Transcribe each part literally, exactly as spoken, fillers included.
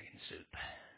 dragon soup.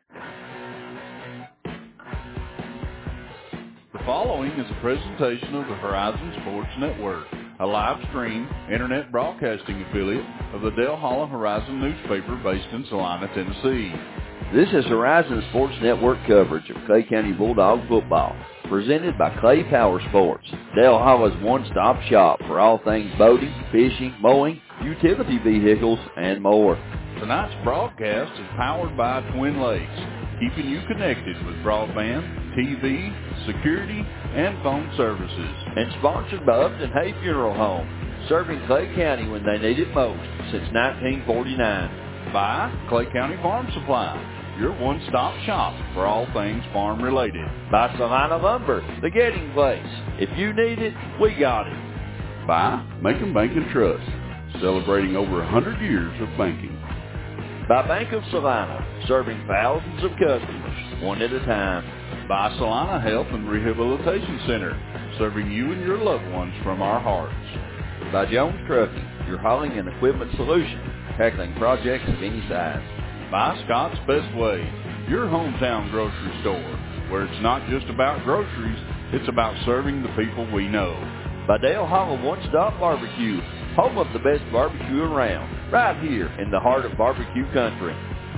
The following is a presentation of the Horizon Sports Network, a live stream internet broadcasting affiliate of the Dale Hollow Horizon newspaper based in Salina, Tennessee. This is Horizon Sports Network coverage of Clay County Bulldog football, presented by Clay Power Sports, Dale Hollow's one-stop shop for all things boating, fishing, mowing, utility vehicles, and more. Tonight's broadcast is powered by Twin Lakes, keeping you connected with broadband, T V, security, and phone services. And sponsored by Upton Hay Funeral Home, serving Clay County when they need it most since nineteen forty-nine. By Clay County Farm Supply, your one-stop shop for all things farm-related. By Salina Lumber, the getting place. If you need it, we got it. By Macon Bank and Trust, celebrating over one hundred years of banking. By Bank of Salina, serving thousands of customers, one at a time. By Salina Health and Rehabilitation Center, serving you and your loved ones from our hearts. By Jones Trucking, your hauling and equipment solution, tackling projects of any size. By Scott's Best Way, your hometown grocery store, where it's not just about groceries, it's about serving the people we know. By Dale Hollow One Stop Barbecue, home of the best barbecue around, right here in the heart of barbecue country.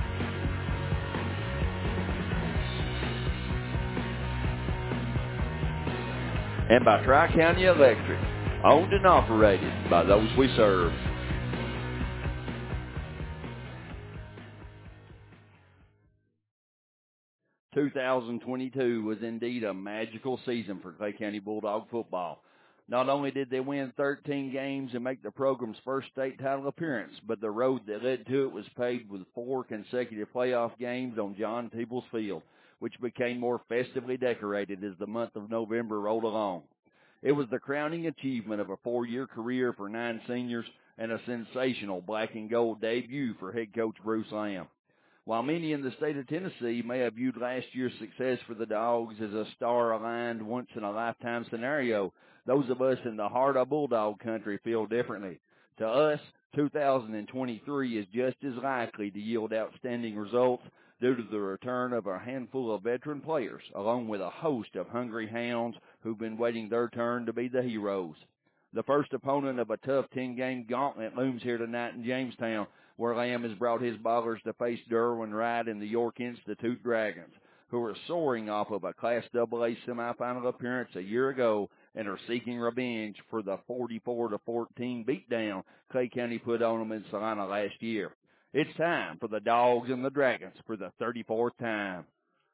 And by Tri-County Electric, owned and operated by those we serve. two thousand twenty-two was indeed a magical season for Clay County Bulldog football. Not only did they win thirteen games and make the program's first state title appearance, but the road that led to it was paved with four consecutive playoff games on John Teebles Field, which became more festively decorated as the month of November rolled along. It was the crowning achievement of a four-year career for nine seniors and a sensational black and gold debut for head coach Bruce Lamb. While many in the state of Tennessee may have viewed last year's success for the Dogs as a star-aligned, once-in-a-lifetime scenario, those of us in the heart of Bulldog country feel differently. To us, two thousand twenty-three is just as likely to yield outstanding results due to the return of a handful of veteran players, along with a host of hungry hounds who've been waiting their turn to be the heroes. The first opponent of a tough ten-game gauntlet looms here tonight in Jamestown, where Lamb has brought his ballers to face Derwin Wright and the York Institute Dragons, who are soaring off of a Class double A semifinal appearance a year ago and are seeking revenge for the forty-four to fourteen beatdown Clay County put on them in Salina last year. It's time for the Dogs and the Dragons for the thirty-fourth time.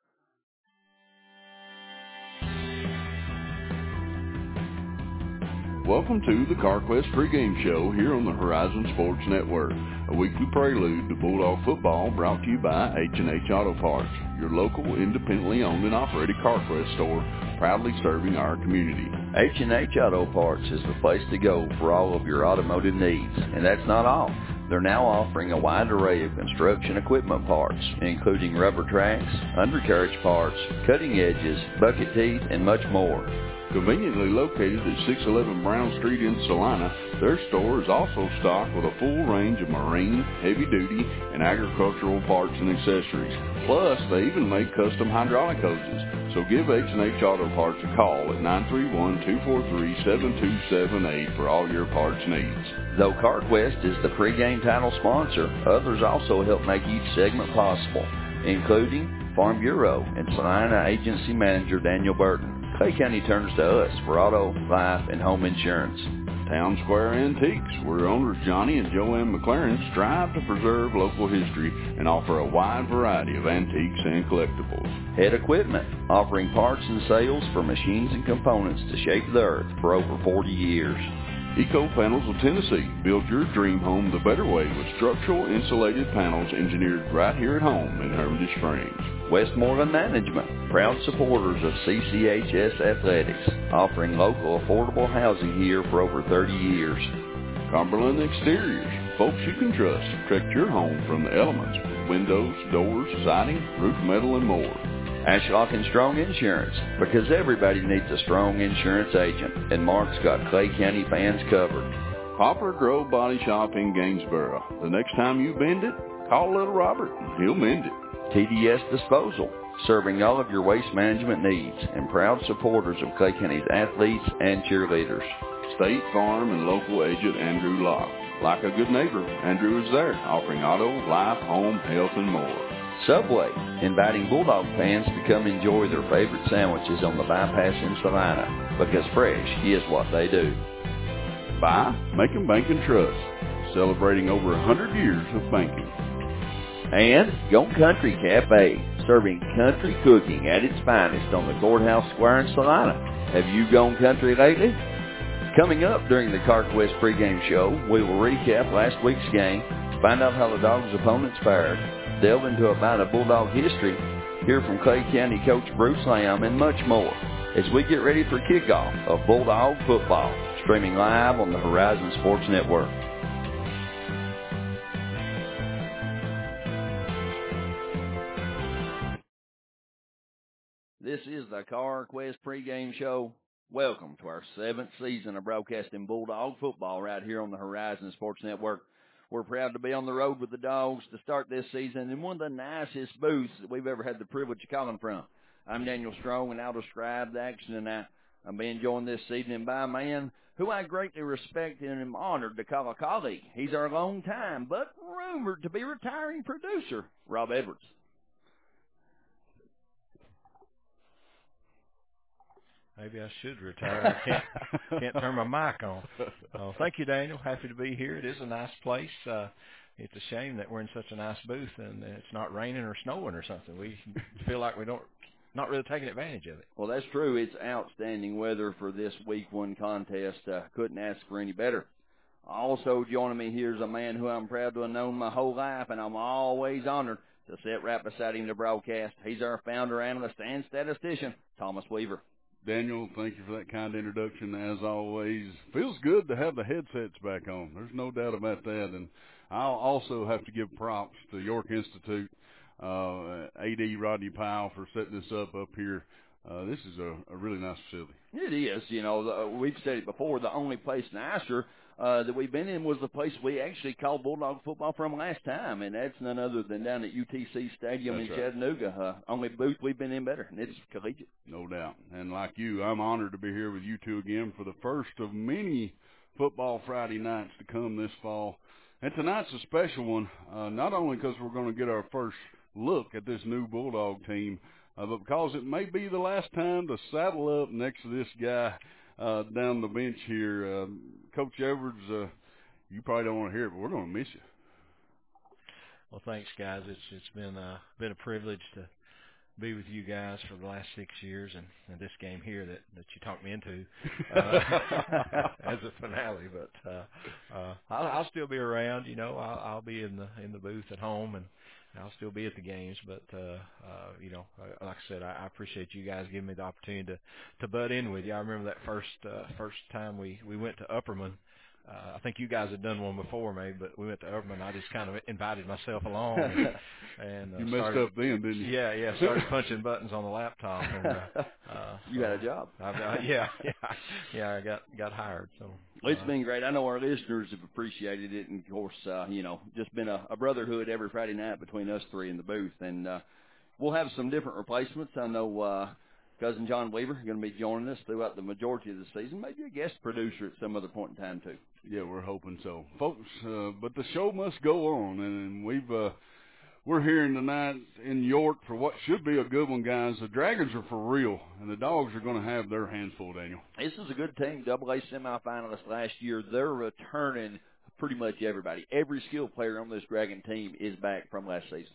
Welcome to the CarQuest pregame show here on the Horizon Sports Network, a weekly prelude to Bulldog football brought to you by H and H Auto Parts, your local independently owned and operated CarQuest store, proudly serving our community. H and H Auto Parts is the place to go for all of your automotive needs, and that's not all. They're now offering a wide array of construction equipment parts, including rubber tracks, undercarriage parts, cutting edges, bucket teeth, and much more. Conveniently located at six eleven Brown Street in Salina, their store is also stocked with a full range of marine, heavy-duty, and agricultural parts and accessories. Plus, they even make custom hydraulic hoses. So give H and H Auto Parts a call at nine three one, two four three, seven two seven eight for all your parts needs. Though CarQuest is the pregame title sponsor, others also help make each segment possible, including Farm Bureau and Salina Agency Manager Daniel Burton. Clay County turns to us for auto, life, and home insurance. Town Square Antiques, where owners Johnny and Joanne McLaren strive to preserve local history and offer a wide variety of antiques and collectibles. Head Equipment, offering parts and sales for machines and components to shape the earth for over forty years. Eco Panels of Tennessee, build your dream home the better way with structural insulated panels engineered right here at home in Hermitage Springs. Westmoreland Management, proud supporters of C C H S Athletics, offering local affordable housing here for over thirty years. Cumberland Exteriors, folks you can trust to protect your home from the elements, windows, doors, siding, roof metal, and more. Ashlock and Strong Insurance, because everybody needs a strong insurance agent, and Mark's got Clay County fans covered. Poplar Grove Body Shop in Gainesboro. The next time you bend it, call little Robert. He'll mend it. T D S Disposal, serving all of your waste management needs and proud supporters of Clay County's athletes and cheerleaders. State Farm and local agent Andrew Locke. Like a good neighbor, Andrew is there, offering auto, life, home, health, and more. Subway, inviting Bulldog fans to come enjoy their favorite sandwiches on the bypass in Salina, because fresh is what they do. Buy, Macon Bank and Trust, celebrating over one hundred years of banking. And Gone Country Cafe, serving country cooking at its finest on the Courthouse Square in Salina. Have you gone country lately? Coming up during the CarQuest pregame show, we will recap last week's game, find out how the Dogs' opponents fared, delve into a bite of Bulldog history, hear from Clay County coach Bruce Lamb, and much more as we get ready for kickoff of Bulldog football, streaming live on the Horizon Sports Network. This is the CarQuest pregame show. Welcome to our seventh season of broadcasting Bulldog football right here on the Horizon Sports Network. We're proud to be on the road with the Dogs to start this season in one of the nicest booths that we've ever had the privilege of calling from. I'm Daniel Strong, and I'll describe the action tonight. I'm being joined this evening by a man who I greatly respect and am honored to call a colleague. He's our long-time, but rumored to be retiring producer, Rob Edwards. Maybe I should retire. I can't, can't turn my mic on. Uh, thank you, Daniel. Happy to be here. It is a nice place. Uh, it's a shame that we're in such a nice booth and it's not raining or snowing or something. We feel like we don't not really taking advantage of it. Well, that's true. It's outstanding weather for this week one contest. Uh, couldn't ask for any better. Also joining me here is a man who I'm proud to have known my whole life, and I'm always honored to sit right beside him to broadcast. He's our founder, analyst, and statistician, Thomas Weaver. Daniel, thank you for that kind introduction, as always. Feels good to have the headsets back on. There's no doubt about that. And I'll also have to give props to York Institute, uh, A D Rodney Powell for setting this up up here. Uh, this is a, a really nice facility. It is. You know, the, we've said it before, the only place nicer uh, that we've been in was the place we actually called Bulldog football from last time, and that's none other than down at U T C Stadium that's in right. Chattanooga. Uh, only booth we've been in better, and it's collegiate. No doubt. And like you, I'm honored to be here with you two again for the first of many Football Friday nights to come this fall. And tonight's a special one, uh, not only because we're going to get our first look at this new Bulldog team, uh, but because it may be the last time to saddle up next to this guy uh, down the bench here. Uh, Coach Edwards, uh, you probably don't want to hear it, but we're going to miss you. Well, thanks, guys. It's it's been uh, been a privilege to be with you guys for the last six years, and, and this game here that, that you talked me into uh, as a finale. But uh, uh, I'll, I'll still be around. You know, I'll, I'll be in the in the booth at home, and I'll still be at the games. But uh, uh, you know, like I said, I, I appreciate you guys giving me the opportunity to, to butt in with you. I remember that first uh, first time we, we went to Upperman. Uh, I think you guys had done one before, maybe, but we went to Upperman. I just kind of invited myself along. And, and uh, you messed started, up then, didn't you? Yeah, yeah. Started punching buttons on the laptop. And, uh, uh, you so got a job. I've, uh, yeah, yeah, yeah. I got got hired. So well, it's uh, been great. I know our listeners have appreciated it, and of course, uh, you know, just been a, a brotherhood every Friday night between us three in the booth, and uh, we'll have some different replacements. I know. Uh, Cousin John Weaver is going to be joining us throughout the majority of the season, maybe a guest producer at some other point in time, too. Yeah, we're hoping so. Folks, uh, but the show must go on, and we've, uh, we're hearing tonight in York for what should be a good one, guys. The Dragons are for real, and the Dogs are going to have their hands full, Daniel. This is a good team, double A semifinalists last year. They're returning pretty much everybody. Every skilled player on this Dragon team is back from last season.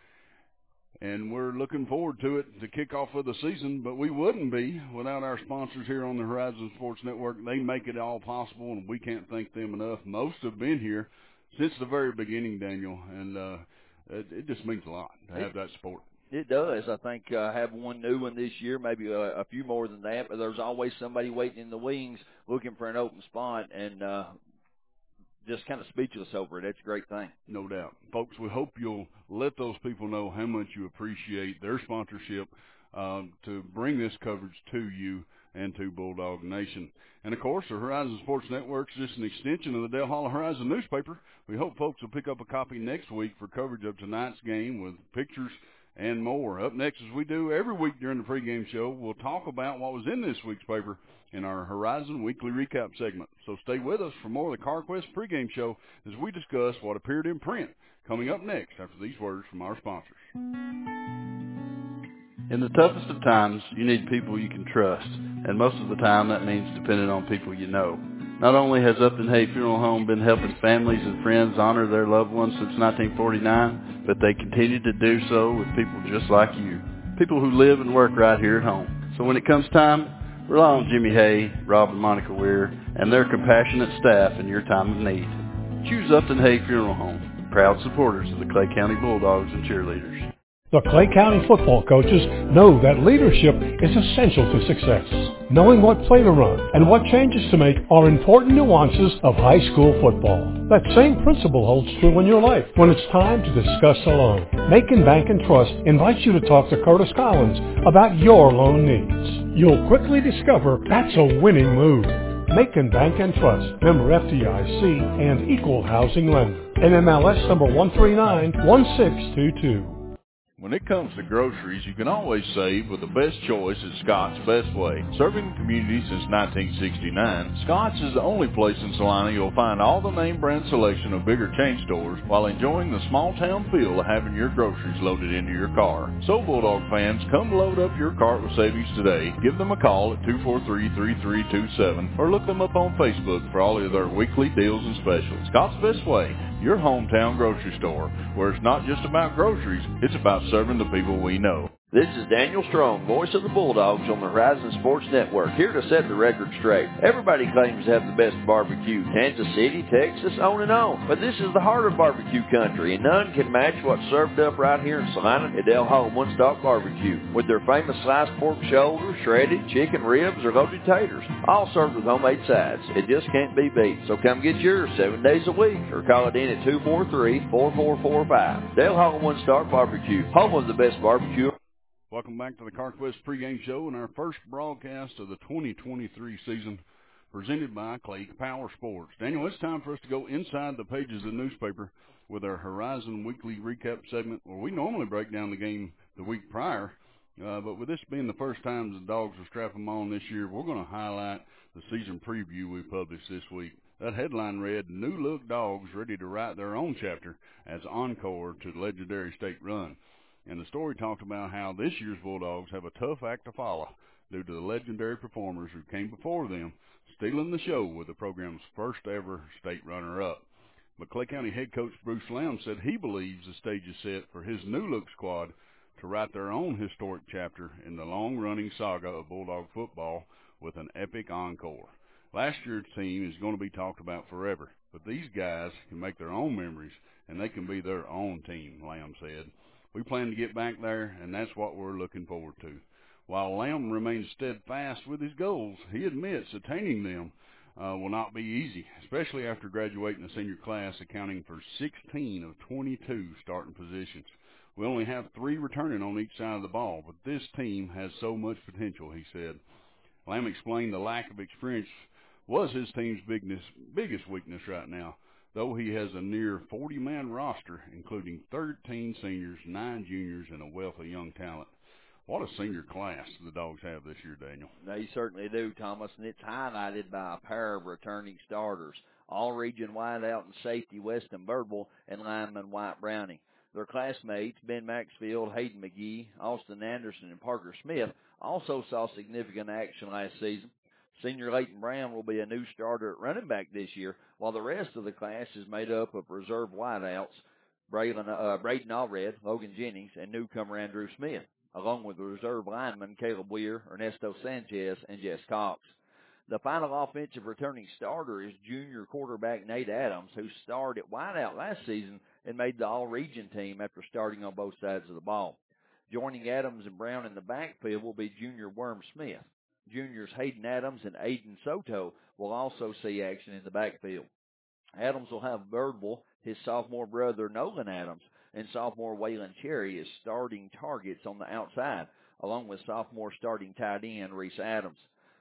And we're looking forward to it to kick off of the season, but we wouldn't be without our sponsors here on the Horizon Sports Network. They make it all possible, and we can't thank them enough. Most have been here since the very beginning, Daniel, and uh, it, it just means a lot to have that support. It does. I think I uh, have one new one this year, maybe a, a few more than that, but there's always somebody waiting in the wings looking for an open spot, and uh, just kind of speechless over it. That's a great thing. No doubt. Folks, we hope you'll let those people know how much you appreciate their sponsorship um, to bring this coverage to you. and to Bulldog Nation. And, of course, the Horizon Sports Network is just an extension of the Dale Hollow Horizon newspaper. We hope folks will pick up a copy next week for coverage of tonight's game with pictures and more. Up next, as we do every week during the pregame show, we'll talk about what was in this week's paper in our Horizon Weekly Recap segment. So stay with us for more of the CarQuest pregame show as we discuss what appeared in print. Coming up next after these words from our sponsors. In the toughest of times, you need people you can trust, and most of the time that means depending on people you know. Not only has Upton Hay Funeral Home been helping families and friends honor their loved ones since nineteen forty-nine, but they continue to do so with people just like you, people who live and work right here at home. So when it comes time, rely on Jimmy Hay, Rob and Monica Weir, and their compassionate staff in your time of need. Choose Upton Hay Funeral Home, proud supporters of the Clay County Bulldogs and cheerleaders. The Clay County football coaches know that leadership is essential to success. Knowing what play to run and what changes to make are important nuances of high school football. That same principle holds true in your life when it's time to discuss a loan. Macon Bank and Trust invites you to talk to Curtis Collins about your loan needs. You'll quickly discover that's a winning move. Macon Bank and Trust, member F D I C and equal housing lender. N M L S number one three nine one six two two. When it comes to groceries, you can always save with the best choice at Scott's Best Way. Serving the community since nineteen sixty-nine, Scott's is the only place in Salina you'll find all the name brand selection of bigger chain stores while enjoying the small town feel of having your groceries loaded into your car. So Bulldog fans, come load up your cart with savings today. Give them a call at two four three, three three two seven or look them up on Facebook for all of their weekly deals and specials. Scott's Best Way, your hometown grocery store, where it's not just about groceries, it's about serving the people we know. This is Daniel Strong, voice of the Bulldogs on the Horizon Sports Network, here to set the record straight. Everybody claims to have the best barbecue, Kansas City, Texas, on and on. But this is the heart of barbecue country, and none can match what's served up right here in Salina at Dale Hollow One Stop Barbecue, with their famous sliced pork shoulder, shredded chicken ribs, or loaded taters, all served with homemade sides. It just can't be beat. So come get yours seven days a week, or call it in at two four three, four four four five. Dale Hollow One Stop Barbecue, home of the best barbecue. Welcome back to the CarQuest pregame show and our first broadcast of the twenty twenty-three season, presented by Clay Power Sports. Daniel, it's time for us to go inside the pages of the newspaper with our Horizon Weekly Recap segment, where we normally break down the game the week prior, uh, but with this being the first time the Dogs will strap them on this year, we're going to highlight the season preview we published this week. That headline read, "New Look Dogs Ready to Write Their Own Chapter as Encore to the Legendary State Run." And the story talked about how this year's Bulldogs have a tough act to follow due to the legendary performers who came before them, stealing the show with the program's first ever state runner-up. But Clay County head coach Bruce Lamb said he believes the stage is set for his New Look squad to write their own historic chapter in the long-running saga of Bulldog football with an epic encore. Last year's team is going to be talked about forever, but these guys can make their own memories, and they can be their own team, Lamb said. We plan to get back there, and that's what we're looking forward to. While Lamb remains steadfast with his goals, he admits attaining them uh, will not be easy, especially after graduating the senior class accounting for sixteen of twenty-two starting positions. We only have three returning on each side of the ball, but this team has so much potential, he said. Lamb explained the lack of experience was his team's biggest, biggest weakness right now, though he has a near forty-man roster, including thirteen seniors, nine juniors, and a wealth of young talent. What a senior class the Dogs have this year, Daniel. They certainly do, Thomas, and it's highlighted by a pair of returning starters, all-region wideout and safety Weston Birdwell and lineman White Browning. Their classmates, Ben Maxfield, Hayden McGee, Austin Anderson, and Parker Smith, also saw significant action last season. Senior Leighton Brown will be a new starter at running back this year, while the rest of the class is made up of reserve wideouts, Braylon, uh, Braden Allred, Logan Jennings, and newcomer Andrew Smith, along with the reserve linemen Caleb Weir, Ernesto Sanchez, and Jess Cox. The final offensive returning starter is junior quarterback Nate Adams, who starred at wideout last season and made the all-region team after starting on both sides of the ball. Joining Adams and Brown in the backfield will be junior Worm Smith. Juniors Hayden Adams and Aiden Soto will also see action in the backfield. Adams will have Birdwell, his sophomore brother Nolan Adams, and sophomore Waylon Cherry as starting targets on the outside, along with sophomore starting tight end Reese Adams.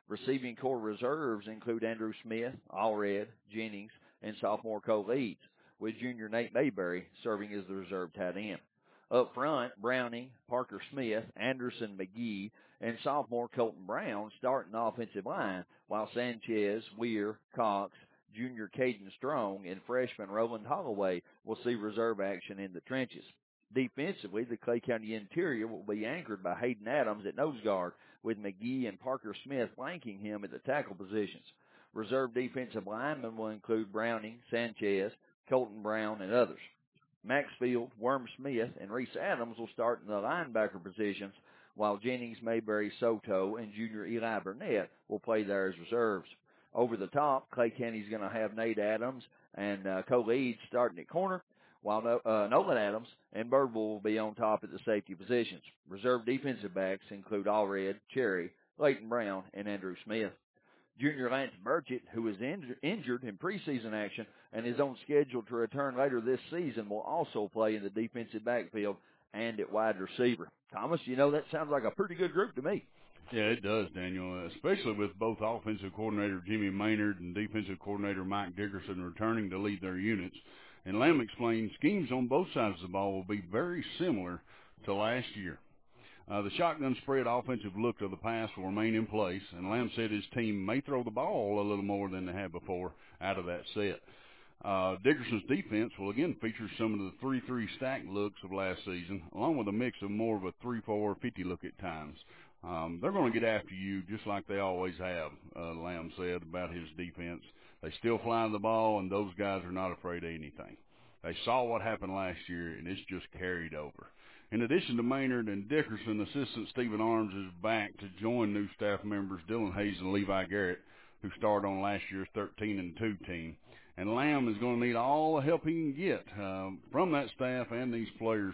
Receiving corps reserves include Andrew Smith, Allred, Jennings, and sophomore Cole Eads, with junior Nate Mayberry serving as the reserve tight end. Up front, Browning, Parker Smith, Anderson McGee, and sophomore Colton Brown starting the offensive line, while Sanchez, Weir, Cox, junior Caden Strong, and freshman Roland Holloway will see reserve action in the trenches. Defensively, the Clay County interior will be anchored by Hayden Adams at nose guard, with McGee and Parker Smith flanking him at the tackle positions. Reserve defensive linemen will include Browning, Sanchez, Colton Brown, and others. Maxfield, Worm Smith, and Reese Adams will start in the linebacker positions, while Jennings, Mayberry, Soto, and junior Eli Burnett will play there as reserves. Over the top, Clay County's going to have Nate Adams and uh, Cole Eads starting at corner, while no, uh, Nolan Adams and Birdwell will be on top at the safety positions. Reserve defensive backs include Allred, Cherry, Leighton Brown, and Andrew Smith. Junior Lance Burchett, who is inj- injured in preseason action and is on schedule to return later this season, will also play in the defensive backfield and at wide receiver. Thomas, you know, that sounds like a pretty good group to me. Yeah, it does, Daniel, especially with both offensive coordinator Jimmy Maynard and defensive coordinator Mike Dickerson returning to lead their units. And Lamb explained schemes on both sides of the ball will be very similar to last year. Uh, the shotgun spread offensive look of the pass will remain in place, and Lamb said his team may throw the ball a little more than they had before out of that set. Uh, Dickerson's defense will again feature some of the three three stack looks of last season, along with a mix of more of a three four fifty look at times. Um, they're going to get after you just like they always have, uh, Lamb said about his defense. They still fly the ball, and those guys are not afraid of anything. They saw what happened last year, and it's just carried over. In addition to Maynard and Dickerson, assistant Stephen Arms is back to join new staff members Dylan Hayes and Levi Garrett, who started on last year's thirteen and two team. And Lamb is going to need all the help he can get uh, from that staff and these players,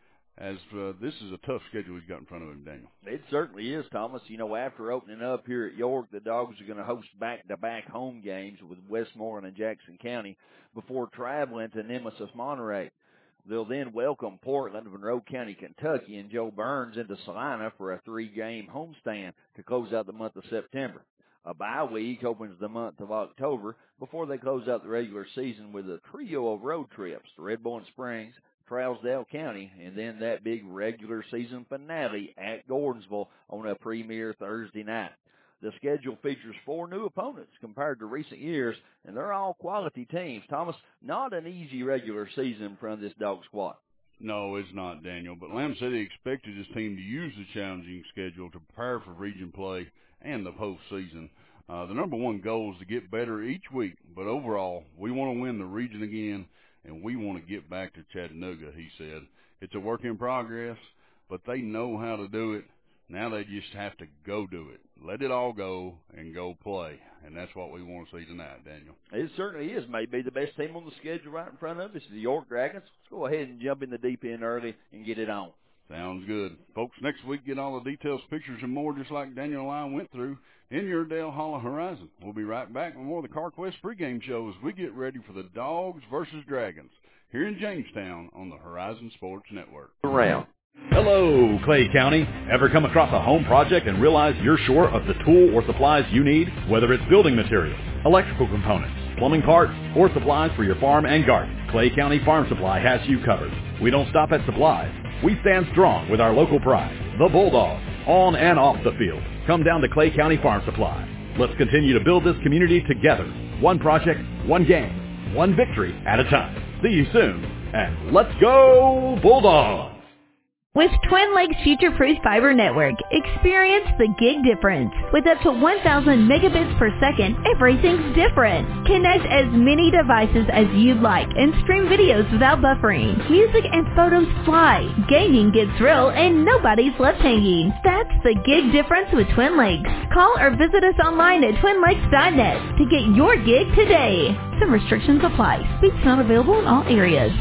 as uh, this is a tough schedule he's got in front of him, Daniel. It certainly is, Thomas. You know, after opening up here at York, the Dogs are going to host back-to-back home games with Westmoreland and Jackson County before traveling to Nemesis, Monterey. They'll then welcome Portland, Monroe County, Kentucky, and Joe Burns into Salina for a three-game homestand to close out the month of September. A bye week opens the month of October before they close out the regular season with a trio of road trips to Red Bowling Springs, Trousdale County, and then that big regular season finale at Gordonsville on a premier Thursday night. The schedule features four new opponents compared to recent years, and they're all quality teams. Thomas, not an easy regular season from this Dog squad. No, it's not, Daniel. But Lamb said he expected his team to use the challenging schedule to prepare for region play and the postseason. Uh, the number one goal is to get better each week, but overall, we want to win the region again, and we want to get back to Chattanooga, he said. It's a work in progress, but they know how to do it. Now they just have to go do it. Let it all go and go play. And that's what we want to see tonight, Daniel. It certainly is. Maybe the best team on the schedule right in front of us is the York Dragons. Let's go ahead and jump in the deep end early and get it on. Sounds good. Folks, next week, get all the details, pictures, and more, just like Daniel and I went through in your Dale Hollow Horizon. We'll be right back with more of the CarQuest pregame show as we get ready for the Dogs versus Dragons here in Jamestown on the Horizon Sports Network. Around. Hello, Clay County. Ever come across a home project and realize you're short of the tool or supplies you need? Whether it's building materials, electrical components, plumbing parts, or supplies for your farm and garden, Clay County Farm Supply has you covered. We don't stop at supplies. We stand strong with our local pride, the Bulldogs, on and off the field. Come down to Clay County Farm Supply. Let's continue to build this community together. One project, one game, one victory at a time. See you soon, and let's go Bulldogs! With Twin Lakes Future-Proof Fiber Network, experience the gig difference. With up to one thousand megabits per second, everything's different. Connect as many devices as you'd like and stream videos without buffering. Music and photos fly, gaming gets real, and nobody's left hanging. That's the gig difference with Twin Lakes. Call or visit us online at twin lakes dot net to get your gig today. Some restrictions apply. Speeds not available in all areas.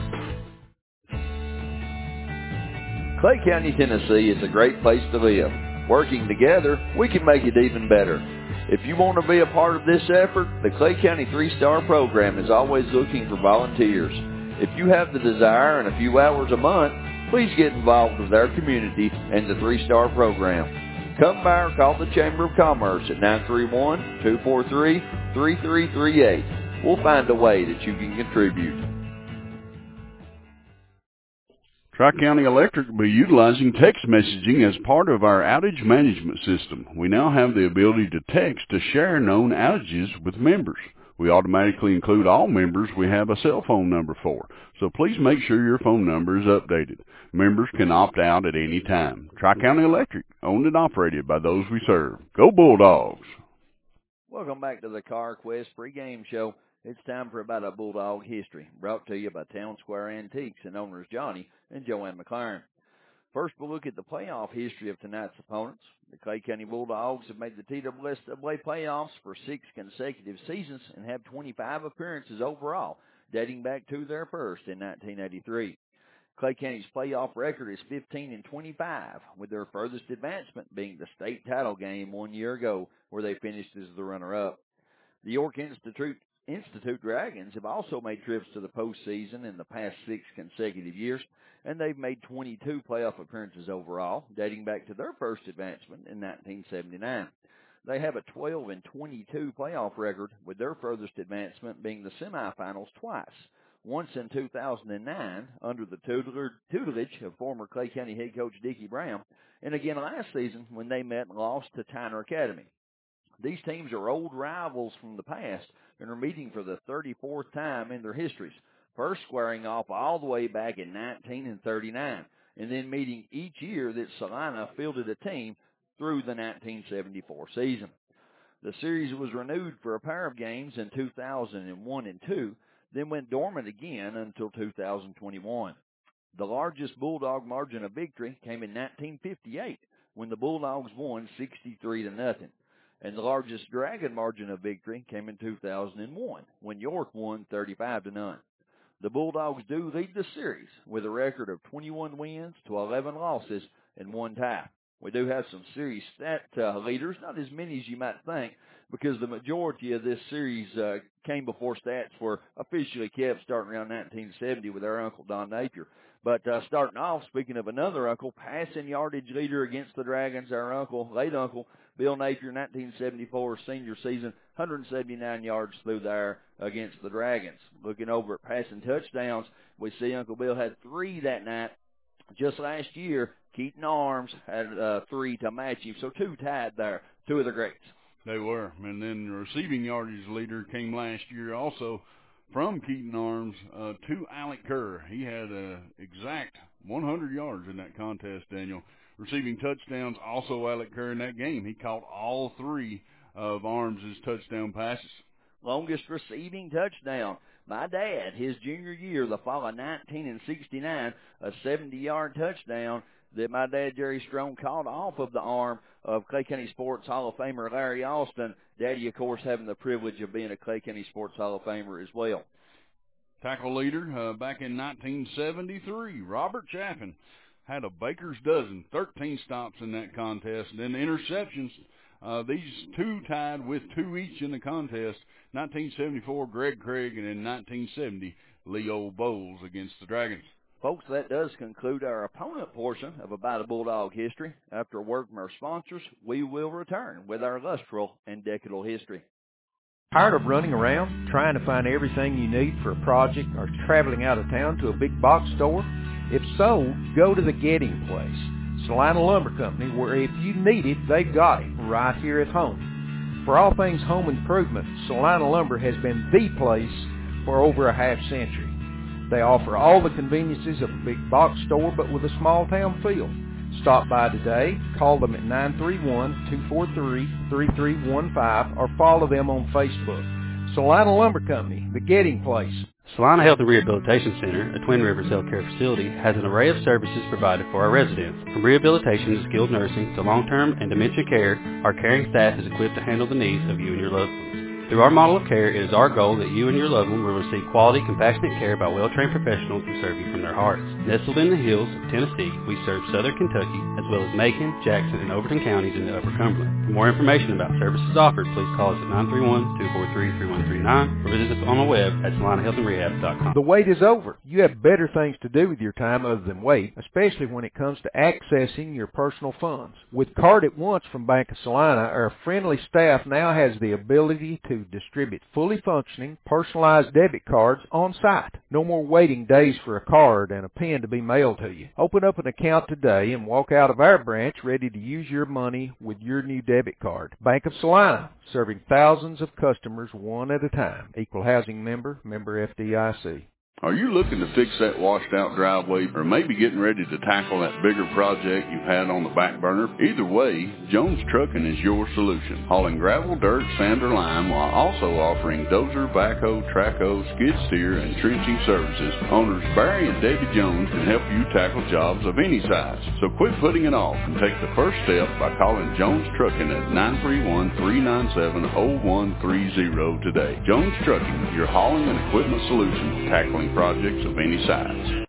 Clay County, Tennessee is a great place to live. Working together, we can make it even better. If you want to be a part of this effort, the Clay County three-star program is always looking for volunteers. If you have the desire and a few hours a month, please get involved with our community and the three-star program. Come by or call the Chamber of Commerce at nine three one, two four three, three three three eight. We'll find a way that you can contribute. Tri-County Electric will be utilizing text messaging as part of our outage management system. We now have the ability to text to share known outages with members. We automatically include all members we have a cell phone number for, so please make sure your phone number is updated. Members can opt out at any time. Tri-County Electric, owned and operated by those we serve. Go Bulldogs! Welcome back to the Car Quest pregame show. It's time for About a Bulldog History, brought to you by Town Square Antiques and owners Johnny and Joanne McLaren. First, we'll look at the playoff history of tonight's opponents. The Clay County Bulldogs have made the T W S A A playoffs for six consecutive seasons and have twenty-five appearances overall, dating back to their first in nineteen eighty-three. Clay County's playoff record is fifteen and twenty-five, with their furthest advancement being the state title game one year ago, where they finished as the runner-up. The York Institute Institute Dragons have also made trips to the postseason in the past six consecutive years, and they've made twenty-two playoff appearances overall, dating back to their first advancement in nineteen seventy-nine. They have a twelve and twenty-two playoff record, with their furthest advancement being the semifinals twice, once in two thousand nine under the tutelage of former Clay County head coach Dickie Brown, and again last season when they met and lost to Tyner Academy. These teams are old rivals from the past and are meeting for the thirty-fourth time in their histories, first squaring off all the way back in nineteen thirty-nine, and then meeting each year that Salina fielded a team through the nineteen seventy-four season. The series was renewed for a pair of games in two thousand one and two, then went dormant again until two thousand twenty-one. The largest Bulldog margin of victory came in nineteen fifty-eight, when the Bulldogs won sixty-three to nothing. And the largest Dragon margin of victory came in two thousand one, when York won thirty-five to none. The Bulldogs do lead the series with a record of twenty-one wins to eleven losses and one tie. We do have some series stat uh, leaders, not as many as you might think, because the majority of this series uh, came before stats were officially kept starting around nineteen seventy with our Uncle Don Napier. But uh, starting off, speaking of another uncle, passing yardage leader against the Dragons, our uncle, late uncle, Bill Napier, nineteen seventy-four senior season, one hundred seventy-nine yards through there against the Dragons. Looking over at passing touchdowns, we see Uncle Bill had three that night. Just last year, Keaton Arms had uh, three to match him, so two tied there, two of the greats. They were. And then the receiving yardage leader came last year also from Keaton Arms uh, to Alec Kerr. He had an exact one hundred yards in that contest, Daniel. Receiving touchdowns, also Alec Kerr in that game. He caught all three of Arms' touchdown passes. Longest receiving touchdown. My dad, his junior year, the fall of nineteen and sixty-nine, a seventy-yard touchdown that my dad, Jerry Strong, caught off of the arm of Clay County Sports Hall of Famer Larry Austin. Daddy, of course, having the privilege of being a Clay County Sports Hall of Famer as well. Tackle leader uh, back in nineteen seventy-three, Robert Chaffin had a baker's dozen, thirteen stops in that contest. And then the interceptions, uh, these two tied with two each in the contest. nineteen seventy-four, Greg Craig, and in nineteen seventy, Leo Bowles against the Dragons. Folks, that does conclude our opponent portion of About a Bulldog History. After a word from our sponsors, we will return with our lustral and decadal history. Tired of running around, trying to find everything you need for a project, or traveling out of town to a big box store? If so, go to the Getting Place, Salina Lumber Company, where if you need it, they've got it right here at home. For all things home improvement, Salina Lumber has been the place for over a half century. They offer all the conveniences of a big box store, but with a small town feel. Stop by today, call them at nine three one, two four three, three three one five, or follow them on Facebook. Salina Lumber Company, the Getting Place. Salina Health and Rehabilitation Center, a Twin Rivers Health Care facility, has an array of services provided for our residents. From rehabilitation to skilled nursing to long-term and dementia care, our caring staff is equipped to handle the needs of you and your loved ones. Through our model of care, it is our goal that you and your loved one will receive quality, compassionate care by well-trained professionals who serve you from their hearts. Nestled in the hills of Tennessee, we serve southern Kentucky, as well as Macon, Jackson, and Overton counties in the Upper Cumberland. For more information about services offered, please call us at nine three one, two four three, three one three nine or visit us on the web at salina health and rehab dot com. The wait is over. You have better things to do with your time other than wait, especially when it comes to accessing your personal funds. With Card at Once from Bank of Salina, our friendly staff now has the ability to distribute fully functioning, personalized debit cards on site. No more waiting days for a card and a pen to be mailed to you. Open up an account today and walk out of our branch ready to use your money with your new debit card. Bank of Salina, serving thousands of customers one at a time. Equal housing member, member F D I C. Are you looking to fix that washed-out driveway or maybe getting ready to tackle that bigger project you've had on the back burner? Either way, Jones Trucking is your solution. Hauling gravel, dirt, sand, or lime while also offering dozer, backhoe, trackhoe, skid steer, and trenching services. Owners Barry and David Jones can help you tackle jobs of any size. So quit putting it off and take the first step by calling Jones Trucking at nine three one, three nine seven, zero one three zero today. Jones Trucking, your hauling and equipment solution, tackling projects of any size.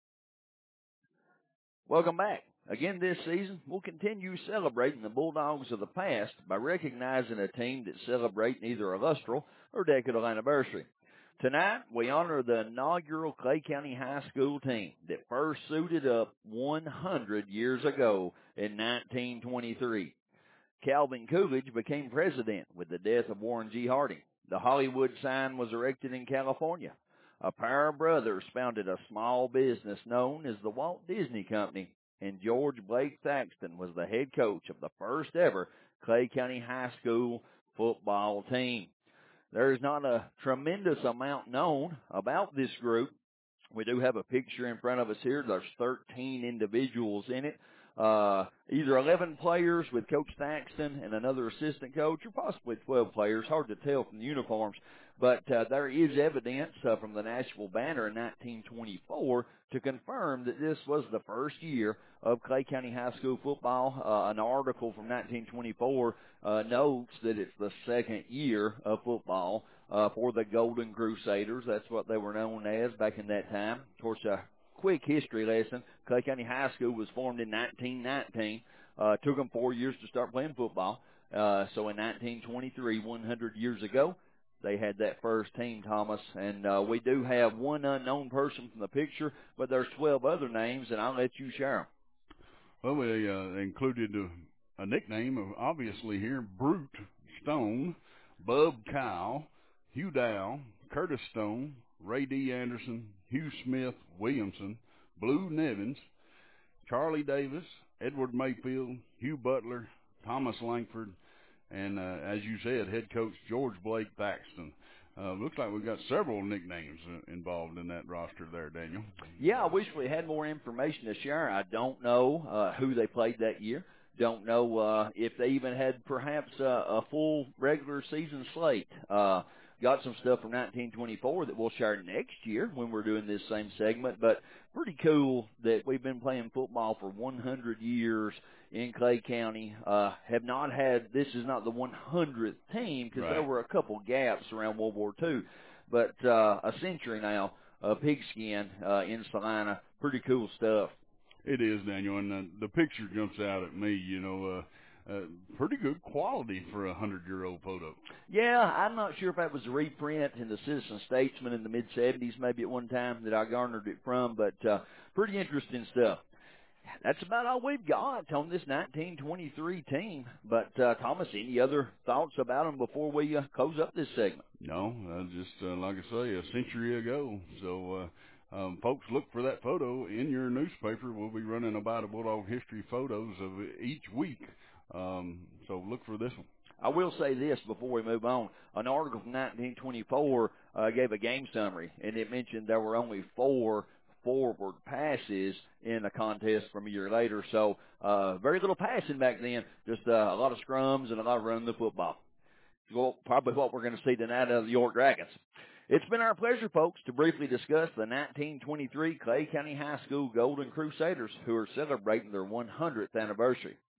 Welcome back. Again this season, we'll continue celebrating the Bulldogs of the past by recognizing a team that's celebrating either a lustral or decadal anniversary. Tonight, we honor the inaugural Clay County High School team that first suited up one hundred years ago in nineteen twenty-three. Calvin Coolidge became president with the death of Warren G. Harding. The Hollywood sign was erected in California. A pair of brothers founded a small business known as the Walt Disney Company, and George Blake Thaxton was the head coach of the first ever Clay County High School football team. There is not a tremendous amount known about this group. We do have a picture in front of us here. There's thirteen individuals in it. Uh, either eleven players with Coach Thaxton and another assistant coach, or possibly twelve players. Hard to tell from the uniforms. But uh, there is evidence uh, from the Nashville Banner in nineteen twenty-four to confirm that this was the first year of Clay County High School football. Uh, an article from nineteen twenty-four uh, notes that it's the second year of football uh, for the Golden Crusaders. That's what they were known as back in that time. Of course, a quick history lesson. Clay County High School was formed in nineteen nineteen. Uh, took them four years to start playing football. Uh, so in nineteen twenty-three, one hundred years ago, they had that first team, Thomas, and uh, we do have one unknown person from the picture, but there's twelve other names, and I'll let you share them. Well, we uh, included a, a nickname of, obviously here, Brute Stone, Bub Kyle, Hugh Dow, Curtis Stone, Ray D. Anderson, Hugh Smith Williamson, Blue Nevins, Charlie Davis, Edward Mayfield, Hugh Butler, Thomas Langford, and uh, as you said, head coach George Blake Thaxton. Uh, looks like we've got several nicknames uh, involved in that roster there, Daniel. Yeah, I wish we had more information to share. I don't know uh, who they played that year. Don't know uh, if they even had perhaps uh, a full regular season slate. Uh, got some stuff from nineteen twenty-four that we'll share next year when we're doing this same segment. But pretty cool that we've been playing football for one hundred years in Clay County. Uh, have not had, this is not the one hundredth team because right. there were a couple gaps around World War Two. But uh, a century now of pigskin uh, in Salina. Pretty cool stuff. It is, Daniel, and uh, the picture jumps out at me, you know, uh, uh, pretty good quality for a hundred-year-old photo. Yeah, I'm not sure if that was a reprint in the Citizen Statesman in the mid seventies, maybe at one time that I garnered it from, but uh, pretty interesting stuff. That's about all we've got on this nineteen twenty-three team. But, uh, Thomas, any other thoughts about them before we uh, close up this segment? No, uh, just uh, like I say, a century ago. So, uh, Um, folks, look for that photo in your newspaper. We'll be running about a Bulldog history photos of each week. Um, so look for this one. I will say this before we move on. An article from nineteen twenty-four uh, gave a game summary, and it mentioned there were only four forward passes in a contest from a year later. So uh, very little passing back then, just uh, a lot of scrums and a lot of running the football. Well, probably what we're going to see tonight out of the York Dragons. It's been our pleasure, folks, to briefly discuss the nineteen twenty-three Clay County High School Golden Crusaders, who are celebrating their one hundredth anniversary.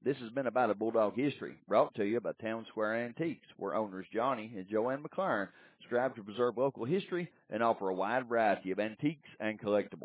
This has been About a Bulldog History, brought to you by Town Square Antiques, where owners Johnny and Joanne McLaren strive to preserve local history and offer a wide variety of antiques and collectibles.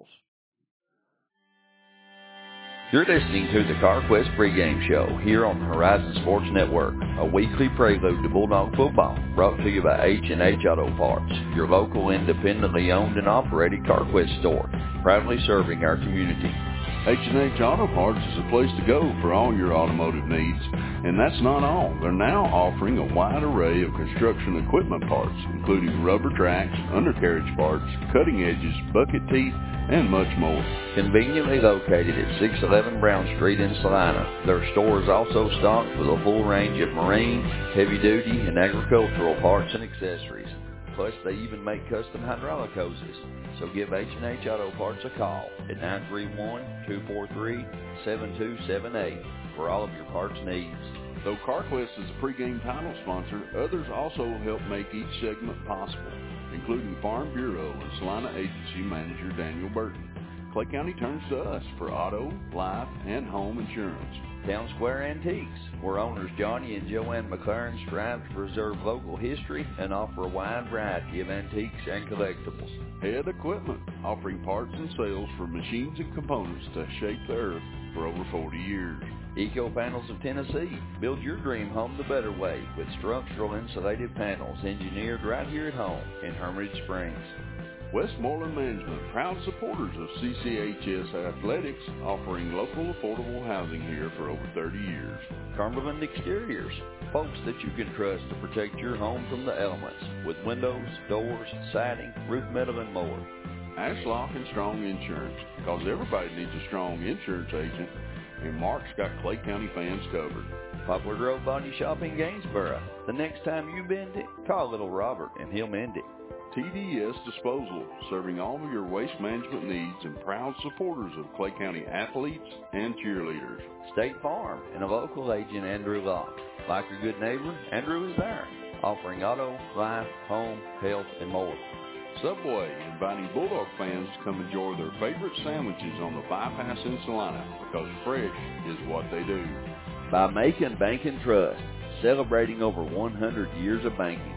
You're listening to the CarQuest pregame show here on the Horizon Sports Network, a weekly prelude to Bulldog football, brought to you by H and H Auto Parts, your local independently owned and operated CarQuest store, proudly serving our community. H and H Auto Parts is a place to go for all your automotive needs, and that's not all. They're now offering a wide array of construction equipment parts, including rubber tracks, undercarriage parts, cutting edges, bucket teeth, and much more. Conveniently located at six eleven Brown Street in Salina, their store is also stocked with a full range of marine, heavy-duty, and agricultural parts and accessories. Plus, they even make custom hydraulic hoses. So give H and H Auto Parts a call at nine three one, two four three, seven two seven eight for all of your parts needs. Though CarQuest is a pregame title sponsor, others also help make each segment possible, including Farm Bureau and Salina Agency Manager Daniel Burton. Clay County turns to us for auto, life, and home insurance. Town Square Antiques, where owners Johnny and Joanne McLaren strive to preserve local history and offer a wide variety of antiques and collectibles. Head Equipment, offering parts and sales for machines and components to shape the earth for over forty years. Eco Panels of Tennessee, build your dream home the better way with structural insulated panels engineered right here at home in Hermitage Springs. Westmoreland Management, proud supporters of C C H S Athletics, offering local affordable housing here for over thirty years. Cumberland Exteriors, folks that you can trust to protect your home from the elements with windows, doors, siding, roof metal, and more. Ashlock and Strong Insurance, because everybody needs a strong insurance agent, and Mark's got Clay County fans covered. Poplar Grove Body Shop in Gainsboro. The next time you bend it, call little Robert and he'll mend it. T D S Disposal, serving all of your waste management needs and proud supporters of Clay County athletes and cheerleaders. State Farm and a local agent, Andrew Locke. Like a good neighbor, Andrew is there, offering auto, life, home, health, and more. Subway, inviting Bulldog fans to come enjoy their favorite sandwiches on the bypass in Salina, because fresh is what they do. By Macon Bank and Trust, celebrating over one hundred years of banking.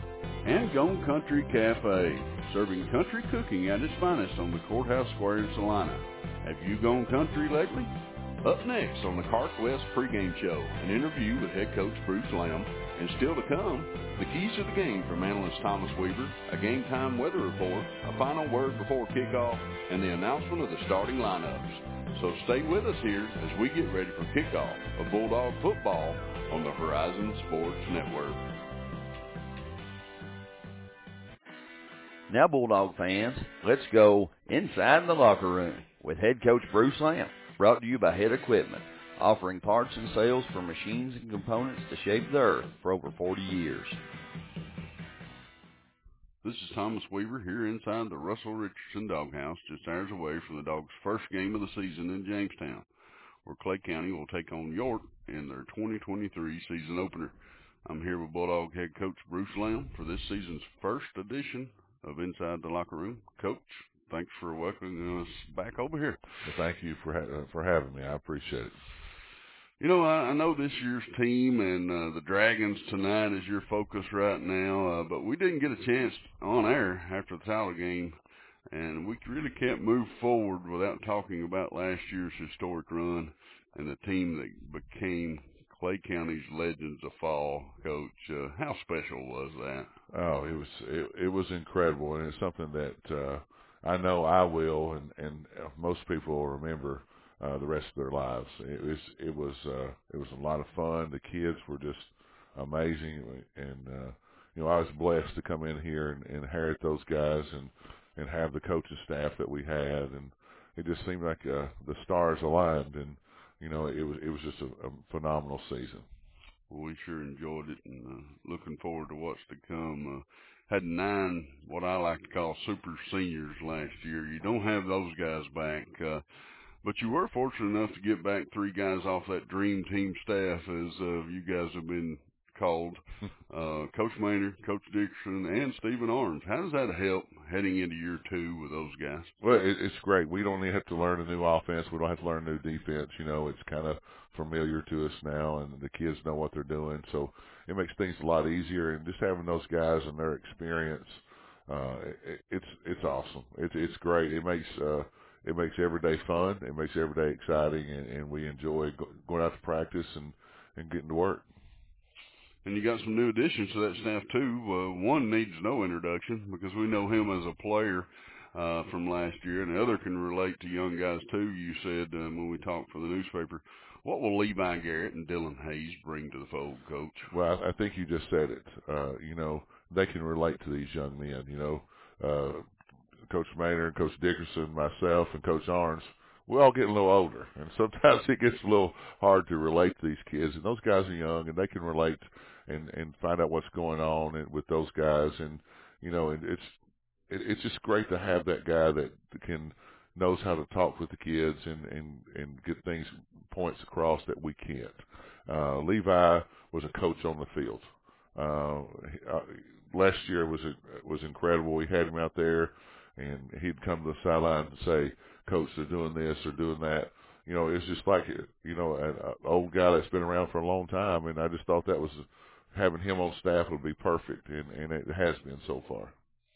And Gone Country Cafe, serving country cooking at its finest on the Courthouse Square in Salina. Have you gone country lately? Up next on the CarQuest pregame show, an interview with head coach Bruce Lamb, and still to come, the keys to the game from analyst Thomas Weaver, a game time weather report, a final word before kickoff, and the announcement of the starting lineups. So stay with us here as we get ready for kickoff of Bulldog football on the Horizon Sports Network. Now, Bulldog fans, let's go inside the locker room with head coach Bruce Lamb, brought to you by Head Equipment, offering parts and sales for machines and components to shape the earth for over forty years. This is Thomas Weaver here inside the Russell Richardson Doghouse, just hours away from the Dogs' first game of the season in Jamestown, where Clay County will take on York in their twenty twenty-three season opener. I'm here with Bulldog head coach Bruce Lamb for this season's first edition of Inside the Locker Room. Coach, thanks for welcoming us back over here. Well, thank you for ha- uh, for having me. I appreciate it. You know, I, I know this year's team and uh, the Dragons tonight is your focus right now, uh, but we didn't get a chance on air after the title game, and we really can't move forward without talking about last year's historic run and the team that became Clay County's Legends of Fall. Coach, uh, how special was that? Oh, it was it, it was incredible, and it's something that uh, I know I will, and and most people will remember uh, the rest of their lives. It was it was uh, it was a lot of fun. The kids were just amazing, and uh, you know I was blessed to come in here and, and inherit those guys and and have the coaching staff that we had, and it just seemed like uh, the stars aligned, and you know it was it was just a, a phenomenal season. Well, we sure enjoyed it, and uh, looking forward to what's to come. Uh, had nine, what I like to call super seniors last year. You don't have those guys back, uh, but you were fortunate enough to get back three guys off that dream team staff, as uh, you guys have been called, uh, Coach Maynard, Coach Dickerson, and Stephen Arns. How does that help heading into year two with those guys? Well, it, it's great. We don't have to learn a new offense. We don't have to learn a new defense. You know, it's kind of familiar to us now, and the kids know what they're doing. So it makes things a lot easier. And just having those guys and their experience, uh, it, it's it's awesome. It's it's great. It makes uh, it makes every day fun. It makes every day exciting, and, and we enjoy go, going out to practice and, and getting to work. And you got some new additions to that staff, too. Uh, one needs no introduction because we know him as a player uh, from last year, and the other can relate to young guys, too, you said uh, when we talked for the newspaper. What will Levi Garrett and Dylan Hayes bring to the fold, Coach? Well, I, I think you just said it. Uh, you know, they can relate to these young men. You know, uh, Coach Maynard, Coach Dickerson, myself, and Coach Arns, we all get a little older, and sometimes it gets a little hard to relate to these kids. And those guys are young, and they can relate and and find out what's going on and, with those guys. And you know, and it's it, it's just great to have that guy that can knows how to talk with the kids and and and get things points across that we can't. Uh, Levi was a coach on the field. Uh, uh, last year was a, was incredible. We had him out there, and he'd come to the sideline and say, "Coach, they're doing this or doing that." You know, it's just like, you know, an old guy that's been around for a long time, and I just thought that was having him on staff would be perfect, and, and it has been so far.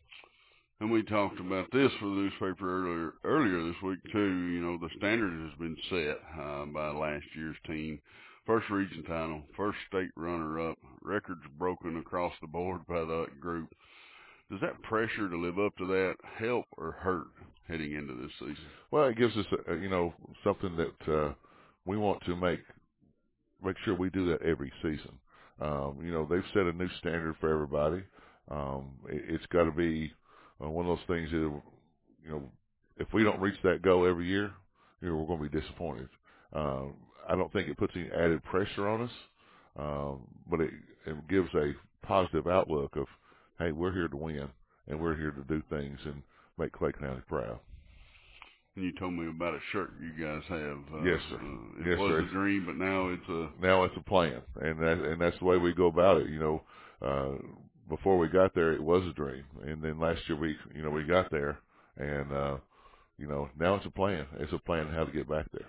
And we talked about this for the newspaper earlier earlier this week, too. You know, the standard has been set uh, by last year's team. First region title, first state runner-up, records broken across the board by the group. Does that pressure to live up to that help or hurt heading into this season? Well, it gives us, a, you know, something that uh, we want to make make sure we do that every season. Um, you know, they've set a new standard for everybody. Um, it, it's got to be uh, one of those things that, you know, if we don't reach that goal every year, you know, we're going to be disappointed. Um, I don't think it puts any added pressure on us, um, but it, it gives a positive outlook of, hey, we're here to win, and we're here to do things and make Clay County proud. And you told me about a shirt you guys have. Uh, yes, sir. Uh, it yes, was sir. a dream, but now it's a now it's a plan, and that and that's the way we go about it. You know, uh, before we got there, it was a dream, and then last year we, you know, we got there, and uh, you know, now it's a plan. It's a plan how to get back there.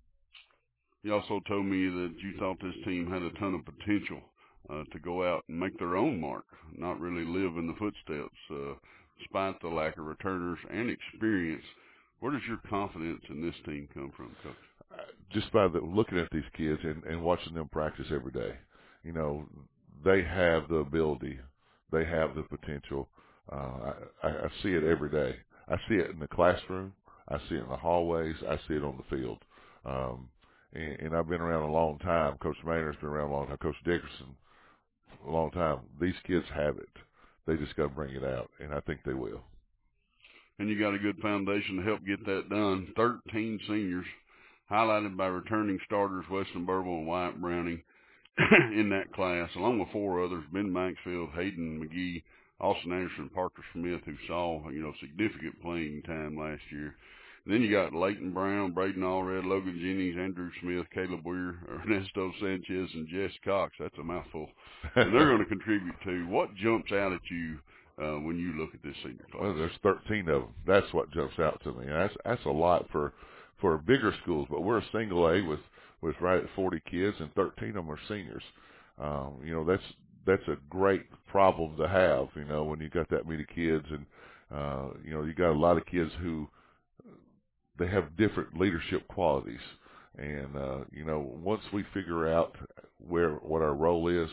You also told me that you thought this team had a ton of potential uh, to go out and make their own mark, not really live in the footsteps, uh, despite the lack of returners and experience. Where does your confidence in this team come from, Coach? Uh, just by the, looking at these kids and, and watching them practice every day. You know, they have the ability. They have the potential. Uh, I, I see it every day. I see it in the classroom. I see it in the hallways. I see it on the field. Um, and, and I've been around a long time. Coach Maynard's been around a long time. Coach Dickerson, a long time. These kids have it. They just got to bring it out, and I think they will. And you got a good foundation to help get that done. thirteen seniors, highlighted by returning starters Weston Burble and Wyatt Browning in that class, along with four others, Ben Maxfield, Hayden McGee, Austin Anderson, Parker Smith, who saw, you know, significant playing time last year. And then you got Leighton Brown, Braden Allred, Logan Jennings, Andrew Smith, Caleb Weir, Ernesto Sanchez, and Jess Cox. That's a mouthful. And they're going to contribute too. What jumps out at you Uh, when you look at this senior class? Well, there's thirteen of them. That's what jumps out to me. And that's that's a lot for for bigger schools. But we're a single A with with right at forty kids, and thirteen of them are seniors. Um, you know, that's that's a great problem to have. You know, when you got that many kids, and uh, you know, you got a lot of kids who they have different leadership qualities. And uh, you know, once we figure out where what our role is,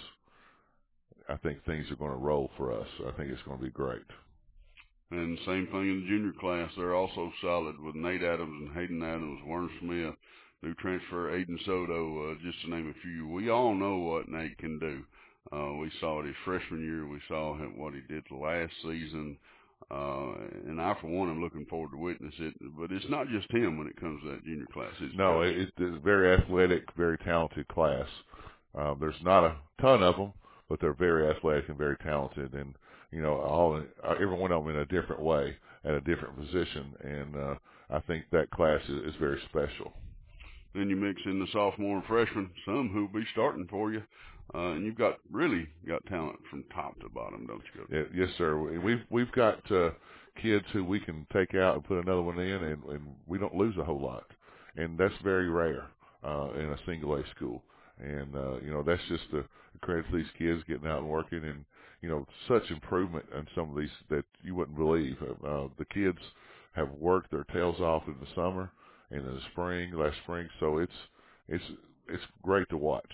I think things are going to roll for us. I think it's going to be great. And same thing in the junior class. They're also solid with Nate Adams and Hayden Adams, Warren Smith, new transfer Aiden Soto, uh, just to name a few. We all know what Nate can do. Uh, we saw it his freshman year. We saw him, what he did last season. Uh, and I, for one, am looking forward to witness it. But it's not just him when it comes to that junior class. It's no, it, it's a very athletic, very talented class. Uh, there's not a ton of them, but they're very athletic and very talented, and you know, all every one of them in a different way at a different position, and uh, I think that class is, is very special. Then you mix in the sophomore and freshman, some who'll be starting for you. Uh, and you've got really got talent from top to bottom, don't you, Coach? Yeah, yes, sir. We've we've got uh, kids who we can take out and put another one in, and, and we don't lose a whole lot. And that's very rare uh, in a single A school. And, uh, you know, that's just a credit to these kids getting out and working, and, you know, such improvement in some of these that you wouldn't believe. Uh, the kids have worked their tails off in the summer and in the spring, last spring, so it's it's it's great to watch.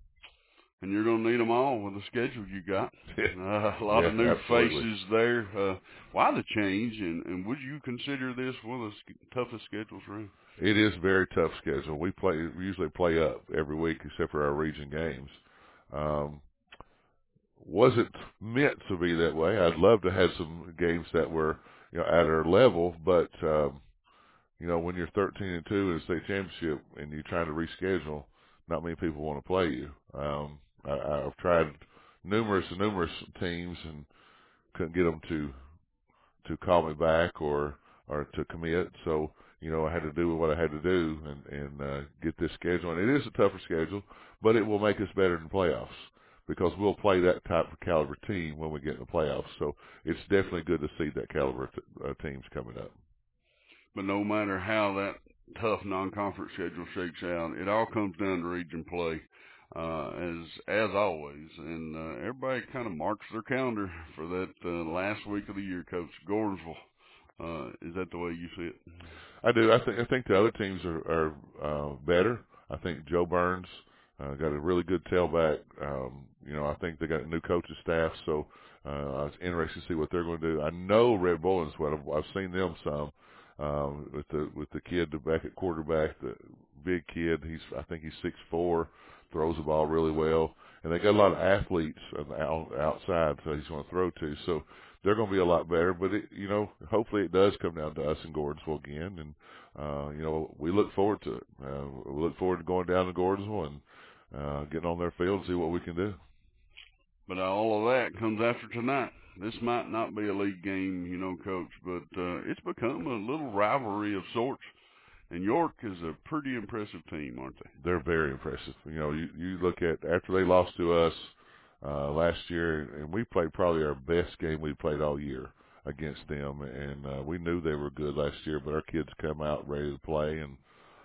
And you're going to need them all with the schedule you got. Uh, a lot yeah, of new absolutely. faces there. Uh, why the change, and, and would you consider this one of the toughest schedules around? It is a very tough schedule. We play we usually play up every week except for our region games. Um, wasn't meant to be that way. I'd love to have some games that were, you know, at our level, but um, you know, when you're thirteen and two in a state championship and you're trying to reschedule, not many people want to play you. Um, I, I've tried numerous and numerous teams and couldn't get them to to call me back or or to commit. So, you know, I had to do what I had to do and, and uh, get this schedule. And it is a tougher schedule, but it will make us better in playoffs because we'll play that type of caliber team when we get in the playoffs. So it's definitely good to see that caliber t- uh, teams coming up. But no matter how that tough non-conference schedule shakes out, it all comes down to region play, uh, as as always. And uh, everybody kind of marks their calendar for that uh, last week of the year, Coach. Gordonsville, uh, is that the way you see it? I do. I think I think the other teams are, are uh, better. I think Joe Burns uh, got a really good tailback. Um, you know, I think they got a new coaching staff, so uh, I was interested to see what they're going to do. I know Red Bullens, well, I've, I've seen them some. Um, with the with the kid back at quarterback, the big kid, he's I think he's six four, throws the ball really well, and they got a lot of athletes on the out, outside, so he's going to throw to. So they're going to be a lot better. But it, you know, hopefully it does come down to us in Gordonsville again, and uh, you know, we look forward to it. Uh, we look forward to going down to Gordonsville and uh, getting on their field and see what we can do. But all of that comes after tonight. This might not be a league game, you know, Coach, but uh, it's become a little rivalry of sorts. And York is a pretty impressive team, aren't they? They're very impressive. You know, you, you look at after they lost to us uh, last year, and we played probably our best game we played all year against them. And uh, we knew they were good last year, but our kids come out ready to play and,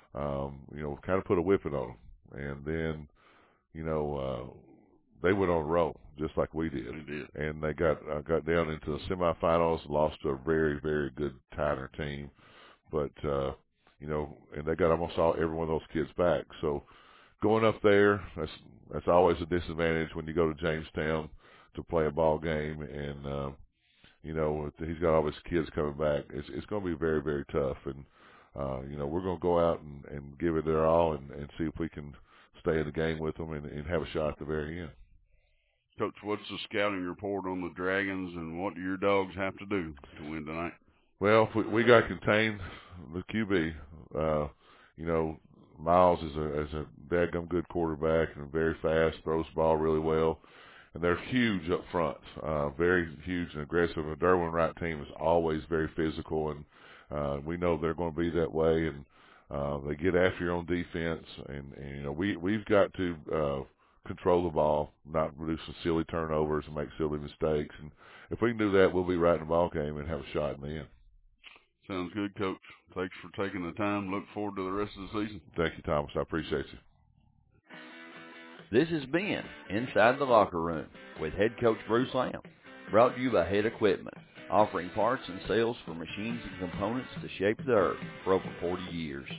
um, you know, kind of put a whipping on them. And then, you know, uh, they went on a roll just like we did. They did. And they got uh, got down into the semifinals, lost to a very, very good Tyner team. But, uh, you know, and they got almost all every one of those kids back. So going up there, that's that's always a disadvantage when you go to Jamestown to play a ball game. And, uh, you know, he's got all his kids coming back. It's, it's going to be very, very tough. And, uh, you know, we're going to go out and, and give it their all and, and see if we can stay in the game with them and, and have a shot at the very end. Coach, what's the scouting report on the Dragons, and what do your dogs have to do to win tonight? Well, we, we got to contain the Q B. Uh, you know, Miles is a is a dadgum good quarterback and very fast, throws the ball really well, and they're huge up front, uh, very huge and aggressive. The Derwin Wright team is always very physical, and uh, we know they're going to be that way. And uh, they get after you on defense, and, and you know we we've got to uh, control the ball, not produce some silly turnovers and make silly mistakes. And if we can do that, we'll be right in the ball game and have a shot in the end. Sounds good, Coach. Thanks for taking the time. Look forward to the rest of the season. Thank you, Thomas. I appreciate you. This has been Inside the Locker Room with head coach Bruce Lamb, brought to you by Head Equipment, offering parts and sales for machines and components to shape the earth for over forty years.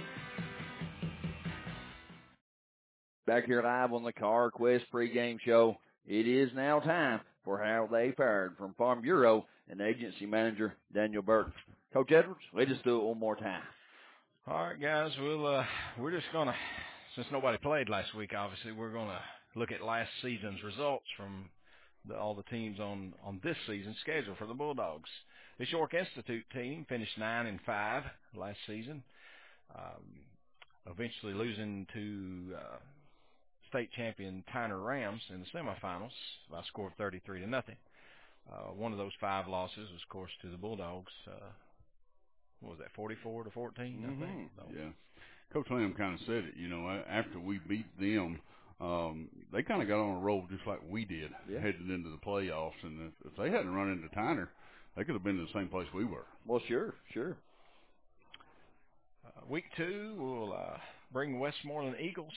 Back here live on the Car Quest pregame show, it is now time for How They Fared from Farm Bureau and Agency Manager Daniel Burton. Coach Edwards, let's just do it one more time. All right, guys. We'll uh, we're just gonna, since nobody played last week, obviously we're gonna look at last season's results from the, all the teams on on this season's schedule for the Bulldogs. The York Institute team finished nine and five last season, um, eventually losing to uh, state champion Tyner Rams in the semifinals by a score of thirty-three to nothing. Uh, one of those five losses was, of course, to the Bulldogs. Uh, what was that, forty-four to fourteen? Mm-hmm. I think. So, yeah. Coach Lamb kind of said it, you know, after we beat them, um, they kind of got on a roll just like we did, yeah. headed into the playoffs. And if, if they hadn't run into Tyner, they could have been in the same place we were. Well, sure, sure. Uh, week two, we'll uh, bring Westmoreland Eagles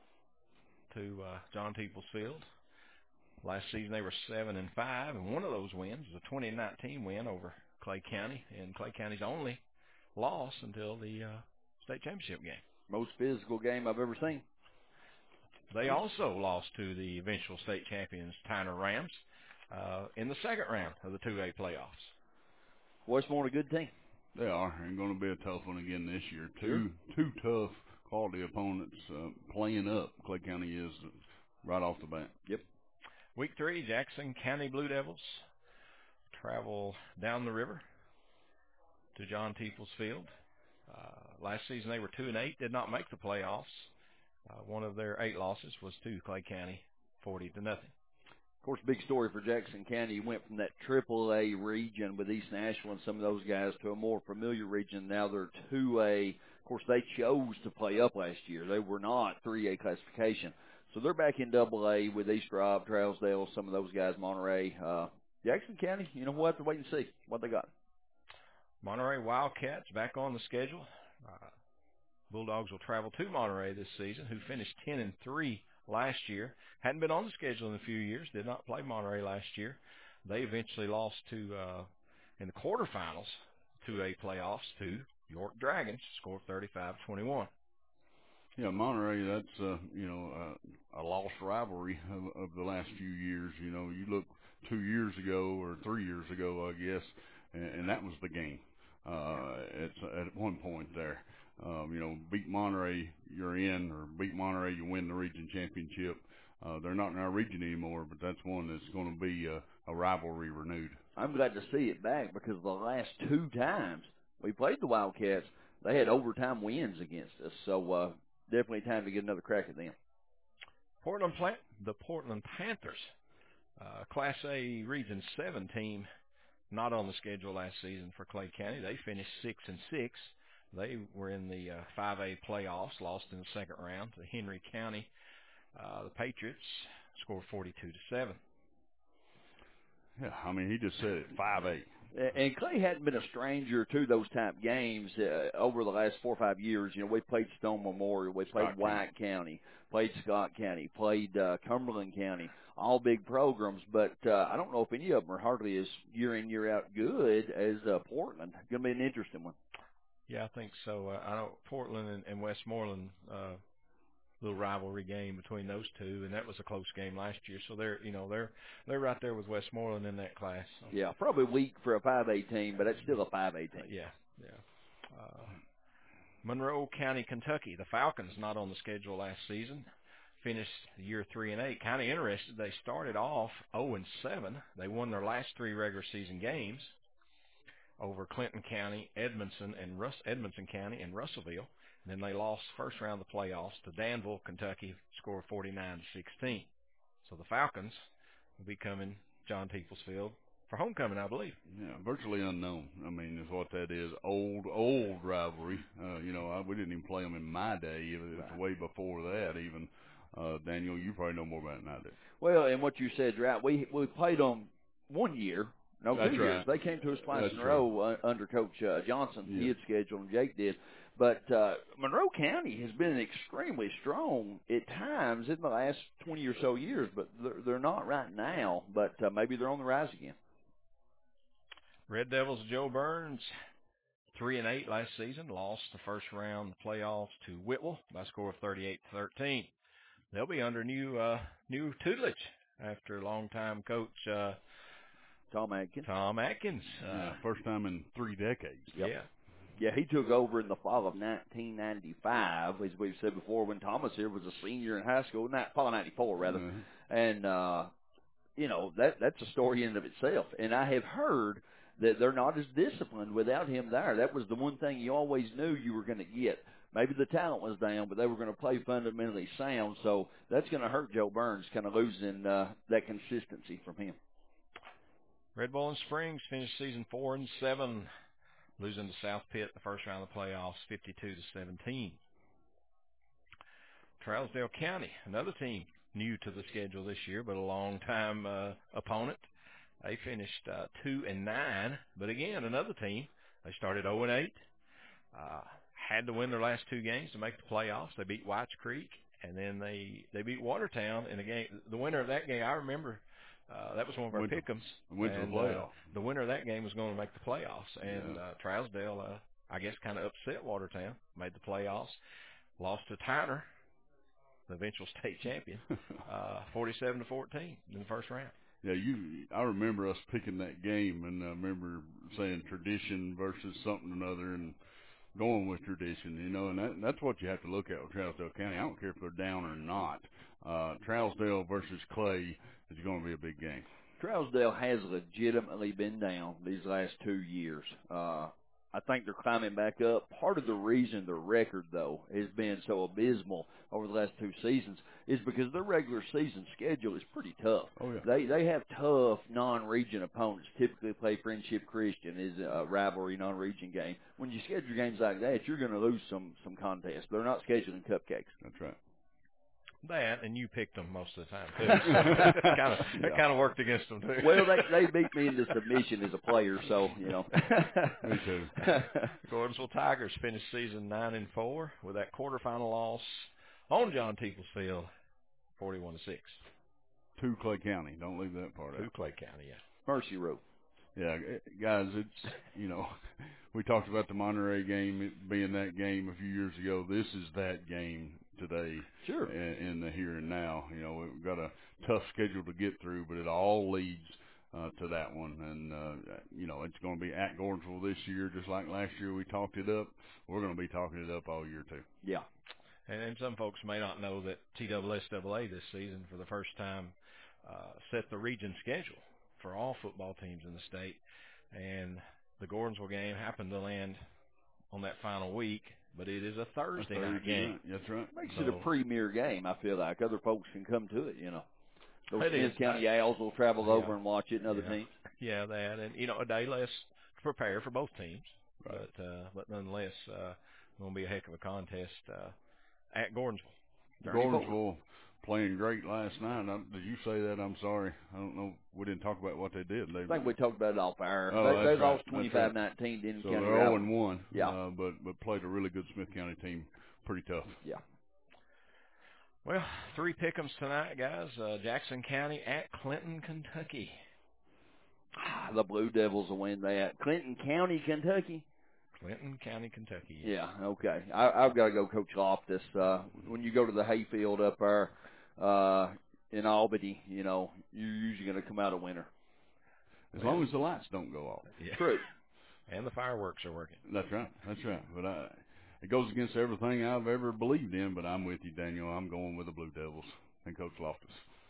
to uh, John Peoples Field. Last season they were seven and five, and one of those wins was a twenty nineteen win over Clay County, and Clay County's only loss until the uh, state championship game. Most physical game I've ever seen. They also lost to the eventual state champions Tyner Rams uh, in the second round of the two A playoffs. Westmoreland a good team. They are, and going to be a tough one again this year. Two sure. two tough quality opponents uh, playing up. Clay County is right off the bat. Yep. Week three, Jackson County Blue Devils travel down the river to John Peoples Field. Uh, last season they were two and eight, did not make the playoffs. Uh, one of their eight losses was to Clay County, forty to nothing. Of course, big story for Jackson County. You went from that triple A region with East Nashville and some of those guys to a more familiar region. Now they're two A. Of course, they chose to play up last year. They were not three A classification. So they're back in double A with East Robb, Trousdale, some of those guys, Monterey. Uh, Jackson County, you know, we'll have to wait and see what they got. Monterey Wildcats back on the schedule. Uh, Bulldogs will travel to Monterey this season, who finished ten and three last year. Hadn't been on the schedule in a few years. Did not play Monterey last year. They eventually lost to uh, in the quarterfinals, two A playoffs to York Dragons, score thirty-five twenty-one. Yeah, Monterey, that's, uh, you know, uh, a lost rivalry of, of the last few years. You know, you look two years ago or three years ago, I guess, and, and that was the game uh, at, at one point there. Um, you know, beat Monterey, you're in, or beat Monterey, you win the region championship. Uh, they're not in our region anymore, but that's one that's going to be a, a rivalry renewed. I'm glad to see it back because the last two times we played the Wildcats, they had overtime wins against us. So, uh, definitely time to get another crack at them. Portland Plant, the Portland Panthers, uh, Class A Region seven team, not on the schedule last season for Clay County. They finished six and six. They were in the uh, five A playoffs, lost in the second round to Henry County. Uh, the Patriots scored forty-two to seven. Yeah, I mean, he just said it, five eight. And Clay hadn't been a stranger to those type games uh, over the last four or five years. You know, we played Stone Memorial, we played Scott White County. County, played Scott County, played uh, Cumberland County, all big programs. But uh, I don't know if any of them are hardly as year in, year out good as uh, Portland. Going to be an interesting one. Yeah, I think so. Uh, I know Portland and, and Westmoreland, uh, little rivalry game between those two, and that was a close game last year. So they're, you know, they're they're right there with Westmoreland in that class. So. Yeah, probably weak for a five A team, but that's still a five A team. Uh, yeah, yeah. Uh, Monroe County, Kentucky. The Falcons not on the schedule last season. Finished the year three and eight. Kind of interested. They started off zero and seven. They won their last three regular season games over Clinton County, Edmondson, and Russ Edmondson County and Russellville. And then they lost first round of the playoffs to Danville, Kentucky, scored forty-nine to sixteen. So the Falcons will be coming John Peoples Field for homecoming, I believe. Yeah, virtually unknown. I mean, is what that is. Old, old rivalry. Uh, you know, I, we didn't even play them in my day. It was Right. way before that even. Uh, Daniel, you probably know more about it than I do. Well, and what you said's right. We we played them one year. No, That's two right. years. They came to us twice That's in a row uh, under Coach uh, Johnson. Yeah. He had scheduled and Jake did. But uh, Monroe County has been extremely strong at times in the last twenty or so years, but they're, they're not right now. But uh, maybe they're on the rise again. Red Devils, Joe Burns, three and eight last season, lost the first round of the playoffs to Whitwell by a score of thirty-eight to thirteen. They'll be under new uh, new tutelage after longtime coach uh, Tom Atkins. Tom Atkins. Uh, Yeah, first time in three decades. Yep. Yeah. Yeah, he took over in the fall of nineteen ninety-five, as we've said before, when Thomas here was a senior in high school, not fall of ninety-four rather. Mm-hmm. And uh, you know that that's a story in and of itself. And I have heard that they're not as disciplined without him there. That was the one thing you always knew you were going to get. Maybe the talent was down, but they were going to play fundamentally sound. So that's going to hurt Joe Burns, kind of losing uh, that consistency from him. Red Bull and Springs finished season four and seven, losing to South Pitt the first round of the playoffs, fifty-two to seventeen. Trousdale County, another team new to the schedule this year, but a long-time uh, opponent. They finished uh, two and nine, but again, another team. They started zero and eight. Uh, had to win their last two games to make the playoffs. They beat Whites Creek, and then they, they beat Watertown in a game. The winner of that game, I remember, uh, that was one of our pick'ems. Went to the playoff. Uh, the winner of that game was going to make the playoffs, and yeah. uh, Trousdale, uh, I guess, kind of upset Watertown, made the playoffs, lost to Tyner, the eventual state champion, uh, forty-seven to fourteen in the first round. Yeah, you. I remember us picking that game, and I remember saying tradition versus something or another, and going with tradition, you know, and that, that's what you have to look at with Trousdale County. I don't care if they're down or not. Uh, Trousdale versus Clay is going to be a big game. Trousdale has legitimately been down these last two years. Uh, I think they're climbing back up. Part of the reason their record, though, has been so abysmal over the last two seasons is because their regular season schedule is pretty tough. Oh, yeah. They they have tough non-region opponents. Typically play Friendship Christian is a rivalry non-region game. When you schedule games like that, you're going to lose some, some contests. They're not scheduling cupcakes. That's right. That, and you picked them most of the time, too. So that kind of yeah. that kind of worked against them, too. Well, they they beat me into submission as a player, so, you know. Me too. Gordonsville Tigers finished season nine and four with that quarterfinal loss on John Teeples Field, forty-one to six. To Clay County. Don't leave that part out. To Clay County, yeah. Mercy Road. Yeah, guys, it's, you know, we talked about the Monterey game it being that game a few years ago. This is that game today. Sure. In, in the here and now. You know, we've got a tough schedule to get through, but it all leads uh, to that one. And, uh, you know, it's going to be at Gordonsville this year, just like last year we talked it up. We're going to be talking it up all year, too. Yeah. And, and some folks may not know that T S S A A this season, for the first time, uh, set the region schedule for all football teams in the state. And the Gordonsville game happened to land on that final week, but it is a Thursday, Thursday night game. Night. That's right. Makes so, it a premier game, I feel like. Other folks can come to it, you know. Those It Smith is. County Owls will travel Yeah. over and watch it, and other yeah. teams. Yeah, that. And, you know, a day less to prepare for both teams. Right. But uh, but nonetheless, uh, going to be a heck of a contest uh, at Gordonsville. Gordonsville playing great last night. I, did you say that? I'm sorry. I don't know. We didn't talk about what they did. They, I think we talked about it off air. Oh, they that's they right. lost twenty-five nineteen to Denton So County. they're zero and one. Yeah. Uh, but, but played a really good Smith County team. Pretty tough. Yeah. Well, three pick'ems tonight, guys. Uh, Jackson County at Clinton, Kentucky. The Blue Devils will win that. Clinton County, Kentucky. Clinton County, Kentucky. Yeah, okay. I, I've got to go Coach Loftus. Uh, when you go to the hayfield up there uh, in Albany, you know, you're usually going to come out a winner. As long as the lights don't go off. Yeah. True. And the fireworks are working. That's right. That's right. But I, it goes against everything I've ever believed in, but I'm with you, Daniel. I'm going with the Blue Devils and Coach Loftus.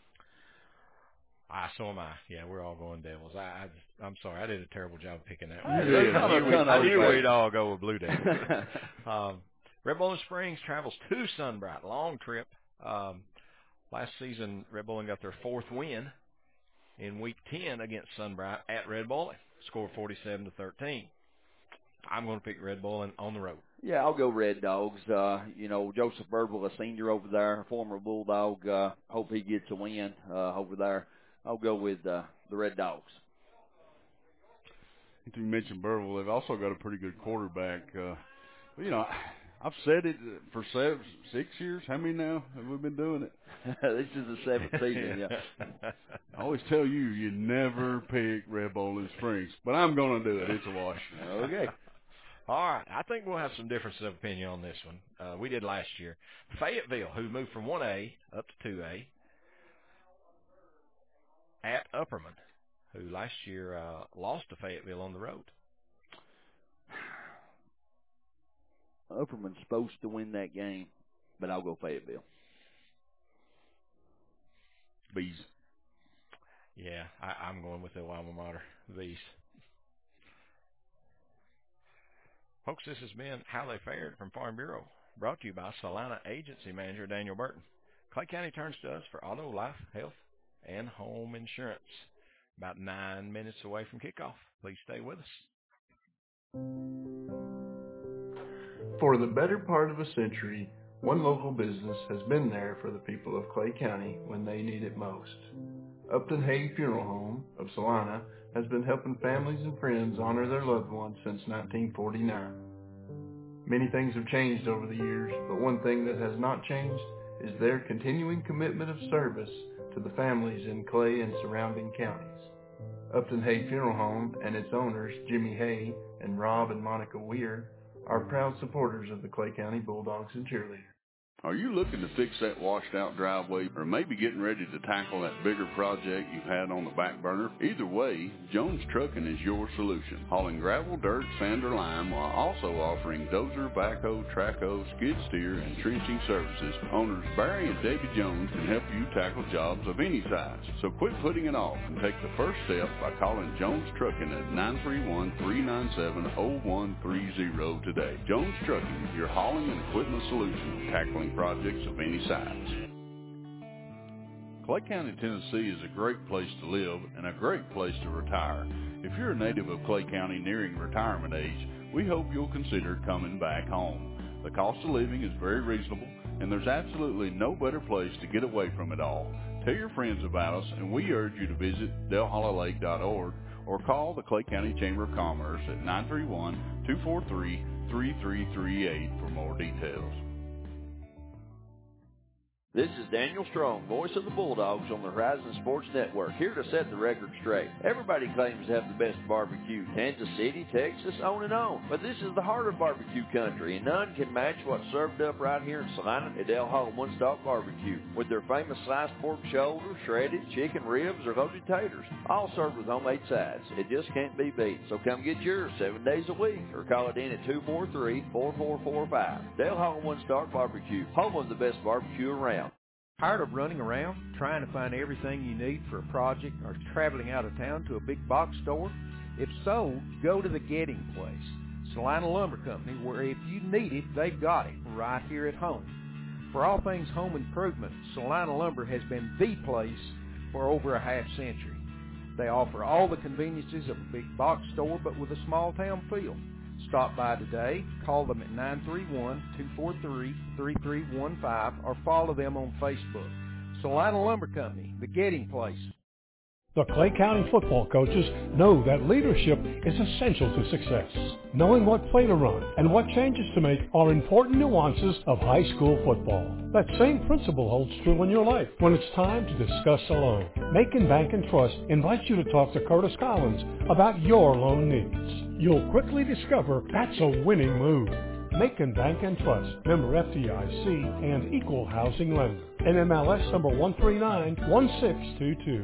Ah, so am I. Yeah, we're all going Devils. I, I, I'm sorry. I did a terrible job of picking that one. You did. I knew, we, I knew we'd all go with Blue Devils. um, Red Bowling Springs travels to Sunbright. Long trip. Um, last season, Red Bowling got their fourth win in Week ten against Sunbright at Red Bowling. Scored forty-seven to thirteen. I'm going to pick Red Bowling on the road. Yeah, I'll go Red Dogs. Uh, you know, Joseph Birdwell, a senior over there, a former Bulldog. Uh, hope he gets a win uh, over there. I'll go with uh, the Red Dogs. You mentioned Birdwell. They've also got a pretty good quarterback. Uh, you know, I've said it for seven, six years. How many now have we been doing it? This is the seventh season, yeah. I always tell you, you never pick Red Bowling Springs, but I'm going to do it. It's a wash. Okay. All right. I think we'll have some differences of opinion on this one. Uh, we did last year. Fayetteville, who moved from one A up to two A, at Upperman, who last year uh, lost to Fayetteville on the road. Upperman's supposed to win that game, but I'll go Fayetteville. Bees. Yeah, I, I'm going with the alma mater, Bees. Folks, this has been How They Fared from Farm Bureau, brought to you by Salina Agency Manager Daniel Burton. Clay County turns to us for auto, life, health, and home insurance. About nine minutes away from kickoff. Please stay with us. For the better part of a century, One local business has been there for the people of Clay County when they need it most. Upton Hague Funeral Home of Salina has been helping families and friends honor their loved ones since nineteen forty-nine. Many things have changed over the years, but one thing that has not changed is their continuing commitment of service to the families in Clay and surrounding counties. Upton Hague Funeral Home and its owners, Jimmy Hay and Rob and Monica Weir, are proud supporters of the Clay County Bulldogs and Cheerleaders. Are you looking to fix that washed-out driveway or maybe getting ready to tackle that bigger project you've had on the back burner? Either way, Jones Trucking is your solution. Hauling gravel, dirt, sand, or lime while also offering dozer, backhoe, trackhoe, skid steer, and trenching services. Owners Barry and Debbie Jones can help you tackle jobs of any size. So quit putting it off and take the first step by calling Jones Trucking at nine three one, three nine seven, zero one three zero today. Jones Trucking, your hauling and equipment solution, tackling projects of any size. Clay County, Tennessee is a great place to live and a great place to retire. If you're a native of Clay County nearing retirement age, we hope you'll consider coming back home. The cost of living is very reasonable, and there's absolutely no better place to get away from it all. Tell your friends about us, and we urge you to visit Del Hollow Lake dot org or call the Clay County Chamber of Commerce at nine three one, two four three, three three three eight for more details. This is Daniel Strong, voice of the Bulldogs on the Horizon Sports Network, here to set the record straight. Everybody claims to have the best barbecue, Kansas City, Texas, on and on. But this is the heart of barbecue country, and none can match what's served up right here in Salina at Del Hollow One Stop Barbecue, with their famous sliced pork shoulder, shredded chicken ribs, or loaded taters, all served with homemade sides. It just can't be beat. So come get yours seven days a week, or call it in at two four three, four four four five. Del Hollow One Stop Barbecue, home of the best barbecue around. Tired of running around trying to find everything you need for a project or traveling out of town to a big box store? If so, go to the Getting Place, Salina Lumber Company, where if you need it, they've got it right here at home. For all things home improvement, Salina Lumber has been the place for over a half century. They offer all the conveniences of a big box store, but with a small town feel. Stop by today, call them at nine three one, two four three, three three one five, or follow them on Facebook. Salina Lumber Company, the Getting Place. The Clay County football coaches know that leadership is essential to success. Knowing what play to run and what changes to make are important nuances of high school football. That same principle holds true in your life when it's time to discuss a loan. Macon Bank and Trust invites you to talk to Curtis Collins about your loan needs. You'll quickly discover that's a winning move. Macon Bank and Trust, member F D I C and equal housing lender. N M L S number one three nine one six two two.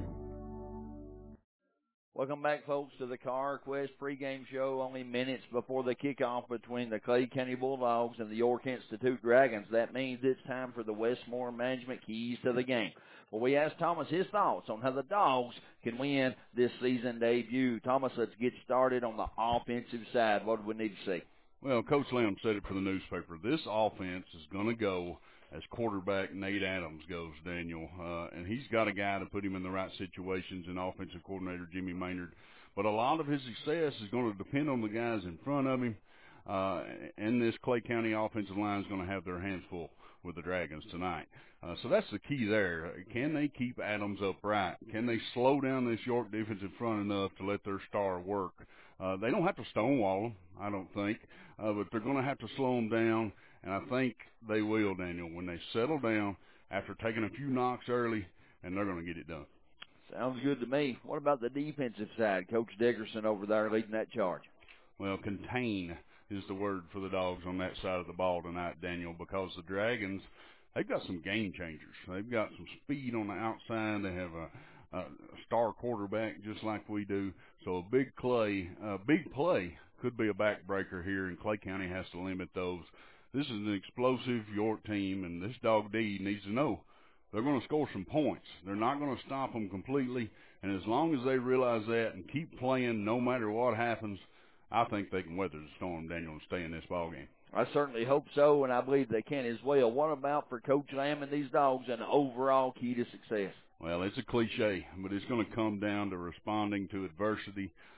Welcome back, folks, to the Car Quest pregame show. Only minutes before the kickoff between the Clay County Bulldogs and the York Institute Dragons. That means it's time for the Westmore Management Keys to the Game. Well, we asked Thomas his thoughts on how the Dogs can win this season debut. Thomas, let's get started on the offensive side. What do we need to see? Well, Coach Lamb said it for the newspaper. This offense is going to go as quarterback Nate Adams goes, Daniel. Uh, and he's got a guy to put him in the right situations, and offensive coordinator Jimmy Maynard. But a lot of his success is going to depend on the guys in front of him. Uh, and this Clay County offensive line is going to have their hands full with the Dragons tonight. Uh, so that's the key there. Can they keep Adams upright? Can they slow down this York defense in front enough to let their star work? Uh, they don't have to stonewall them, I don't think, uh, but they're going to have to slow them down, and I think they will, Daniel, when they settle down after taking a few knocks early, and they're going to get it done. Sounds good to me. What about the defensive side? Coach Dickerson over there leading that charge. Well, contain is the word for the Dogs on that side of the ball tonight, Daniel, because the Dragons, they've got some game changers. They've got some speed on the outside. They have a, a star quarterback just like we do. So a big play, a big play could be a backbreaker here, and Clay County has to limit those. This is an explosive York team, and this Dog D needs to know they're going to score some points. They're not going to stop them completely, and as long as they realize that and keep playing no matter what happens, I think they can weather the storm, Daniel, and stay in this ball game. I certainly hope so, and I believe they can as well. What about for Coach Lamb and these Dogs an overall key to success? Well, it's a cliche, but it's going to come down to responding to adversity.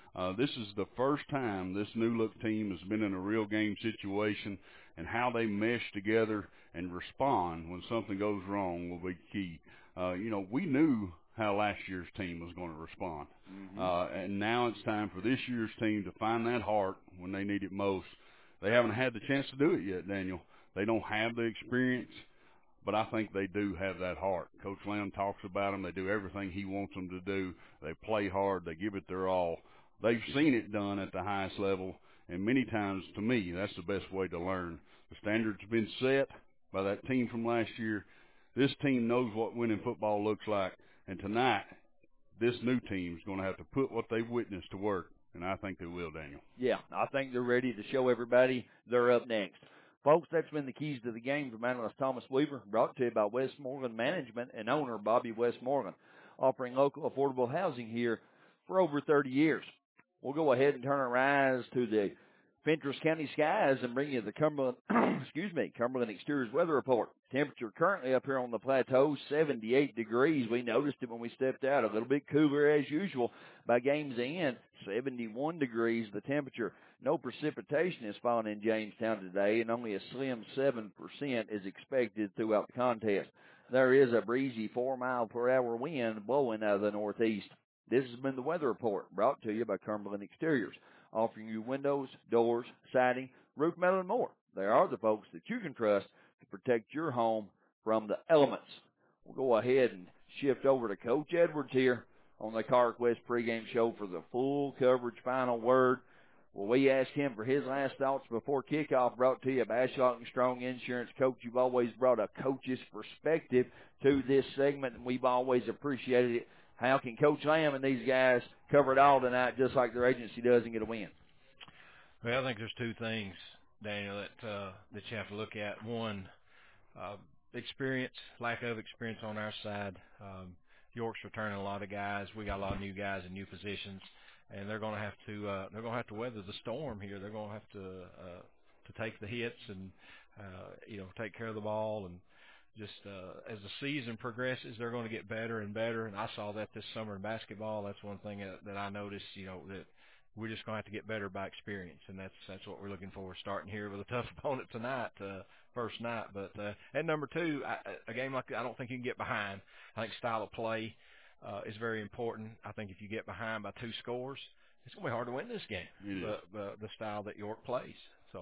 Uh, this is the first time this new-look team has been in a real game situation, and how they mesh together and respond when something goes wrong will be key. Uh, you know, we knew how last year's team was going to respond. Mm-hmm. Uh, and now it's time for this year's team to find that heart when they need it most. They haven't had the chance to do it yet, Daniel. They don't have the experience, but I think they do have that heart. Coach Lamb talks about them. They do everything he wants them to do. They play hard. They give it their all. They've seen it done at the highest level, and many times, to me, that's the best way to learn. The standard's been set by that team from last year. This team knows what winning football looks like, and tonight, this new team is going to have to put what they've witnessed to work, and I think they will, Daniel. Yeah, I think they're ready to show everybody they're up next. Folks, that's been the keys to the game from analyst Thomas Weaver, brought to you by West Morgan Management and owner Bobby West Morgan, offering local affordable housing here for over thirty years. We'll go ahead and turn our eyes to the Fentress County skies and bring you the Cumberland, excuse me, Cumberland Exteriors weather report. Temperature currently up here on the plateau, seventy-eight degrees. We noticed it when we stepped out. A little bit cooler as usual. By game's end, seventy-one degrees the temperature. No precipitation is falling in Jamestown today, and only a slim seven percent is expected throughout the contest. There is a breezy four mile per hour wind blowing out of the northeast. This has been the weather report brought to you by Cumberland Exteriors, offering you windows, doors, siding, roof metal, and more. They are the folks that you can trust to protect your home from the elements. We'll go ahead and shift over to Coach Edwards here on the Car Quest pregame show for the full coverage final word. Well, we asked him for his last thoughts before kickoff, brought to you by Ashlock and Strong Insurance. Coach, you've always brought a coach's perspective to this segment, and we've always appreciated it. How can Coach Lamb and these guys cover it all tonight just like their agency does and get a win? Well, I think there's two things, Daniel, that uh, that you have to look at. One, uh, experience, lack of experience on our side. Um, York's returning a lot of guys. We got a lot of new guys in new positions, and they're going to have to uh, they're going to have to weather the storm here. They're going to have to uh, to take the hits and uh, you know take care of the ball. And just uh, as the season progresses, they're going to get better and better. And I saw that this summer in basketball. That's one thing that, that I noticed. You know that. We're just going to have to get better by experience, and that's that's what we're looking for, starting here with a tough opponent tonight, uh, first night. But uh, and number two, I, a game like that, I don't think you can get behind. I think style of play uh, is very important. I think if you get behind by two scores, it's going to be hard to win this game, the, the, the style that York plays. So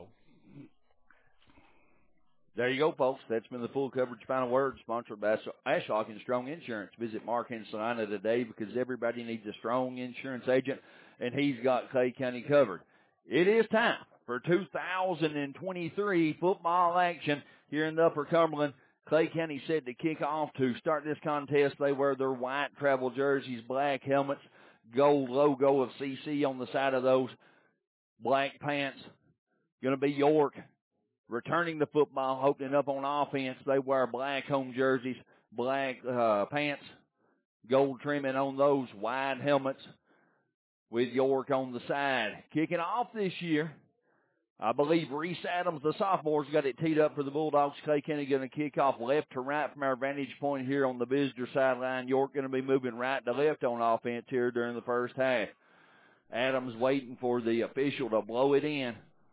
there you go, folks. That's been the full coverage final word, sponsored by Ashlock and Strong Insurance. Visit Mark in Salina today because everybody needs a strong insurance agent, and he's got Clay County covered. It is time for two thousand twenty-three football action here in the Upper Cumberland. Clay County said to kick off to start this contest. They wear their white travel jerseys, black helmets, gold logo of C C on the side of those, black pants. Going to be York returning the football, opening up on offense. They wear black home jerseys, black uh, pants, gold trimming on those, wide helmets, with York on the side. Kicking off this year, I believe Reese Adams, the sophomore's got it teed up for the Bulldogs. Clay County going to kick off left to right from our vantage point here on the visitor sideline. York going to be moving right to left on offense here during the first half. Adams waiting for the official to blow it in.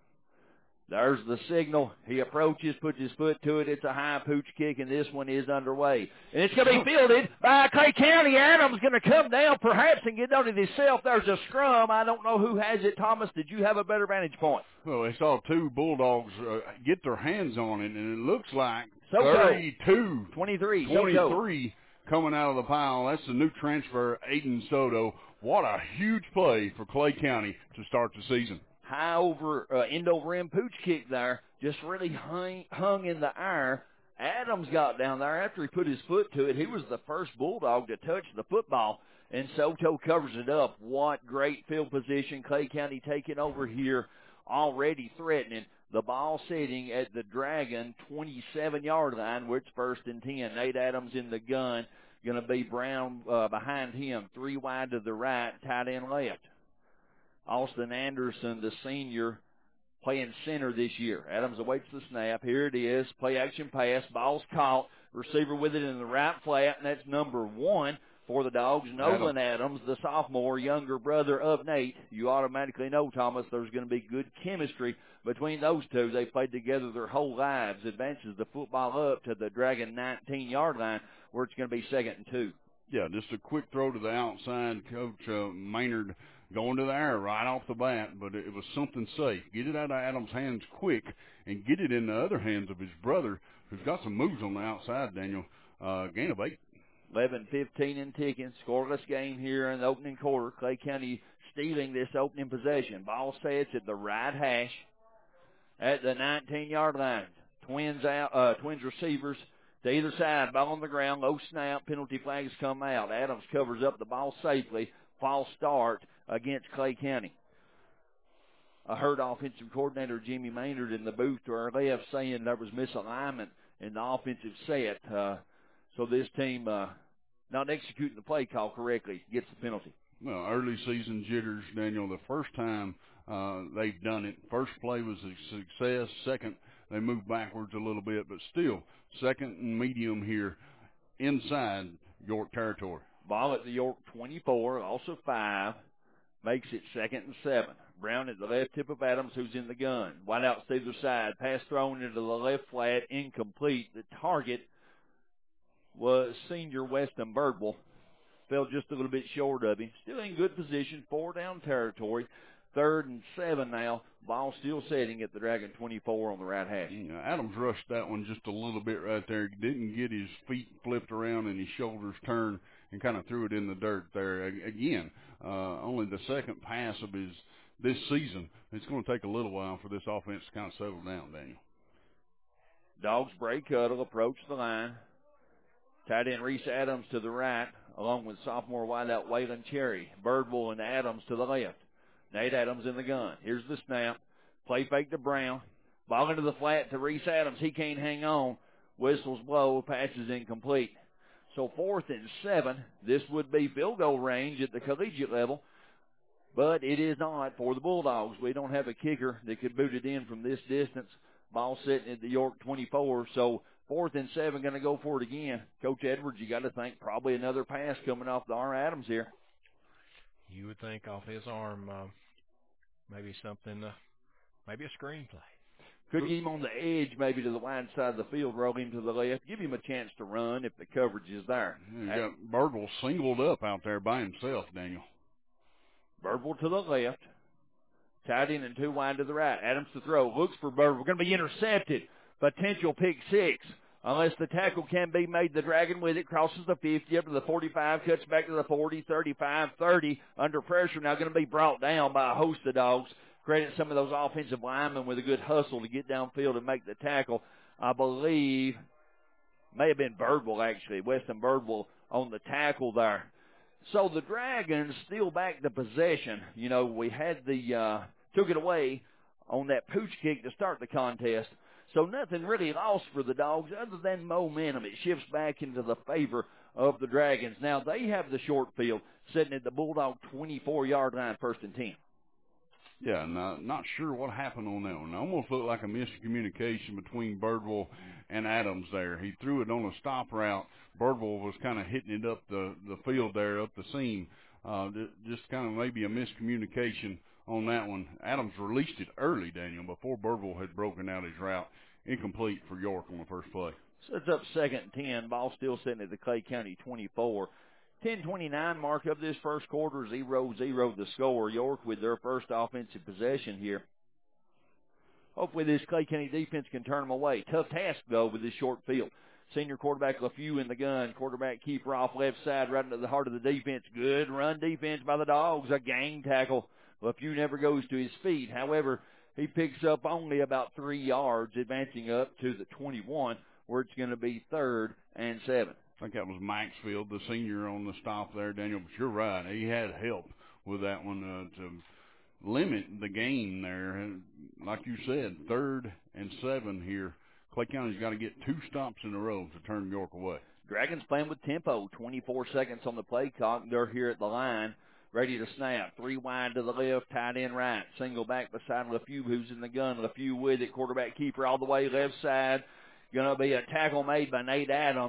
There's the signal. He approaches, puts his foot to it. It's a high pooch kick, and this one is underway. And it's going to be fielded by Clay County. Adams going to come down perhaps and get on it himself. There's a scrum. I don't know who has it. Thomas, did you have a better vantage point? Well, they saw two Bulldogs uh, get their hands on it, and it looks like Soto. thirty-two, twenty-three, twenty-three coming out of the pile. That's the new transfer, Aiden Soto. What a huge play for Clay County to start the season. High over, uh, end over end pooch kick there, just really hung, hung in the air. Adams got down there after he put his foot to it. He was the first Bulldog to touch the football, and Soto covers it up. What great field position. Clay County taking over here, already threatening. The ball sitting at the Dragon twenty-seven-yard line, where it's first and ten. Nate Adams in the gun. Going to be Brown uh, behind him, three wide to the right, tight end left. Austin Anderson, the senior, playing center this year. Adams awaits the snap. Here it is. Play action pass. Ball's caught. Receiver with it in the right flat, and that's number one For the Dogs, Nolan Adams, the sophomore, younger brother of Nate. You automatically know, Thomas, there's going to be good chemistry between those two. They played together their whole lives. Advances the football up to the Dragon nineteen-yard line, where it's going to be second and two. Yeah, just a quick throw to the outside. Coach uh, Maynard going to the air right off the bat, but it was something safe. Get it out of Adams' hands quick and get it in the other hands of his brother, who's got some moves on the outside, Daniel. Uh, gain of eight. eleven fifteen in ticking. Scoreless game here in the opening quarter. Clay County stealing this opening possession. Ball sets at the right hash at the nineteen-yard line. Twins out. Uh, Twins receivers to either side. Ball on the ground. Low snap. Penalty flags come out. Adams covers up the ball safely. False start against Clay County. I heard offensive coordinator Jimmy Maynard in the booth to our left saying there was misalignment in the offensive set. Uh, so this team uh, not executing the play call correctly gets the penalty. Well, early season jitters, Daniel. The first time uh, they've done it, first play was a success. Second, they moved backwards a little bit, but still, second and medium here inside York territory. Ball at the York twenty-four, also five, makes it second and seven. Brown at the left tip of Adams, who's in the gun. Wide out to either side. Pass thrown into the left flat, incomplete. The target was senior Weston Birdwell. Fell just a little bit short of him. Still in good position, four down territory. Third and seven now. Ball still setting at the Dragon twenty-four on the right hash. Yeah, Adams rushed that one just a little bit right there. Didn't get his feet flipped around and his shoulders turned and kind of threw it in the dirt there. Again, uh, only the second pass of his this season. It's going to take a little while for this offense to kind of settle down, Daniel. Dogs break huddle, approach the line. Tight end Reese Adams to the right, along with sophomore wideout Waylon Cherry. Birdwell and Adams to the left. Nate Adams in the gun. Here's the snap. Play fake to Brown. Ball into the flat to Reese Adams. He can't hang on. Whistles blow. Pass is incomplete. So fourth and seven. This would be field goal range at the collegiate level, but it is not for the Bulldogs. We don't have a kicker that could boot it in from this distance. Ball sitting at the York twenty-four. So fourth and seven, going to go for it again. Coach Edwards, you got to think probably another pass coming off the arm Adams here. You would think off his arm, uh, maybe something, uh, maybe a screen play. Could get him on the edge, maybe to the wide side of the field, roll him to the left, give him a chance to run if the coverage is there. You got Birdwell singled up out there by himself, Daniel. Birdwell to the left. Tight end and two wide to the right. Adams to throw. Looks for Birdwell. Going to be intercepted. Potential pick six. Unless the tackle can be made, the Dragon with it crosses the fifty up to the forty-five, cuts back to the forty, thirty-five, thirty. Under pressure now, going to be brought down by a host of Dogs. Credit some of those offensive linemen with a good hustle to get downfield and make the tackle. I believe may have been Birdwell, actually, Weston Birdwell on the tackle there. So the Dragons steal back the possession. You know, we had the uh, took it away on that pooch kick to start the contest. So nothing really lost for the Dogs other than momentum. It shifts back into the favor of the Dragons. Now they have the short field sitting at the Bulldog twenty-four-yard line, first and ten. Yeah, not, not sure what happened on that one. It almost looked like a miscommunication between Birdwell and Adams there. He threw it on a stop route. Birdwell was kind of hitting it up the, the field there, up the seam. Uh, just kind of maybe a miscommunication on that one. Adams released it early, Daniel, before Birdwell had broken out his route. Incomplete for York on the first play. Sets up second and ten. Ball still sitting at the Clay County twenty-four. ten twenty-nine mark of this first quarter, zero zero the score. York with their first offensive possession here. Hopefully this Clay County defense can turn them away. Tough task, though, with this short field. Senior quarterback LeFew in the gun. Quarterback keeper off left side right into the heart of the defense. Good run defense by the Dogs. A gang tackle. LeFew never goes to his feet. However, he picks up only about three yards, advancing up to the twenty-one, where it's going to be third and seven. I think that was Maxfield, the senior, on the stop there, Daniel. But you're right. He had help with that one uh, to limit the gain there. And like you said, third and seven here. Clay County's got to get two stops in a row to turn York away. Dragons playing with tempo. twenty-four seconds on the play clock. They're here at the line, ready to snap. Three wide to the left, tight end right. Single back beside LeFew, who's in the gun. LeFew with it. Quarterback keeper all the way left side. Going to be a tackle made by Nate Adams.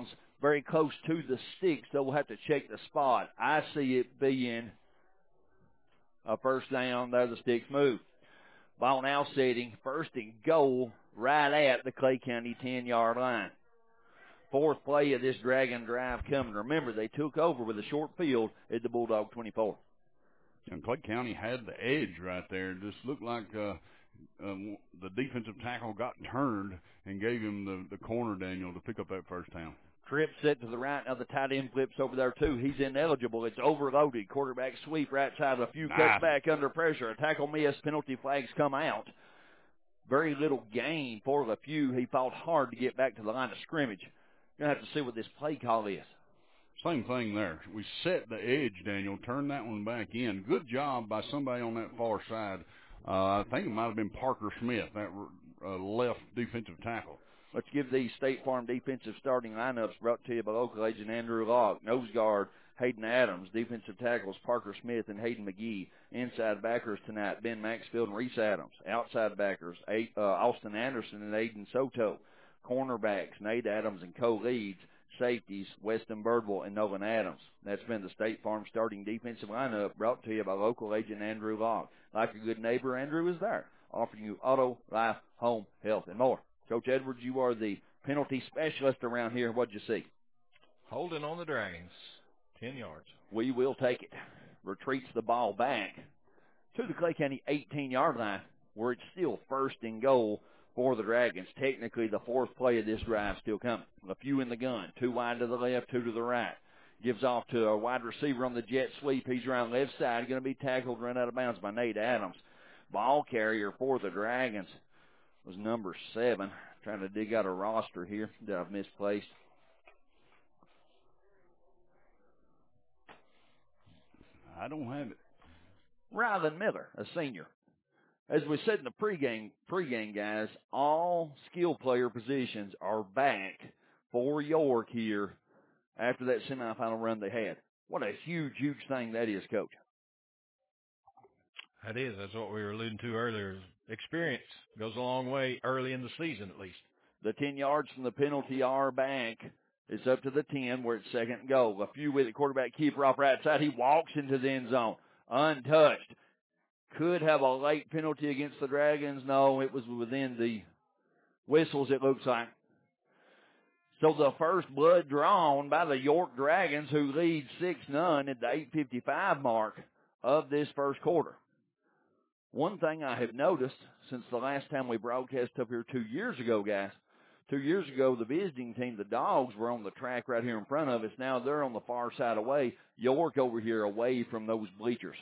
very close to the sticks, so we'll have to check the spot. I see it being a first down. There the sticks move. Ball now setting, first and goal right at the Clay County ten-yard line. Fourth play of this Dragon drive coming. Remember, they took over with a short field at the Bulldog twenty-four. And Clay County had the edge right there. It just looked like uh, um, the defensive tackle got turned and gave him the, the corner, Daniel, to pick up that first down. Trip set to the right. Now the tight end flips over there, too. He's ineligible. It's overloaded. Quarterback sweep right side. A few nice. cuts back under pressure. A tackle miss. Penalty flags come out. Very little gain for LeFew. He fought hard to get back to the line of scrimmage. You're going to have to see what this play call is. Same thing there. We set the edge, Daniel, turn that one back in. Good job by somebody on that far side. Uh, I think it might have been Parker Smith, that uh, left defensive tackle. Let's give these State Farm defensive starting lineups brought to you by local agent Andrew Locke. Nose guard, Hayden Adams. Defensive tackles, Parker Smith and Hayden McGee. Inside backers tonight, Ben Maxfield and Reese Adams. Outside backers, uh, Austin Anderson and Aiden Soto. Cornerbacks, Nate Adams and Cole Leeds. Safeties, Weston Birdwell and Nolan Adams. That's been the State Farm starting defensive lineup brought to you by local agent Andrew Locke. Like a good neighbor, Andrew is there, offering you auto, life, home, health, and more. Coach Edwards, you are the penalty specialist around here. What'd you see? Holding on the Dragons, ten yards. We will take it. Retreats the ball back to the Clay County eighteen-yard line, where it's still first and goal for the Dragons. Technically, the fourth play of this drive still coming. A few in the gun, two wide to the left, two to the right. Gives off to a wide receiver on the jet sweep. He's around left side, going to be tackled, run out of bounds by Nate Adams. Ball carrier for the Dragons was number seven. Trying to dig out a roster here that I've misplaced. I don't have it. Rylan Miller, a senior. As we said in the pregame, pregame, guys, all skill player positions are back for York here after that semifinal run they had. What a huge, huge thing that is, Coach. That is. That's what we were alluding to earlier. Experience goes a long way early in the season, at least. The ten yards from the penalty are back. It's up to the ten where it's second and goal. A few with it, quarterback keeper off right side. He walks into the end zone untouched. Could have a late penalty against the Dragons. No, it was within the whistles, it looks like. So the first blood drawn by the York Dragons, who lead six none at the eight fifty-five mark of this first quarter. One thing I have noticed since the last time we broadcast up here two years ago, guys, two years ago the visiting team, the Dogs, were on the track right here in front of us. Now they're on the far side away. York over here away from those bleachers.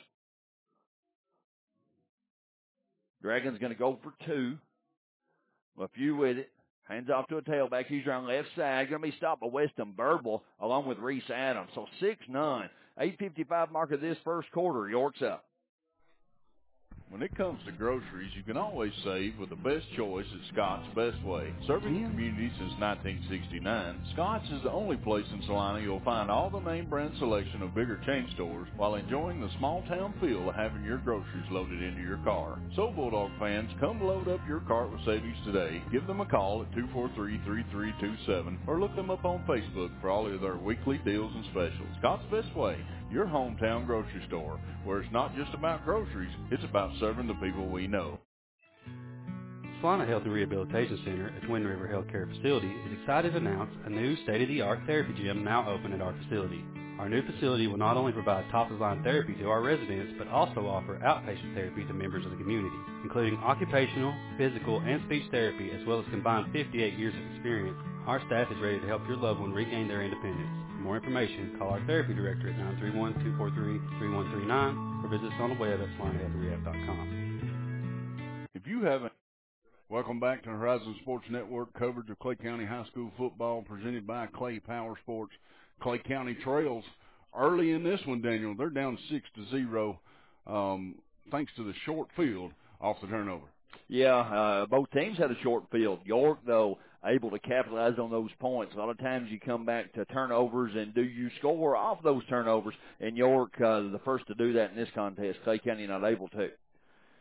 Dragons going to go for two. A few with it. Hands off to a tailback. He's around left side. Going to be stopped by Weston Birdwell along with Reese Adams. So six none. eight fifty-five mark of this first quarter. York's up. When it comes to groceries, you can always save with the best choice at Scott's Best Way. Serving the community since nineteen sixty-nine, Scott's is the only place in Salina you'll find all the name brand selection of bigger chain stores while enjoying the small town feel of having your groceries loaded into your car. So Bulldog fans, come load up your cart with savings today. Give them a call at two four three, three three two seven or look them up on Facebook for all of their weekly deals and specials. Scott's Best Way, your hometown grocery store, where it's not just about groceries, it's about serving the people we know. Salina Health and Rehabilitation Center at Twin River Healthcare Facility is excited to announce a new state-of-the-art therapy gym now open at our facility. Our new facility will not only provide top-of-the-line therapy to our residents, but also offer outpatient therapy to members of the community, including occupational, physical, and speech therapy, as well as combined fifty-eight years of experience. Our staff is ready to help your loved one regain their independence. For more information, call our therapy director at nine three one, two four three, three one three nine or visit us on the web at salina health rehab dot com. If you haven't, welcome back to Horizon Sports Network coverage of Clay County High School football presented by Clay Power Sports. Clay County trails early in this one, Daniel. They're down six to zero, um, thanks to the short field off the turnover. Yeah, uh, both teams had a short field. York, though, able to capitalize on those points. A lot of times you come back to turnovers, and do you score off those turnovers? And York, uh, the first to do that in this contest. Clay County not able to.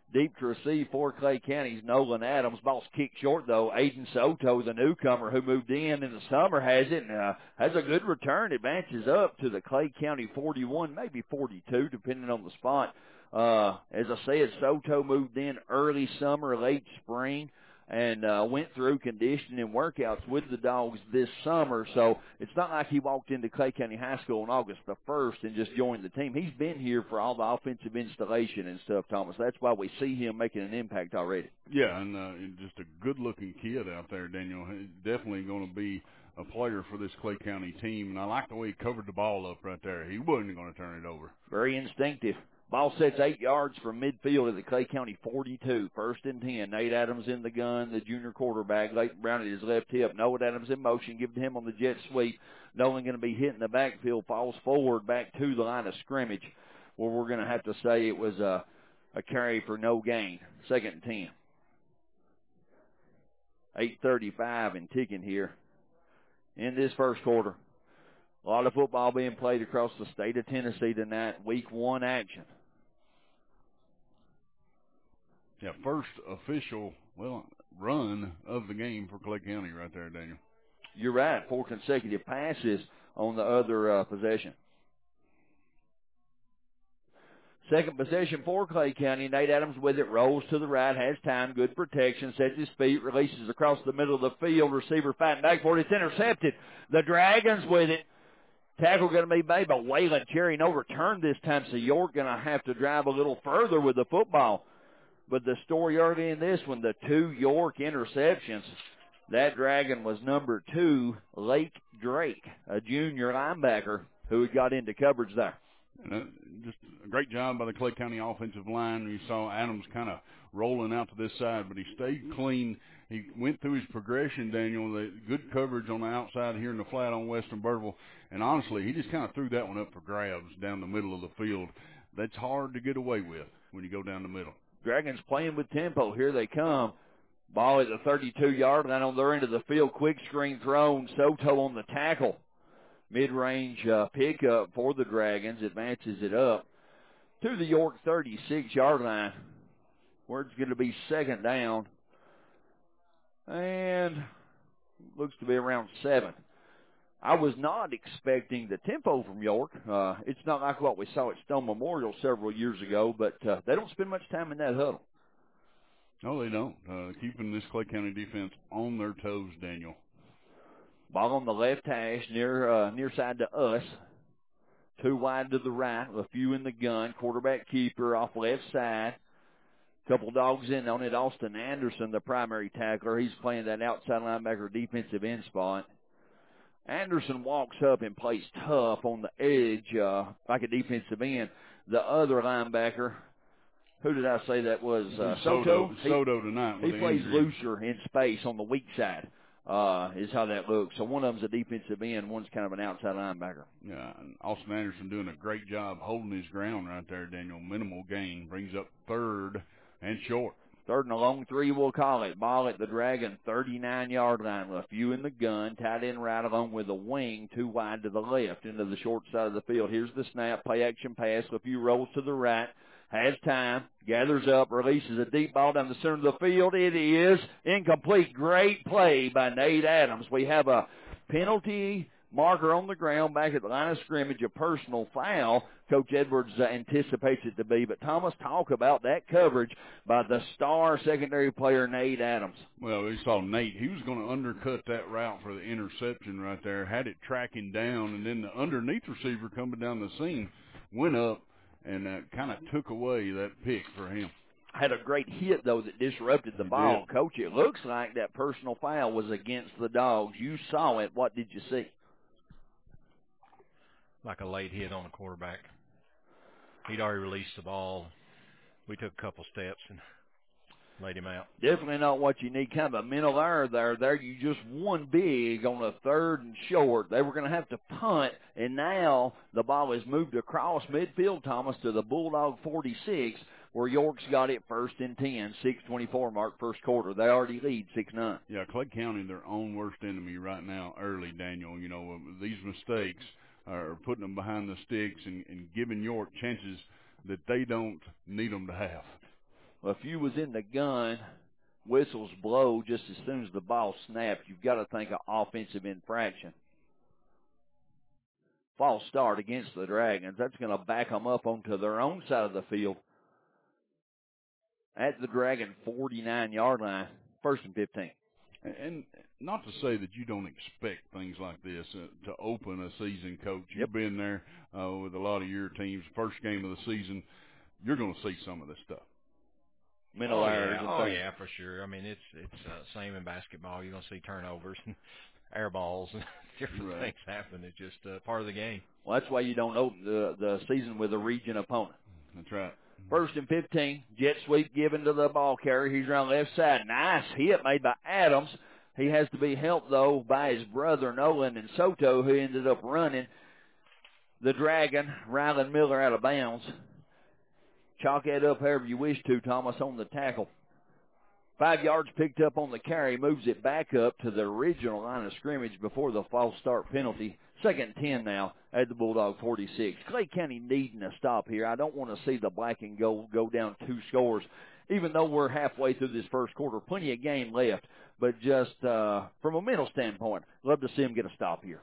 Deep to receive for Clay County's Nolan Adams. Ball's kicked short, though. Aiden Soto, the newcomer who moved in in the summer, has it and uh, has a good return. Advances up to the Clay County forty-one, maybe forty-two, depending on the spot. Uh, as I said, Soto moved in early summer, late spring, and uh, went through conditioning and workouts with the Dogs this summer. So it's not like he walked into Clay County High School on August the first and just joined the team. He's been here for all the offensive installation and stuff, Thomas. That's why we see him making an impact already. Yeah, and uh, just a good-looking kid out there, Daniel. He's definitely going to be a player for this Clay County team, and I like the way he covered the ball up right there. He wasn't going to turn it over. Very instinctive. Ball sets eight yards from midfield at the Clay County forty-two. First and ten. Nate Adams in the gun, the junior quarterback. Leighton Brown at his left hip. Noah Adams in motion. Give to him on the jet sweep. Nolan going to be hit in the backfield. Falls forward back to the line of scrimmage, where we're going to have to say it was a, a carry for no gain. Second and ten. eight thirty-five and ticking here in this first quarter. A lot of football being played across the state of Tennessee tonight. Week one action. Yeah, first official, well, run of the game for Clay County right there, Daniel. You're right. Four consecutive passes on the other uh, possession. Second possession for Clay County. Nate Adams with it, rolls to the right, has time, good protection, sets his feet, releases across the middle of the field. Receiver fighting back for it. It's intercepted. The Dragons with it. Tackle going to be made by Waylon Cherry. No return this time, so York going to have to drive a little further with the football. But the story early in this one, the two York interceptions, that Dragon was number two, Lake Drake, a junior linebacker who had got into coverage there. And, uh, just a great job by the Clay County offensive line. You saw Adams kind of rolling out to this side, but he stayed clean. He went through his progression, Daniel, the good coverage on the outside here in the flat on Western Burteville. And honestly, he just kind of threw that one up for grabs down the middle of the field. That's hard to get away with when you go down the middle. Dragons playing with tempo. Here they come. Ball at the thirty-two-yard line on their end of the field. Quick screen thrown. Soto on the tackle. Mid-range uh, pickup for the Dragons. Advances it up to the York thirty-six-yard line, where it's going to be second down. And looks to be around seven. I was not expecting the tempo from York. Uh, it's not like what we saw at Stone Memorial several years ago, but uh, they don't spend much time in that huddle. No, they don't. Uh, keeping this Clay County defense on their toes, Daniel. Ball on the left hash, near uh, near side to us. Two wide to the right, a few in the gun. Quarterback keeper off left side. Couple dogs in on it. Austin Anderson, the primary tackler. He's playing that outside linebacker defensive end spot. Anderson walks up and plays tough on the edge uh, like a defensive end. The other linebacker, who did I say that was? Uh, Soto. Soto, Soto tonight. He plays looser in space on the weak side. Uh, is how that looks. So one of them's a defensive end, one's kind of an outside linebacker. Yeah, and Austin Anderson doing a great job holding his ground right there, Daniel. Minimal gain, brings up third and short. Third and a long three, we'll call it. Ball at the Dragon, thirty-nine-yard line. A few in the gun, tight end right along with a wing, two wide to the left into the short side of the field. Here's the snap, play action pass. A few rolls to the right. Has time, gathers up, releases a deep ball down the center of the field. It is incomplete. Great play by Nate Adams. We have a penalty marker on the ground back at the line of scrimmage, a personal foul. Coach Edwards uh, anticipates it to be. But, Thomas, talk about that coverage by the star secondary player, Nate Adams. Well, we saw Nate. He was going to undercut that route for the interception right there, had it tracking down, and then the underneath receiver coming down the seam went up and uh, kind of took away that pick for him. Had a great hit, though, that disrupted the He ball. did. Coach, it looks like that personal foul was against the Dogs. You saw it. What did you see? Like a late hit on the quarterback. He'd already released the ball. We took a couple steps and laid him out. Definitely not what you need. Kind of a mental error there. There you just won big on a third and short. They were going to have to punt, and now the ball has moved across midfield, Thomas, to the Bulldog forty-six, where York's got it first and ten, six twenty-four mark first quarter. They already lead six none. Yeah, Clay County, their own worst enemy right now early, Daniel. You know, these mistakes are putting them behind the sticks and, and giving York chances that they don't need them to have. Well, if you was in the gun, whistles blow just as soon as the ball snaps. You've got to think of offensive infraction. False start against the Dragons. That's going to back them up onto their own side of the field at the Dragon forty-nine-yard line, first and fifteen. And not to say that you don't expect things like this uh, to open a season, Coach. You've Yep. been there uh, with a lot of your teams. First game of the season, you're going to see some of this stuff. Mental oh, errors. yeah. and Oh, things. yeah, for sure. I mean, it's it's uh, same in basketball. You're going to see turnovers and air balls and different Right. things happen. It's just uh, part of the game. Well, that's why you don't open the, the season with a region opponent. That's right. First and fifteen, jet sweep given to the ball carrier. He's around the left side. Nice hit made by Adams. He has to be helped, though, by his brother Nolan and Soto, who ended up running the Dragon, Rylan Miller, out of bounds. Chalk that up however you wish to, Thomas, on the tackle. Five yards picked up on the carry, moves it back up to the original line of scrimmage before the false start penalty. Second and ten now at the Bulldog forty-six. Clay County needing a stop here. I don't want to see the black and gold go down two scores, even though we're halfway through this first quarter. Plenty of game left, but just uh, from a mental standpoint, love to see them get a stop here.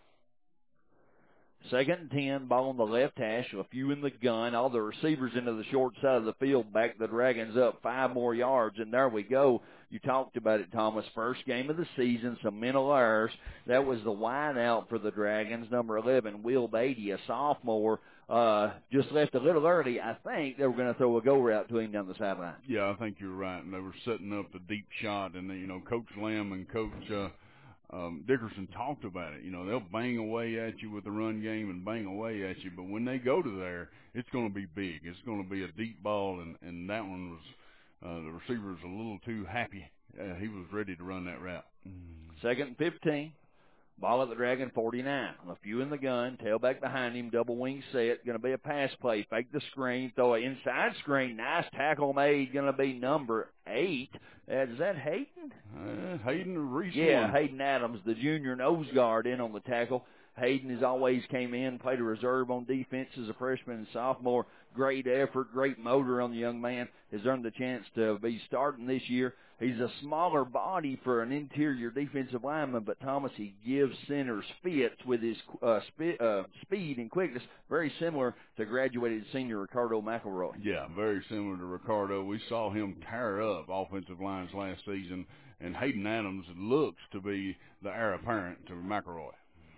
Second and ten, ball on the left hash, a few in the gun. All the receivers into the short side of the field, back the Dragons up five more yards, and there we go. You talked about it, Thomas. First game of the season, some mental errors. That was the wide out for the Dragons. Number eleven, Will Beatty, a sophomore, uh, just left a little early. I think they were going to throw a go route to him down the sideline. Yeah, I think you're right. And they were setting up the deep shot, and, you know, Coach Lamb and Coach uh, um, Dickerson talked about it. You know, they'll bang away at you with the run game and bang away at you, but when they go to there, it's going to be big. It's going to be a deep ball, and, and that one was uh, the receiver was a little too happy. Uh, he was ready to run that route. Second and fifteen. Ball at the Dragon forty-nine. A few in the gun. Tailback behind him. Double wing set. Going to be a pass play. Fake the screen. Throw an inside screen. Nice tackle made. Going to be number eight. Uh, is that Hayden? Uh, Hayden Reese. Yeah, Hayden Adams, the junior nose guard, in on the tackle. Hayden has always came in, played a reserve on defense as a freshman and sophomore. Great effort, great motor on the young man. Has earned the chance to be starting this year. He's a smaller body for an interior defensive lineman, but Thomas, he gives centers fits with his uh, spe- uh, speed and quickness, very similar to graduated senior Ricardo McElroy. Yeah, very similar to Ricardo. We saw him tear up offensive lines last season, and Hayden Adams looks to be the heir apparent to McElroy.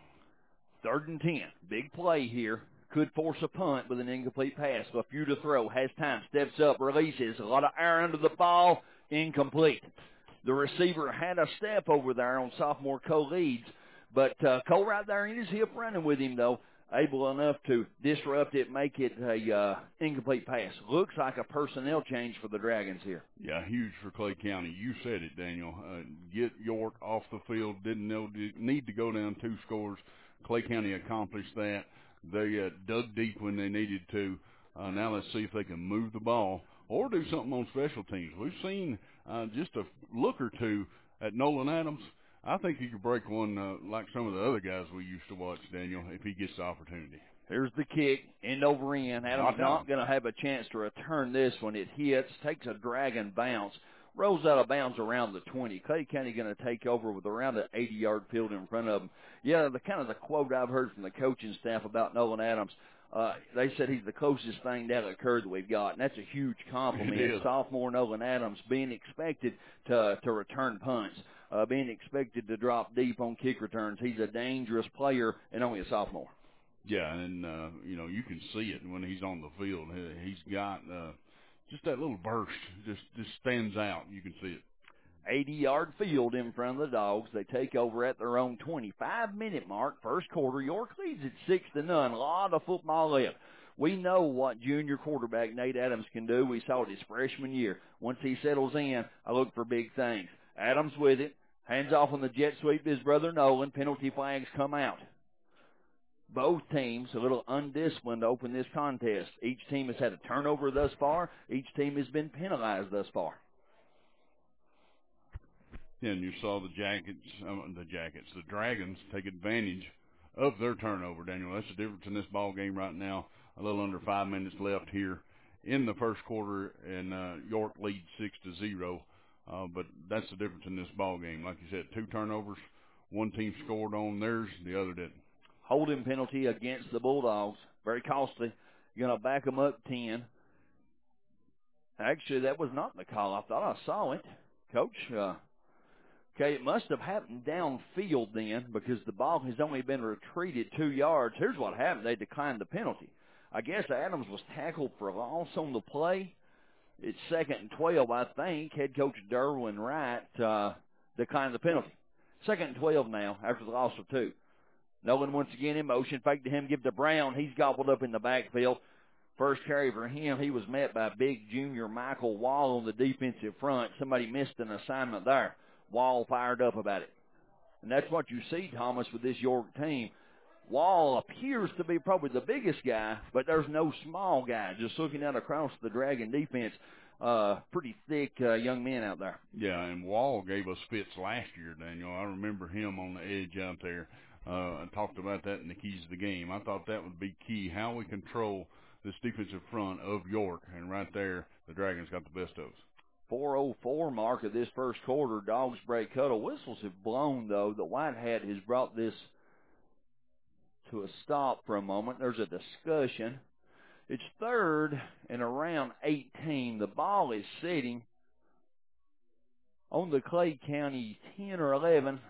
Third and ten. Big play here. Could force a punt with an incomplete pass. A few to throw. Has time. Steps up. Releases. A lot of air under the ball. Incomplete. The receiver had a step over there on sophomore Cole Leeds. But uh, Cole right there in his hip running with him, though. Able enough to disrupt it, make it a uh, incomplete pass. Looks like a personnel change for the Dragons here. Yeah, huge for Clay County. You said it, Daniel. Uh, get York off the field. Didn't know, need to go down two scores. Clay County accomplished that. They uh, dug deep when they needed to. Uh, now let's see if they can move the ball or do something on special teams. We've seen uh, just a look or two at Nolan Adams. I think he could break one uh, like some of the other guys we used to watch, Daniel, if he gets the opportunity. Here's the kick, end over end. Adams not going to have a chance to return this when it hits. Takes a Dragon bounce. Rolls out of bounds around the twenty. Clay County going to take over with around an eighty-yard field in front of them. Yeah, the kind of the quote I've heard from the coaching staff about Nolan Adams, uh, they said he's the closest thing that occurred that we've got, and that's a huge compliment. Sophomore Nolan Adams being expected to to return punts, uh, being expected to drop deep on kick returns. He's a dangerous player and only a sophomore. Yeah, and, uh, you know, you can see it when he's on the field. He's got uh, just that little burst, just, just stands out. You can see it. eighty-yard field in front of the Dogs. They take over at their own twenty-five minute mark. First quarter, York leads at six to none. A lot of football left. We know what junior quarterback Nate Adams can do. We saw it his freshman year. Once he settles in, I look for big things. Adams with it. Hands off on the jet sweep to his brother Nolan. Penalty flags come out. Both teams a little undisciplined to open this contest. Each team has had a turnover thus far. Each team has been penalized thus far. And you saw the Jackets, um, the Jackets, the Dragons take advantage of their turnover, Daniel. That's the difference in this ball game right now. A little under five minutes left here in the first quarter, and uh, York leads six to zero. Uh, but that's the difference in this ball game. Like you said, two turnovers. One team scored on theirs, the other didn't. Holding penalty against the Bulldogs. Very costly. You're going to back them up ten. Actually, that was not in the call. I thought I saw it. Coach, uh, okay, it must have happened downfield then because the ball has only been retreated two yards. Here's what happened. They declined the penalty. I guess Adams was tackled for a loss on the play. It's second and twelve, I think. Head coach Derwin Wright uh, declined the penalty. Second and twelve now after the loss of two. Nolan once again in motion. Fake to him, give to Brown. He's gobbled up in the backfield. First carry for him, he was met by big junior Michael Wall on the defensive front. Somebody missed an assignment there. Wall fired up about it. And that's what you see, Thomas, with this York team. Wall appears to be probably the biggest guy, but there's no small guy. Just looking out across the Dragon defense, uh, pretty thick uh, young men out there. Yeah, and Wall gave us fits last year, Daniel. I remember him on the edge out there. Uh, I talked about that in the keys of the game. I thought that would be key, how we control this defensive front of York, and right there, the Dragons got the best of us. four oh four mark of this first quarter. Dogs break huddle. Whistles have blown, though. The White Hat has brought this to a stop for a moment. There's a discussion. It's third and around eighteen. The ball is sitting on the Clay County ten or eleven.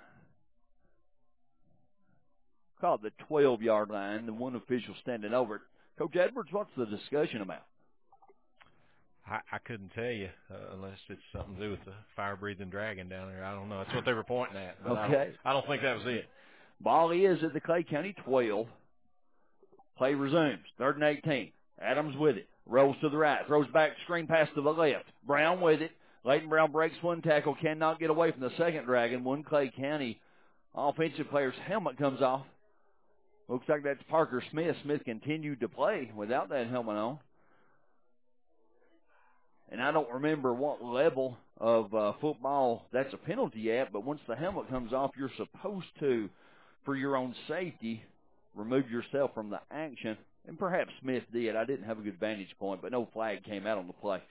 Call it the twelve-yard line. The one official standing over it. Coach Edwards, what's the discussion about? I, I couldn't tell you uh, unless it's something to do with the fire-breathing dragon down there. I don't know. That's what they were pointing at. But okay. I don't, I don't think that was it. Ball is at the Clay County twelve. Play resumes. Third and eighteen. Adams with it. Rolls to the right. Throws back. Screen pass to the left. Brown with it. Leighton Brown breaks one tackle. Cannot get away from the second Dragon. One Clay County offensive player's helmet comes off. Looks like that's Parker Smith. Smith continued to play without that helmet on. And I don't remember what level of uh, football that's a penalty at, but once the helmet comes off, you're supposed to, for your own safety, remove yourself from the action. And perhaps Smith did. I didn't have a good vantage point, but no flag came out on the play.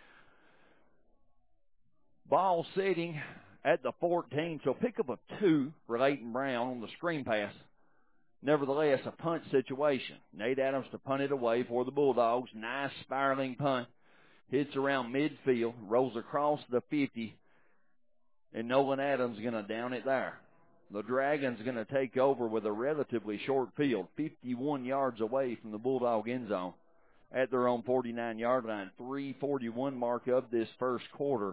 Ball sitting at the fourteen, so pick up a two for Leighton Brown on the screen pass. Nevertheless, a punt situation. Nate Adams to punt it away for the Bulldogs. Nice spiraling punt. Hits around midfield, rolls across the fifty, and Nolan Adams is going to down it there. The Dragons are going to take over with a relatively short field, fifty-one yards away from the Bulldog end zone at their own forty-nine-yard line. three forty-one mark of this first quarter.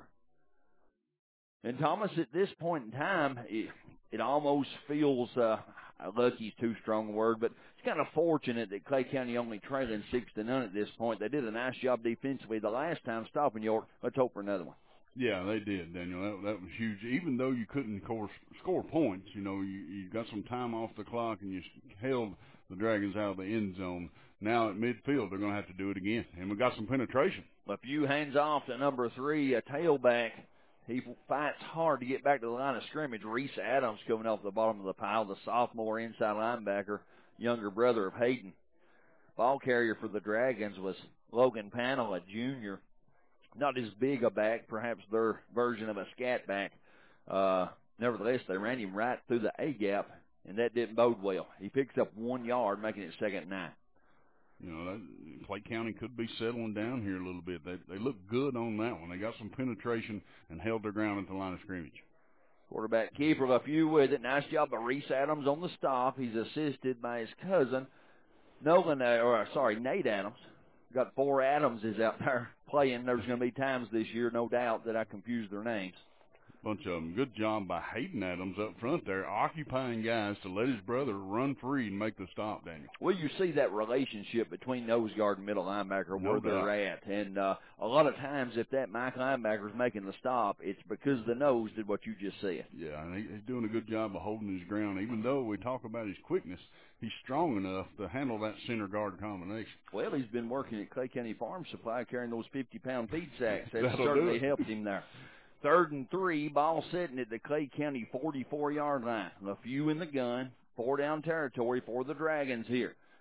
And Thomas, at this point in time, it, it almost feels, uh, lucky is too strong a word, but it's kind of fortunate that Clay County only trailing six to none at this point. They did a nice job defensively the last time stopping York. Let's hope for another one. Yeah, they did, Daniel. That, that was huge. Even though you couldn't score, score points, you know, you, you got some time off the clock and you held the Dragons out of the end zone. Now at midfield, they're going to have to do it again. And we got some penetration. A few hands off to number three, a tailback. He fights hard to get back to the line of scrimmage. Reese Adams coming off the bottom of the pile, the sophomore inside linebacker, younger brother of Hayden. Ball carrier for the Dragons was Logan Panel, a junior. Not as big a back, perhaps their version of a scat back. Uh, nevertheless, they ran him right through the A-gap, and that didn't bode well. He picks up one yard, making it second and nine. You know, that, Clay County could be settling down here a little bit. They they look good on that one. They got some penetration and held their ground at the line of scrimmage. Quarterback keeper, a few with it. Nice job by Reese Adams on the stop. He's assisted by his cousin, Nolan, or sorry, Nate Adams. Got four Adamses out there playing. There's going to be times this year, no doubt, that I confuse their names. Bunch of them. Good job by Hayden Adams up front there, occupying guys to let his brother run free and make the stop, Daniel. Well, you see that relationship between nose guard and middle linebacker No where doubt. they're at. And uh, a lot of times if that Mike linebacker is making the stop, it's because the nose did what you just said. Yeah, and he, he's doing a good job of holding his ground. Even though we talk about his quickness, he's strong enough to handle that center guard combination. Well, he's been working at Clay County Farm Supply carrying those fifty-pound feed sacks. That That'll certainly do it. helped him there. Third and three, ball sitting at the Clay County forty-four-yard line. A few in the gun, four down territory for the Dragons here.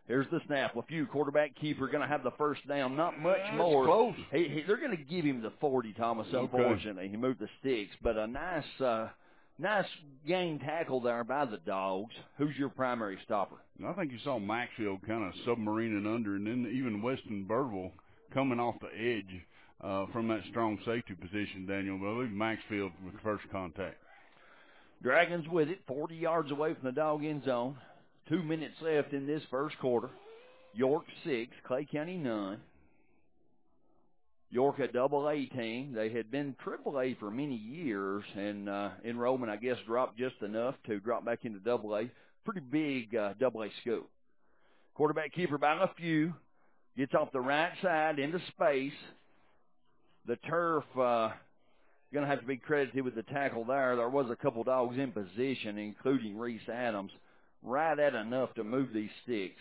Here's the snap. LeFew, quarterback keeper, going to have the first down. Not much That's more. Close. He, he, they're going to give him the forty, Thomas, unfortunately. Okay. He moved the sticks. But a nice uh, nice game tackle there by the Dogs. Who's your primary stopper? I think you saw Maxfield kind of submarining under, and then even Weston Birdwell coming off the edge uh, from that strong safety position, Daniel. But I believe Maxfield with first contact. Dragons with it, forty yards away from the Dog end zone. Two minutes left in this first quarter. York six, Clay County none. York a double A team. They had been triple A for many years, and uh, enrollment, I guess, dropped just enough to drop back into double A. Pretty big uh, double A school. Quarterback keeper by LeFew. Gets off the right side into space. The turf uh, going to have to be credited with the tackle there. There was a couple Dogs in position, including Reese Adams. Right at enough to move these sticks.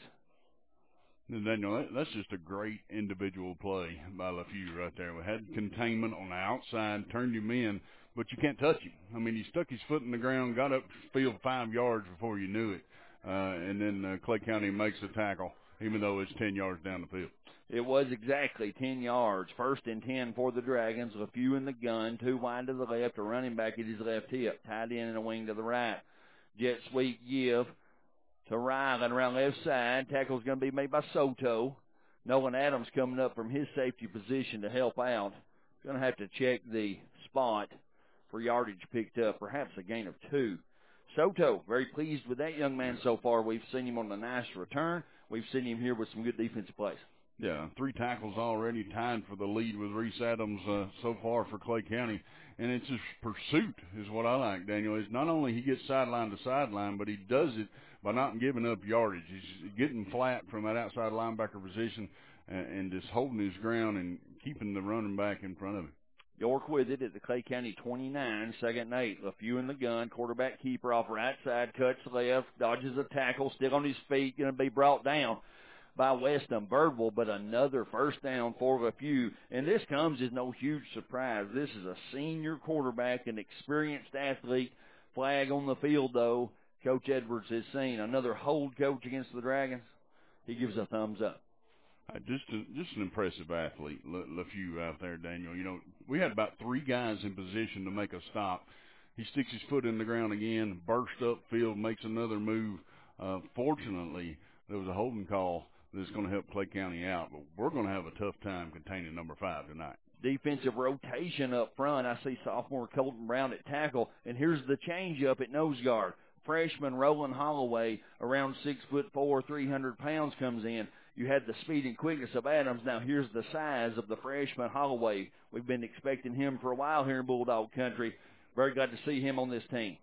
And Daniel, that's just a great individual play by LeFew right there. We had containment on the outside, turned him in, but you can't touch him. I mean, he stuck his foot in the ground, got up field five yards before you knew it, uh, and then uh, Clay County makes the tackle, even though it's ten yards down the field. It was exactly ten yards. First and ten for the Dragons. LeFew in the gun, two wide to the left, a running back at his left hip, tied in and a wing to the right. Jet sweep give to Ryland around left side. Tackle's going to be made by Soto. Nolan Adams coming up from his safety position to help out. Going to have to check the spot for yardage picked up, perhaps a gain of two. Soto, very pleased with that young man so far. We've seen him on a nice return. We've seen him here with some good defensive plays. Yeah, three tackles already, tied for the lead with Reese Adams uh, so far for Clay County. And it's his pursuit is what I like, Daniel. It's not only he gets sideline to sideline, but he does it by not giving up yardage. He's getting flat from that outside linebacker position and, and just holding his ground and keeping the running back in front of him. York with it at the Clay County twenty-nine, second and eight. LeFew in the gun, quarterback keeper off right side, cuts left, dodges a tackle, still on his feet, going to be brought down by Weston Birdwell, but another first down for LeFew. And this comes as no huge surprise. This is a senior quarterback, an experienced athlete. Flag on the field, though. Coach Edwards has seen another hold coach against the Dragons. He gives a thumbs up. Uh, just a, just an impressive athlete, Le, LeFew out there, Daniel. You know, we had about three guys in position to make a stop. He sticks his foot in the ground again, bursts up field, makes another move. Uh, fortunately, there was a holding call that's going to help Clay County out, but we're going to have a tough time containing number five tonight. Defensive rotation up front. I see sophomore Colton Brown at tackle, and here's the change up at nose guard. Freshman Roland Holloway, around six foot four, three hundred pounds, comes in. You had the speed and quickness of Adams. Now here's the size of the freshman Holloway. We've been expecting him for a while here in Bulldog Country. Very glad to see him on this team.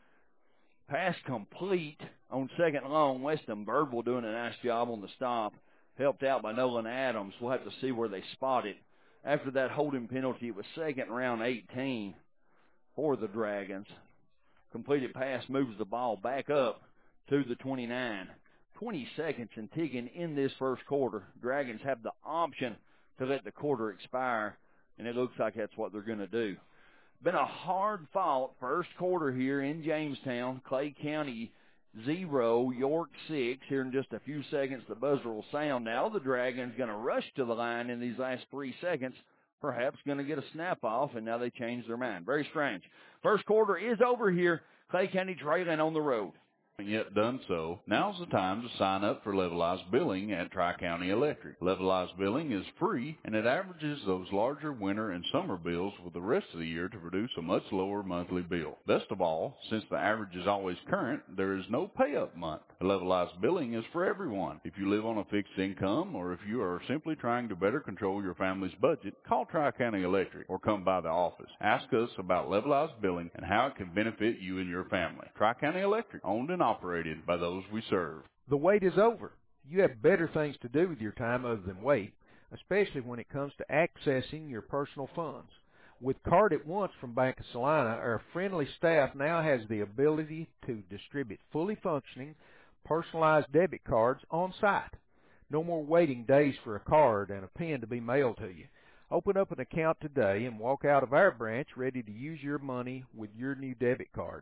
Pass complete on second long. Weston Birdwell doing a nice job on the stop. Helped out by Nolan Adams. We'll have to see where they spot it. After that holding penalty, it was second round eighteen for the Dragons. Completed pass moves the ball back up to the twenty-nine. twenty seconds and ticking in this first quarter. Dragons have the option to let the quarter expire, and it looks like that's what they're going to do. Been a hard-fought first quarter here in Jamestown. Clay County zero, York six. Here in just a few seconds, the buzzer will sound. Now the Dragons going to rush to the line in these last three seconds. Perhaps going to get a snap-off, and now they change their mind. Very strange. First quarter is over here. Clay County trailing on the road. Yet done so, now's the time to sign up for levelized billing at Tri-County Electric. Levelized billing is free, and it averages those larger winter and summer bills with the rest of the year to produce a much lower monthly bill. Best of all, since the average is always current, there is no pay-up month. Levelized billing is for everyone. If you live on a fixed income, or if you are simply trying to better control your family's budget, call Tri-County Electric or come by the office. Ask us about levelized billing and how it can benefit you and your family. Tri-County Electric, owned and operated by those we serve. The wait is over. You have better things to do with your time other than wait, especially when it comes to accessing your personal funds. With Card at Once from Bank of Salina, our friendly staff now has the ability to distribute fully functioning, personalized debit cards on site. No more waiting days for a card and a pen to be mailed to you. Open up an account today and walk out of our branch ready to use your money with your new debit card.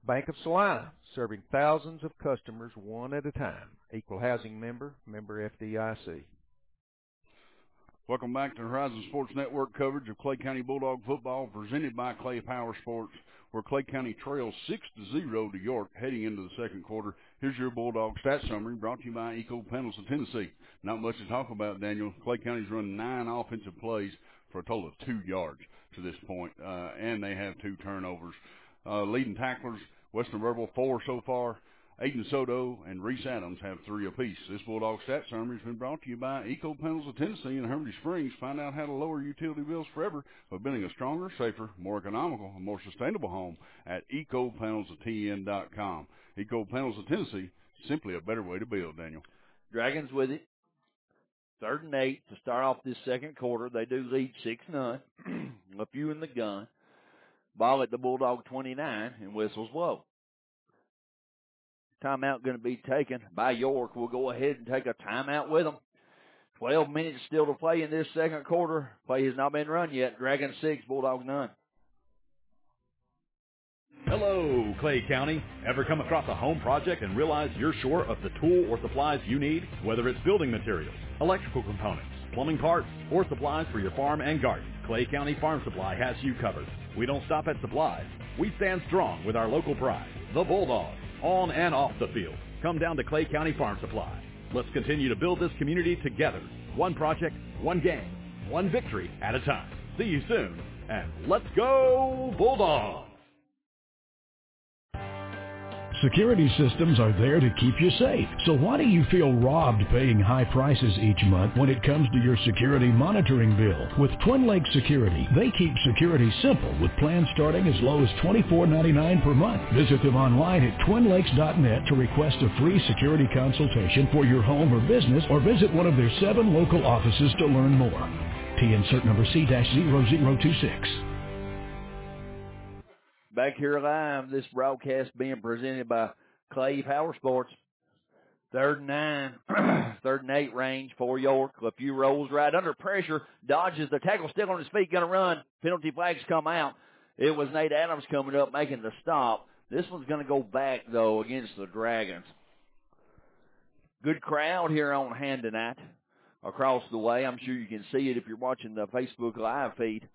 Bank of Salina, serving thousands of customers one at a time. Equal housing member, member F D I C. Welcome back to Horizon Sports Network coverage of Clay County Bulldog football presented by Clay Power Sports, where Clay County trails six to zero to York heading into the second quarter. Here's your Bulldog stat summary brought to you by Eco Panels of Tennessee. Not much to talk about, Daniel. Clay County's run nine offensive plays for a total of two yards to this point, uh, and they have two turnovers. Uh, leading tacklers, Western Verbal, four so far. Aiden Soto and Reese Adams have three apiece. This Bulldog stat summary has been brought to you by Eco Panels of Tennessee in Hermitage Springs. Find out how to lower utility bills forever by building a stronger, safer, more economical, and more sustainable home at eco panels of t n dot com. Eco Panels of Tennessee, simply a better way to build, Daniel. Dragons with it. Third and eight to start off this second quarter. They do lead six none. A few in the gun. Ball at the Bulldog twenty-nine, and whistles blow. Timeout going to be taken by York. We'll go ahead and take a timeout with them. twelve minutes still to play in this second quarter. Play has not been run yet. Dragons six, Bulldogs none. Hello, Clay County. Ever come across a home project and realize you're short of the tool or supplies you need? Whether it's building materials, electrical components, plumbing parts, or supplies for your farm and garden, Clay County Farm Supply has you covered. We don't stop at supplies. We stand strong with our local pride, the Bulldogs, on and off the field. Come down to Clay County Farm Supply. Let's continue to build this community together. One project, one game, one victory at a time. See you soon, and let's go Bulldogs! Security systems are there to keep you safe. So why do you feel robbed paying high prices each month when it comes to your security monitoring bill? With Twin Lakes Security, they keep security simple with plans starting as low as twenty-four ninety-nine per month. Visit them online at twin lakes dot net to request a free security consultation for your home or business, or visit one of their seven local offices to learn more. T N cert number C zero zero two six. Back here live, this broadcast being presented by Clay Power Sports. Third and nine, third and eight range for York. A few rolls right under pressure, dodges the tackle, still on his feet, going to run. Penalty flags come out. It was Nate Adams coming up, making the stop. This one's going to go back, though, against the Dragons. Good crowd here on hand tonight across the way. I'm sure you can see it if you're watching the Facebook Live feed.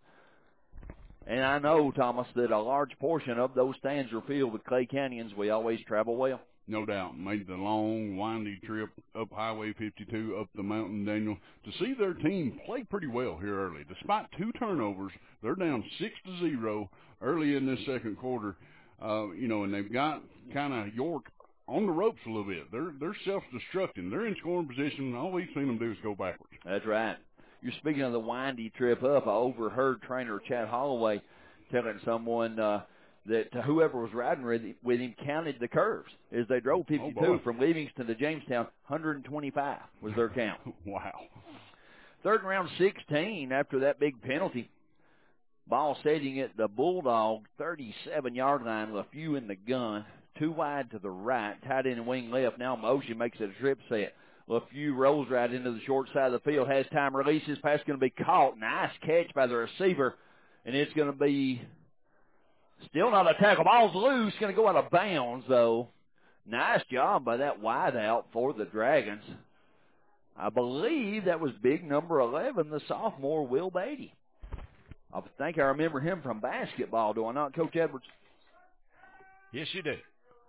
And I know, Thomas, that a large portion of those stands are filled with Clay Countyans. We always travel well. No doubt. Made the long, windy trip up Highway fifty-two, up the mountain, Daniel, to see their team play pretty well here early. Despite two turnovers, they're down six to zero early in this second quarter. Uh, you know, and they've got kind of York on the ropes a little bit. They're they're self-destructing. They're in scoring position. All we've seen them do is go backwards. That's right. You're speaking of the windy trip up. I overheard trainer Chad Holloway telling someone uh, that whoever was riding with him, with him counted the curves as they drove fifty-two oh from Livingston to Jamestown. one hundred twenty-five was their count. Wow. Third and round sixteen after that big penalty. Ball setting at the Bulldog thirty-seven-yard line with a few in the gun. Two wide to the right, tight end and wing left. Now motion makes it a trip set. A few rolls right into the short side of the field. Has time, releases. Pass going to be caught. Nice catch by the receiver. And it's going to be still not a tackle. Ball's loose. Going to go out of bounds, though. Nice job by that wideout for the Dragons. I believe that was big number eleven, the sophomore, Will Beatty. I think I remember him from basketball, do I not, Coach Edwards? Yes, you do.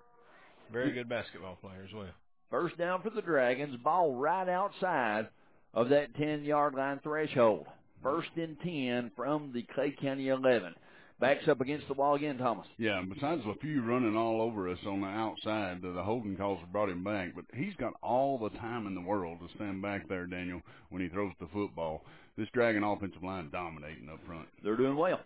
Very good basketball player as well. First down for the Dragons. Ball right outside of that ten-yard line threshold. First and ten from the Clay County eleven. Backs up against the wall again, Thomas. Yeah, besides a few running all over us on the outside, the holding calls have brought him back. But he's got all the time in the world to stand back there, Daniel, when he throws the football. This Dragon offensive line dominating up front. They're doing well.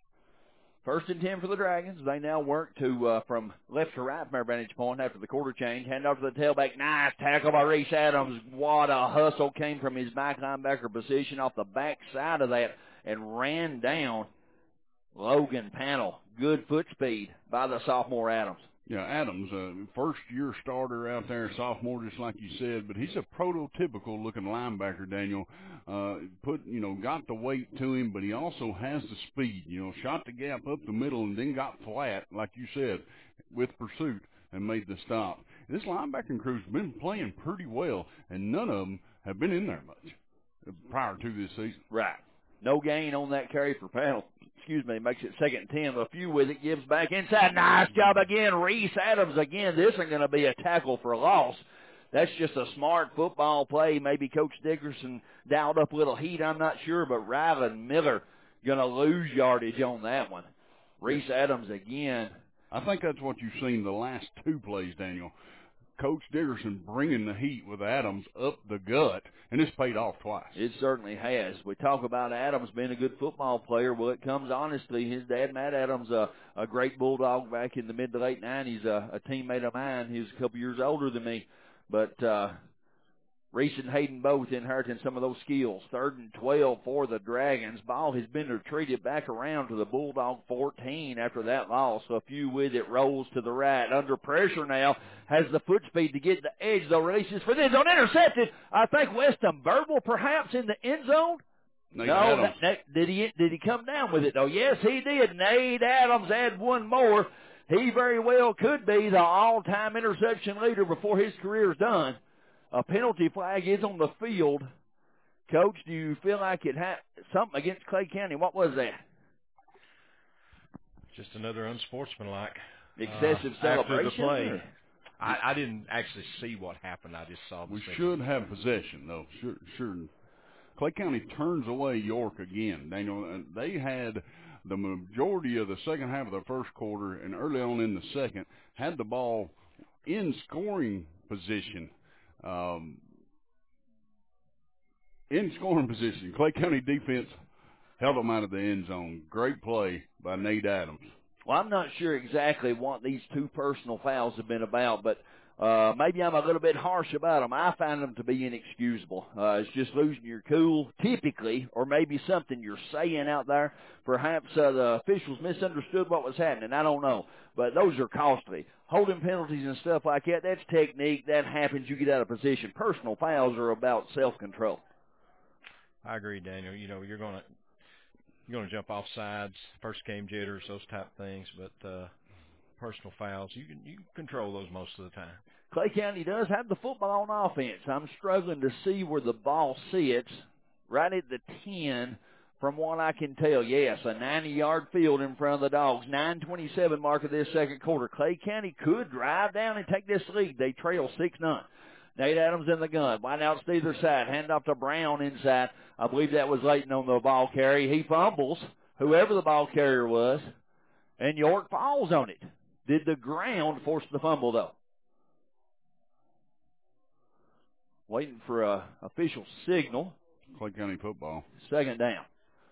First and ten for the Dragons. They now work to uh, from left to right from their vantage point after the quarter change. Hand off to the tailback. Nice tackle by Reese Adams. What a hustle came from his back linebacker position off the back side of that and ran down Logan Panel. Good foot speed by the sophomore Adams. Yeah, Adams, uh, first-year starter out there, sophomore, just like you said, but he's a prototypical-looking linebacker, Daniel. Uh, put, you know, got the weight to him, but he also has the speed. You know, shot the gap up the middle and then got flat, like you said, with pursuit and made the stop. This linebacking crew's been playing pretty well, and none of them have been in there much prior to this season. Right. No gain on that carry for Panel. Excuse me, makes it second and ten. A few with it, gives back inside. Nice job again. Reese Adams again. This isn't going to be a tackle for a loss. That's just a smart football play. Maybe Coach Dickerson dialed up a little heat, I'm not sure, but Rylan Miller going to lose yardage on that one. Reese Adams again. I think that's what you've seen the last two plays, Daniel. Coach Dickerson bringing the heat with Adams up the gut, and it's paid off twice. It certainly has. We talk about Adams being a good football player. Well, it comes honestly. His dad, Matt Adams, uh, a great Bulldog back in the mid to late nineties, uh, a teammate of mine. He was a couple years older than me. But uh, Reese and Hayden both inheriting some of those skills. Third and twelve for the Dragons. Ball has been retreated back around to the Bulldog fourteen after that loss. So a few with it, rolls to the right. Under pressure now, has the foot speed to get the edge, though. Releases for the end zone. Intercepted. I think Weston Burble perhaps in the end zone. Nate no, that, that, did he did he come down with it, though? Yes, he did. Nate Adams had one more. He very well could be the all-time interception leader before his career is done. A penalty flag is on the field. Coach, do you feel like it had something against Clay County? What was that? Just another unsportsmanlike excessive uh, celebration. After the play. I, I didn't actually see what happened. I just saw the We second. should have possession, though. Sure, sure. Clay County turns away York again. Daniel, they had the majority of the second half of the first quarter and early on in the second, had the ball in scoring position. Um, in scoring position. Clay County defense held them out of the end zone. Great play by Nate Adams. Well, I'm not sure exactly what these two personal fouls have been about, but uh, maybe I'm a little bit harsh about them. I find them to be inexcusable. Uh, it's just losing your cool, typically, or maybe something you're saying out there. Perhaps uh, the officials misunderstood what was happening. I don't know. But those are costly. Holding penalties and stuff like that, that's technique. That happens. You get out of position. Personal fouls are about self-control. I agree, Daniel. You know, you're going to you're going to jump off sides, first game jitters, those type of things. But uh, personal fouls, you can you can control those most of the time. Clay County does have the football on offense. I'm struggling to see where the ball sits. Right at the ten. From what I can tell, yes, a ninety-yard field in front of the Dogs. nine twenty-seven mark of this second quarter. Clay County could drive down and take this lead. They trail six none. Nate Adams in the gun. Wide out to either side. Hand off to Brown inside. I believe that was Layton on the ball carry. He fumbles, whoever the ball carrier was, and York falls on it. Did the ground force the fumble, though? Waiting for a official signal. Clay County football. Second down.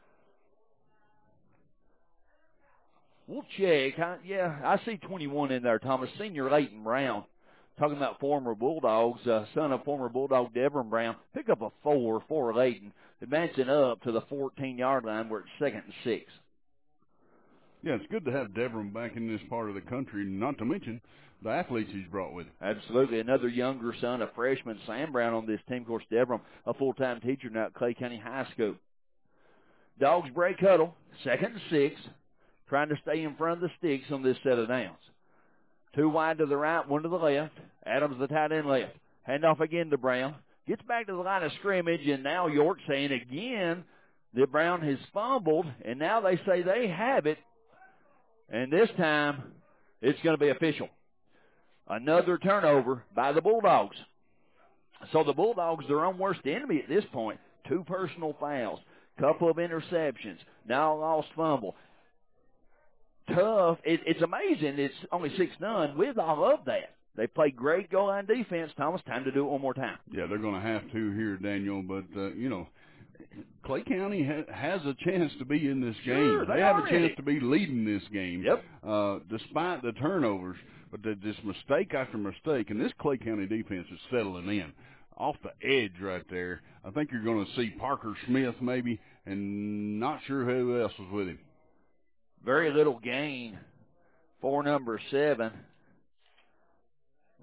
We'll check. I, yeah, I see twenty-one in there, Thomas. Senior Layton Brown, talking about former Bulldogs, uh, son of former Bulldog Devin Brown. Pick up a four for Layton, advancing up to the fourteen-yard line where it's second and six. Yeah, it's good to have Devin back in this part of the country, not to mention the athletes he's brought with him. Absolutely. Another younger son, a freshman, Sam Brown, on this team. Of course, Devin, a full-time teacher now at Clay County High School. Dogs break huddle, second and six. Trying to stay in front of the sticks on this set of downs. Two wide to the right, one to the left. Adams, the tight end, left. Hand off again to Brown. Gets back to the line of scrimmage, and now York saying again that Brown has fumbled, and now they say they have it. And this time, it's going to be official. Another turnover by the Bulldogs. So the Bulldogs, their own worst enemy at this point. Two personal fouls, couple of interceptions, now a lost fumble. Tough. It, it's amazing. It's only six none with all of that. They played great goal line defense. Thomas, time to do it one more time. Yeah, they're going to have to here, Daniel. But, uh, you know, Clay County ha- has a chance to be in this Sure, game. they They have already. a chance to be leading this game. Yep. Uh, despite the turnovers, but the, this mistake after mistake, and this Clay County defense is settling in. Off the edge right there. I think you're going to see Parker Smith maybe, and not sure who else was with him. Very little gain for number seven.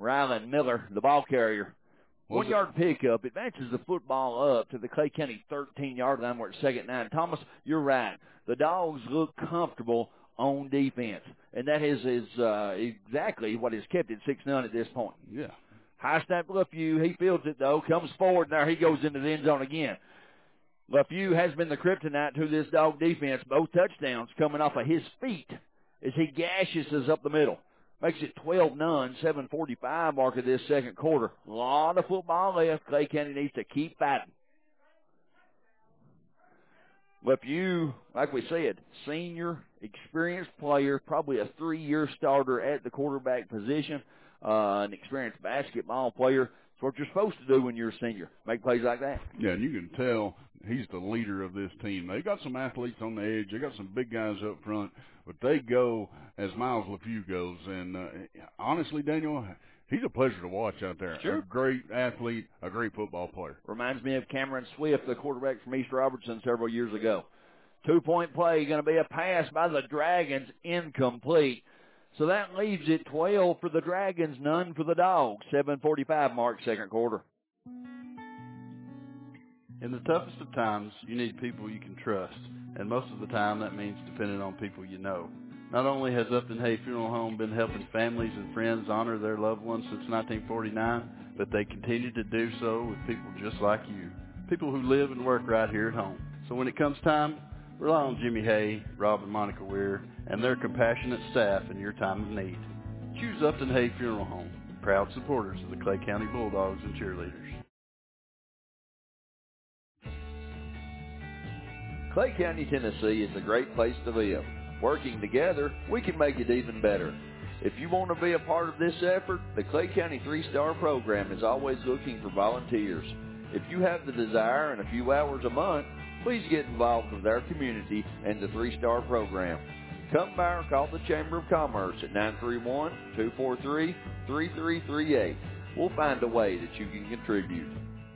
Rylan Miller, the ball carrier. Was One-yard pickup advances the football up to the Clay County thirteen-yard line. We're at second nine. Thomas, you're right. The Dogs look comfortable on defense, and that is, is uh, exactly what has kept it six none at this point. Yeah. High snap LeFew. He fields it, though, comes forward, and there he goes into the end zone again. LeFew has been the kryptonite to this Dog defense. Both touchdowns coming off of his feet as he gashes us up the middle. Makes it twelve none, seven forty-five mark of this second quarter. A lot of football left. Clay County needs to keep fighting. LeFew, like we said, senior, experienced player, probably a three-year starter at the quarterback position, uh, an experienced basketball player. It's what you're supposed to do when you're a senior, make plays like that. Yeah, and you can tell he's the leader of this team. They got some athletes on the edge. They got some big guys up front, but they go as Miles LeFew goes. And uh, honestly, Daniel, he's a pleasure to watch out there. Sure. A great athlete, a great football player. Reminds me of Cameron Swift, the quarterback from East Robertson several years ago. Two-point play, going to be a pass by the Dragons, incomplete. So that leaves it twelve for the Dragons, none for the Dogs. seven forty-five mark, second quarter. In the toughest of times, you need people you can trust, and most of the time that means depending on people you know. Not only has Upton Hay Funeral Home been helping families and friends honor their loved ones since nineteen forty-nine, but they continue to do so with people just like you, people who live and work right here at home. So when it comes time, rely on Jimmy Hay, Rob and Monica Weir, and their compassionate staff in your time of need. Choose Upton Hay Funeral Home, proud supporters of the Clay County Bulldogs and cheerleaders. Clay County, Tennessee is a great place to live. Working together, we can make it even better. If you want to be a part of this effort, the Clay County three-star program is always looking for volunteers. If you have the desire and a few hours a month, please get involved with our community and the three-star program. Come by or call the Chamber of Commerce at nine three one, two four three, three three three eight. We'll find a way that you can contribute.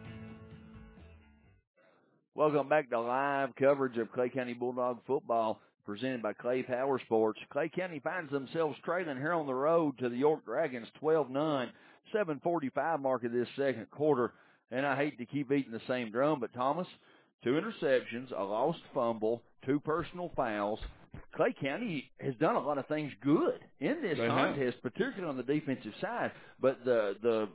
Welcome back to live coverage of Clay County Bulldog football presented by Clay Power Sports. Clay County finds themselves trailing here on the road to the York Dragons twelve nine, seven forty-five mark of this second quarter. And I hate to keep beating the same drum, but Thomas, two interceptions, a lost fumble, two personal fouls. Clay County has done a lot of things good in this They contest, have. particularly on the defensive side. But the the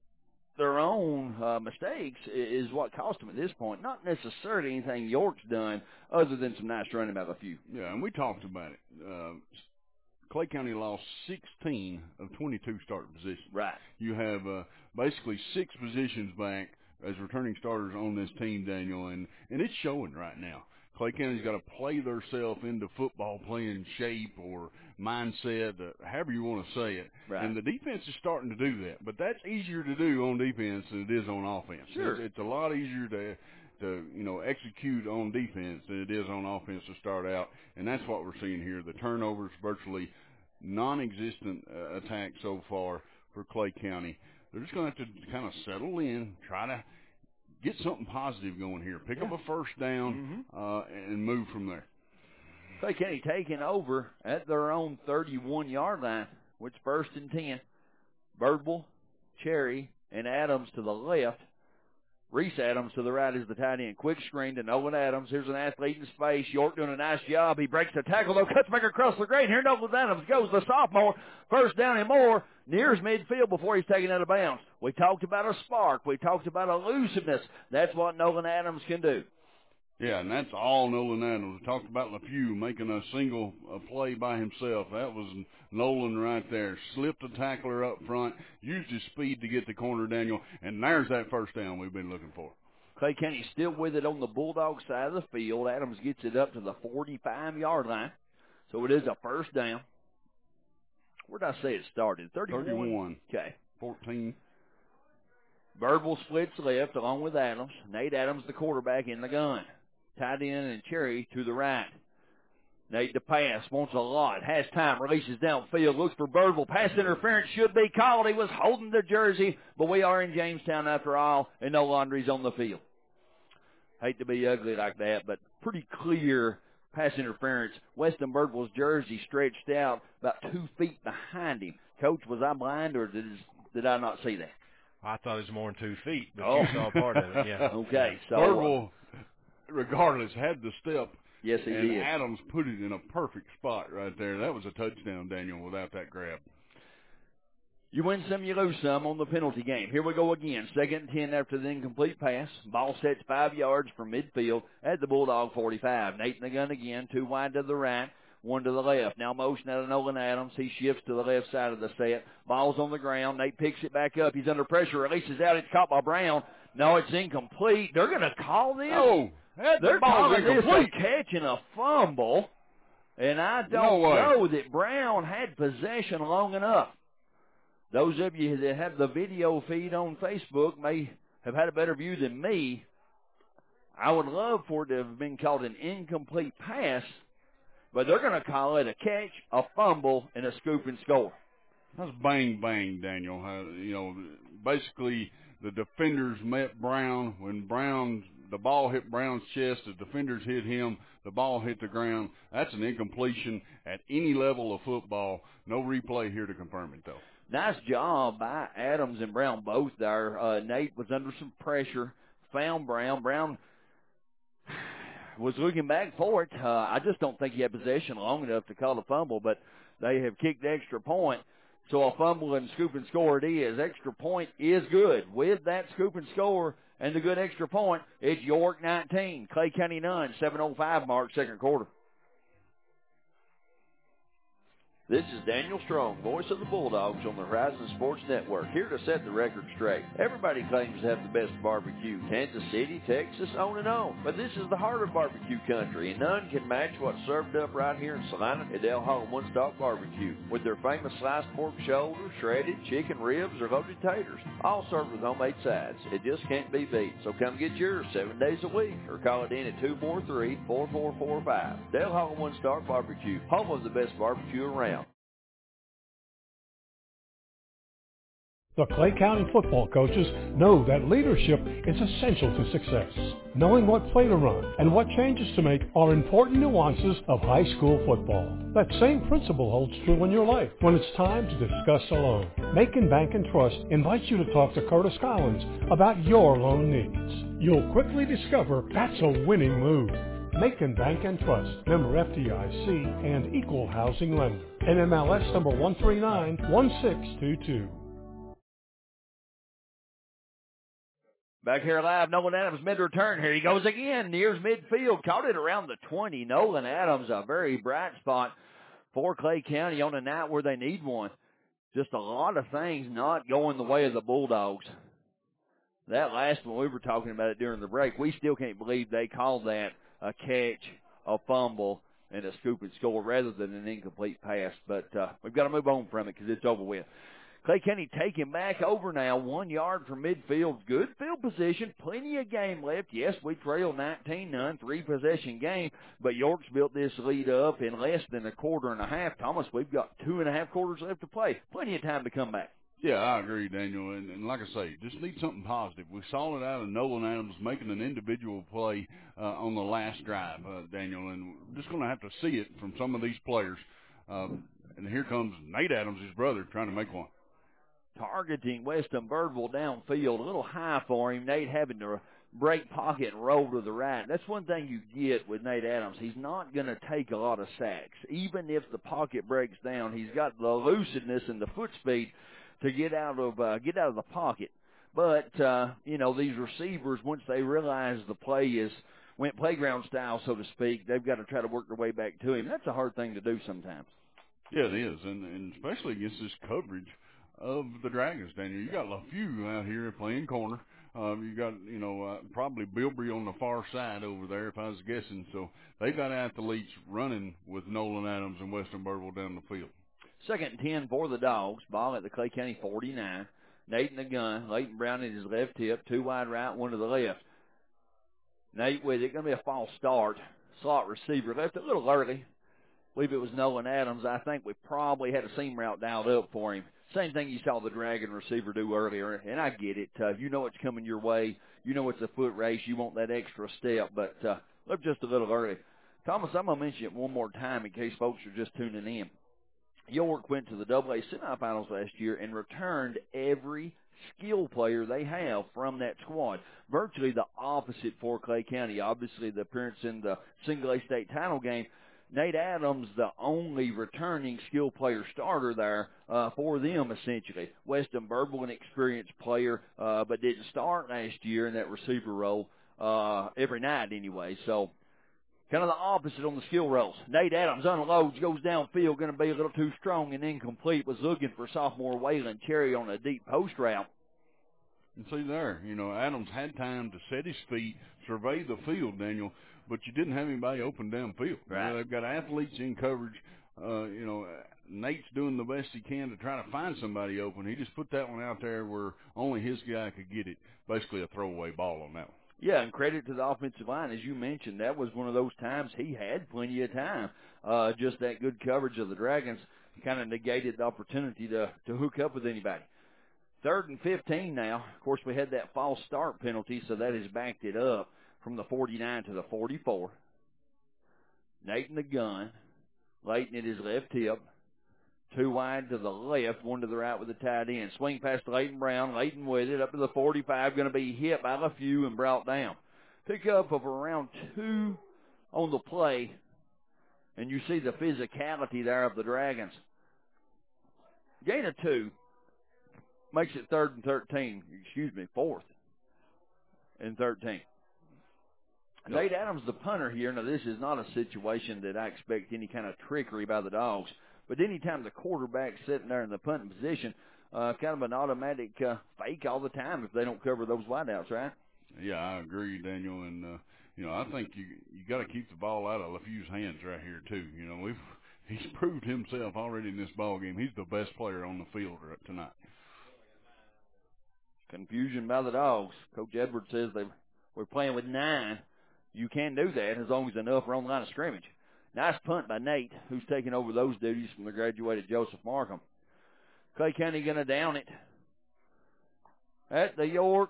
their own uh, mistakes is what cost them at this point. Not necessarily anything York's done other than some nice running by LeFew. Yeah, and we talked about it. Uh, Clay County lost sixteen of twenty-two starting positions. Right. You have uh, basically six positions back as returning starters on this team, Daniel, and, and it's showing right now. Clay County's got to play themselves into football playing shape or mindset, uh, however you want to say it. Right. And the defense is starting to do that. But that's easier to do on defense than it is on offense. Sure. It's, it's a lot easier to, to, you know, execute on defense than it is on offense to start out. And that's what we're seeing here. The turnovers virtually non-existent uh, attack so far for Clay County. They're just going to have to kind of settle in, try to get something positive going here. Pick yeah. up a first down mm-hmm. uh, and move from there. Clay County taking over at their own thirty-one-yard line, which first and ten. Birdwell, Cherry, and Adams to the left. Reese Adams to the right is the tight end. Quick screen to Nolan Adams. Here's an athlete in space. York doing a nice job. He breaks the tackle, though. Cuts back across the green. Here Nolan Adams goes, the sophomore. First down and more. Nears midfield before he's taken out of bounds. We talked about a spark. We talked about elusiveness. That's what Nolan Adams can do. Yeah, and that's all Nolan Adams. We talked about LeFew making a single uh, play by himself. That was Nolan right there. Slipped the tackler up front, used his speed to get the corner, Daniel, and there's that first down we've been looking for. Clay County still with it on the Bulldog side of the field. Adams gets it up to the forty-five-yard line. So it is a first down. Where did I say it started? thirty-one? thirty-one. Okay. fourteen. Birdwell splits left along with Adams. Nate Adams, the quarterback, in the gun. Tight end and Cherry to the right. Nate the pass, wants a lot, has time, releases downfield, looks for Birdwell. Pass interference should be called. He was holding the jersey, but we are in Jamestown after all, and no Laundry's on the field. Hate to be ugly like that, but pretty clear pass interference. Weston Birdwell's jersey stretched out about two feet behind him. Coach, was I blind, or did his did I not see that? I thought it was more than two feet, but oh. you saw part of it, yeah. Okay, so. Birdwell, regardless, had the step. Yes, he and did. Adams put it in a perfect spot right there. That was a touchdown, Daniel, without that grab. You win some, you lose some on the penalty game. Here we go again. Second and ten after the incomplete pass. Ball sets five yards from midfield at the Bulldog forty-five. Nate in the gun again, two wide to the right, one to the left. Now motion out of Nolan Adams. He shifts to the left side of the set. Ball's on the ground. Nate picks it back up. He's under pressure. Releases out. It's caught by Brown. No, it's incomplete. They're going to call this. Oh, that They're ball's calling this incomplete. a catch and a fumble. And I don't No way. know that Brown had possession long enough. Those of you that have the video feed on Facebook may have had a better view than me. I would love for it to have been called an incomplete pass, but they're going to call it a catch, a fumble, and a scoop and score. That's bang, bang, Daniel. Uh, you know, basically the defenders met Brown. When Brown, the ball hit Brown's chest, the defenders hit him, the ball hit the ground. That's an incompletion at any level of football. No replay here to confirm it, though. Nice job by Adams and Brown both there. Uh, Nate was under some pressure, found Brown. Brown was looking back for it. Uh, I just don't think he had possession long enough to call a fumble, but they have kicked the extra point. So a fumble and scoop and score it is. Extra point is good. With that scoop and score and the good extra point, it's York nineteen, Clay County none, seven oh five mark, second quarter. This is Daniel Strong, voice of the Bulldogs on the Horizon Sports Network, here to set the record straight. Everybody claims to have the best barbecue. Kansas City, Texas, on and on. But this is the heart of barbecue country, and none can match what's served up right here in Salina at Del Hall One Stop Barbecue, with their famous sliced pork shoulder, shredded chicken ribs, or loaded taters, all served with homemade sides. It just can't be beat. So come get yours seven days a week, or call it in at two four three, four four four five. Del Hall One Stop Barbecue, home of the best barbecue around. The Clay County football coaches know that leadership is essential to success. Knowing what play to run and what changes to make are important nuances of high school football. That same principle holds true in your life when it's time to discuss a loan. Macon Bank and Trust invites you to talk to Curtis Collins about your loan needs. You'll quickly discover that's a winning move. Macon Bank and Trust, member F D I C and equal housing lender. N M L S number one three nine one six two two. Back here live, Nolan Adams mid-return. Here he goes again, nears midfield. Caught it around the twenty. Nolan Adams, a very bright spot for Clay County on a night where they need one. Just a lot of things not going the way of the Bulldogs. That last one, we were talking about it during the break. We still can't believe they called that a catch, a fumble, and a scoop and score rather than an incomplete pass. But uh, we've got to move on from it because it's over with. Clay County taking back over now, one yard from midfield. Good field position, plenty of game left. Yes, we trail nineteen none, three-possession game, but York's built this lead up in less than a quarter and a half. Thomas, we've got two and a half quarters left to play. Plenty of time to come back. Yeah, I agree, Daniel. And, and like I say, just need something positive. We saw it out of Nolan Adams making an individual play uh, on the last drive, uh, Daniel, and we're just going to have to see it from some of these players. Um, and here comes Nate Adams, his brother, trying to make one. Targeting Weston Birdwell downfield, a little high for him. Nate having to break pocket and roll to the right. That's one thing you get with Nate Adams. He's not going to take a lot of sacks. Even if the pocket breaks down, he's got the lucidness and the foot speed to get out of uh, get out of the pocket. But, uh, you know, these receivers, once they realize the play is went playground style, so to speak, they've got to try to work their way back to him. That's a hard thing to do sometimes. Yeah, it is, and, and especially against this coverage of the Dragons, Daniel. You got a few out here playing corner. Um, you got, you know, uh, probably Bilbrey on the far side over there, if I was guessing. So they got athletes running with Nolan Adams and Weston Birdwell down the field. Second and ten for the Dogs. Ball at the Clay County forty-nine. Nate in the gun. Leighton Brown in his left hip. Two wide right, one to the left. Nate with it. Going to be a false start. Slot receiver. Left it a little early. I believe it was Nolan Adams. I think we probably had a seam route dialed up for him. Same thing you saw the Dragon receiver do earlier, and I get it. Uh, you know it's coming your way. You know it's a foot race. You want that extra step, but uh, look just a little early. Thomas, I'm going to mention it one more time in case folks are just tuning in. York went to the double A semifinals last year and returned every skill player they have from that squad. Virtually the opposite for Clay County. Obviously, the appearance in the single A state title game, Nate Adams, the only returning skill player starter there uh, for them, essentially. Weston Birdwell, an experienced player, uh, but didn't start last year in that receiver role uh, every night anyway. So, kind of the opposite on the skill roles. Nate Adams unloads, goes downfield, going to be a little too strong and incomplete. Was looking for sophomore Waylon Cherry on a deep post route. And see there, you know, Adams had time to set his feet, survey the field, Daniel, but you didn't have anybody open downfield. Right. You know, they've got athletes in coverage. Uh, you know, Nate's doing the best he can to try to find somebody open. He just put that one out there where only his guy could get it. Basically a throwaway ball on that one. Yeah, and credit to the offensive line. As you mentioned, that was one of those times he had plenty of time. Uh, just that good coverage of the Dragons kind of negated the opportunity to, to hook up with anybody. Third and fifteen now. Of course, we had that false start penalty, so that has backed it up from the forty-nine to the forty-four. Nate in the gun. Leighton at his left hip. Two wide to the left, one to the right with the tight end. Swing past Leighton Brown. Leighton with it up to the forty-five. Going to be hit by LeFew and brought down. Pickup of around two on the play. And you see the physicality there of the Dragons. Gain of two makes it third and thirteen. Excuse me, fourth and thirteen. Yep. Nate Adams, the punter here. Now, this is not a situation that I expect any kind of trickery by the Dogs. But anytime the quarterback's sitting there in the punting position, uh, kind of an automatic uh, fake all the time if they don't cover those wideouts, right? Yeah, I agree, Daniel. And, uh, you know, I think you you got to keep the ball out of LeFew's hands right here, too. You know, we've he's proved himself already in this ball game. He's the best player on the field tonight. Confusion by the Dogs. Coach Edwards says they we're playing with nine. You can do that as long as enough are on the line of scrimmage. Nice punt by Nate, who's taking over those duties from the graduated Joseph Markham. Clay County going to down it at the York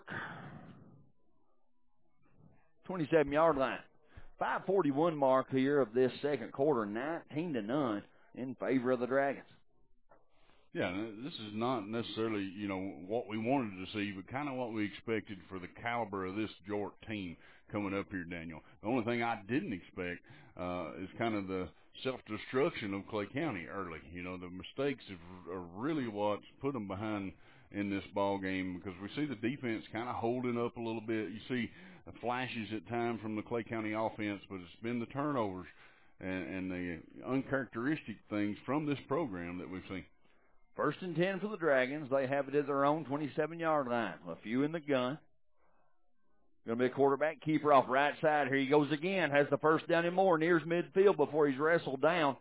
twenty-seven-yard line. five forty-one mark here of this second quarter, nineteen to none in favor of the Dragons. Yeah, this is not necessarily, you know, what we wanted to see, but kind of what we expected for the caliber of this York team coming up here, Daniel. The only thing I didn't expect uh, is kind of the self-destruction of Clay County early. You know, the mistakes have, are really what's put them behind in this ball game, because we see the defense kind of holding up a little bit. You see flashes at times from the Clay County offense, but it's been the turnovers and, and the uncharacteristic things from this program that we've seen. First and ten for the Dragons. They have it at their own twenty-seven-yard line. A few in the gun. Going to be a quarterback keeper off right side. Here he goes again. Has the first down and more. Nears midfield before he's wrestled down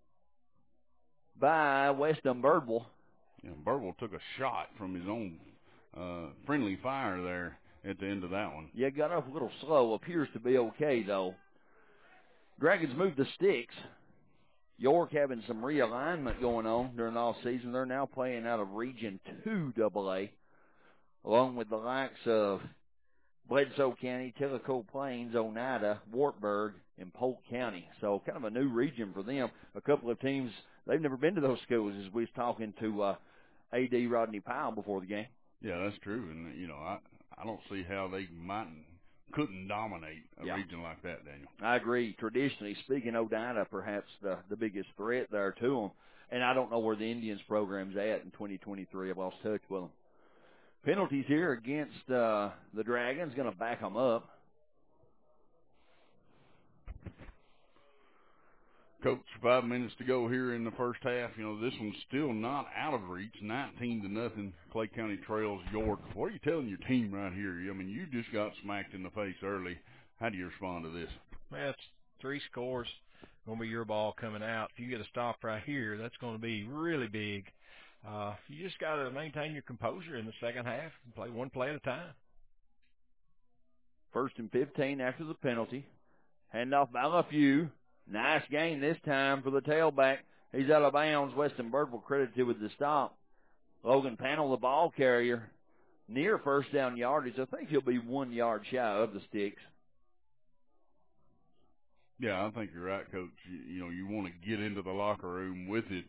by Weston Birdwell. Yeah, Birdwell took a shot from his own uh, friendly fire there at the end of that one. Yeah, got off a little slow. Appears to be okay, though. Dragons move the sticks. York having some realignment going on during the off-season. They're now playing out of Region two double A, along with the likes of Bledsoe County, Tellico Plains, Oneida, Wartburg, and Polk County. So kind of a new region for them. A couple of teams, they've never been to those schools, as we was talking to uh, A D Rodney Powell before the game. Yeah, that's true. And, you know, I, I don't see how they mightn't couldn't dominate a yeah. region like that, Daniel. I agree. Traditionally speaking, Oneida perhaps the, the biggest threat there to them. And I don't know where the Indians program's at in twenty twenty-three. I've lost touch with them. Penalties here against uh, the Dragons. Going to back them up. Coach, five minutes to go here in the first half. You know, this one's still not out of reach. nineteen to nothing. Clay County trails York. What are you telling your team right here? I mean, you just got smacked in the face early. How do you respond to this? Well, it's three scores. Going to be your ball coming out. If you get a stop right here, that's going to be really big. Uh, you just got to maintain your composure in the second half and play one play at a time. First and fifteen after the penalty. Handoff by LeFew. Nice gain this time for the tailback. He's out of bounds. Weston Birdwell credited with the stop. Logan Panel, the ball carrier, near first down yardage. I think he'll be one yard shy of the sticks. Yeah, I think you're right, Coach. You, you know, you want to get into the locker room with it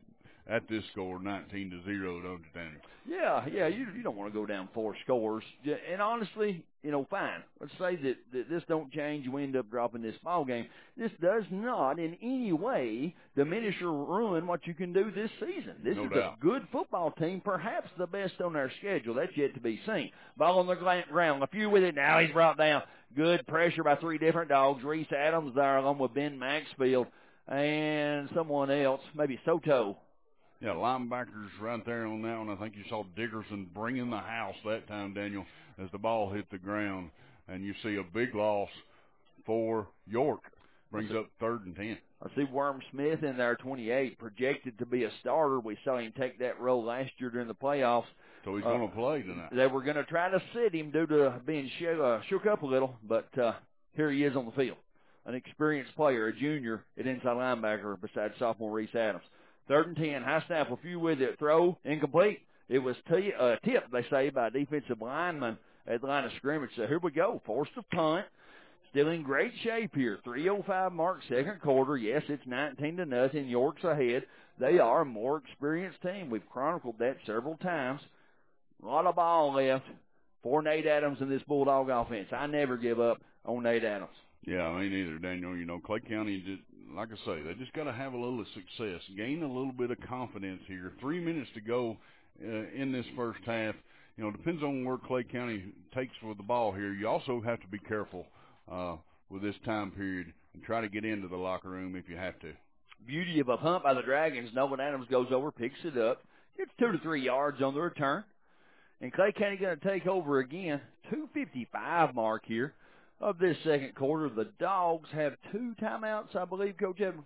at this score, nineteen to zero, don't you, Daniel? Yeah, yeah, you you don't want to go down four scores. And honestly, you know, fine. Let's say that, that this don't change. You end up dropping this ball game. This does not in any way diminish or ruin what you can do this season. This No is doubt. a good football team, perhaps the best on our schedule. That's yet to be seen. Ball on the ground. A few with it. Now he's brought down. Good pressure by three different dogs. Reese Adams there along with Ben Maxfield and someone else, maybe Soto. Yeah, linebackers right there on that one. I think you saw Dickerson bringing the house that time, Daniel, as the ball hit the ground. And you see a big loss for York. Brings up third and ten. I see Worm Smith in there, twenty-eight, projected to be a starter. We saw him take that role last year during the playoffs. So he's uh, going to play tonight. They were going to try to sit him due to being sh- uh, shook up a little, but uh, here he is on the field. An experienced player, a junior at inside linebacker beside sophomore Reese Adams. Third and ten, high snap, a few with it, throw, incomplete. It was t- uh, tipped, they say, by a defensive lineman at the line of scrimmage. So here we go, forced a punt. Still in great shape here. three oh five mark, second quarter. Yes, it's nineteen to nothing. York's ahead. They are a more experienced team. We've chronicled that several times. A lot of ball left for Nate Adams in this Bulldog offense. I never give up on Nate Adams. Yeah, me neither, Daniel. You know, Clay County, just, like I say, they just got to have a little success, gain a little bit of confidence here. Three minutes to go uh, in this first half. You know, depends on where Clay County takes with the ball here. You also have to be careful uh, with this time period and try to get into the locker room if you have to. Beauty of a punt by the Dragons. Nolan Adams goes over, picks it up, gets two to three yards on the return. And Clay County going to take over again. two fifty-five mark here of this second quarter. The Dogs have two timeouts, I believe, Coach Edwards.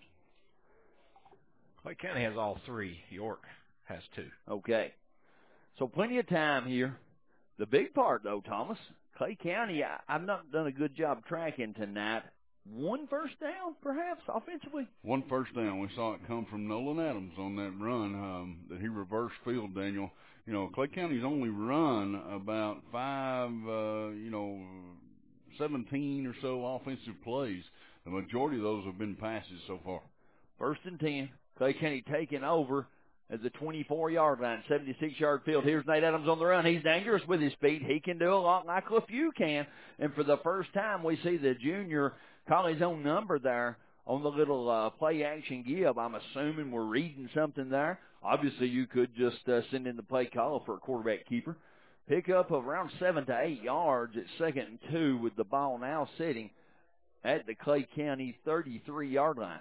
Clay County has all three. York has two. Okay. So plenty of time here. The big part, though, Thomas, Clay County, I, I've not done a good job tracking tonight. One first down, perhaps, offensively? One first down. We saw it come from Nolan Adams on that run um, that he reversed field, Daniel. You know, Clay County's only run about five, uh, you know, seventeen or so offensive plays. The majority of those have been passes so far. First and ten. Clay County taking over at the twenty-four-yard line, seventy-six-yard field. Here's Nate Adams on the run. He's dangerous with his speed. He can do a lot like LeFew can. And for the first time, we see the junior call his own number there on the little uh, play-action give. I'm assuming we're reading something there. Obviously, you could just uh, send in the play call for a quarterback keeper. Pickup of around seven to eight yards at second and two with the ball now sitting at the Clay County thirty-three-yard line.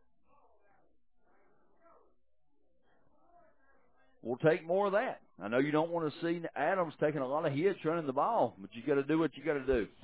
We'll take more of that. I know you don't want to see Adams taking a lot of hits running the ball, but you got to do what you got to do.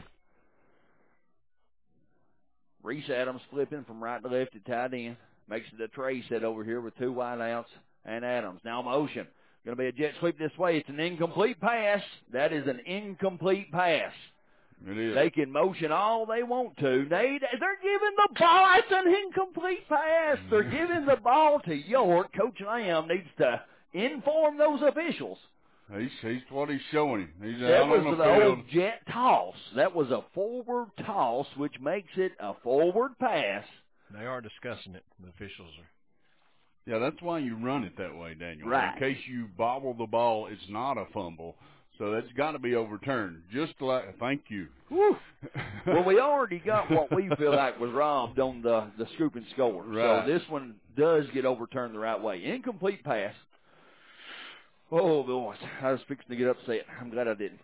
Reese Adams flipping from right to left at tight end. Makes it a tray set over here with two wideouts and Adams. Now motion. Going to be a jet sweep this way. It's an incomplete pass. That is an incomplete pass. It is. They can motion all they want to. They, they're giving the ball. It's an incomplete pass. They're giving the ball to York. Coach Lamb needs to inform those officials. He's, he's what he's showing him. He's that out was on the the field. old jet toss. That was a forward toss, which makes it a forward pass. They are discussing it. The officials are. Yeah, that's why you run it that way, Daniel. Right. In case you bobble the ball, it's not a fumble. So that's got to be overturned. Just like, thank you. Whew. Well, we already got what we feel like was robbed on the, the scoop and score. Right. So this one does get overturned the right way. Incomplete pass. Oh, boy, I was fixing to get upset. I'm glad I didn't.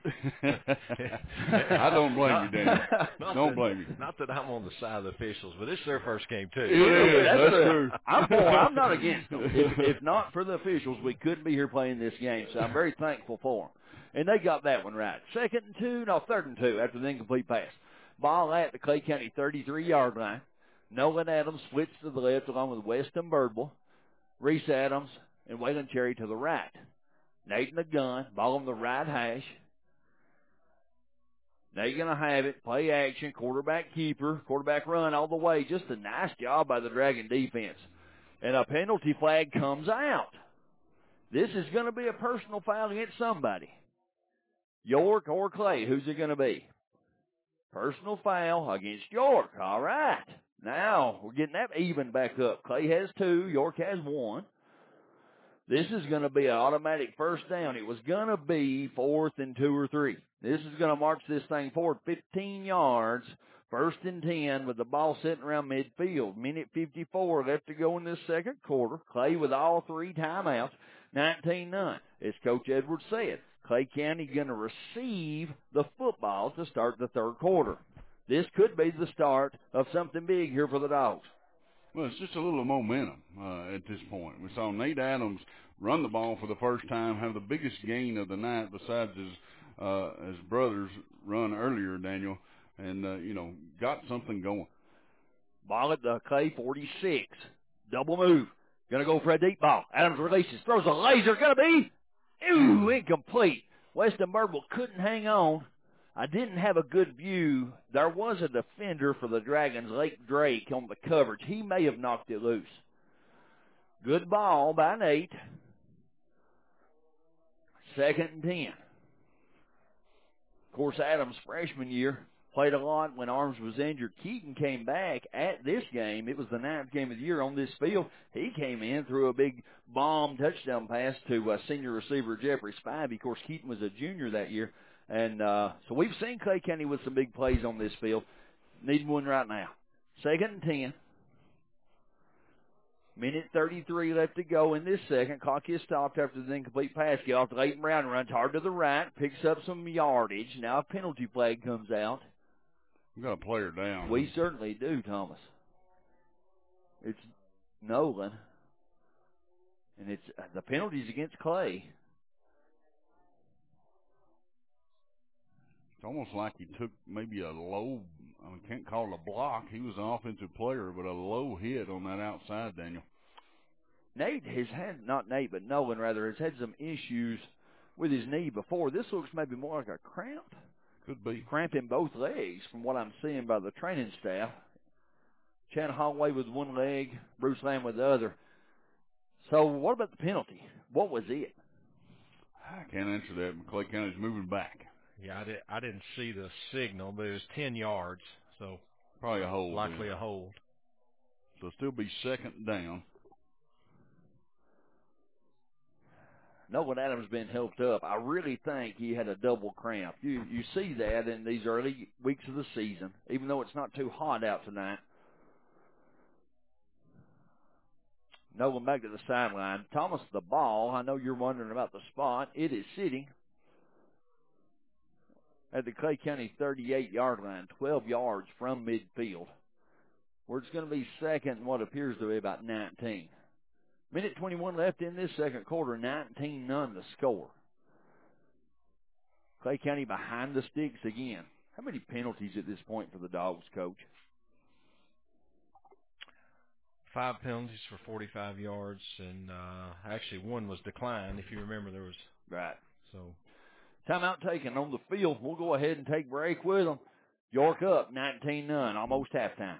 I don't blame you, Daniel. Don't that, blame you. Not that I'm on the side of the officials, but it's their first game, too. It is. That's, That's a, true. I'm, for, I'm not against them. If, if not for the officials, we couldn't be here playing this game, so I'm very thankful for them. And they got that one right. Second and two, no, third and two after the incomplete pass. Ball at the Clay County thirty-three-yard line. Nolan Adams splits to the left along with Weston Birdwell. Reese Adams and Waylon Cherry to the right. Nate in the gun, ball on the right hash. Nate going to have it, play action, quarterback keeper, quarterback run all the way. Just a nice job by the Dragon defense. And a penalty flag comes out. This is going to be a personal foul against somebody. York or Clay, who's it going to be? Personal foul against York. All right. Now, we're getting that even back up. Clay has two, York has one. This is going to be an automatic first down. It was going to be fourth and two or three. This is going to march this thing forward fifteen yards, first and ten with the ball sitting around midfield. Minute fifty-four left to go in this second quarter. Clay with all three timeouts, nineteen none. As Coach Edwards said, Clay County going to receive the football to start the third quarter. This could be the start of something big here for the Dogs. Well, it's just a little momentum uh, at this point. We saw Nate Adams run the ball for the first time, have the biggest gain of the night besides his uh, his brothers run earlier, Daniel, and, uh, you know, got something going. Ball at the Clay forty-six. Double move. Going to go for a deep ball. Adams releases, throws a laser. Going to be, ooh, incomplete. Weston Birdwell couldn't hang on. I didn't have a good view. There was a defender for the Dragons, Lake Drake, on the coverage. He may have knocked it loose. Good ball by Nate. Second and ten. Of course, Adams' freshman year played a lot when Arms was injured. Keaton came back at this game. It was the ninth game of the year on this field. He came in, threw a big bomb touchdown pass to uh, senior receiver Jeffrey Spivey. Of course, Keaton was a junior that year. And uh, so we've seen Clay County with some big plays on this field. Need one right now. Second and ten. Minute thirty-three left to go in this second. Clock is stopped after the incomplete pass. Get off to Leighton Brown, runs hard to the right, picks up some yardage. Now a penalty flag comes out. We've got a player down. We certainly do, Thomas. It's Nolan. And it's uh, the penalty's against Clay. It's almost like he took maybe a low, I can't call it a block. He was an offensive player, but a low hit on that outside, Daniel. Nate has had, not Nate, but Nolan rather, has had some issues with his knee before. This looks maybe more like a cramp. Could be. Cramp in both legs from what I'm seeing by the training staff. Chan Holloway with one leg, Bruce Lamb with the other. So what about the penalty? What was it? I can't answer that. Clay County's moving back. Yeah, I, did, I didn't see the signal, but it was ten yards, so probably a hold. Likely yeah. a hold. So it'll still be second down. Nolan Adams been helped up. I really think he had a double cramp. You you see that in these early weeks of the season, even though it's not too hot out tonight. Nolan back to the sideline. Thomas, the ball. I know you're wondering about the spot. It is sitting at the Clay County thirty-eight-yard line, twelve yards from midfield, where it's going to be second and what appears to be about nineteen. Minute twenty-one left in this second quarter, nineteen none the score. Clay County behind the sticks again. How many penalties at this point for the Dogs, Coach? Five penalties for forty-five yards, and uh, actually one was declined. If you remember, there was right. So timeout taken on the field. We'll go ahead and take break with them. York up nineteen none, almost halftime.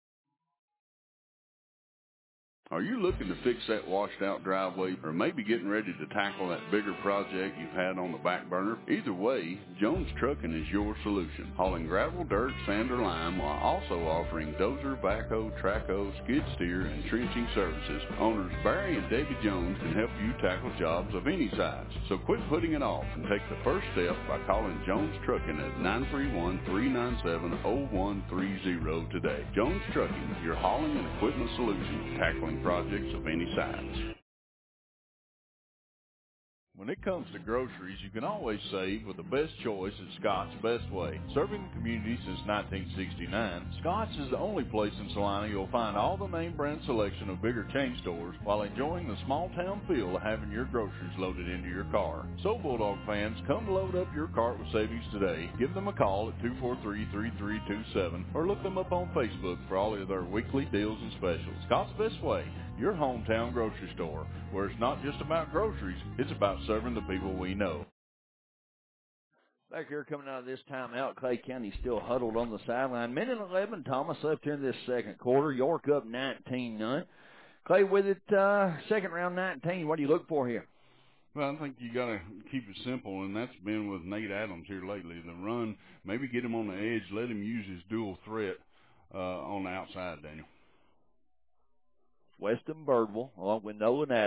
Are you looking to fix that washed-out driveway or maybe getting ready to tackle that bigger project you've had on the back burner? Either way, Jones Trucking is your solution. Hauling gravel, dirt, sand, or lime while also offering dozer, backhoe, trackhoe, skid steer, and trenching services. Owners Barry and Debbie Jones can help you tackle jobs of any size. So quit putting it off and take the first step by calling Jones Trucking at nine three one, three nine seven, zero one three zero today. Jones Trucking, your hauling and equipment solution, tackling projects of any size. When it comes to groceries, you can always save with the best choice at Scott's Best Way. Serving the community since nineteen sixty-nine, Scott's is the only place in Salina you'll find all the name brand selection of bigger chain stores while enjoying the small town feel of having your groceries loaded into your car. So Bulldog fans, come load up your cart with savings today. Give them a call at two four three, three three two seven or look them up on Facebook for all of their weekly deals and specials. Scott's Best Way, your hometown grocery store, where it's not just about groceries, it's about serving the people we know. Back here coming out of this timeout, Clay County still huddled on the sideline. Minute eleven, Thomas left here in this second quarter. York up nineteen none. Clay with it, uh, second round nineteen. What do you look for here? Well, I think you got to keep it simple, and that's been with Nate Adams here lately. The run, maybe get him on the edge, let him use his dual threat uh, on the outside, Daniel. Weston Birdwell, along with Nolan Adams.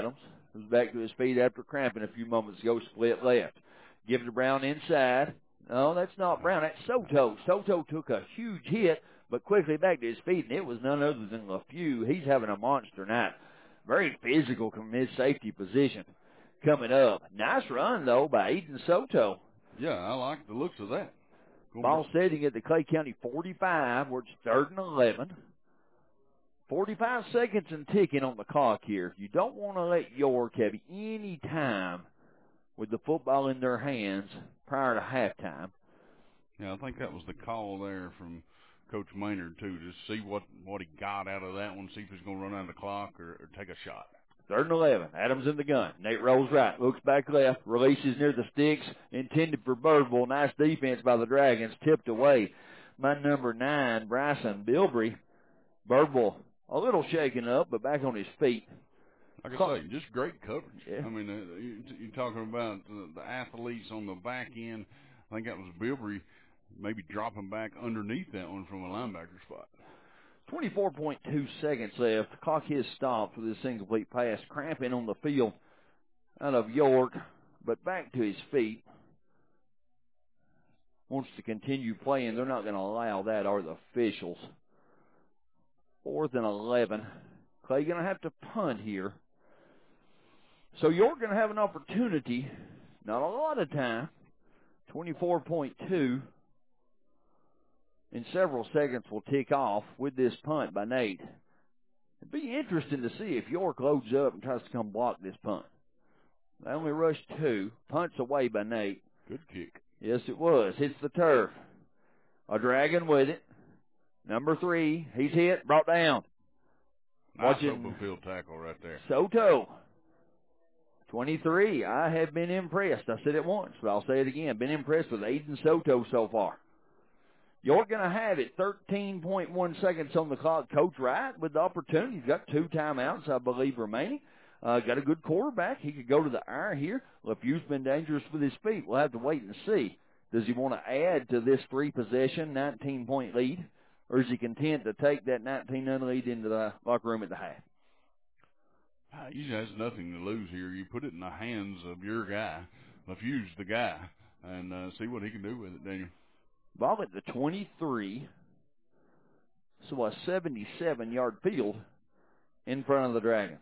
Comes back to his feet after cramping a few moments ago, split left. Give it to Brown inside. No, that's not Brown. That's Soto. Soto took a huge hit, but quickly back to his feet, and it was none other than LeFew. He's having a monster night. Very physical from his safety position coming up. Nice run, though, by Eden Soto. Yeah, I like the looks of that. Go Ball setting at the Clay County forty-five, where it's third and eleven. forty-five seconds and ticking on the clock here. You don't want to let York have any time with the football in their hands prior to halftime. Yeah, I think that was the call there from Coach Maynard, too, to see what, what he got out of that one, see if he's going to run out of the clock or, or take a shot. Third and eleven. Adams in the gun. Nate rolls right. Looks back left. Releases near the sticks. Intended for Birdville. Nice defense by the Dragons. Tipped away. My number nine, Bryson Bilbrey. Birdville a little shaken up, but back on his feet. Like I say, just great coverage. Yeah. I mean, uh, you, you're talking about the, the athletes on the back end. I think that was Bilbrey maybe dropping back underneath that one from a linebacker spot. twenty-four point two seconds left. The clock is stopped with this incomplete pass. Cramping on the field out of York, but back to his feet. Wants to continue playing. They're not going to allow that, are the officials. Fourth and eleven. Clay going to have to punt here. So York going to have an opportunity. Not a lot of time. twenty-four point two. In several seconds will tick off with this punt by Nate. It'd be interesting to see if York loads up and tries to come block this punt. They only rushed two. Punts away by Nate. Good kick. Yes, it was. Hits the turf. A Dragon with it. Number three. He's hit. Brought down. Nice Watching open field tackle right there. Soto. twenty-three. I have been impressed. I said it once, but I'll say it again. Been impressed with Aiden Soto so far. You're going to have it. thirteen point one seconds on the clock. Coach Wright with the opportunity. He's got two timeouts, I believe, remaining. Uh, got a good quarterback. He could go to the iron here. LeFew's been dangerous with his feet. We'll have to wait and see. Does he want to add to this three-possession, nineteen-point lead, or is he content to take that nineteen-none lead into the locker room at the half? Uh, he has nothing to lose here. You put it in the hands of your guy. LeFew's the guy, and uh, see what he can do with it, Daniel. Ball at the twenty-three, so a seventy-seven-yard field in front of the Dragons.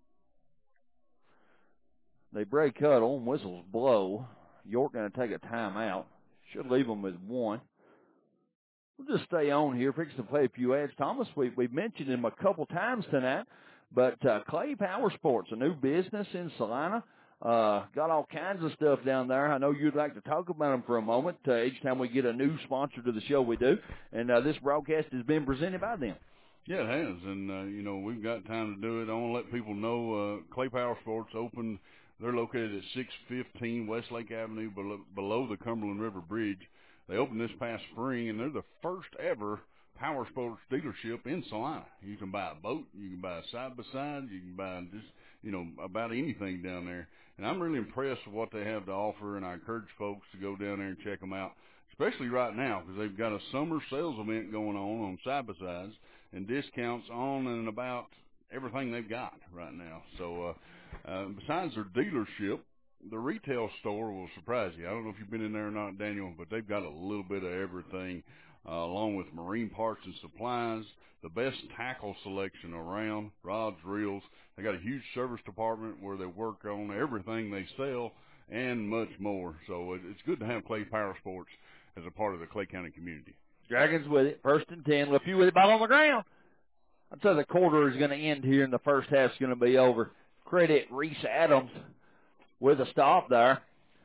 They break huddle, whistles blow. York going to take a timeout. Should leave them with one. We'll just stay on here, fixing to play a few ads. Thomas, we, we've mentioned him a couple times tonight, but uh, Clay Power Sports, a new business in Salina. Uh, got all kinds of stuff down there. I know you'd like to talk about them for a moment. Uh, each time we get a new sponsor to the show, we do. And uh, this broadcast has been presented by them. Yeah, it has. And, uh, you know, we've got time to do it. I want to let people know uh, Clay Power Sports opened. They're located at six fifteen Westlake Avenue below, below the Cumberland River Bridge. They opened this past spring, and they're the first ever power sports dealership in Salina. You can buy a boat, you can buy a side-by-side, you can buy just, you know, about anything down there. And I'm really impressed with what they have to offer, and I encourage folks to go down there and check them out, especially right now because they've got a summer sales event going on on side-by-sides and discounts on and about everything they've got right now. So uh, uh, besides their dealership, the retail store will surprise you. I don't know if you've been in there or not, Daniel, but they've got a little bit of everything, uh, along with marine parts and supplies, the best tackle selection around, rods, reels. They got a huge service department where they work on everything they sell and much more. So it's good to have Clay Power Sports as a part of the Clay County community. Dragons with it, first and ten. LeFew with it, ball on the ground. I'd say the quarter is going to end here and the first half's going to be over. Credit Reese Adams with a stop there.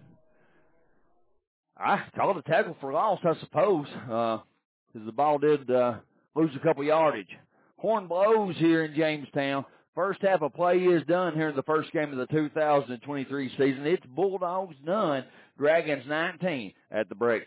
I called a tackle for loss, I suppose, because uh, the ball did uh, lose a couple yardage. Horn blows here in Jamestown. First half of play is done here in the first game of the two thousand twenty-three season. It's Bulldogs none, Dragons nineteen at the break.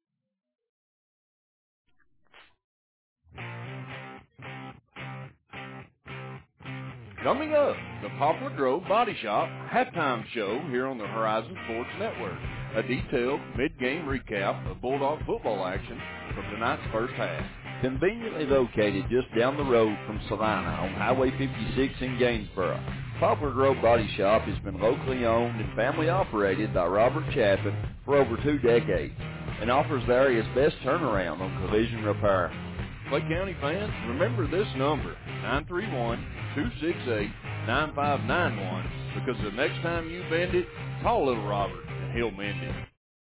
Coming up, the Poplar Grove Body Shop halftime show here on the Horizon Sports Network. A detailed mid-game recap of Bulldog football action from tonight's first half. Conveniently located just down the road from Salina on Highway fifty-six in Gainesboro, Poplar Grove Body Shop has been locally owned and family operated by Robert Chaffin for over two decades and offers the area's best turnaround on collision repair. Clay County fans, remember this number, nine three one, two six eight, nine five nine one, because the next time you bend it, call little Robert and he'll mend it.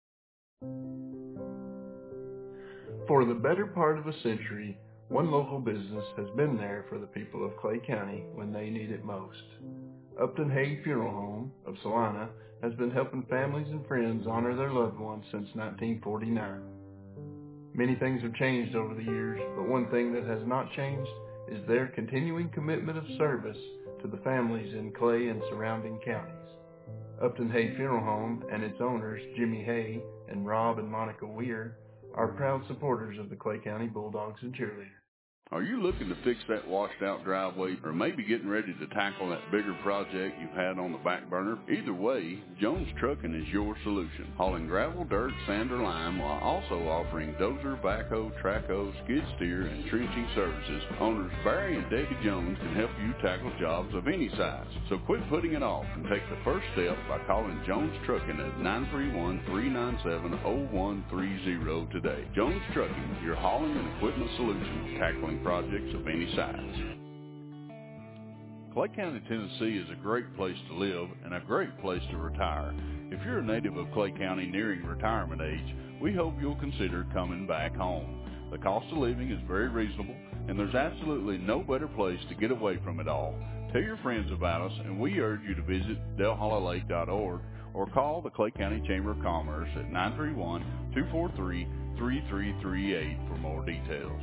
For the better part of a century, one local business has been there for the people of Clay County when they need it most. Upton Hague Funeral Home of Salina has been helping families and friends honor their loved ones since nineteen forty-nine. Many things have changed over the years, but one thing that has not changed is their continuing commitment of service to the families in Clay and surrounding counties. Upton Hague Funeral Home and its owners, Jimmy Hay and Rob and Monica Weir, are proud supporters of the Clay County Bulldogs and Cheerleaders. Are you looking to fix that washed-out driveway or maybe getting ready to tackle that bigger project you've had on the back burner? Either way, Jones Trucking is your solution. Hauling gravel, dirt, sand, or lime while also offering dozer, backhoe, trackhoe, skid steer, and trenching services. Owners Barry and Debbie Jones can help you tackle jobs of any size. So quit putting it off and take the first step by calling Jones Trucking at nine three one, three nine seven, zero one three zero today. Jones Trucking, your hauling and equipment solution, tackling projects of any size. Clay County, Tennessee is a great place to live and a great place to retire. If you're a native of Clay County nearing retirement age, we hope you'll consider coming back home. The cost of living is very reasonable, and there's absolutely no better place to get away from it all. Tell your friends about us, and we urge you to visit Del Hollow Lake dot org or call the Clay County Chamber of Commerce at nine three one, two four three, three three three eight for more details.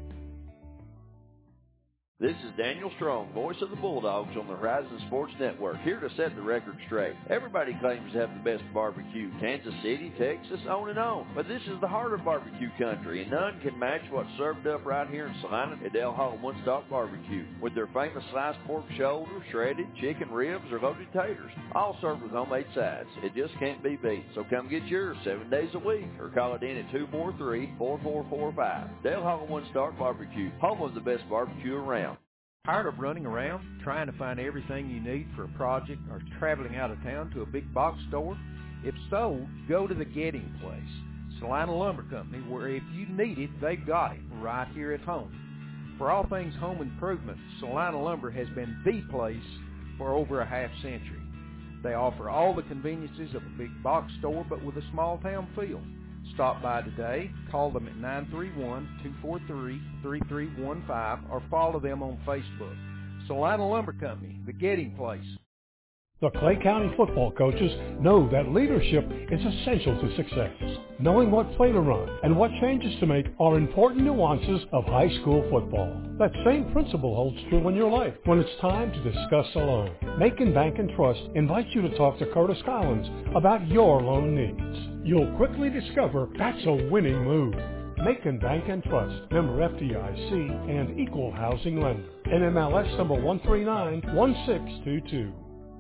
This is Daniel Strong, voice of the Bulldogs on the Horizon Sports Network, here to set the record straight. Everybody claims to have the best barbecue, Kansas City, Texas, on and on. But this is the heart of barbecue country, and none can match what's served up right here in Salina at Del Hollow One Stop Barbecue, with their famous sliced pork shoulder, shredded chicken ribs, or loaded taters, all served with homemade sides. It just can't be beat. So come get yours seven days a week, or call it in at two four three, four four four five. Del Hollow One Stop Barbecue, home of the best barbecue around. Tired of running around trying to find everything you need for a project or traveling out of town to a big box store? If so, go to the Getting Place, Salina Lumber Company, where if you need it, they've got it right here at home. For all things home improvement, Salina Lumber has been the place for over a half century. They offer all the conveniences of a big box store, but with a small town feel. Stop by today, call them at nine three one, two four three, three three one five, or follow them on Facebook. Salina Lumber Company, the Getting Place. The Clay County football coaches know that leadership is essential to success. Knowing what play to run and what changes to make are important nuances of high school football. That same principle holds true in your life when it's time to discuss a loan. Macon Bank and Trust invites you to talk to Curtis Collins about your loan needs. You'll quickly discover that's a winning move. Macon Bank and Trust, member F D I C and equal housing lender. N M L S number one three nine one six two two.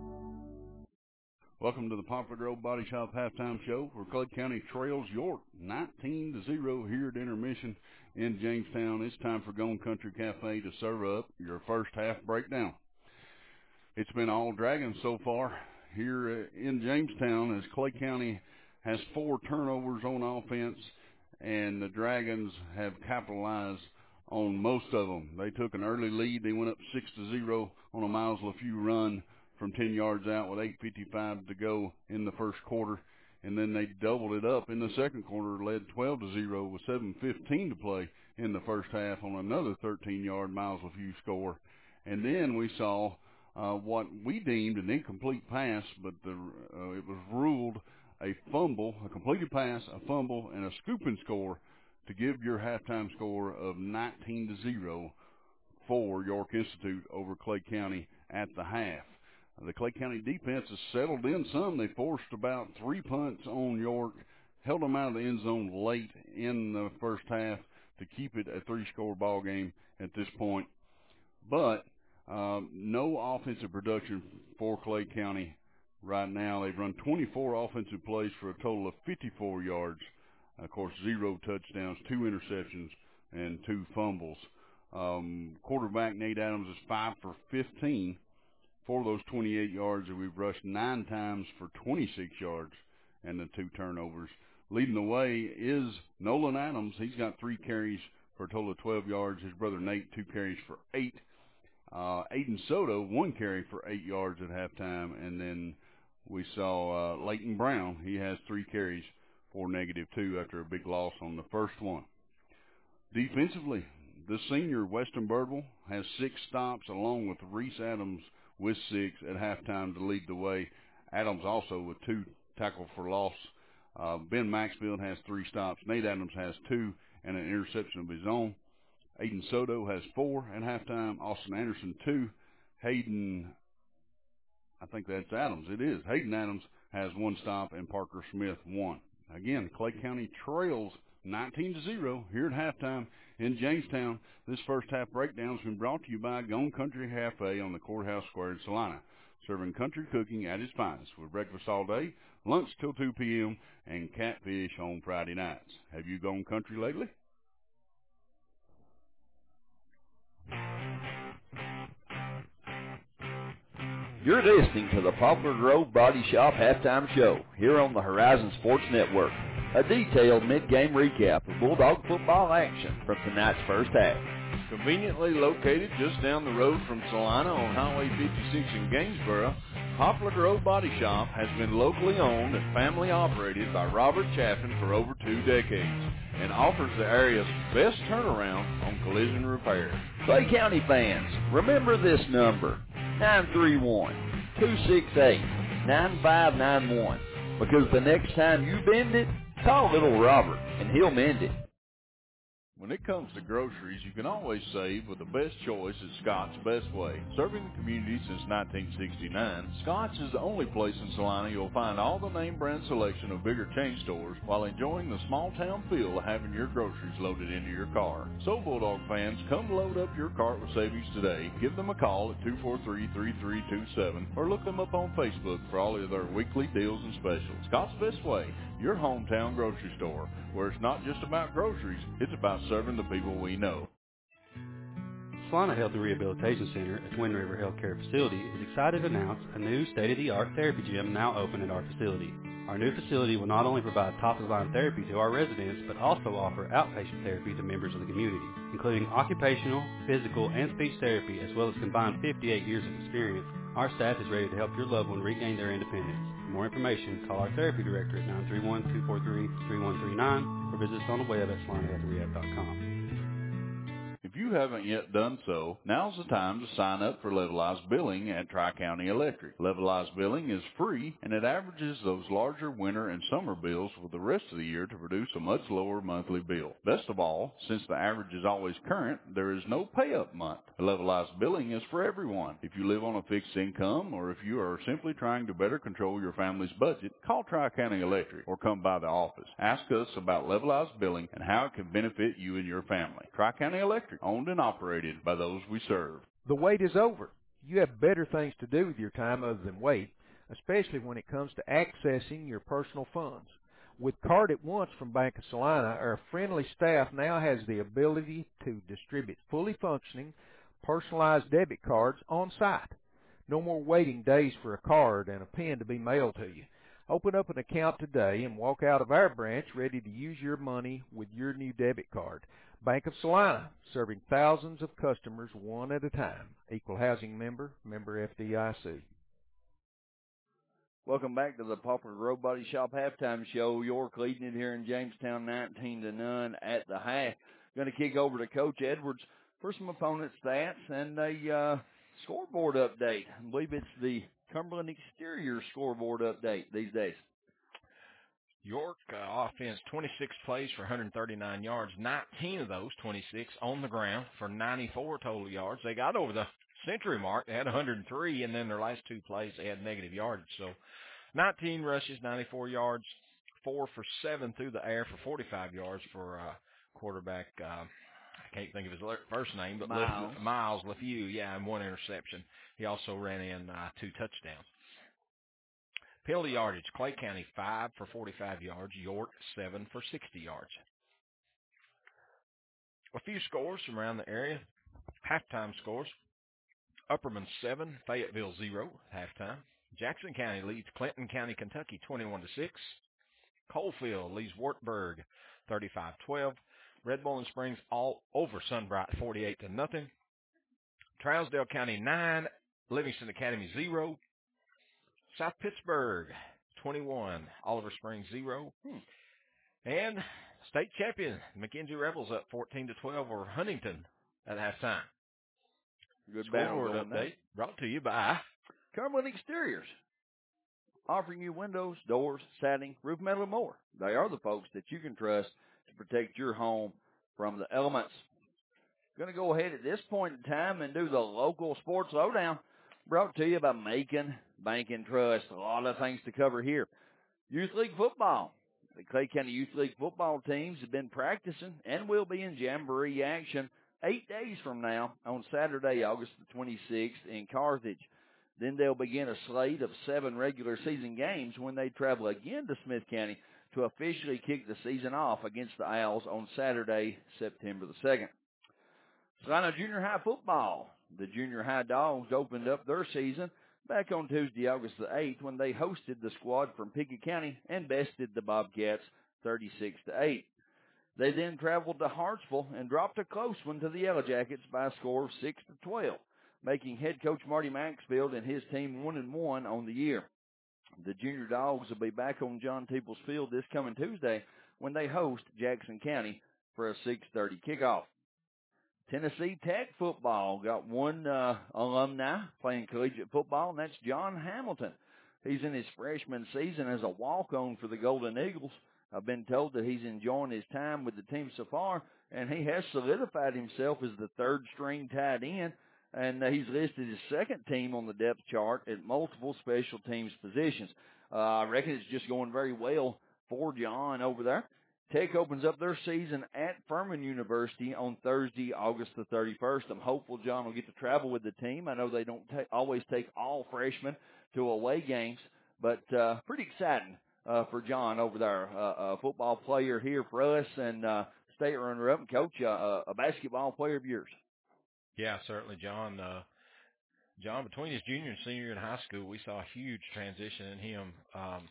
Welcome to the Poplar Grove Body Shop halftime show, where Clay County trails York nineteen to zero here at intermission in Jamestown. It's time for Gone Country Cafe to serve up your first half breakdown. It's been all Dragons so far here in Jamestown, as Clay County has four turnovers on offense, and the Dragons have capitalized on most of them. They took an early lead. They went up six to zero on a Miles LaFew run from ten yards out with eight fifty-five to go in the first quarter, and then they doubled it up in the second quarter, led twelve to zero with seven fifteen to play in the first half on another thirteen-yard Miles LaFew score. And then we saw uh, what we deemed an incomplete pass, but the, uh, it was ruled a fumble, a completed pass, a fumble, and a scooping score to give your halftime score of nineteen to zero for York Institute over Clay County at the half. The Clay County defense has settled in some. They forced about three punts on York, held them out of the end zone late in the first half to keep it a three-score ball game at this point. But um, no offensive production for Clay County right now. They've run twenty-four offensive plays for a total of fifty-four yards. Of course, zero touchdowns, two interceptions, and two fumbles. Um, quarterback Nate Adams is five for fifteen for those twenty-eight yards, and we've rushed nine times for twenty-six yards and the two turnovers. Leading the way is Nolan Adams. He's got three carries for a total of twelve yards. His brother Nate, two carries for eight. Uh, Aiden Soto, one carry for eight yards at halftime. And then we saw uh, Leighton Brown. He has three carries for negative two after a big loss on the first one. Defensively, the senior Weston Birdwell has six stops, along with Reese Adams with six at halftime to lead the way. Adams also with two tackle for loss. Uh, Ben Maxfield has three stops. Nate Adams has two and an interception of his own. Aiden Soto has four at halftime. Austin Anderson, two. Hayden, I think that's Adams. It is. Hayden Adams has one stop, and Parker Smith, one. Again, Clay County trails nineteen to zero here at halftime in Jamestown. This first half breakdown has been brought to you by Gone Country Cafe on the Courthouse Square in Salina, serving country cooking at its finest with breakfast all day, lunch till two p.m., and catfish on Friday nights. Have you gone country lately? You're listening to the Poplar Grove Body Shop Halftime Show here on the Horizon Sports Network. A detailed mid-game recap of Bulldog football action from tonight's first half. Conveniently located just down the road from Salina on Highway fifty-six in Gainesboro, Poplar Grove Body Shop has been locally owned and family operated by Robert Chaffin for over two decades and offers the area's best turnaround on collision repair. Clay County fans, remember this number, nine three one, two six eight, nine five nine one, because the next time you bend it, call little Robert and he'll mend it. When it comes to groceries, you can always save with the best choice at Scott's Best Way. Serving the community since nineteen sixty-nine, Scott's is the only place in Salina you'll find all the name brand selection of bigger chain stores while enjoying the small town feel of having your groceries loaded into your car. So Bulldog fans, come load up your cart with savings today. Give them a call at two four three, three three two seven or look them up on Facebook for all of their weekly deals and specials. Scott's Best Way, your hometown grocery store, where it's not just about groceries, it's about serving the people we know. Salina Health and Rehabilitation Center at Twin River Healthcare Facility is excited to announce a new state-of-the-art therapy gym now open at our facility. Our new facility will not only provide top-of-the-line therapy to our residents, but also offer outpatient therapy to members of the community, including occupational, physical, and speech therapy, as well as combined fifty-eight years of experience. Our staff is ready to help your loved one regain their independence. For more information, call our therapy director at nine three one, two four three, three one three nine or visit us on the web at salina health rehab dot com. If you haven't yet done so, now's the time to sign up for Levelized Billing at Tri-County Electric. Levelized Billing is free, and it averages those larger winter and summer bills for the rest of the year to produce a much lower monthly bill. Best of all, since the average is always current, there is no pay-up month. Levelized Billing is for everyone. If you live on a fixed income, or if you are simply trying to better control your family's budget, call Tri-County Electric or come by the office. Ask us about Levelized Billing and how it can benefit you and your family. Tri-County Electric, owned and operated by those we serve. The wait is over. You have better things to do with your time other than wait, especially when it comes to accessing your personal funds. With Card at Once from Bank of Salina, our friendly staff now has the ability to distribute fully functioning, personalized debit cards on site. No more waiting days for a card and a pen to be mailed to you. Open up an account today and walk out of our branch ready to use your money with your new debit card. Bank of Salina, serving thousands of customers one at a time. Equal housing member, member F D I C. Welcome back to the Poplar Grove Body Shop Halftime Show. York leading it here in Jamestown, nineteen to none at the half. Going to kick over to Coach Edwards for some opponent stats and a uh, scoreboard update. I believe it's the Cumberland Exterior scoreboard update these days. York uh, offense, twenty-six plays for one hundred thirty-nine yards, nineteen of those, twenty-six, on the ground for ninety-four total yards. They got over the century mark. They had one hundred three, and then their last two plays, they had negative yardage. So nineteen rushes, ninety-four yards, four for seven through the air for forty-five yards for uh, quarterback, uh, I can't think of his first name, but Miles, Le, Miles LeFew, yeah, and one interception. He also ran in uh, two touchdowns. Penalty yardage, Clay County five for forty-five yards, York seven for sixty yards. A few scores from around the area. Halftime scores. Upperman seven, Fayetteville zero, halftime. Jackson County leads Clinton County, Kentucky twenty-one to six. Coalfield leads Wartburg thirty-five twelve. Red Bowling Springs all over Sunbright forty-eight to nothing. Trousdale County nine, Livingston Academy zero. South Pittsburgh twenty-one, Oliver Springs zero. Hmm. And state champion McKenzie Rebels up fourteen to twelve over Huntington at halftime. Good Scoreboard battle update brought to you by Cumberland Exteriors, offering you windows, doors, siding, roof metal, and more. They are the folks that you can trust to protect your home from the elements. Going to go ahead at this point in time and do the local sports lowdown, brought to you by Macon Bank and Trust. A lot of things to cover here. Youth League football. The Clay County Youth League football teams have been practicing and will be in Jamboree action eight days from now on Saturday, August the twenty-sixth in Carthage. Then they'll begin a slate of seven regular season games when they travel again to Smith County to officially kick the season off against the Owls on Saturday, September the second. Salina Junior High football. The Junior High Dogs opened up their season back on Tuesday, August the eighth, when they hosted the squad from Pickett County and bested the Bobcats thirty-six to eight. They then traveled to Hartsville and dropped a close one to the Yellow Jackets by a score of six to twelve, making head coach Marty Maxfield and his team one and one on the year. The Junior Dogs will be back on John Teeples Field this coming Tuesday when they host Jackson County for a six thirty kickoff. Tennessee Tech football got one uh, alumni playing collegiate football, and that's John Hamilton. He's in his freshman season as a walk-on for the Golden Eagles. I've been told that he's enjoying his time with the team so far, and he has solidified himself as the third-string tight end, and uh, he's listed his second team on the depth chart at multiple special teams positions. Uh, I reckon it's just going very well for John over there. Tech opens up their season at Furman University on Thursday, August the thirty-first. I'm hopeful John will get to travel with the team. I know they don't ta- always take all freshmen to away games, but uh, pretty exciting uh, for John over there. Uh, a football player here for us and uh, state runner-up, and coach, uh, a basketball player of yours. Yeah, certainly, John. Uh, John, between his junior and senior year in high school, we saw a huge transition in him. Um,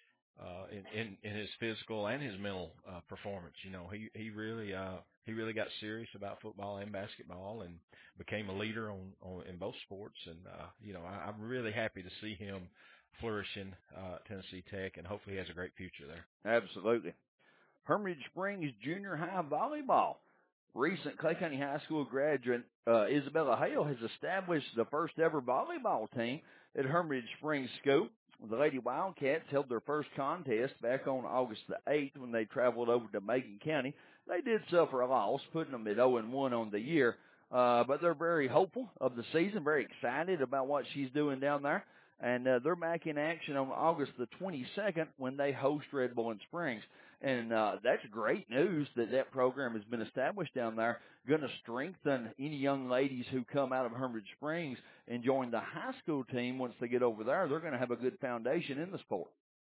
Uh, in, in, in his physical and his mental uh, performance. You know, he he really uh, he really got serious about football and basketball and became a leader on, on in both sports. And uh, you know, I, I'm really happy to see him flourishing uh, at Tennessee Tech, and hopefully he has a great future there. Absolutely. Hermitage Springs Junior High volleyball. Recent Clay County High School graduate uh, Isabella Hale has established the first ever volleyball team at Hermitage Springs School. The Lady Wildcats held their first contest back on August the eighth when they traveled over to Macon County. They did suffer a loss, putting them at oh and one on the year, uh, but they're very hopeful of the season, very excited about what she's doing down there. And uh, they're back in action on August the twenty-second when they host Red Bowling Springs. And uh, that's great news that that program has been established down there, going to strengthen any young ladies who come out of Hermitage Springs and join the high school team. Once they get over there, they're going to have a good foundation in the sport.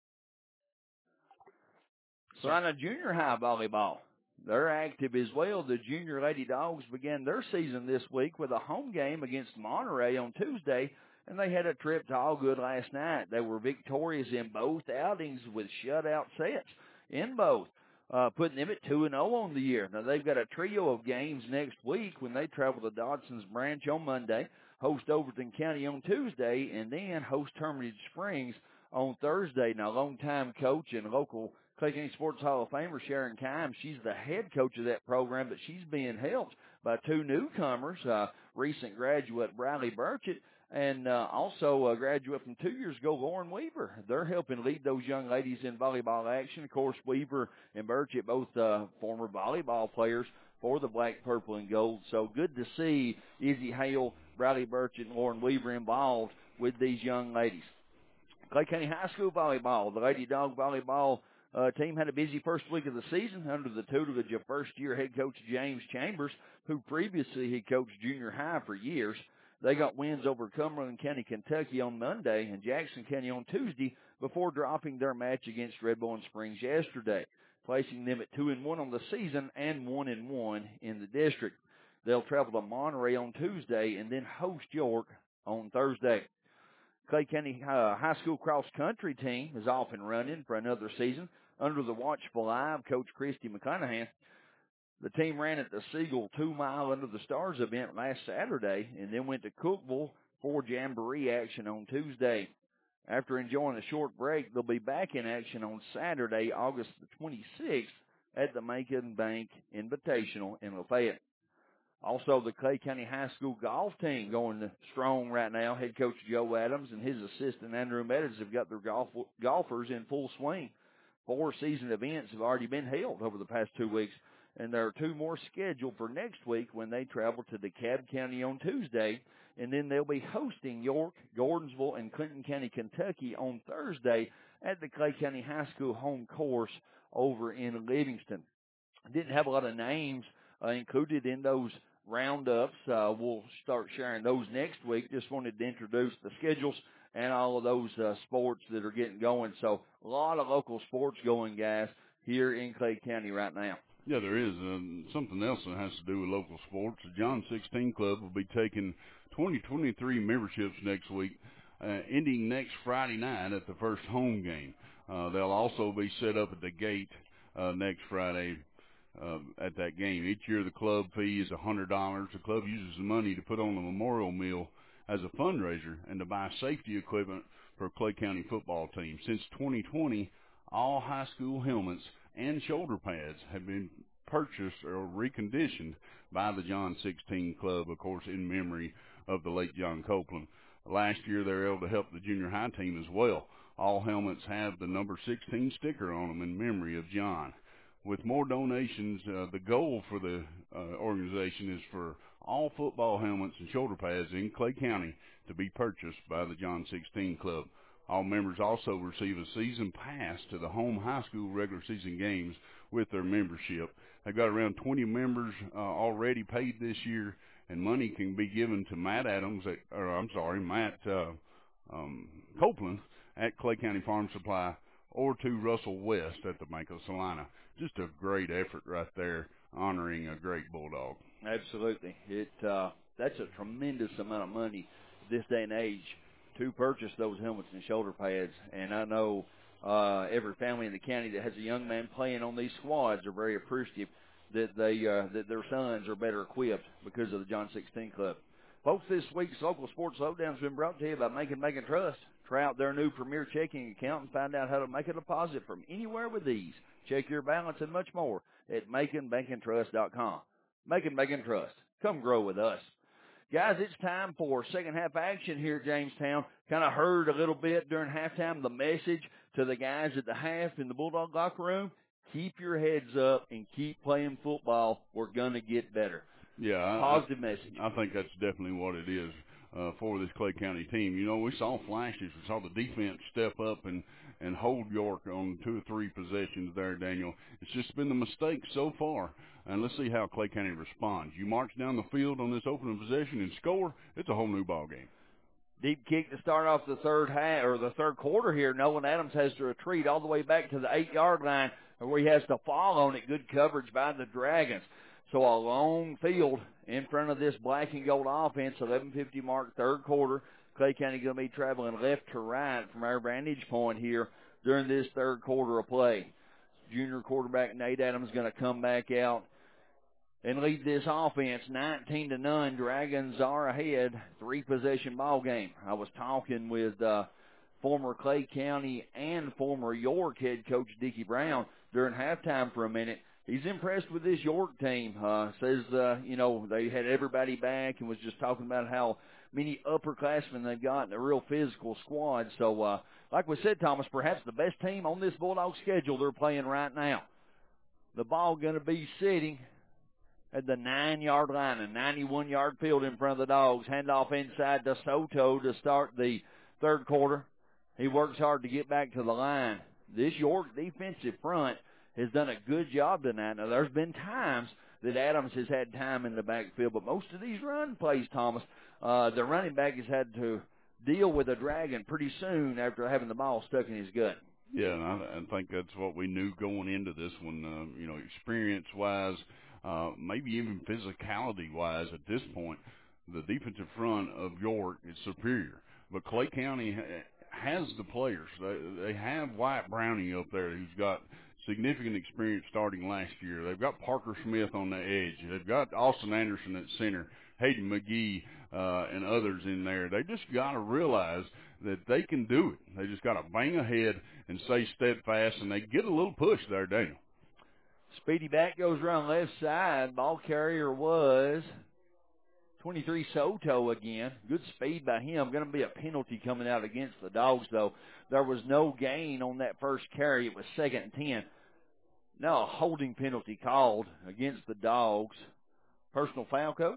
Salina Junior High volleyball. They're active as well. The Junior Lady Dogs began their season this week with a home game against Monterey on Tuesday, and they had a trip to Allgood last night. They were victorious in both outings with shutout sets in both, uh, putting them at two and oh on the year. Now, they've got a trio of games next week when they travel to Dodson's Branch on Monday, host Overton County on Tuesday, and then host Hermitage Springs on Thursday. Now, longtime coach and local Clay County Sports Hall of Famer Sharon Kimes, she's the head coach of that program, but she's being helped by two newcomers, uh, recent graduate Bradley Burchett, and uh, also a graduate from two years ago, Lauren Weaver. They're helping lead those young ladies in volleyball action. Of course, Weaver and Burchett, both uh, former volleyball players for the Black, Purple, and Gold. So good to see Izzy Hale, Bradley Burchett, and Lauren Weaver involved with these young ladies. Clay County High School volleyball, the Lady Dog volleyball Uh, team had a busy first week of the season under the tutelage of first-year head coach James Chambers, who previously had coached junior high for years. They got wins over Cumberland County, Kentucky on Monday and Jackson County on Tuesday before dropping their match against Red Bowling Springs yesterday. placing them at two and one on the season and one and one in the district. They'll travel to Monterey on Tuesday and then host York on Thursday. Clay County uh, High School cross country team is off and running for another season under the watchful eye of Coach Christy McConaughey. The team ran at the Siegel two mile Under the Stars event last Saturday and then went to Cookeville for Jamboree action on Tuesday. After enjoying a short break, they'll be back in action on Saturday, August the twenty-sixth, at the Macon Bank Invitational in Lafayette. Also, the Clay County High School golf team going strong right now. Head coach Joe Adams and his assistant Andrew Meadows have got their golf, golfers in full swing. Four season events have already been held over the past two weeks, and there are two more scheduled for next week when they travel to DeKalb County on Tuesday, and then they'll be hosting York, Gordonsville, and Clinton County, Kentucky on Thursday at the Clay County High School home course over in Livingston. Didn't have a lot of names uh, included in those roundups. Uh, we'll start sharing those next week. Just wanted to introduce the schedules and all of those uh, sports that are getting going. So a lot of local sports going, guys, here in Clay County right now. Yeah, there is. Um, something else that has to do with local sports. The John sixteen Club will be taking twenty twenty-three memberships next week, uh, ending next Friday night at the first home game. Uh, they'll also be set up at the gate uh, next Friday uh, at that game. Each year the club fee is one hundred dollars. The club uses the money to put on a memorial meal as a fundraiser and to buy safety equipment for Clay County football team. Since twenty twenty, all high school helmets and shoulder pads have been purchased or reconditioned by the John sixteen Club, of course, in memory of the late John Copeland. Last year, they were able to help the junior high team as well. All helmets have the number sixteen sticker on them in memory of John. With more donations, uh, the goal for the uh, organization is for all football helmets and shoulder pads in Clay County to be purchased by the John sixteen Club. All members also receive a season pass to the home high school regular season games with their membership. They've got around twenty members uh, already paid this year, and money can be given to Matt Adams, at, or I'm sorry, Matt uh, um, Copeland at Clay County Farm Supply, or to Russell West at the Bank of Salina. Just a great effort right there, honoring a great Bulldog. Absolutely. It uh, that's a tremendous amount of money this day and age to purchase those helmets and shoulder pads. And I know uh, every family in the county that has a young man playing on these squads are very appreciative that they uh, that their sons are better equipped because of the John sixteen Club. Folks, this week's Local Sports Lowdown has been brought to you by Macon Bank and Trust. Try out their new Premier Checking account and find out how to make a deposit from anywhere with ease. Check your balance and much more at Macon Bank and Trust dot com. Macon Bank and Trust. Come grow with us. Guys, it's time for second half action here at Jamestown. Kind of heard a little bit during halftime the message to the guys at the half in the Bulldog locker room. Keep your heads up and keep playing football. We're going to get better. Yeah. Positive I, message. I think that's definitely what it is uh, for this Clay County team. You know, we saw flashes. We saw the defense step up and, and hold York on two or three possessions there, Daniel. It's just been the mistake so far. And let's see how Clay County responds. You march down the field on this opening possession and score, it's a whole new ball game. Deep kick to start off the third half or the third quarter here. Nolan Adams has to retreat all the way back to the eight-yard line where he has to fall on it. Good coverage by the Dragons. So a long field in front of this black and gold offense, eleven fifty mark, third quarter. Clay County going to be traveling left to right from our vantage point here during this third quarter of play. Junior quarterback Nate Adams going to come back out and lead this offense. nineteen to none. Dragons are ahead. Three possession ball game. I was talking with uh, former Clay County and former York head coach Dickie Brown during halftime for a minute. He's impressed with this York team. Uh, says, uh, you know, they had everybody back and was just talking about how many upperclassmen they've got and a real physical squad. So, uh, like we said, Thomas, perhaps the best team on this Bulldog schedule they're playing right now. The ball going to be sitting at the nine-yard line, a ninety-one-yard field in front of the Dogs. Handoff inside to Soto to start the third quarter. He works hard to get back to the line. This York defensive front has done a good job tonight. Now, there's been times that Adams has had time in the backfield, but most of these run plays, Thomas, uh, the running back has had to deal with a Dragon pretty soon after having the ball stuck in his gut. Yeah, and I, I think that's what we knew going into this one. Uh, you know, experience-wise, uh, maybe even physicality-wise at this point, the defensive front of York is superior. But Clay County ha- has the players. They, they have Wyatt Browning up there who's got significant experience starting last year. They've got Parker Smith on the edge. They've got Austin Anderson at center, Hayden McGee, uh, and others in there. They just got to realize that they can do it. They just got to bang ahead and stay steadfast, and they get a little push there, Daniel. Speedy back goes around left side. Ball carrier was twenty-three Soto again. Good speed by him. Going to be a penalty coming out against the Dogs, though. There was no gain on that first carry. It was second and ten. Now a holding penalty called against the Dogs. Personal foul, Coach?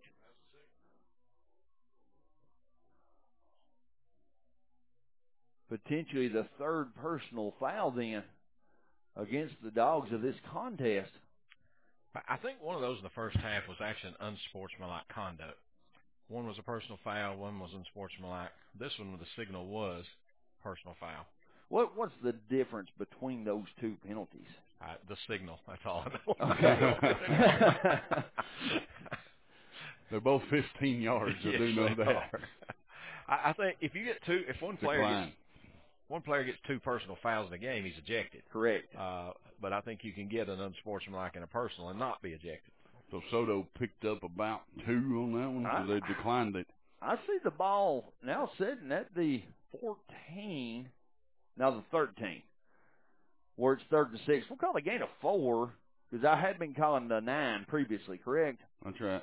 Potentially the third personal foul then against the Dogs of this contest. I think one of those in the first half was actually an unsportsmanlike conduct. One was a personal foul, one was unsportsmanlike. This one, the signal was personal foul. What What's the difference between those two penalties? Uh, the signal, that's all I know. Okay. They're both fifteen yards, I yes, do know that. Are. I, I think if you get two, if one player Decline. gets one player gets two personal fouls in a game, he's ejected. Correct. Uh, but I think you can get an unsportsmanlike and a personal and not be ejected. So Soto picked up about two on that one, I, so they declined it. I see the ball now sitting at the fourteen, now the thirteen, where it's third and six. We'll call it a gain of four because I had been calling the nine previously, correct? That's right.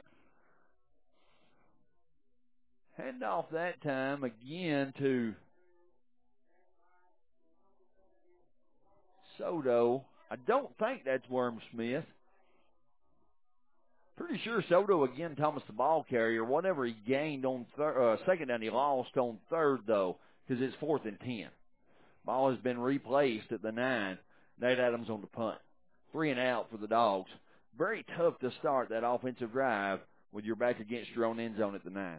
Hand off that time again to Soto. I don't think that's Worm Smith. Pretty sure Soto again, Thomas the ball carrier. Whatever he gained on thir- uh, second down, he lost on third, though, because it's fourth and ten. Ball has been replaced at the nine. Nate Adams on the punt. Three and out for the Dogs. Very tough to start that offensive drive with your back against your own end zone at the nine.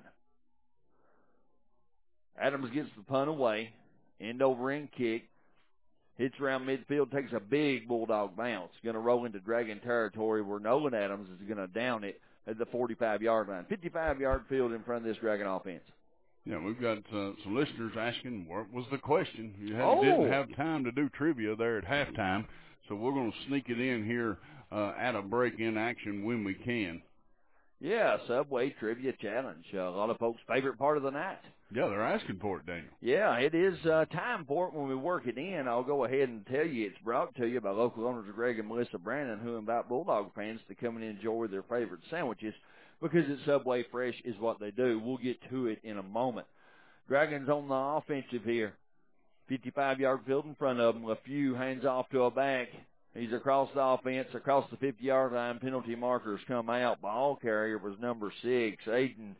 Adams gets the punt away. End over end kick. Hits around midfield, takes a big Bulldog bounce. Going to roll into Dragon territory where Nolan Adams is going to down it at the forty-five-yard line. fifty-five-yard field in front of this Dragon offense. Yeah, we've got uh, some listeners asking, what was the question? You had, oh. didn't have time to do trivia there at halftime, so we're going to sneak it in here uh, at a break-in action when we can. Yeah, Subway Trivia Challenge. Uh, a lot of folks' favorite part of the night. Yeah, they're asking for it, Daniel. Yeah, it is uh, time for it when we work it in. I'll go ahead and tell you it's brought to you by local owners Greg and Melissa Brandon, who invite Bulldog fans to come and enjoy their favorite sandwiches because it's Subway Fresh is what they do. We'll get to it in a moment. Dragons on the offensive here. fifty-five-yard field in front of them. A few hands off to a back. He's across the offense, across the fifty-yard line. Penalty markers come out. Ball carrier was number six, Aiden.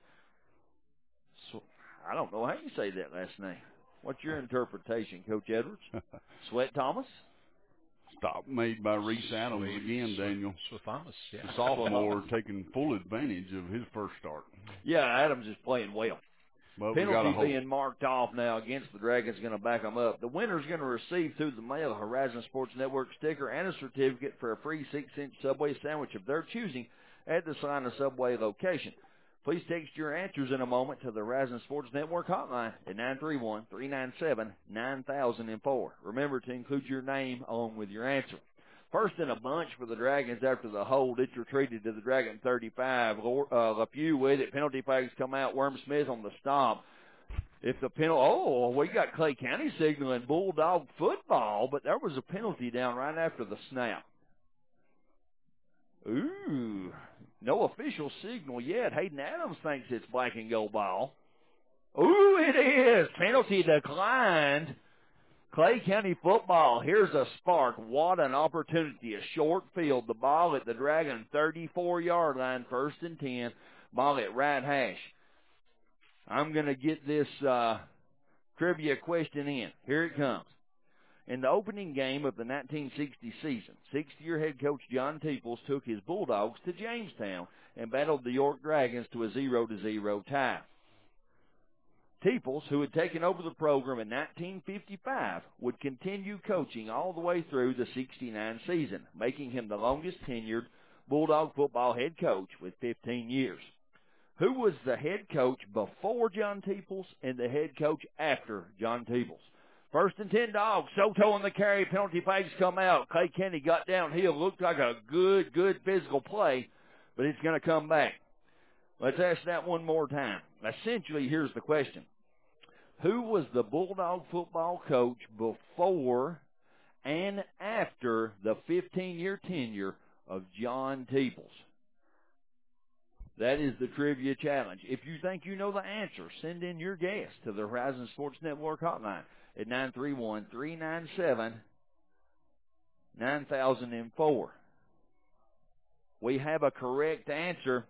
I don't know how you say that last name. What's your interpretation, Coach Edwards? Sweat Thomas? Stop made by Reese Adams again, Daniel. Sweat Thomas, yeah. The sophomore taking full advantage of his first start. Yeah, Adams is playing well. But penalty being marked off now against the Dragons, going to back them up. The winner's going to receive through the mail a Horizon Sports Network sticker and a certificate for a free six-inch Subway sandwich of their choosing at the Salina Subway location. Please text your answers in a moment to the Horizon Sports Network hotline at nine three one, three nine seven, nine thousand four. Remember to include your name along with your answer. First in a bunch for the Dragons after the hold. It's retreated to the Dragon thirty-five. Uh, LePew with it. Penalty flags come out. Worm Smith on the stop. If the penalty, oh, we got Clay County signaling Bulldog football, but there was a penalty down right after the snap. Ooh, no official signal yet. Hayden Adams thinks it's black and gold ball. Ooh, it is. Penalty declined. Clay County football. Here's a spark. What an opportunity. A short field. The ball at the Dragon thirty-four-yard line, first and ten. Ball at right hash. I'm going to get this uh, trivia question in. Here it comes. In the opening game of the nineteen sixty season, sixth-year head coach John Teeples took his Bulldogs to Jamestown and battled the York Dragons to a zero to zero tie. Teeples, who had taken over the program in nineteen fifty-five, would continue coaching all the way through the sixty-nine season, making him the longest-tenured Bulldog football head coach with fifteen years. Who was the head coach before John Teeples and the head coach after John Teeples? First and ten Dogs. Soto on the carry. Penalty flags come out. Clay County got downhill. Looked like a good, good physical play, but it's going to come back. Let's ask that one more time. Essentially, here's the question. Who was the Bulldog football coach before and after the fifteen-year tenure of John Teeples? That is the trivia challenge. If you think you know the answer, send in your guess to the Horizon Sports Network hotline at nine three one, three nine seven, nine thousand four. We have a correct answer.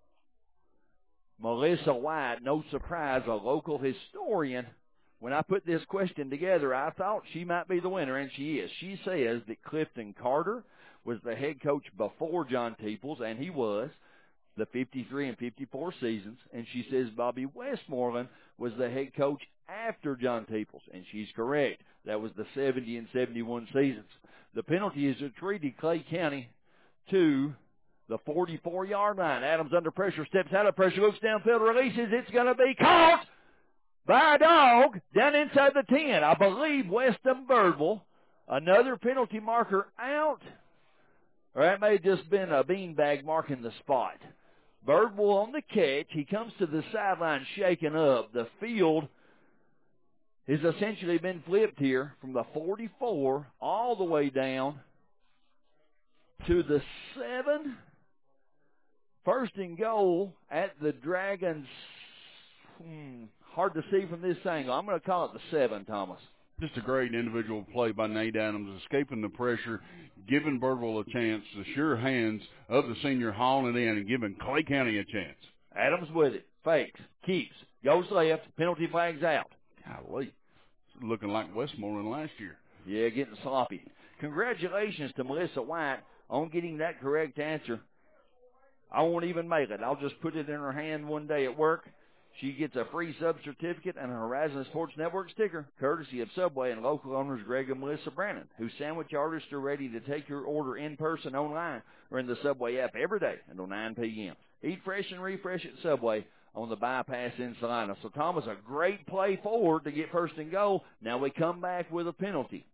Melissa White, no surprise, a local historian. When I put this question together, I thought she might be the winner, and she is. She says that Clifton Carter was the head coach before John Teeples, and he was, the fifty-three and fifty-four seasons. And she says Bobby Westmoreland was the head coach after John Teeples, and she's correct. That was the seventy and seventy-one seasons. The penalty is retreated Clay County to the forty-four-yard line. Adams under pressure, steps out of pressure, looks downfield, releases. It's going to be caught by a dog down inside the ten. I believe Weston Birdwell. Another penalty marker out. Or that may have just been a beanbag marking the spot. Birdwell on the catch. He comes to the sideline shaken up. The field has essentially been flipped here from the forty-four all the way down to the seven. First and goal at the Dragons. Hmm, hard to see from this angle. I'm going to call it the seven, Thomas. Just a great individual play by Nate Adams, escaping the pressure, giving Birdwell a chance, the sure hands of the senior hauling it in and giving Clay County a chance. Adams with it, fakes, keeps, goes left, penalty flags out. Golly, it's looking like Westmoreland last year. Yeah, getting sloppy. Congratulations to Melissa White on getting that correct answer. I won't even make it. I'll just put it in her hand one day at work. She gets a free sub certificate and a Horizon Sports Network sticker, courtesy of Subway and local owners Greg and Melissa Brannon, whose sandwich artists are ready to take your order in person, online, or in the Subway app every day until nine p.m. Eat fresh and refresh at Subway on the bypass in Salina. So, Thomas, a great play forward to get first and goal. Now we come back with a penalty.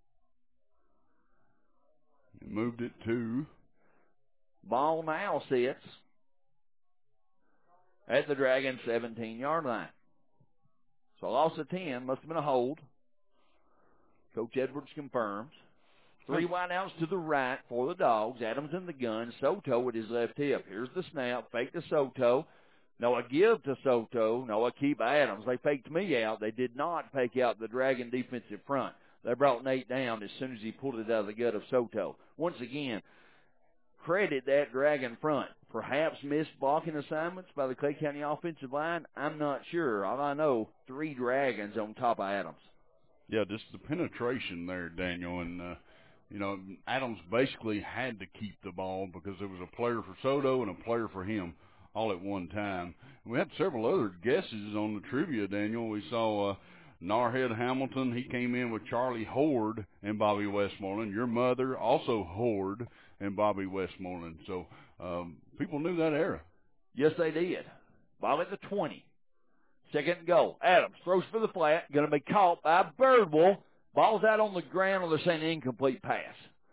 Moved it to. Ball now sits at the Dragons' seventeen-yard line. So a loss of ten. Must have been a hold. Coach Edwards confirms. Three wideouts to the right for the Dogs. Adams in the gun. Soto at his left hip. Here's the snap. Fake to Soto. Noah give to Soto. Noah keep Adams. They faked me out. They did not fake out the Dragon defensive front. They brought Nate down as soon as he pulled it out of the gut of Soto. Once again, credit that Dragon front. Perhaps missed blocking assignments by the Clay County offensive line. I'm not sure. All I know, three Dragons on top of Adams. Yeah, just the penetration there, Daniel. And, uh, you know, Adams basically had to keep the ball because there was a player for Soto and a player for him all at one time. We had several other guesses on the trivia, Daniel. We saw uh, Narhead Hamilton. He came in with Charlie Horde and Bobby Westmoreland. Your mother, also Horde and Bobby Westmoreland. So um, people knew that era. Yes, they did. Ball at the twenty. Second and goal. Adams throws for the flat. Going to be caught by Birdwell. Ball's out on the ground, or they're saying incomplete pass.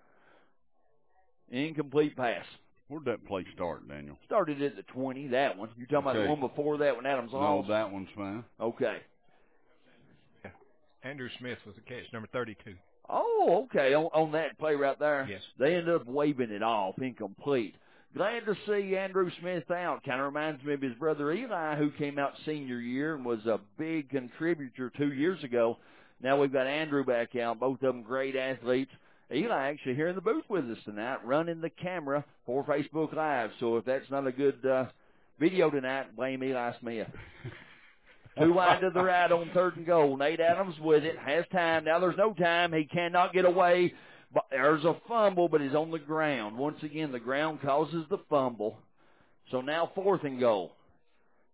Incomplete pass. Where'd that play start, Daniel? Started at the twenty, that one. You're talking okay. about the one before that when Adams lost? No, that one's fine. Okay. Yeah. Andrew Smith was the catch, number thirty-two. Oh, okay, on, on that play right there. Yes. They ended up waving it off, incomplete. Glad to see Andrew Smith out. Kind of reminds me of his brother Eli, who came out senior year and was a big contributor two years ago. Now we've got Andrew back out, both of them great athletes. Eli actually here in the booth with us tonight, running the camera for Facebook Live. So if that's not a good uh, video tonight, blame Eli Smith. Two wide to the right on third and goal. Nate Adams with it, has time. Now there's no time. He cannot get away. There's a fumble, but he's on the ground. Once again, the ground causes the fumble. So now fourth and goal.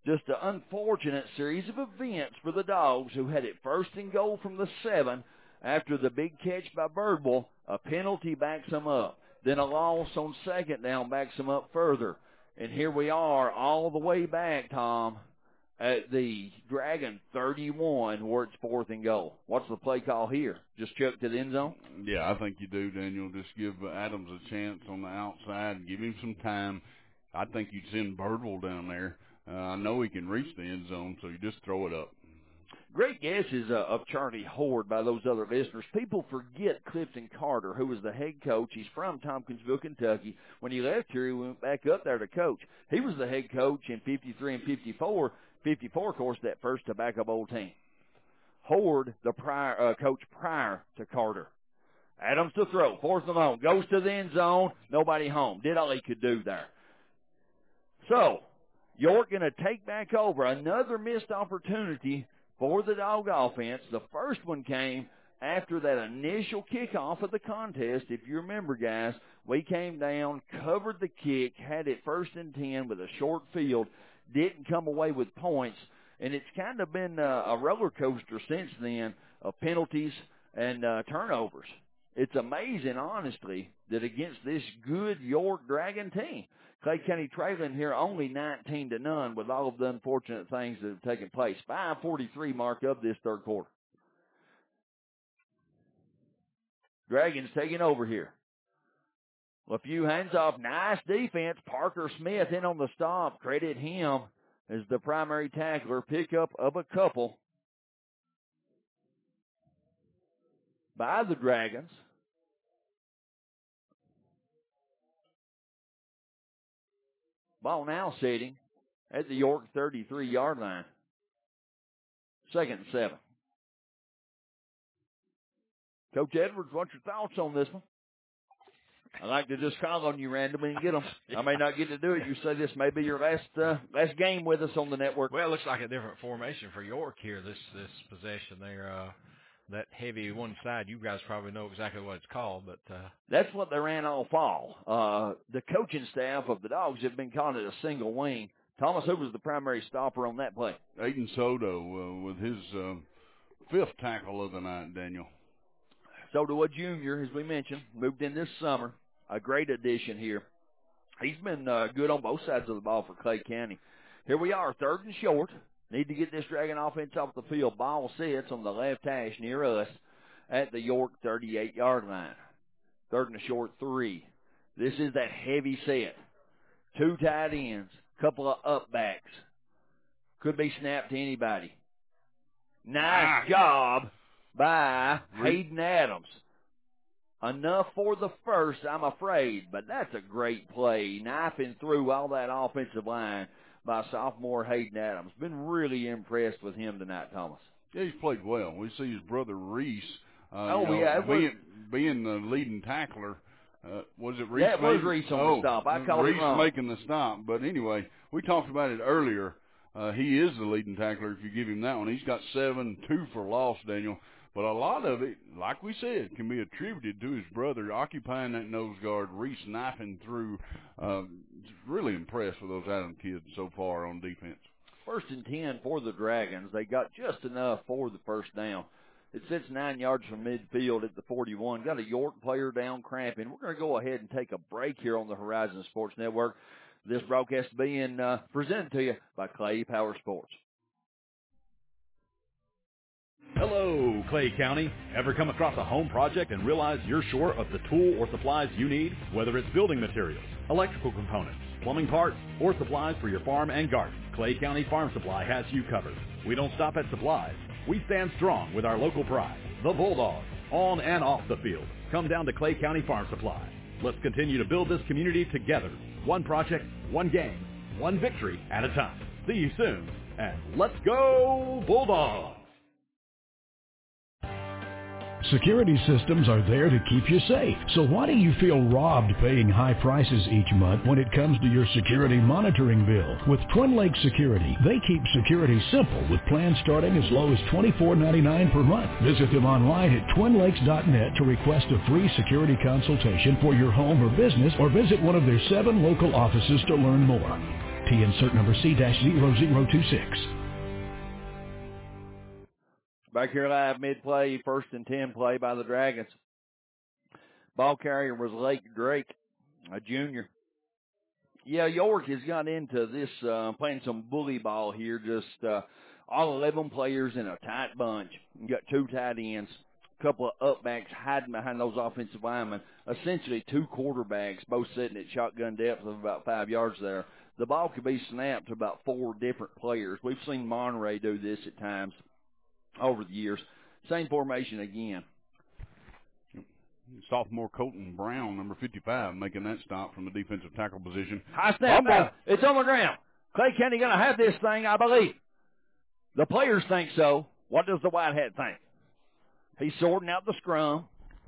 Just an unfortunate series of events for the Dogs, who had it first and goal from the seven. After the big catch by Birdwell, a penalty backs them up. Then a loss on second down backs them up further. And here we are all the way back, Tom, at the Dragon thirty-one, where it's fourth and goal. What's the play call here? Just chuck to the end zone? Yeah, I think you do, Daniel. Just give Adams a chance on the outside and give him some time. I think you'd send Birdwell down there. Uh, I know he can reach the end zone, so you just throw it up. Great guesses uh, of Charlie Horde by those other listeners. People forget Clifton Carter, who was the head coach. He's from Tompkinsville, Kentucky. When he left here, he went back up there to coach. He was the head coach in fifty-three and fifty-four. fifty-four, of course, that first Tobacco Bowl team. Horde, the prior, uh, coach prior to Carter. Adams to throw, fourth and long, goes to the end zone, nobody home. Did all he could do there. So, York going to take back over another missed opportunity for the Dog offense. The first one came after that initial kickoff of the contest. If you remember, guys, we came down, covered the kick, had it first and ten with a short field, didn't come away with points, and it's kind of been uh, a roller coaster since then of penalties and uh, turnovers. It's amazing, honestly, that against this good York Dragon team, Clay County trailing here only nineteen to none with all of the unfortunate things that have taken place. five forty-three mark of this third quarter. Dragons taking over here. A few hands off. Nice defense. Parker Smith in on the stop. Credit him as the primary tackler. Pickup of a couple by the Dragons. Ball now sitting at the York thirty-three-yard line. Second and seven. Coach Edwards, what's your thoughts on this one? I like to just call on you randomly and get them. I may not get to do it. You say this may be your last uh, last game with us on the network. Well, it looks like a different formation for York here, this this possession there. Uh, that heavy one side, you guys probably know exactly what it's called. but uh, That's what they ran all fall. Uh, the coaching staff of the Dogs have been calling it a single wing. Thomas, who was the primary stopper on that play? Aiden Soto uh, with his uh, fifth tackle of the night, Daniel. Soto, a junior, as we mentioned, moved in this summer. A great addition here. He's been uh, good on both sides of the ball for Clay County. Here we are, third and short. Need to get this Dragon offense off the field. Ball sits on the left hash near us at the York thirty-eight-yard line. Third and a short, three. This is that heavy set. Two tight ends, couple of up backs. Could be snapped to anybody. Nice job by Hayden Adams. Enough for the first, I'm afraid, but that's a great play. Knifing through all that offensive line by sophomore Hayden Adams. Been really impressed with him tonight, Thomas. Yeah, he's played well. We see his brother Reese. Uh, oh, you know, yeah. Being, was, being the leading tackler. Uh, was it Reese? That was making, Reese on oh, the stop. I called Reese it wrong. making the stop. But anyway, we talked about it earlier. Uh, he is the leading tackler if you give him that one. He's got seven, two for loss, Daniel. But a lot of it, like we said, can be attributed to his brother occupying that nose guard, Reese knifing through. Uh, really impressed with those Adam kids so far on defense. First and ten for the Dragons. They got just enough for the first down. It sits nine yards from midfield at the forty-one. Got a York player down cramping. We're going to go ahead and take a break here on the Horizon Sports Network. This broadcast being uh, presented to you by Clay Power Sports. Hello, Clay County. Ever come across a home project and realize you're short of the tool or supplies you need? Whether it's building materials, electrical components, plumbing parts, or supplies for your farm and garden, Clay County Farm Supply has you covered. We don't stop at supplies. We stand strong with our local pride, the Bulldogs, on and off the field. Come down to Clay County Farm Supply. Let's continue to build this community together. One project, one game, one victory at a time. See you soon, and let's go Bulldogs! Security systems are there to keep you safe. So why do you feel robbed paying high prices each month when it comes to your security monitoring bill? With Twin Lakes Security, they keep security simple with plans starting as low as twenty-four ninety-nine per month. Visit them online at twin lakes dot net to request a free security consultation for your home or business, or visit one of their seven local offices to learn more. T insert number C zero zero two six. Back here live, mid-play, first and ten play by the Dragons. Ball carrier was Lake Drake, a junior. Yeah, York has got into this, uh, playing some bully ball here, just uh, all eleven players in a tight bunch. You got two tight ends, a couple of up-backs hiding behind those offensive linemen, essentially two quarterbacks, both sitting at shotgun depth of about five yards there. The ball could be snapped to about four different players. We've seen Monterey do this at times over the years. Same formation again. Sophomore Colton Brown, number fifty-five, making that stop from the defensive tackle position. High snap. Uh, it's on the ground. Clay County going to have this thing, I believe. The players think so. What does the white hat think? He's sorting out the scrum.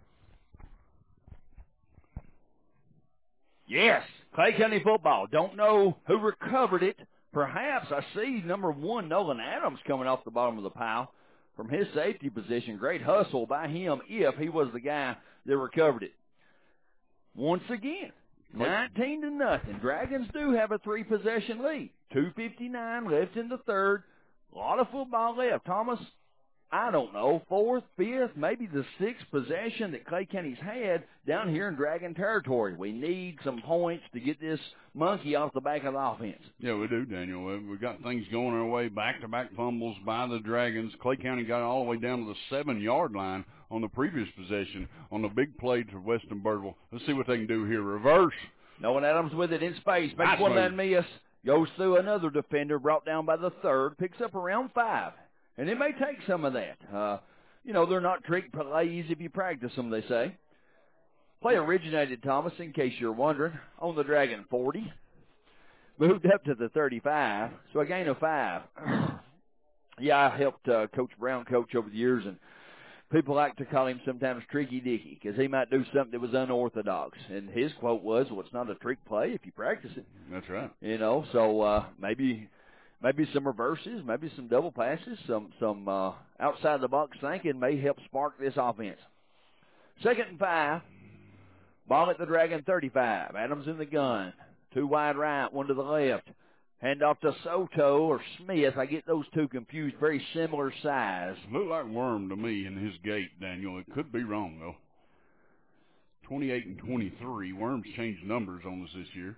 Yes, Clay County football. Don't know who recovered it. Perhaps I see number one, Nolan Adams, coming off the bottom of the pile from his safety position. Great hustle by him if he was the guy that recovered it. Once again, nineteen to nothing. Dragons do have a three-possession lead. two fifty-nine left in the third. A lot of football left. Thomas, I don't know, fourth, fifth, maybe the sixth possession that Clay County's had down here in Dragon territory. We need some points to get this monkey off the back of the offense. Yeah, we do, Daniel. We've got things going our way, back-to-back fumbles by the Dragons. Clay County got all the way down to the seven-yard line on the previous possession on the big play to Weston Birdwell. Let's see what they can do here. Reverse. Nolan Adams with it in space. Makes Nice one move. man miss. Goes through another defender, brought down by the third. Picks up around five. And it may take some of that. Uh, you know, they're not trick plays if you practice them, they say. Play originated, Thomas, in case you're wondering, on the Dragon forty. Moved up to the thirty-five, so a gain of five. Yeah, I helped uh, Coach Brown coach over the years, and people like to call him sometimes Tricky Dicky because he might do something that was unorthodox. And his quote was, well, it's not a trick play if you practice it. That's right. You know, so uh, maybe... Maybe some reverses, maybe some double passes, some some uh, outside-the-box thinking may help spark this offense. Second and five. Ball at the Dragon thirty-five. Adams in the gun. Two wide right, one to the left. Hand off to Soto or Smith. I get those two confused. Very similar size. Look like Worm to me in his gait, Daniel. It could be wrong, though. twenty-eight and twenty-three. Worm's changed numbers on us this year.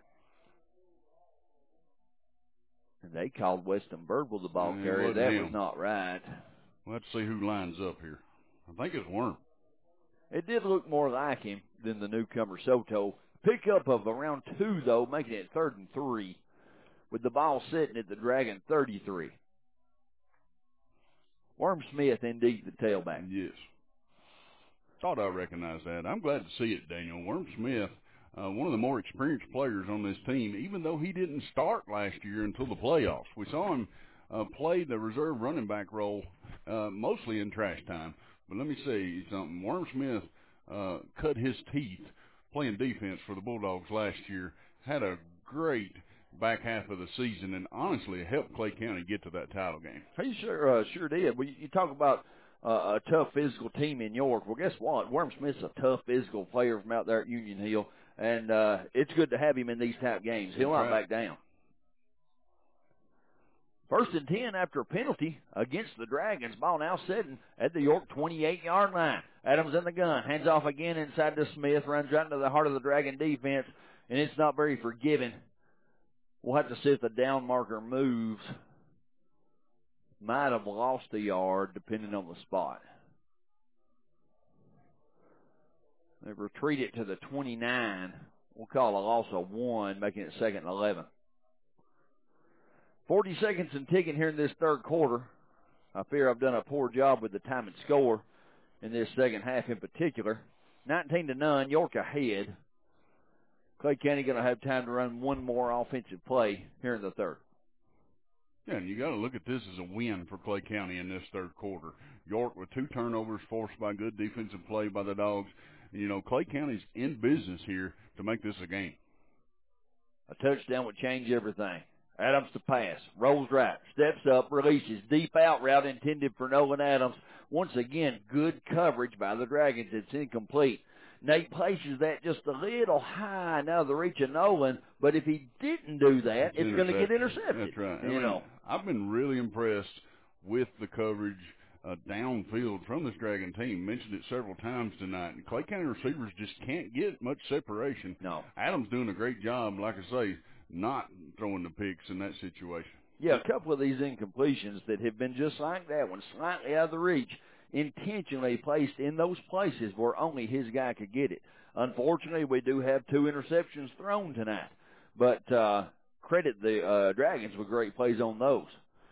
They called Weston Birdwell the ball Yeah, carrier. That him. was not right. Let's see who lines up here. I think it's Worm. It did look more like him than the newcomer Soto. Pickup of around two, though, making it third and three, with the ball sitting at the Dragon thirty-three. Worm Smith, indeed, the tailback. Yes. Thought I recognized that. I'm glad to see it, Daniel. Worm Smith, Uh, one of the more experienced players on this team, even though he didn't start last year until the playoffs. We saw him uh, play the reserve running back role uh, mostly in trash time. But let me say something. Worm Smith uh, cut his teeth playing defense for the Bulldogs last year, had a great back half of the season, and honestly helped Clay County get to that title game. He sure, uh, sure did. Well, you talk about uh, a tough physical team in York. Well, guess what? Worm Smith's a tough physical player from out there at Union Hill. And uh, it's good to have him in these type games. He'll not back down. First and ten after a penalty against the Dragons. Ball now sitting at the York twenty-eight-yard line. Adams in the gun. Hands off again inside to Smith. Runs right into the heart of the Dragon defense. And it's not very forgiving. We'll have to see if the down marker moves. Might have lost a yard depending on the spot. They retreat it to the twenty-nine. We'll call a loss of one, making it second and eleven. forty seconds and ticking here in this third quarter. I fear I've done a poor job with the time and score in this second half in particular. nineteen to none, York ahead. Clay County going to have time to run one more offensive play here in the third. Yeah, and you got to look at this as a win for Clay County in this third quarter. York with two turnovers forced by good defensive play by the Dogs. You know, Clay County's in business here to make this a game. A touchdown would change everything. Adams to pass. Rolls right. Steps up. Releases. Deep out route intended for Nolan Adams. Once again, good coverage by the Dragons. It's incomplete. Nate places that just a little high and out of the reach of Nolan, but if he didn't do that, it's, it's going to get intercepted. That's right. You I mean, know, I've been really impressed with the coverage uh, downfield from this Dragon team. Mentioned it several times tonight. And Clay County receivers just can't get much separation. No. Adams doing a great job, like I say, not throwing the picks in that situation. Yeah, a couple of these incompletions that have been just like that one, slightly out of the reach, intentionally placed in those places where only his guy could get it. Unfortunately, we do have two interceptions thrown tonight, but uh, credit the uh, Dragons with great plays on those.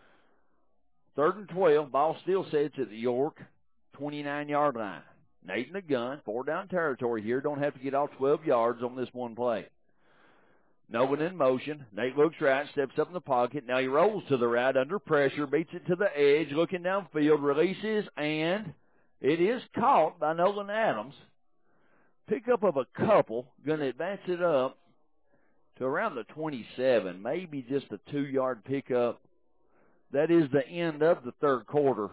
Third and twelve, ball still sits at the York twenty-nine-yard line. Nate in the gun, four down territory here, don't have to get off twelve yards on this one play. Nolan in motion. Nate looks right, steps up in the pocket. Now he rolls to the right under pressure, beats it to the edge, looking downfield, releases, and it is caught by Nolan Adams. Pickup of a couple, going to advance it up to around the twenty-seven, maybe just a two-yard pickup. That is the end of the third quarter.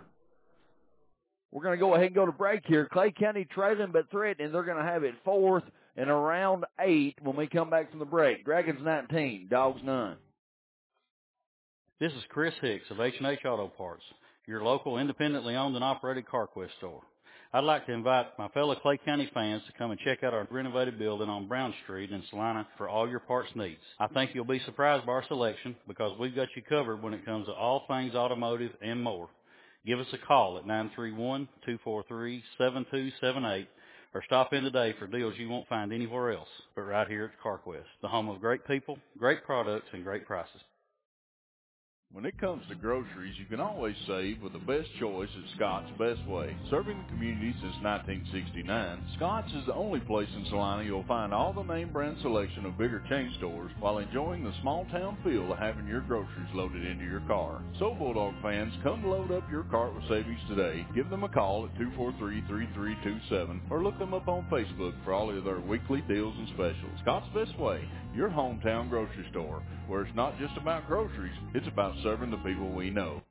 We're going to go ahead and go to break here. Clay County trailing but threatening. They're going to have it fourth and around eight when we come back from the break. Dragons nineteen, Dogs none. This is Chris Hicks of H and H Auto Parts, your local independently owned and operated CarQuest store. I'd like to invite my fellow Clay County fans to come and check out our renovated building on Brown Street in Salina for all your parts needs. I think you'll be surprised by our selection because we've got you covered when it comes to all things automotive and more. Give us a call at nine three one, two four three, seven two seven eight or stop in today for deals you won't find anywhere else but right here at CarQuest, the home of great people, great products, and great prices. When it comes to groceries, you can always save with the best choice at Scott's Best Way. Serving the community since nineteen sixty-nine, Scott's is the only place in Salina you'll find all the name brand selection of bigger chain stores while enjoying the small town feel of having your groceries loaded into your car. So Bulldog fans, come load up your cart with savings today. Give them a call at two four three, three three two seven or look them up on Facebook for all of their weekly deals and specials. Scott's Best Way, your hometown grocery store, where it's not just about groceries, it's about serving the people we know.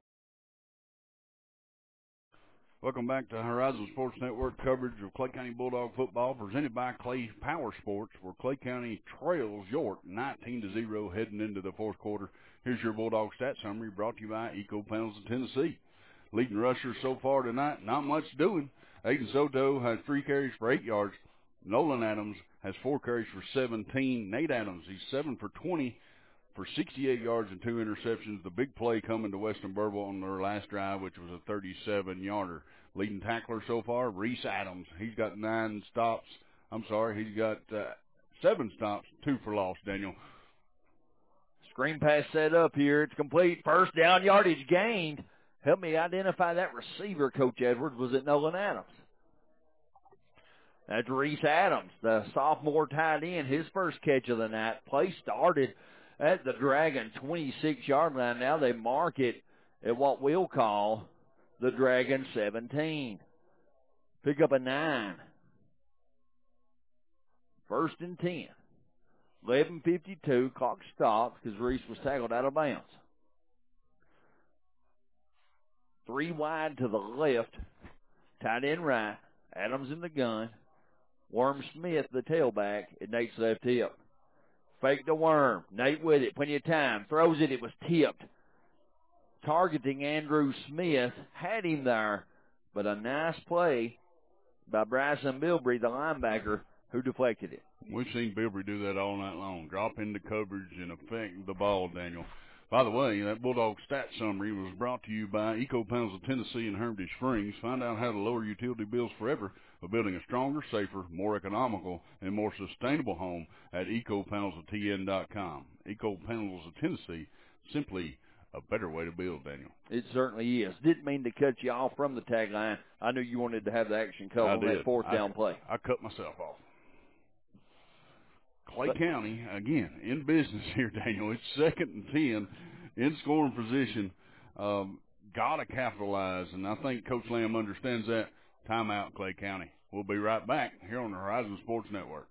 Welcome back to Horizon Sports Network coverage of Clay County Bulldog football presented by Clay Power Sports, where Clay County trails York nineteen to zero heading into the fourth quarter. Here's your Bulldog stat summary brought to you by Eco Panels of Tennessee. Leading rushers so far tonight, not much doing. Aiden Soto has three carries for eight yards. Nolan Adams has four carries for seventeen. Nate Adams, he's seven for twenty for sixty-eight yards and two interceptions. The big play coming to Western Burwell on their last drive, which was a thirty-seven-yarder. Leading tackler so far, Reese Adams. He's got nine stops. I'm sorry, he's got uh, seven stops, two for loss, Daniel. Screen pass set up here. It's complete. First down, yardage gained. Help me identify that receiver, Coach Edwards. Was it Nolan Adams? That's Reese Adams, the sophomore tight end, his first catch of the night. Play started at the Dragon twenty-six-yard line. Now they mark it at what we'll call the Dragon seventeen. Pick up a nine. First and ten. eleven fifty-two, clock stopped because Reese was tackled out of bounds. Three wide to the left, tight end right, Adams in the gun, Worm Smith, the tailback, at Nate's left hip. Fake the Worm. Nate with it. Plenty of time. Throws it. It was tipped. Targeting Andrew Smith. Had him there. But a nice play by Bryson Bilbrey, the linebacker, who deflected it. We've seen Bilbrey do that all night long. Drop into coverage and affect the ball, Daniel. By the way, that Bulldog stat summary was brought to you by Eco Panels of Tennessee and Hermitage Springs. Find out how to lower utility bills forever by building a stronger, safer, more economical, and more sustainable home at eco panels of t n dot com. Eco Panels of Tennessee, simply a better way to build, Daniel. It certainly is. Didn't mean to cut you off from the tagline. I knew you wanted to have the action call on that fourth I, down play. I cut myself off. Clay but, County, again, in business here, Daniel. It's second and ten in scoring position. Um, got to capitalize, and I think Coach Lamb understands that. Timeout, Clay County. We'll be right back here on the Horizon Sports Network.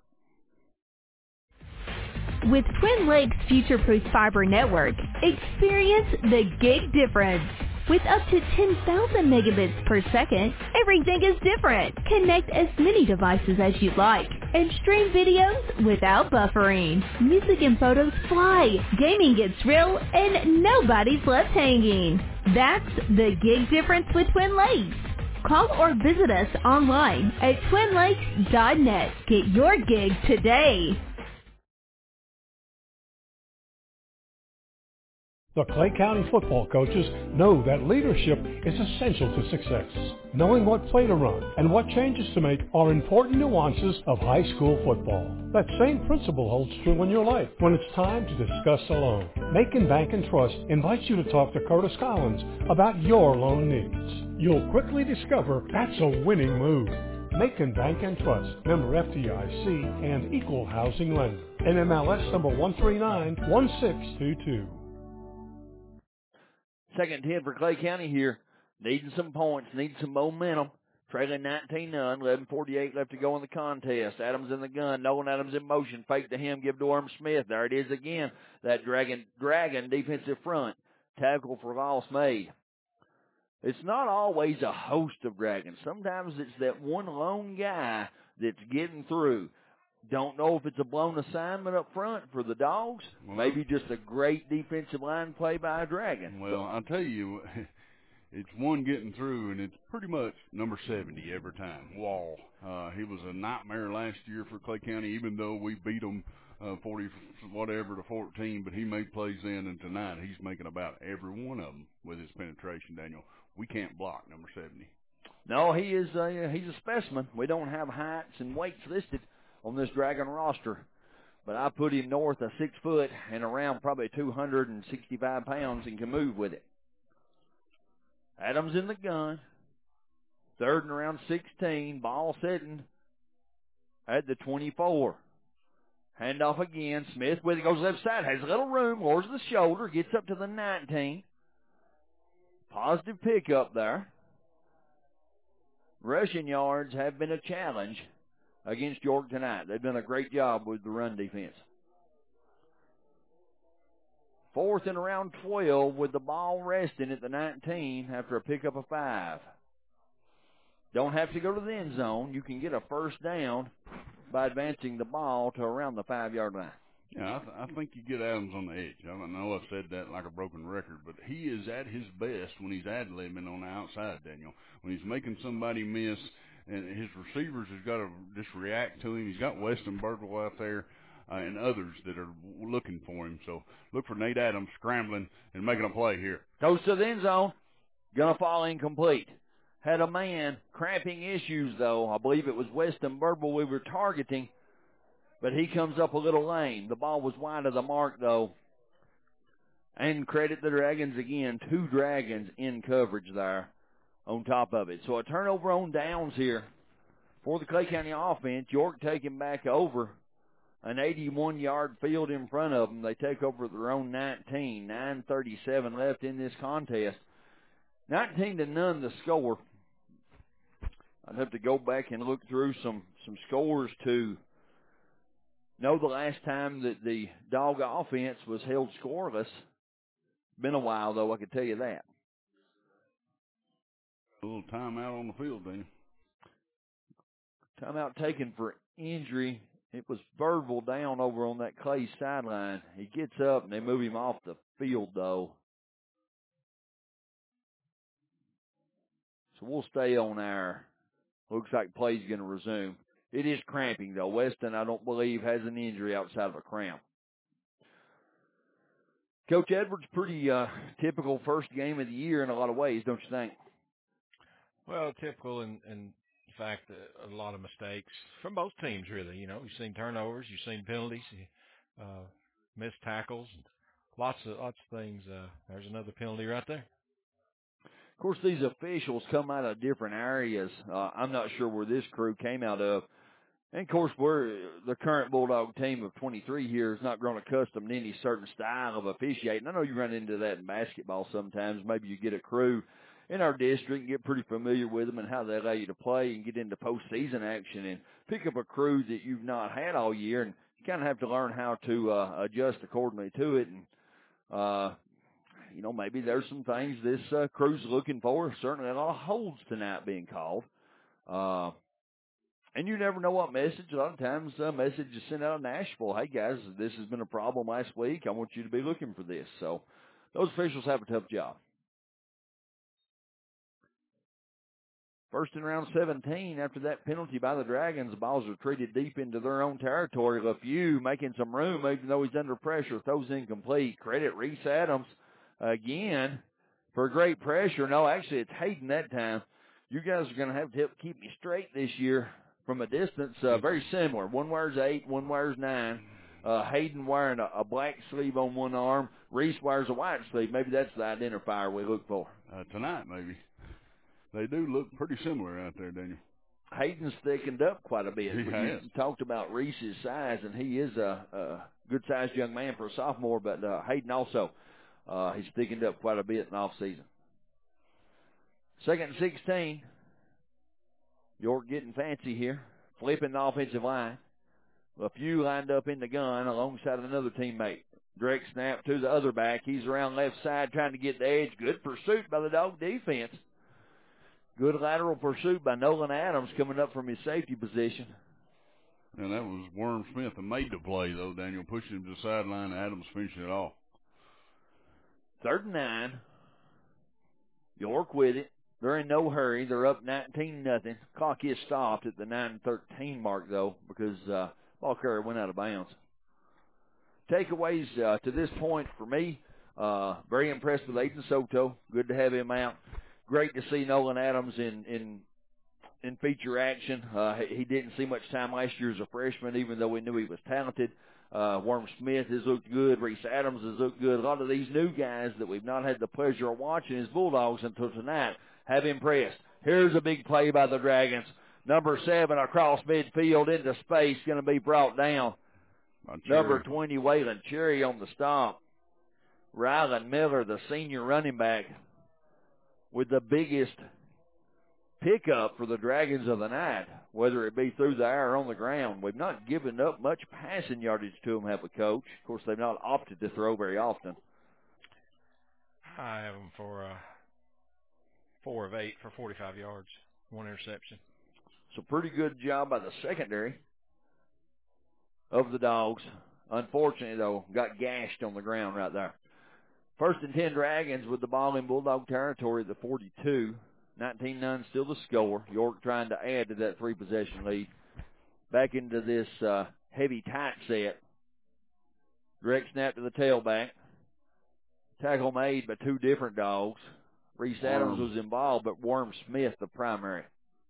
With Twin Lakes Future Proof Fiber Network, experience the gig difference. With up to ten thousand megabits per second, everything is different. Connect as many devices as you'd like and stream videos without buffering. Music and photos fly, gaming gets real, and nobody's left hanging. That's the gig difference with Twin Lakes. Call or visit us online at twin lakes dot net. Get your gig today. The Clay County football coaches know that leadership is essential to success. Knowing what play to run and what changes to make are important nuances of high school football. That same principle holds true in your life when it's time to discuss a loan. Macon Bank and Trust invites you to talk to Curtis Collins about your loan needs. You'll quickly discover that's a winning move. Macon Bank and Trust, member F D I C and equal housing lender. N M L S number one three nine one six two two. Second ten for Clay County here. Needing some points, needing some momentum. Trailing nineteen none, eleven forty-eight left to go in the contest. Adams in the gun, Nolan Adams in motion. Fake to him, give to Orm Smith. There it is again. That dragon, dragon defensive front. Tackle for loss made. It's not always a host of dragons. Sometimes it's that one lone guy that's getting through. Don't know if it's a blown assignment up front for the Dogs. Well, maybe just a great defensive line play by a Dragon. Well, I'll tell you, it's one getting through, and it's pretty much number seventy every time, Wall. Uh, he was a nightmare last year for Clay County, even though we beat him uh, forty whatever to fourteen, but he made plays then, and tonight he's making about every one of them with his penetration, Daniel. We can't block number seventy. No, he is a, he's a specimen. We don't have heights and weights listed on this Dragon roster, but I put him north of six foot and around probably two hundred sixty-five pounds and can move with it. Adams in the gun, third and around sixteen, ball sitting at the twenty-four. Handoff again, Smith with it, goes left side, has a little room, lowers the shoulder, gets up to the nineteen. Positive pickup there. Rushing yards have been a challenge against York tonight. They've done a great job with the run defense. Fourth and around twelve with the ball resting at the nineteen after a pickup of five. Don't have to go to the end zone. You can get a first down by advancing the ball to around the five-yard line. Yeah, I, th- I think you get Adams on the edge. I don't know I've said that like a broken record, but he is at his best when he's ad-libbing on the outside, Daniel. When he's making somebody miss, and his receivers has got to just react to him. He's got Weston Birdwell out there uh, and others that are looking for him. So look for Nate Adams scrambling and making a play here. Goes to the end zone. Going to fall incomplete. Had a man cramping issues, though. I believe it was Weston Birdwell we were targeting, but he comes up a little lame. The ball was wide of the mark, though. And credit the Dragons again. Two Dragons in coverage there on top of it. So a turnover on downs here for the Clay County offense. York taking back over an eighty-one-yard field in front of them. They take over at their own nineteen. nine thirty-seven left in this contest. nineteen to none the score. I'd have to go back and look through some, some scores to know the last time that the Dog offense was held scoreless. Been a while, though, I could tell you that. A little timeout on the field, Daniel. Timeout taken for injury. It was Birdwell down over on that Clay sideline. He gets up, and they move him off the field, though. So we'll stay on our. Looks like play's going to resume. It is cramping, though. Weston, I don't believe, has an injury outside of a cramp. Coach Edwards, pretty uh, typical first game of the year in a lot of ways, don't you think? Well, typical in, in fact, uh, a lot of mistakes from both teams, really. You know, you've seen turnovers, you've seen penalties, uh, missed tackles, and lots of lots of things. Uh, there's another penalty right there. Of course, these officials come out of different areas. Uh, I'm not sure where this crew came out of. And, of course, we're the current Bulldog team of twenty-three here is not grown accustomed to any certain style of officiating. I know you run into that in basketball sometimes. Maybe you get a crew in our district and get pretty familiar with them and how they allow you to play and get into postseason action and pick up a crew that you've not had all year. And you kind of have to learn how to uh, adjust accordingly to it. And uh, you know, maybe there's some things this uh, crew's looking for. Certainly a lot of holds tonight being called. Uh, and you never know what message. A lot of times a message is sent out of Nashville. Hey, guys, this has been a problem last week. I want you to be looking for this. So those officials have a tough job. First in round seventeen, after that penalty by the Dragons, the balls are treated deep into their own territory. LeFew making some room, even though he's under pressure, throws incomplete. Credit Reese Adams again for great pressure. No, actually, it's Hayden that time. You guys are going to have to help keep me straight this year from a distance. Uh, very similar. One wears eight, one wears nine. Uh, Hayden wearing a, a black sleeve on one arm. Reese wears a white sleeve. Maybe that's the identifier we look for. Uh, tonight, maybe. They do look pretty similar out there, Daniel. Hayden's thickened up quite a bit. He you has. talked about Reese's size, and he is a, a good-sized young man for a sophomore, but uh, Hayden also, uh, he's thickened up quite a bit in the off-season. Second and sixteen. York getting fancy here, flipping the offensive line. A few lined up in the gun alongside another teammate. Direct snap to the other back. He's around left side trying to get the edge. Good pursuit by the Dog defense. Good lateral pursuit by Nolan Adams coming up from his safety position. And that was Worm Smith that made the play, though, Daniel, pushing him to the sideline. Adams finishing it off. Third and nine. York with it. They're in no hurry. They're up nineteen nothing. Clock is stopped at the nine thirteen mark, though, because uh, ball carrier went out of bounds. Takeaways uh, to this point for me, uh, very impressed with Aiden Soto. Good to have him out. Great to see Nolan Adams in in, in feature action. Uh, he didn't see much time last year as a freshman, even though we knew he was talented. Uh, Worm Smith has looked good. Reese Adams has looked good. A lot of these new guys that we've not had the pleasure of watching as Bulldogs until tonight have impressed. Here's a big play by the Dragons. Number seven across midfield into space, going to be brought down. Number twenty, Waylon Cherry on the stop. Rylan Miller, the senior running back, with the biggest pickup for the Dragons of the night, whether it be through the air or on the ground. We've not given up much passing yardage to them, have a coach. Of course, they've not opted to throw very often. I have them for uh, four of eight for forty-five yards, one interception. So pretty good job by the secondary of the Dogs. Unfortunately, though, got gashed on the ground right there. First and ten Dragons with the ball in Bulldog territory at the forty-two. nineteen nine still the score. York trying to add to that three-possession lead. Back into this uh, heavy tight set. Direct snap to the tailback. Tackle made by two different Dogs. Reese Adams was involved, but Worm Smith the primary.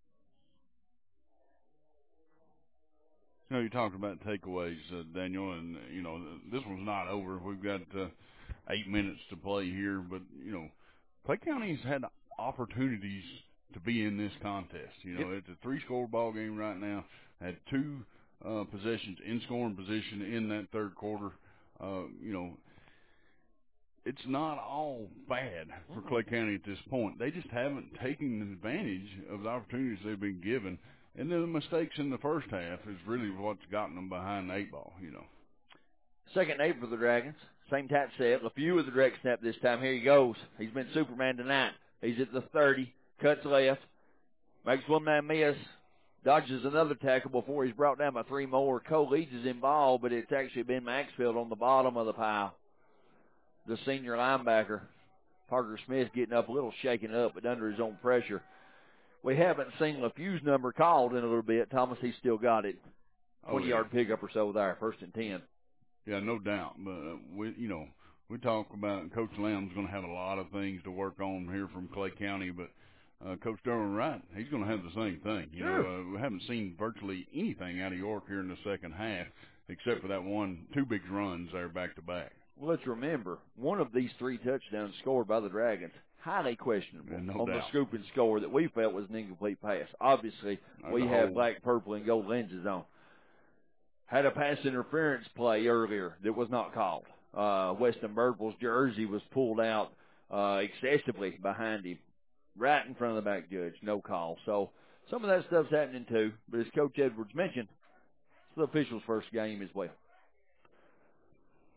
You know, you talked about takeaways, uh, Daniel, and, you know, this one's not over. We've got uh, eight minutes to play here, but, you know, Clay County's had opportunities to be in this contest. You know, yep. It's a three-score ball game right now. Had two uh, possessions in scoring position in that third quarter. Uh, you know, it's not all bad for Clay County at this point. They just haven't taken advantage of the opportunities they've been given. And then the mistakes in the first half is really what's gotten them behind the eight ball, you know. Second and eight for the Dragons. Same tight set. LeFew with the direct snap this time. Here he goes. He's been Superman tonight. He's at the thirty. Cuts left. Makes one man miss. Dodges another tackle before he's brought down by three more. Cole Leeds is involved, but it's actually been Maxfield on the bottom of the pile. The senior linebacker. Parker Smith getting up a little shaken up, but under his own pressure. We haven't seen LeFew's number called in a little bit. Thomas, he's still got it. twenty-yard oh, yeah. pickup or so there, first and ten. Yeah, no doubt. But, uh, we, you know, we talk about Coach Lamb's going to have a lot of things to work on here from Clay County, but uh, Coach Derwin Wright, he's going to have the same thing. You sure. know, uh, we haven't seen virtually anything out of York here in the second half, except for that one, two big runs there back to back. Well, let's remember, one of these three touchdowns scored by the Dragons, highly questionable yeah, no on doubt. the scoop and score that we felt was an incomplete pass. Obviously, That's we have whole... black, purple, and gold lenses on. Had a pass interference play earlier that was not called. Uh, Weston Birdwell's jersey was pulled out uh, excessively behind him, right in front of the back judge. No call. So some of that stuff's happening too. But as Coach Edwards mentioned, it's the officials' first game as well.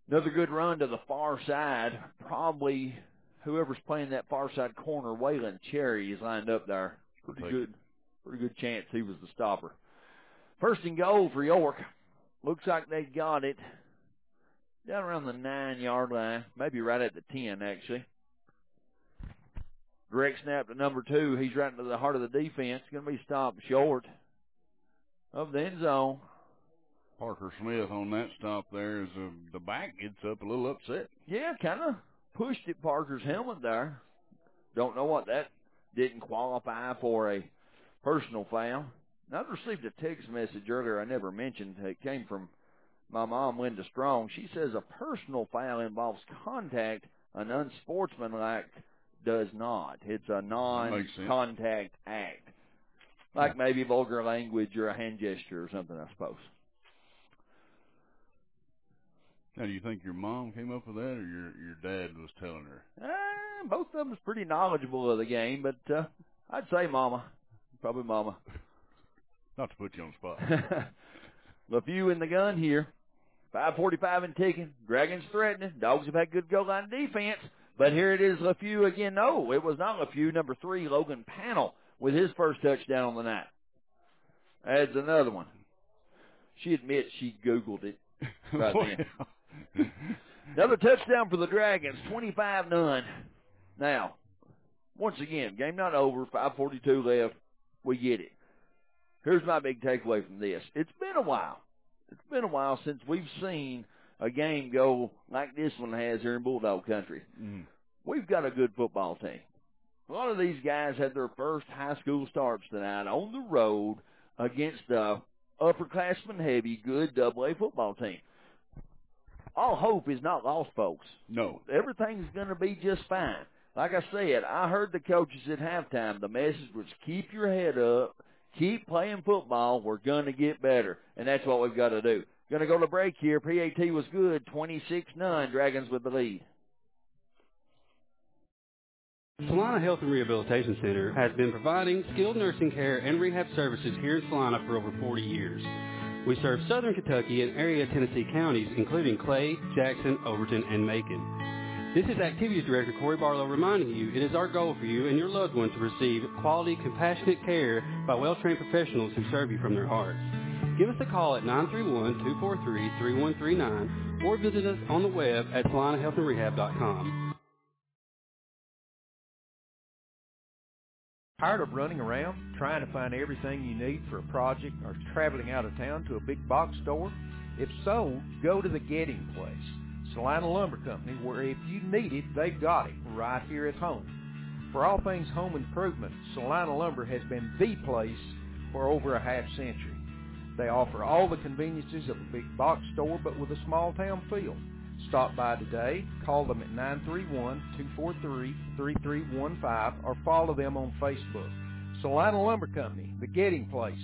Another good run to the far side. Probably whoever's playing that far side corner, Waylon Cherry, is lined up there. Pretty Take good, pretty good chance he was the stopper. First and goal for York. Looks like they got it down around the nine-yard line, maybe right at the ten, actually. Direct snap to number two. He's right into the heart of the defense. Going to be stopped short of the end zone. Parker Smith on that stop there as uh, the back gets up a little upset. Yeah, kind of pushed at Parker's helmet there. Don't know what that didn't qualify for a personal foul. Now, I received a text message earlier I never mentioned. It came from my mom, Linda Strong. She says a personal foul involves contact. An unsportsmanlike does not. It's a non-contact act. Like maybe vulgar language or a hand gesture or something, I suppose. Now, do you think your mom came up with that, or your your dad was telling her? Uh, both of them is pretty knowledgeable of the game, but uh, I'd say Mama. Probably Mama. Not to put you on the spot. LeFew in the gun here. five forty-five and ticking. Dragons threatening. Dogs have had good goal line defense. But here it is, LeFew again. No, it was not LeFew. Number three, Logan Panel, with his first touchdown on the night. Adds another one. She admits she Googled it right then. Another touchdown for the Dragons, twenty-five none. Now, once again, game not over, five forty-two left. We get it. Here's my big takeaway from this. It's been a while. It's been a while since we've seen a game go like this one has here in Bulldog Country. Mm. We've got a good football team. A lot of these guys had their first high school starts tonight on the road against the upperclassmen heavy, good double A football team. All hope is not lost, folks. No. Everything's going to be just fine. Like I said, I heard the coaches at halftime. The message was keep your head up, keep playing football. We're going to get better, and that's what we've got to do. Going to go to break here. P A T was good, twenty-six nine. Dragons with the lead. Salina Health and Rehabilitation Center has been providing skilled nursing care and rehab services here in Salina for over forty years. We serve southern Kentucky and area Tennessee counties, including Clay, Jackson, Overton, and Macon. This is Activities Director Corey Barlow reminding you it is our goal for you and your loved one to receive quality, compassionate care by well-trained professionals who serve you from their hearts. Give us a call at nine three one, two four three, three one three nine or visit us on the web at salina health and rehab dot com. Tired of running around trying to find everything you need for a project or traveling out of town to a big box store? If so, go to the Getting Place, Salina Lumber Company, where if you need it, they've got it right here at home. For all things home improvement, Salina Lumber has been the place for over a half century. They offer all the conveniences of a big box store, but with a small town feel. Stop by today, call them at nine three one, two four three, three three one five, or follow them on Facebook. Salina Lumber Company, the Getting Place.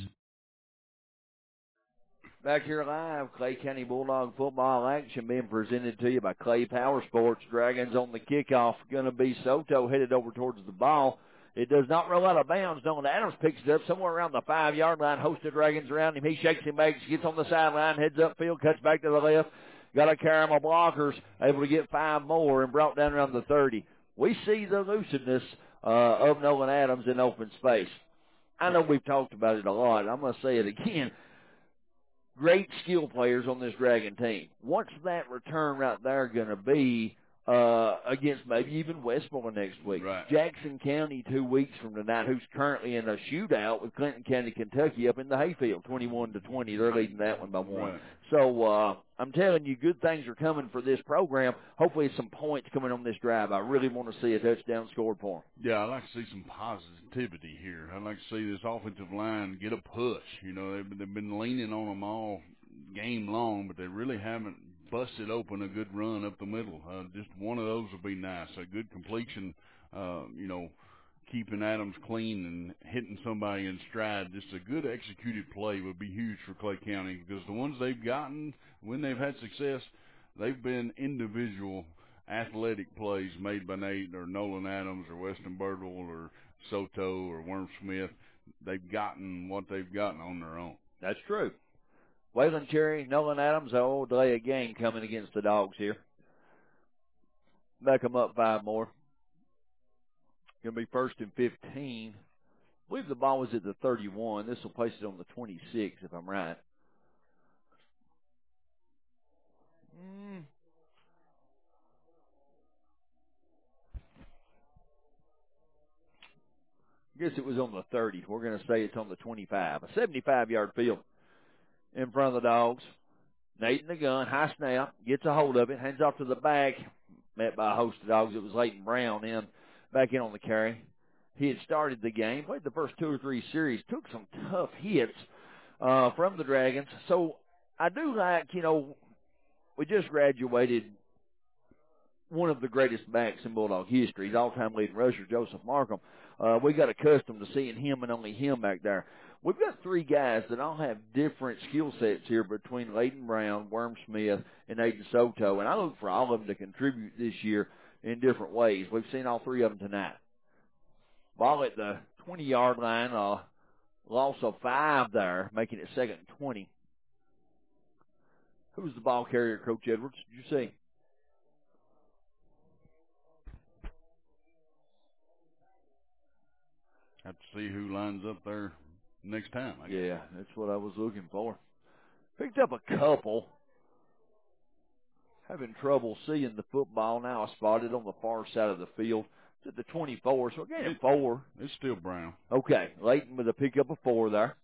Back here live, Clay County Bulldog football action being presented to you by Clay Power Sports. Dragons on the kickoff. Going to be Soto headed over towards the ball. It does not roll out of bounds. Nolan Adams picks it up somewhere around the five-yard line. Host of Dragons around him. He shakes and bakes, gets on the sideline, heads upfield, cuts back to the left. Got a caramel blockers, able to get five more and brought down around the thirty. We see the elusiveness uh, of Nolan Adams in open space. I know we've talked about it a lot. I'm going to say it again. Great skill players on this Dragon team. What's that return right there going to be uh, against maybe even Westmoreland next week? Right. Jackson County two weeks from tonight, who's currently in a shootout with Clinton County, Kentucky, up in the hayfield, twenty-one to twenty. They're leading that one by one. Right. So uh, I'm telling you, good things are coming for this program. Hopefully some points coming on this drive. I really want to see a touchdown scored for them. Yeah, I'd like to see some positivity here. I'd like to see this offensive line get a push. You know, they've, they've been leaning on them all game long, but they really haven't busted open a good run up the middle. Uh, just one of those would be nice. A good completion, uh, you know, keeping Adams clean and hitting somebody in stride. Just a good executed play would be huge for Clay County, because the ones they've gotten, when they've had success, they've been individual athletic plays made by Nate or Nolan Adams or Weston Birdwell or Soto or Worm Smith. They've gotten what they've gotten on their own. That's true. Waylon Cherry, Nolan Adams, oh, delay a game coming against the Dogs here. Back them up five more. Going to be first and fifteen. I believe the ball was at the thirty-one. This will place it on the twenty-six, if I'm right. Mm. I guess it was on the thirty. We're going to say it's on the twenty-five. A seventy-five-yard field in front of the Dogs. Nate in the gun, high snap, gets a hold of it, hands off to the back. Met by a host of Dogs. It was Leighton Brown in, back in on the carry. He had started the game, played the first two or three series, took some tough hits uh, from the Dragons. So I do like, you know, we just graduated one of the greatest backs in Bulldog history, his all-time leading rusher, Joseph Markham. Uh, we got accustomed to seeing him and only him back there. We've got three guys that all have different skill sets here between Leighton Brown, Worm Smith, and Aiden Soto, and I look for all of them to contribute this year in different ways. We've seen all three of them tonight. Ball at the twenty-yard line, uh, loss of five there, making it second and twenty. Who's the ball carrier, Coach Edwards? Did you see? Have to see who lines up there next time, I guess. Yeah, that's what I was looking for. Picked up a couple. Having trouble seeing the football now. I spotted on the far side of the field. It's at the twenty-four, so again at four. It's still Brown. Okay, Leighton with a pickup of four there.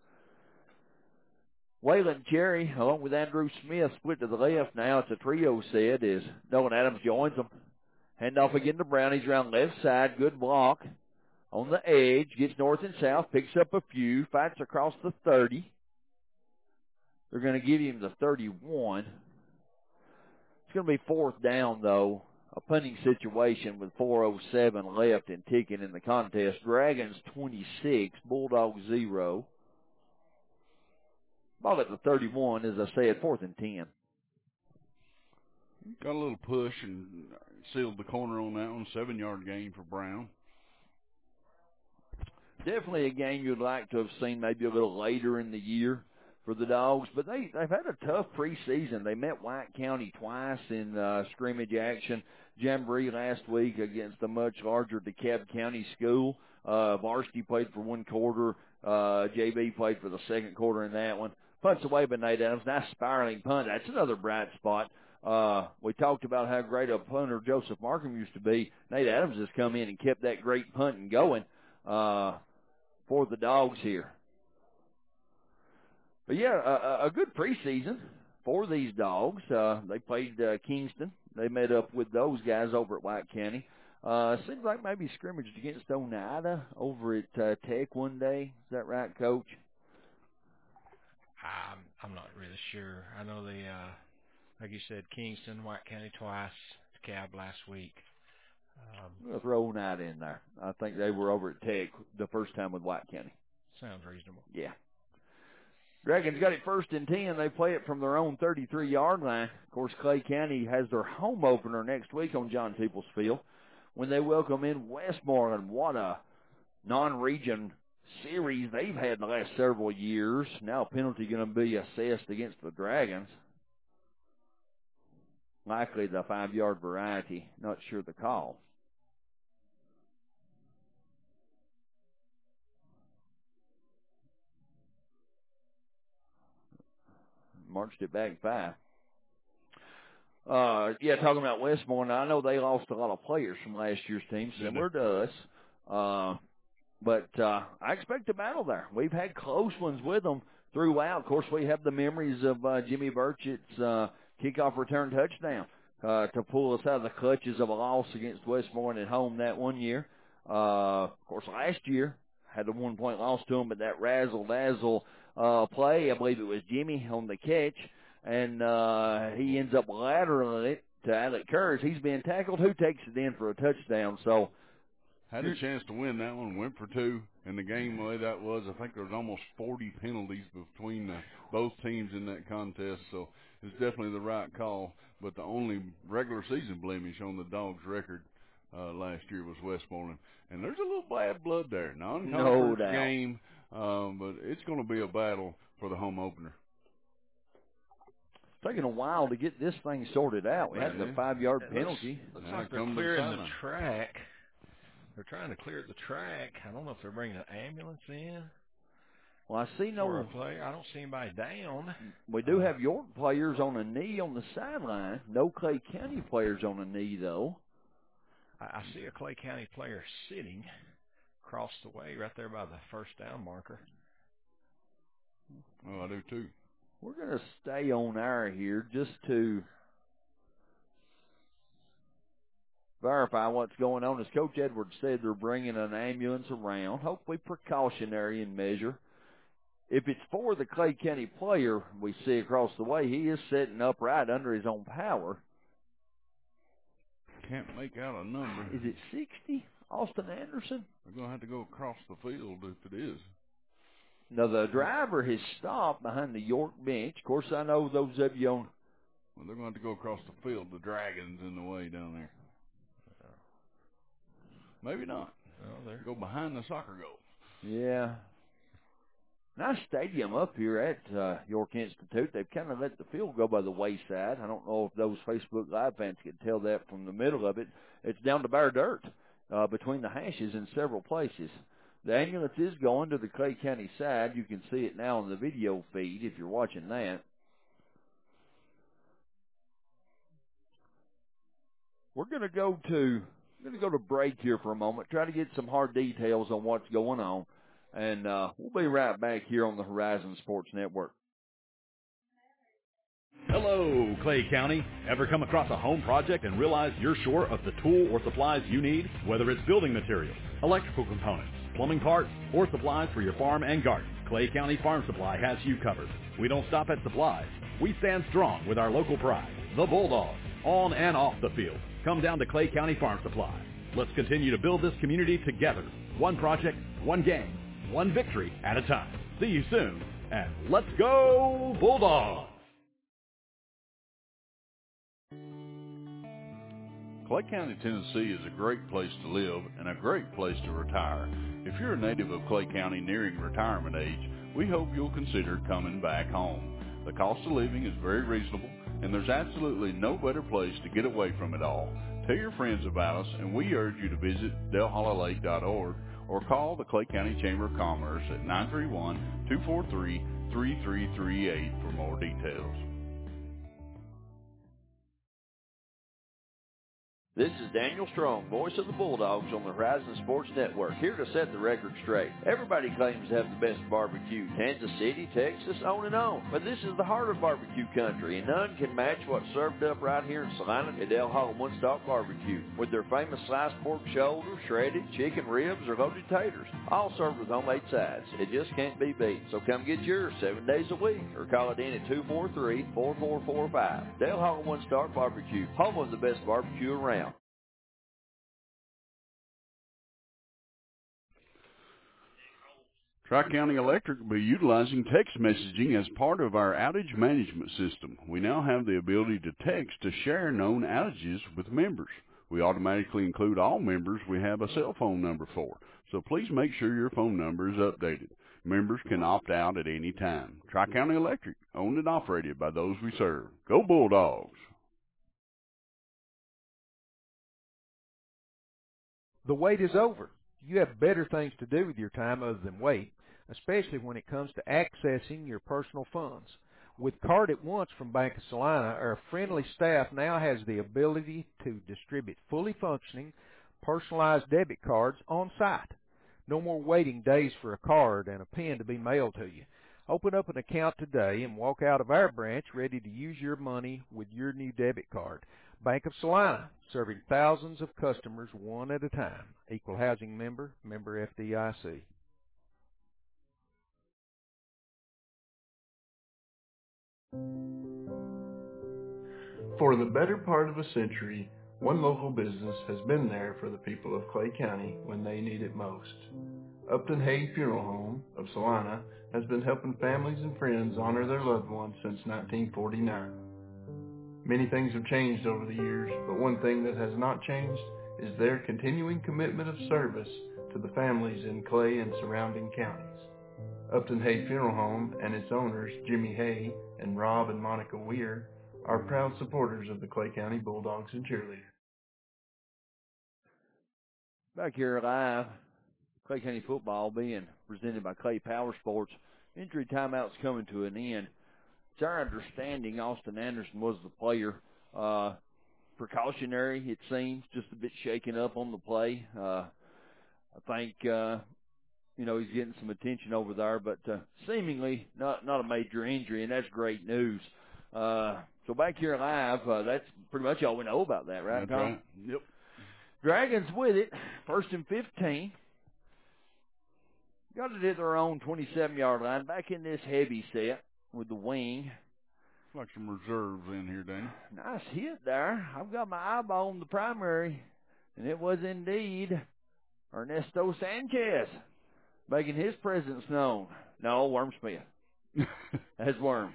Waylon Cherry, along with Andrew Smith, split to the left now. It's a trio set as Nolan Adams joins them. Handoff again to Brown. He's around left side. Good block. On the edge, gets north and south, picks up a few, fights across the thirty. They're going to give him the thirty-one. It's going to be fourth down, though. A punting situation with four oh seven left and ticking in the contest. Dragons twenty-six, Bulldogs zero. Ball at the thirty-one, as I said, fourth and ten. Got a little push and sealed the corner on that one. Seven-yard gain for Brown. Definitely a game you'd like to have seen maybe a little later in the year for the Dogs, but they, they've had a tough preseason. They met White County twice in uh, scrimmage action. Jamboree last week against a much larger DeKalb County school. Uh, varsity played for one quarter. Uh, J B played for the second quarter in that one. Punts away by Nate Adams. Nice spiraling punt. That's another bright spot. Uh, we talked about how great a punter Joseph Markham used to be. Nate Adams has come in and kept that great punting going. Uh, for the Dogs here. But, yeah, a, a good preseason for these Dogs. Uh, they played uh, Kingston. They met up with those guys over at White County. Uh, seems like maybe scrimmaged against Oneida over at uh, Tech one day. Is that right, Coach? I'm, I'm not really sure. I know they, uh, like you said, Kingston, White County twice, DeKalb last week. Um, we'll throw Oneida in there. I think they were over at Tech the first time with White County. Sounds reasonable. Yeah. Dragons got it first and ten. They play it from their own thirty-three-yard line. Of course, Clay County has their home opener next week on John Peoples Field when they welcome in Westmoreland. What a non-region series they've had in the last several years. Now a penalty going to be assessed against the Dragons. Likely the five-yard variety. Not sure the call. Marched it back five. Uh, yeah, talking about Westmoreland, I know they lost a lot of players from last year's team, similar to us. Uh, but uh, I expect a battle there. We've had close ones with them throughout. Of course, we have the memories of uh, Jimmy Burchett's uh, kickoff return touchdown uh, to pull us out of the clutches of a loss against Westmoreland at home that one year. Uh, of course, last year had a one-point loss to them, but that razzle-dazzle uh, play, I believe it was Jimmy on the catch, and uh, he ends up lateraling it to Alec Kurz. He's being tackled. Who takes it in for a touchdown? So had a chance to win that one, went for two. In the game, the way that was, I think there was almost forty penalties between uh, both teams in that contest, so it's definitely the right call. But the only regular season blemish on the Dogs' record uh, last year was Westmoreland. And there's a little bad blood there. Non-conference no doubt. game, um, but it's going to be a battle for the home opener. taking a while to get this thing sorted out. We had the five-yard It penalty. Looks, looks like they're clearing the track. They're trying to clear the track. I don't know if they're bringing an ambulance in. Well, I see no player. I don't see anybody down. We do have York players on a knee on the sideline. No Clay County players on a knee, though. I, I see a Clay County player sitting across the way right there by the first down marker. Oh, I do too. We're going to stay on air here just to verify what's going on. As Coach Edwards said, they're bringing an ambulance around, hopefully precautionary in measure. If it's for the Clay County player we see across the way, he is sitting upright under his own power. Can't make out a number. Is it sixty, Austin Anderson? We're going to have to go across the field if it is. Now, the driver has stopped behind the York bench. Of course, I know those of you on... Well, they're going to have to go across the field. The Dragon's in the way down there. Maybe not. Well, go behind the soccer goal. Yeah. Nice stadium up here at uh, York Institute. They've kind of let the field go by the wayside. I don't know if those Facebook Live fans can tell that from the middle of it. It's down to bare dirt uh, between the hashes in several places. The ambulance is going to the Clay County side. You can see it now on the video feed if you're watching that. We're going to go to we're going to go to break here for a moment, try to get some hard details on what's going on. And uh, we'll be right back here on the Horizon Sports Network. Hello, Clay County. Ever come across a home project and realize you're short of the tool or supplies you need? Whether it's building materials, electrical components, plumbing parts, or supplies for your farm and garden, Clay County Farm Supply has you covered. We don't stop at supplies. We stand strong with our local pride, the Bulldogs, on and off the field. Come down to Clay County Farm Supply. Let's continue to build this community together. One project, one game, one victory at a time. See you soon, and let's go Bulldogs! Clay County, Tennessee is a great place to live and a great place to retire. If you're a native of Clay County nearing retirement age, we hope you'll consider coming back home. The cost of living is very reasonable, and there's absolutely no better place to get away from it all. Tell your friends about us, and we urge you to visit Del Hollow Lake dot org or call the Clay County Chamber of Commerce at nine three one, two four three, three three three eight for more details. This is Daniel Strong, voice of the Bulldogs on the Horizon Sports Network, here to set the record straight. Everybody claims to have the best barbecue, Kansas City, Texas, on and on. But this is the heart of barbecue country, and none can match what's served up right here in Salina at Del Hollow One Stop Barbecue, with their famous sliced pork shoulder, shredded chicken ribs, or loaded taters, all served with homemade sides. It just can't be beat. So come get yours seven days a week, or call it in at two four three, four four four five. Del Hollow One Stop Barbecue, home of the best barbecue around. Tri-County Electric will be utilizing text messaging as part of our outage management system. We now have the ability to text to share known outages with members. We automatically include all members we have a cell phone number for, so please make sure your phone number is updated. Members can opt out at any time. Tri-County Electric, owned and operated by those we serve. Go Bulldogs! The wait is over. You have better things to do with your time other than wait, especially when it comes to accessing your personal funds. With Card at Once from Bank of Salina, our friendly staff now has the ability to distribute fully functioning, personalized debit cards on site. No more waiting days for a card and a pen to be mailed to you. Open up an account today and walk out of our branch ready to use your money with your new debit card. Bank of Salina, serving thousands of customers one at a time. Equal housing member, member F D I C. For the better part of a century, one local business has been there for the people of Clay County when they need it most. Upton Hague Funeral Home of Salina has been helping families and friends honor their loved ones since nineteen forty-nine. Many things have changed over the years, but one thing that has not changed is their continuing commitment of service to the families in Clay and surrounding counties. Upton Hay Funeral Home and its owners, Jimmy Hay and Rob and Monica Weir, are proud supporters of the Clay County Bulldogs and Cheerleaders. Back here live, Clay County football being presented by Clay Power Sports. Injury timeout's coming to an end. It's our understanding Austin Anderson was the player. Uh, precautionary, it seems, just a bit shaken up on the play. Uh, I think, uh, you know, he's getting some attention over there, but uh, seemingly not not a major injury, and that's great news. Uh, so back here live, uh, that's pretty much all we know about that, right, That's Tom? right. Yep. Dragons with it, first and fifteen. Got it at their own twenty-seven-yard line, back in this heavy set with the wing. Like some reserves in here, Danny. Nice hit there. I've got my eyeball on the primary, and it was indeed Ernesto Sanchez making his presence known. No, Worm Smith. That's Worm.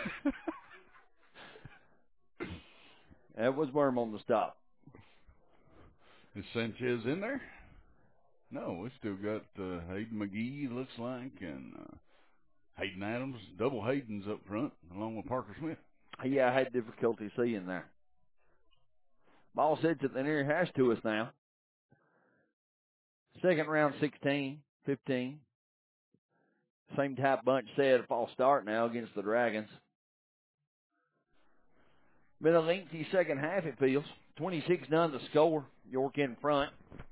That was Worm on the stop. Is Sanchez in there? No, we still got uh, Hayden McGee, looks like, and uh, Hayden Adams. Double Hayden's up front, along with Parker Smith. Yeah, I had difficulty seeing there. Ball sits at the near hash to us now. Second round, sixteen, fifteen. Same type bunch set, false start now against the Dragons. Been a lengthy second half, it feels. twenty-six none to score. York in front.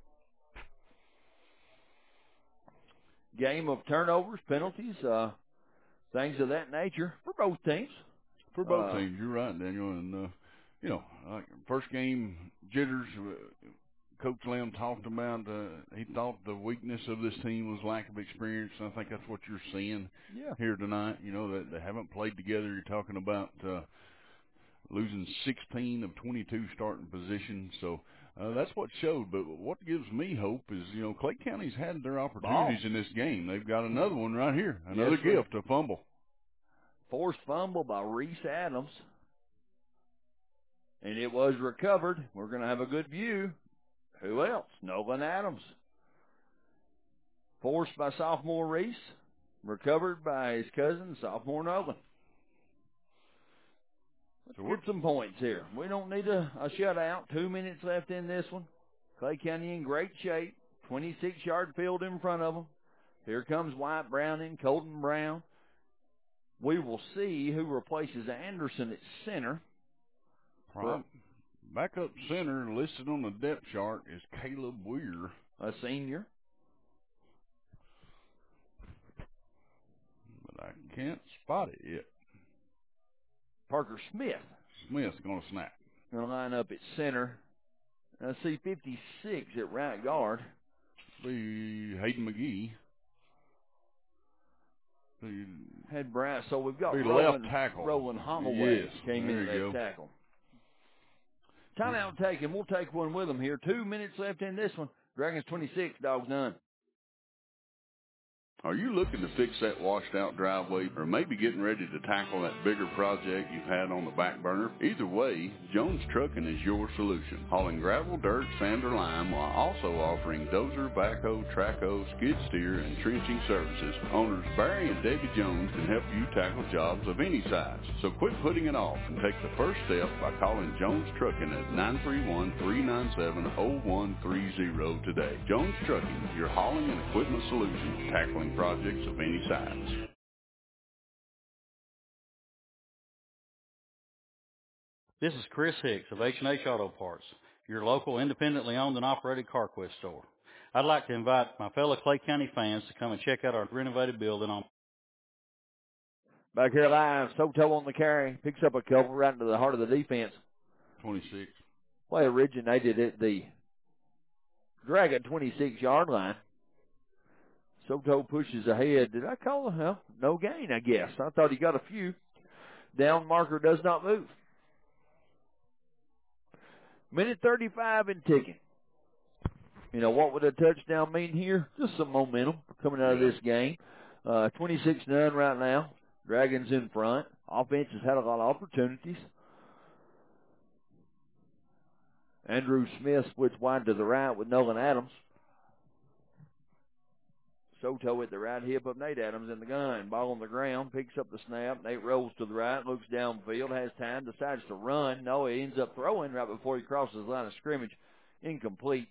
Game of turnovers, penalties, uh, things of that nature for both teams. For both uh, teams, you're right, Daniel. And, uh, you know, like first game jitters, uh, Coach Lamb talked about, uh, he thought the weakness of this team was lack of experience. And I think that's what you're seeing yeah. here tonight. You know, that they haven't played together. You're talking about uh, losing sixteen of twenty-two starting positions. So uh, that's what showed. But what gives me hope is, you know, Clay County's had their opportunities Ball. in this game. They've got another one right here, another yes, gift, a fumble. Forced fumble by Reese Adams. And it was recovered. We're going to have a good view. Who else? Nolan Adams. Forced by sophomore Reese. Recovered by his cousin, sophomore Nolan. Let's So get some points here. We don't need a, a shutout. Two minutes left in this one. Clay County in great shape. twenty-six-yard field in front of them. Here comes Wyatt Browning, Colton Brown. We will see who replaces Anderson at center. Prime. Backup center listed on the depth chart is Caleb Weir. A senior. But I can't spot it yet. Parker Smith. Smith's going to snap. Going to line up at center. I see fifty-six at right guard. Be Hayden McGee. Be, Had Brass. So we've got be Roland, left tackle. Roland Holloway yes, came in there you left go. tackle. Timeout taken. We'll take one with them here. Two minutes left in this one. Dragons twenty-six, Dogs none. Are you looking to fix that washed-out driveway or maybe getting ready to tackle that bigger project you've had on the back burner? Either way, Jones Trucking is your solution. Hauling gravel, dirt, sand, or lime while also offering dozer, backhoe, trackhoe, skid steer, and trenching services. Owners Barry and Debbie Jones can help you tackle jobs of any size. So quit putting it off and take the first step by calling Jones Trucking at nine three one, three nine seven, zero one three zero today. Jones Trucking, your hauling and equipment solution, tackling projects of any size. This is Chris Hicks of H and H Auto Parts, your local independently owned and operated CarQuest store. I'd like to invite my fellow Clay County fans to come and check out our renovated building on. Back here live, Soto on the carry. Picks up a couple right into the heart of the defense. twenty-six. Play originated at the Dragon twenty-six-yard line. Soto pushes ahead. Did I call him? Well, no gain, I guess. I thought he got a few. Down marker does not move. Minute thirty-five and ticking. You know, what would a touchdown mean here? Just some momentum coming out of this game. Uh, twenty-six none right now. Dragons in front. Offense has had a lot of opportunities. Andrew Smith splits wide to the right with Nolan Adams. Soto at the right hip of Nate Adams in the gun. Ball on the ground, picks up the snap. Nate rolls to the right, looks downfield, has time, decides to run. No, he ends up throwing right before he crosses the line of scrimmage. Incomplete.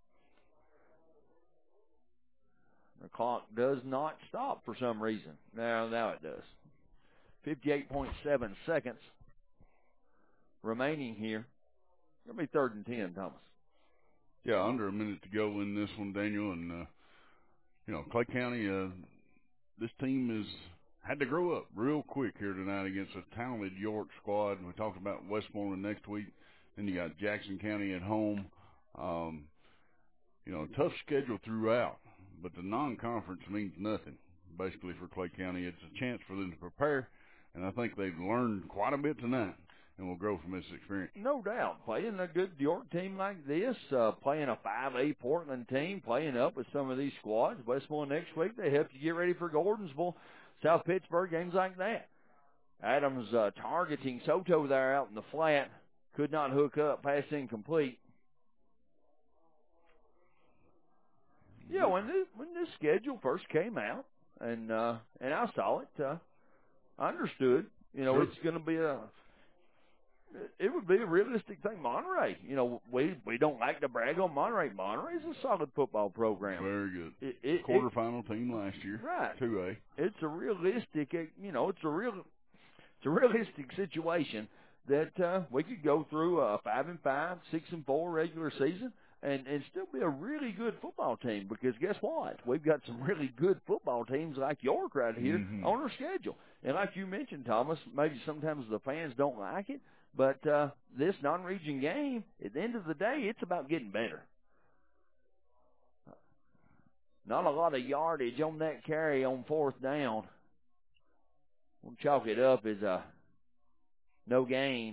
The clock does not stop for some reason. Now, now it does. fifty-eight point seven seconds remaining here. It'll be third and ten, Thomas. Yeah, under a minute to go in this one, Daniel. And, uh, you know, Clay County, uh, this team has had to grow up real quick here tonight against a talented York squad. We talked about Westmoreland next week. Then you got Jackson County at home. Um, you know, tough schedule throughout. But the non-conference means nothing, basically, for Clay County. It's a chance for them to prepare, and I think they've learned quite a bit tonight and will grow from this experience. No doubt. Playing a good York team like this, uh, playing a five A Portland team, playing up with some of these squads. Westmoreland next week, they help you get ready for Gordonsville, South Pittsburgh, games like that. Adams uh, targeting Soto there out in the flat. Could not hook up, pass incomplete. Yeah, when this, when this schedule first came out, and uh, and I saw it, uh, I understood. You know, sure. It's going to be a, it would be a realistic thing. Monterey, you know, we we don't like to brag on Monterey. Monterey's a solid football program. Very good. It, it, Quarterfinal it, team last year. Right. two A. It's a realistic, you know, it's a real, it's a realistic situation that uh, we could go through a five and five, six and four regular season. And, and still be a really good football team, because guess what? We've got some really good football teams like York right here mm-hmm. on our schedule. And like you mentioned, Thomas, maybe sometimes the fans don't like it, but uh, this non-region game, at the end of the day, it's about getting better. Not a lot of yardage on that carry on fourth down. We'll chalk it up as a no gain.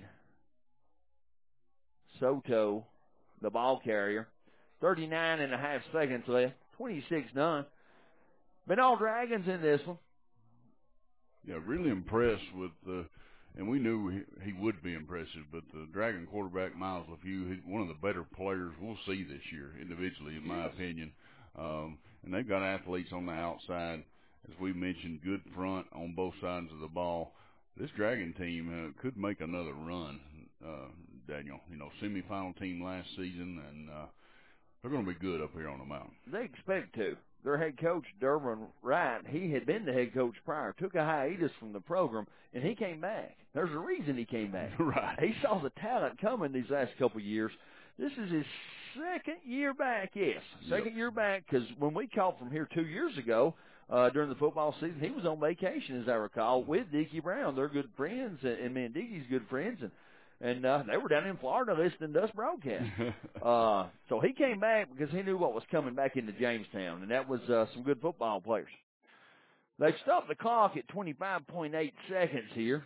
Soto, the ball carrier. thirty-nine and a half seconds left. twenty-six none. Been all Dragons in this one. Yeah, really impressed with the, and we knew he, he would be impressive, but the Dragon quarterback, Miles LeFew, he's one of the better players we'll see this year individually, in my yes. opinion. Um, and they've got athletes on the outside, as we mentioned, good front on both sides of the ball. This Dragon team uh, could make another run, uh, Daniel. You know, semifinal team last season, and uh, they're going to be good up here on the mountain. They expect to. Their head coach, Derwin Wright, he had been the head coach prior, took a hiatus from the program, and he came back. There's a reason he came back. Right. He saw the talent coming these last couple of years. This is his second year back, yes. Second yep. year back, because when we called from here two years ago, Uh, during the football season, he was on vacation, as I recall, with Dickie Brown. They're good friends, and, and me and Dickie's good friends, and and uh, they were down in Florida listening to us broadcast. uh, so he came back because he knew what was coming back into Jamestown, and that was uh, some good football players. They stopped the clock at twenty-five point eight seconds here.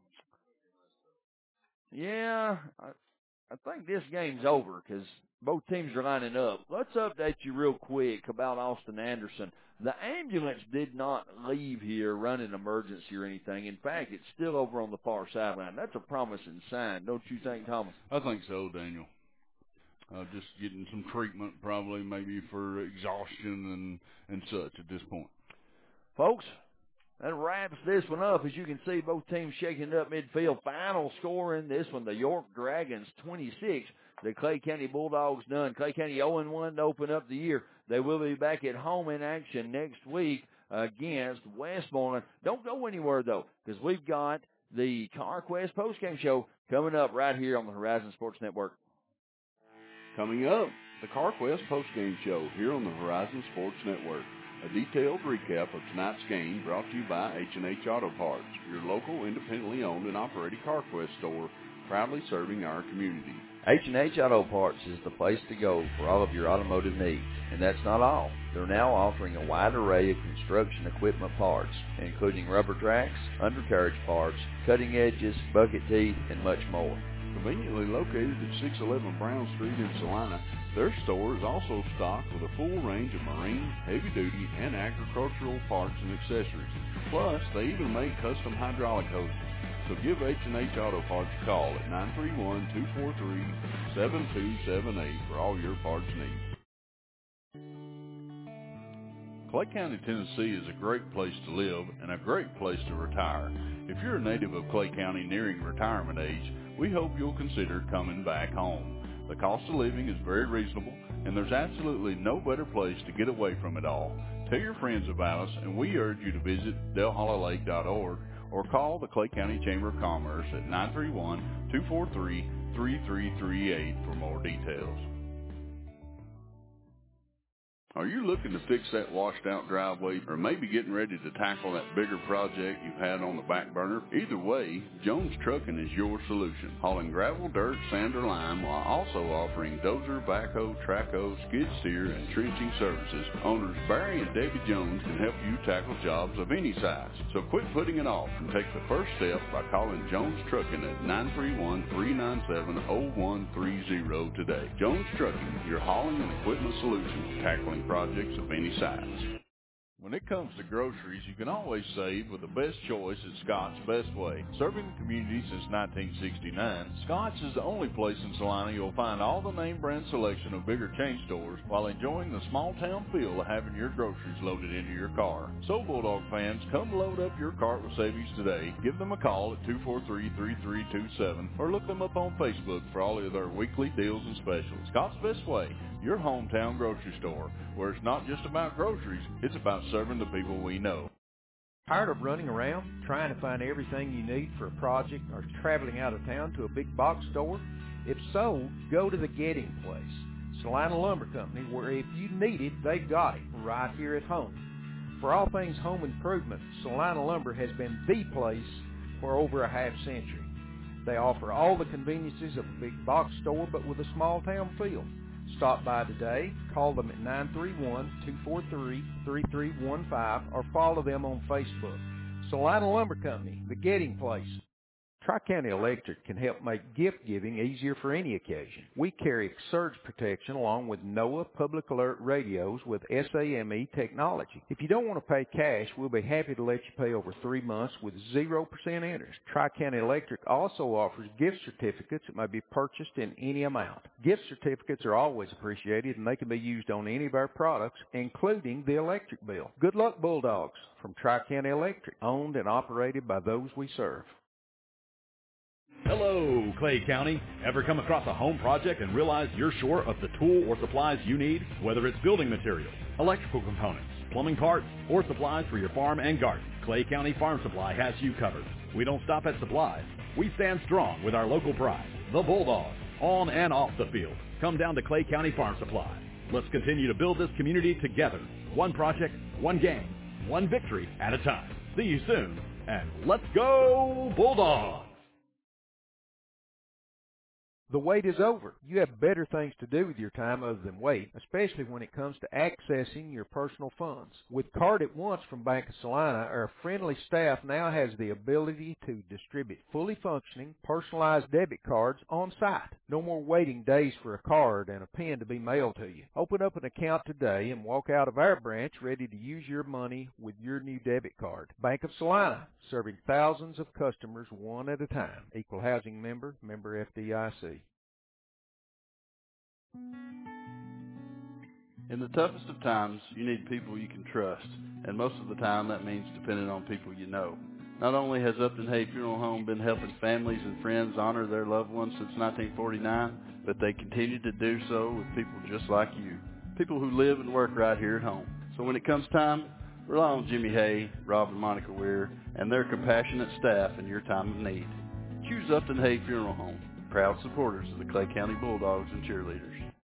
Yeah, I, I think this game's over because both teams are lining up. Let's update you real quick about Austin Anderson. The ambulance did not leave here running emergency or anything. In fact, it's still over on the far sideline. That's a promising sign, don't you think, Thomas? I think so, Daniel. Uh, just getting some treatment probably maybe for exhaustion and, and such at this point. Folks, that wraps this one up. As you can see, both teams shaking up midfield. Final score in this one, the York Dragons twenty-six. The Clay County Bulldogs none. Clay County oh and one to open up the year. They will be back at home in action next week against Westmoreland. Don't go anywhere, though, because we've got the CarQuest postgame show coming up right here on the Horizon Sports Network. Coming up, the CarQuest postgame show here on the Horizon Sports Network. A detailed recap of tonight's game brought to you by H and H Auto Parts, your local independently owned and operated CarQuest store, proudly serving our community. H and H Auto Parts is the place to go for all of your automotive needs. And that's not all. They're now offering a wide array of construction equipment parts, including rubber tracks, undercarriage parts, cutting edges, bucket teeth, and much more. Conveniently located at six eleven Brown Street in Salina, their store is also stocked with a full range of marine, heavy-duty, and agricultural parts and accessories. Plus, they even make custom hydraulic hoses. So give H and H Auto Parts a call at nine three one, two four three, seven two seven eight for all your parts needs. Clay County, Tennessee is a great place to live and a great place to retire. If you're a native of Clay County nearing retirement age, we hope you'll consider coming back home. The cost of living is very reasonable, and there's absolutely no better place to get away from it all. Tell your friends about us, and we urge you to visit Del Hollow Lake dot org or call the Clay County Chamber of Commerce at nine three one, two four three, three three three eight for more details. Are you looking to fix that washed out driveway, or maybe getting ready to tackle that bigger project you've had on the back burner? Either way, Jones Trucking is your solution. Hauling gravel, dirt, sand, or lime while also offering dozer, backhoe, trackhoe, skid steer, and trenching services. Owners Barry and Debbie Jones can help you tackle jobs of any size. So quit putting it off and take the first step by calling Jones Trucking at nine three one, three nine seven, zero one three zero today. Jones Trucking, your hauling and equipment solution, tackling projects of any size. When it comes to groceries, you can always save with the best choice at Scott's Best Way. Serving the community since nineteen sixty-nine, Scott's is the only place in Salina you'll find all the name brand selection of bigger chain stores while enjoying the small town feel of having your groceries loaded into your car. So Bulldog fans, come load up your cart with savings today. Give them a call at two four three, three three two seven or look them up on Facebook for all of their weekly deals and specials. Scott's Best Way, your hometown grocery store, where it's not just about groceries, it's about serving the people we know. Tired of running around trying to find everything you need for a project or traveling out of town to a big box store? If so, go to the Getting Place, Salina Lumber Company, where if you need it, they've got it right here at home. For all things home improvement, Salina Lumber has been the place for over a half century. They offer all the conveniences of a big box store, but with a small town feel. Stop by today, call them at nine three one, two four three, three three one five, or follow them on Facebook. Salina Lumber Company, the Getting Place. Tri-County Electric can help make gift-giving easier for any occasion. We carry surge protection along with NOAA Public Alert radios with S A M E technology. If you don't want to pay cash, we'll be happy to let you pay over three months with zero percent interest. Tri-County Electric also offers gift certificates that may be purchased in any amount. Gift certificates are always appreciated, and they can be used on any of our products, including the electric bill. Good luck, Bulldogs, from Tri-County Electric, owned and operated by those we serve. Hello, Clay County. Ever come across a home project and realize you're short of the tool or supplies you need? Whether it's building materials, electrical components, plumbing parts, or supplies for your farm and garden, Clay County Farm Supply has you covered. We don't stop at supplies. We stand strong with our local pride, the Bulldogs, on and off the field. Come down to Clay County Farm Supply. Let's continue to build this community together. One project, one game, one victory at a time. See you soon, and let's go Bulldogs! The wait is over. You have better things to do with your time other than wait, especially when it comes to accessing your personal funds. With Card at Once from Bank of Salina, our friendly staff now has the ability to distribute fully functioning, personalized debit cards on site. No more waiting days for a card and a pen to be mailed to you. Open up an account today and walk out of our branch ready to use your money with your new debit card. Bank of Salina, serving thousands of customers one at a time. Equal housing member, member F D I C. In the toughest of times, you need people you can trust, and most of the time that means depending on people you know. Not only has Upton Hay Funeral Home been helping families and friends honor their loved ones since nineteen forty-nine, but they continue to do so with people just like you, people who live and work right here at home. So when it comes time, rely on Jimmy Hay, Rob and Monica Weir, and their compassionate staff in your time of need. Choose Upton Hay Funeral Home, proud supporters of the Clay County Bulldogs and cheerleaders.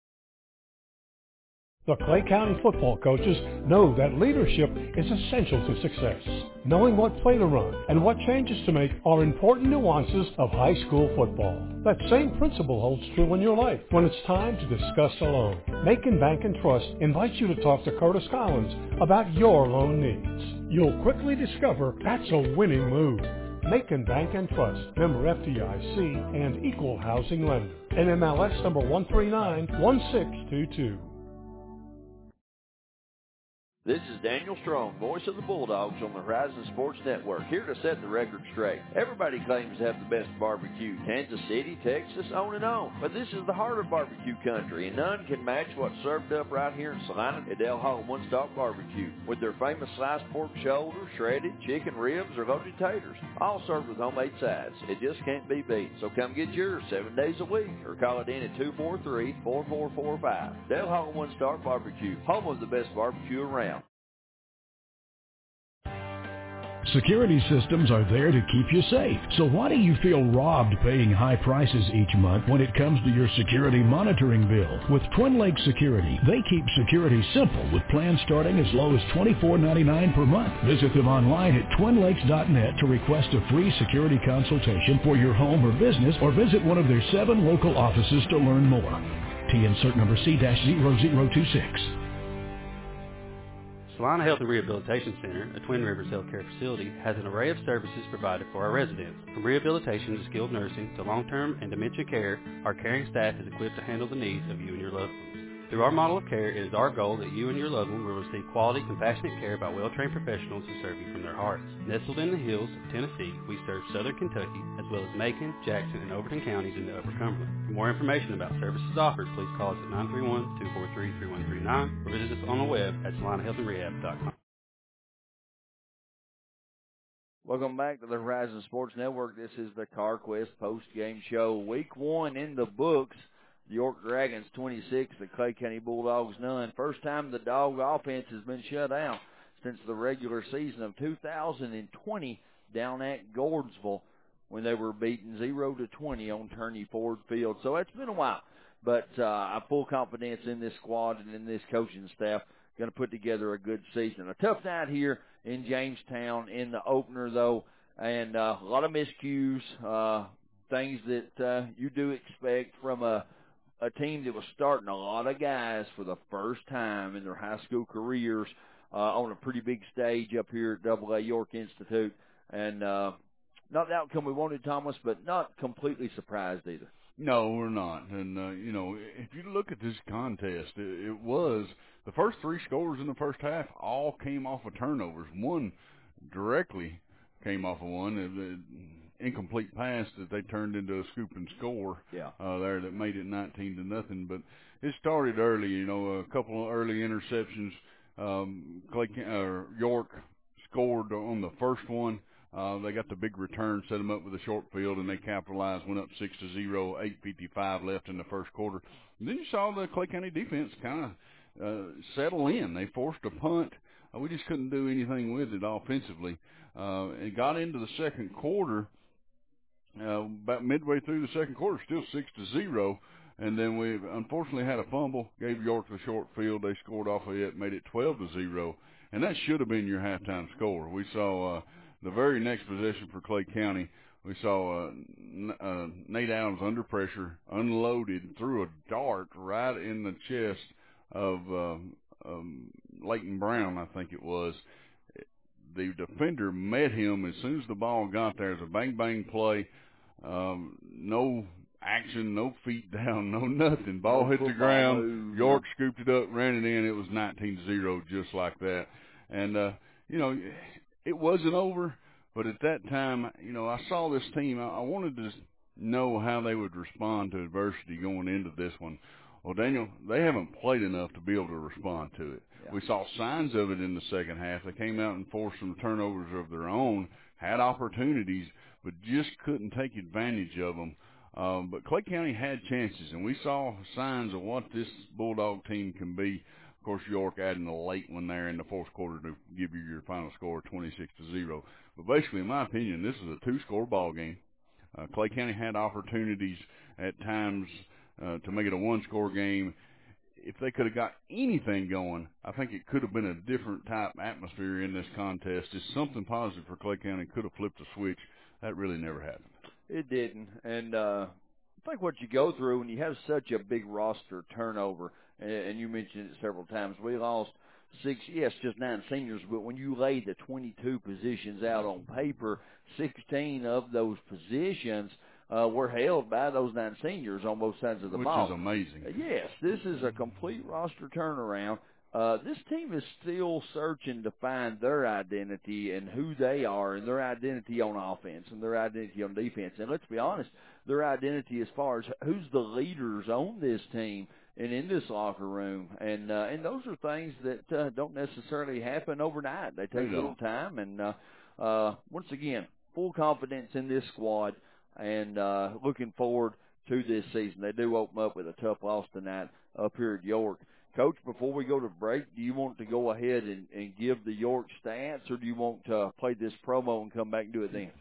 The Clay County football coaches know that leadership is essential to success. Knowing what play to run and what changes to make are important nuances of high school football. That same principle holds true in your life when it's time to discuss a loan. Macon Bank and Trust invites you to talk to Curtis Collins about your loan needs. You'll quickly discover that's a winning move. Macon Bank and Trust, member F D I C and equal housing lender. N M L S number one three nine one six two two. This is Daniel Strong, voice of the Bulldogs on the Horizon Sports Network, here to set the record straight. Everybody claims to have the best barbecue. Kansas City, Texas, on and on. But this is the heart of barbecue country, and none can match what's served up right here in Salina at Del Hall One Stop Barbecue, with their famous sliced pork shoulder, shredded chicken ribs, or loaded taters, all served with homemade sides. It just can't be beat. So come get yours seven days a week, or call it in at two four three, four four four five. Del Hall One Stop Barbecue, home of the best barbecue around. Security systems are there to keep you safe. So why do you feel robbed paying high prices each month when it comes to your security monitoring bill? With Twin Lakes Security, they keep security simple with plans starting as low as twenty-four ninety-nine per month. Visit them online at twin lakes dot net to request a free security consultation for your home or business, or visit one of their seven local offices to learn more. T insert number C zero zero two six. Salina Health and Rehabilitation Center, a Twin Rivers healthcare facility, has an array of services provided for our residents. From rehabilitation to skilled nursing to long-term and dementia care, our caring staff is equipped to handle the needs of you and your loved ones. Through our model of care, it is our goal that you and your loved one will receive quality, compassionate care by well-trained professionals who serve you from their hearts. Nestled in the hills of Tennessee, we serve southern Kentucky, as well as Macon, Jackson, and Overton counties in the Upper Cumberland. For more information about services offered, please call us at nine three one, two four three, three one three nine or visit us on the web at salina health and rehab dot com. Welcome back to the Horizon Sports Network. This is the CarQuest post-game show. Week one in the books. The York Dragons twenty-six, the Clay County Bulldogs none. First time the Dog offense has been shut out since the regular season of two thousand twenty down at Gordonsville when they were beaten zero to twenty on Turney Ford Field. So it's been a while, but uh, I have full confidence in this squad and in this coaching staff. Going to put together a good season. A tough night here in Jamestown in the opener, though, and uh, a lot of miscues, uh, things that uh, you do expect from a a team that was starting a lot of guys for the first time in their high school careers uh, on a pretty big stage up here at Double A York Institute. And uh, not the outcome we wanted, Thomas, but not completely surprised either. No, we're not. And, uh, you know, if you look at this contest, it, it was the first three scores in the first half all came off of turnovers. One directly came off of one. It, incomplete pass that they turned into a scoop and score yeah. uh, there that made it nineteen to nothing. But it started early, you know, a couple of early interceptions. Um, Clay, uh, York scored on the first one. Uh, they got the big return, set them up with a short field, and they capitalized, went up six to zero, eight fifty-five left in the first quarter. And then you saw the Clay County defense kind of uh, settle in. They forced a punt. Uh, we just couldn't do anything with it offensively. Uh, it got into the second quarter. Uh, about midway through the second quarter, still six to zero, and then we unfortunately had a fumble, gave York the short field. They scored off of it, made it twelve to zero, and that should have been your halftime score. We saw uh, the very next possession for Clay County. We saw uh, N- uh, Nate Adams under pressure, unloaded, threw a dart right in the chest of uh, um, Leighton Brown, I think it was. The defender met him as soon as the ball got there. It was a bang-bang play. Um, no action, no feet down, no nothing. Ball no hit the ground. Move. York scooped it up, ran it in. It was nineteen to zero just like that. And, uh, you know, it wasn't over, but at that time, you know, I saw this team. I, I wanted to know how they would respond to adversity going into this one. Well, Daniel, they haven't played enough to be able to respond to it. Yeah. We saw signs of it in the second half. They came out and forced some turnovers of their own, had opportunities, but just couldn't take advantage of them. Um, but Clay County had chances, and we saw signs of what this Bulldog team can be. Of course, York adding a late one there in the fourth quarter to give you your final score, twenty-six to zero. But basically, in my opinion, this is a two-score ball game. Uh, Clay County had opportunities at times uh, to make it a one-score game. If they could have got anything going, I think it could have been a different type atmosphere in this contest. It's something positive for Clay County. Could have flipped a switch. That really never happened. It didn't. And uh, I think what you go through when you have such a big roster turnover, and, and you mentioned it several times, we lost six, yes, just nine seniors, but when you lay the twenty-two positions out on paper, sixteen of those positions uh, were held by those nine seniors on both sides of the Which ball. Which is amazing. Yes, this is a complete roster turnaround. Uh, this team is still searching to find their identity and who they are and their identity on offense and their identity on defense. And let's be honest, their identity as far as who's the leaders on this team and in this locker room. And uh, and those are things that uh, don't necessarily happen overnight. They take a little time. And uh, uh, once again, full confidence in this squad and uh, looking forward to this season. They do open up with a tough loss tonight up here at York. Coach, before we go to break, do you want to go ahead and, and give the York stats, or do you want to play this promo and come back and do it then?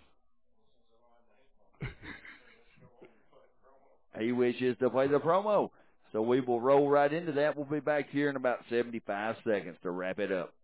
He wishes to play the promo. So we will roll right into that. We'll be back here in about seventy-five seconds to wrap it up.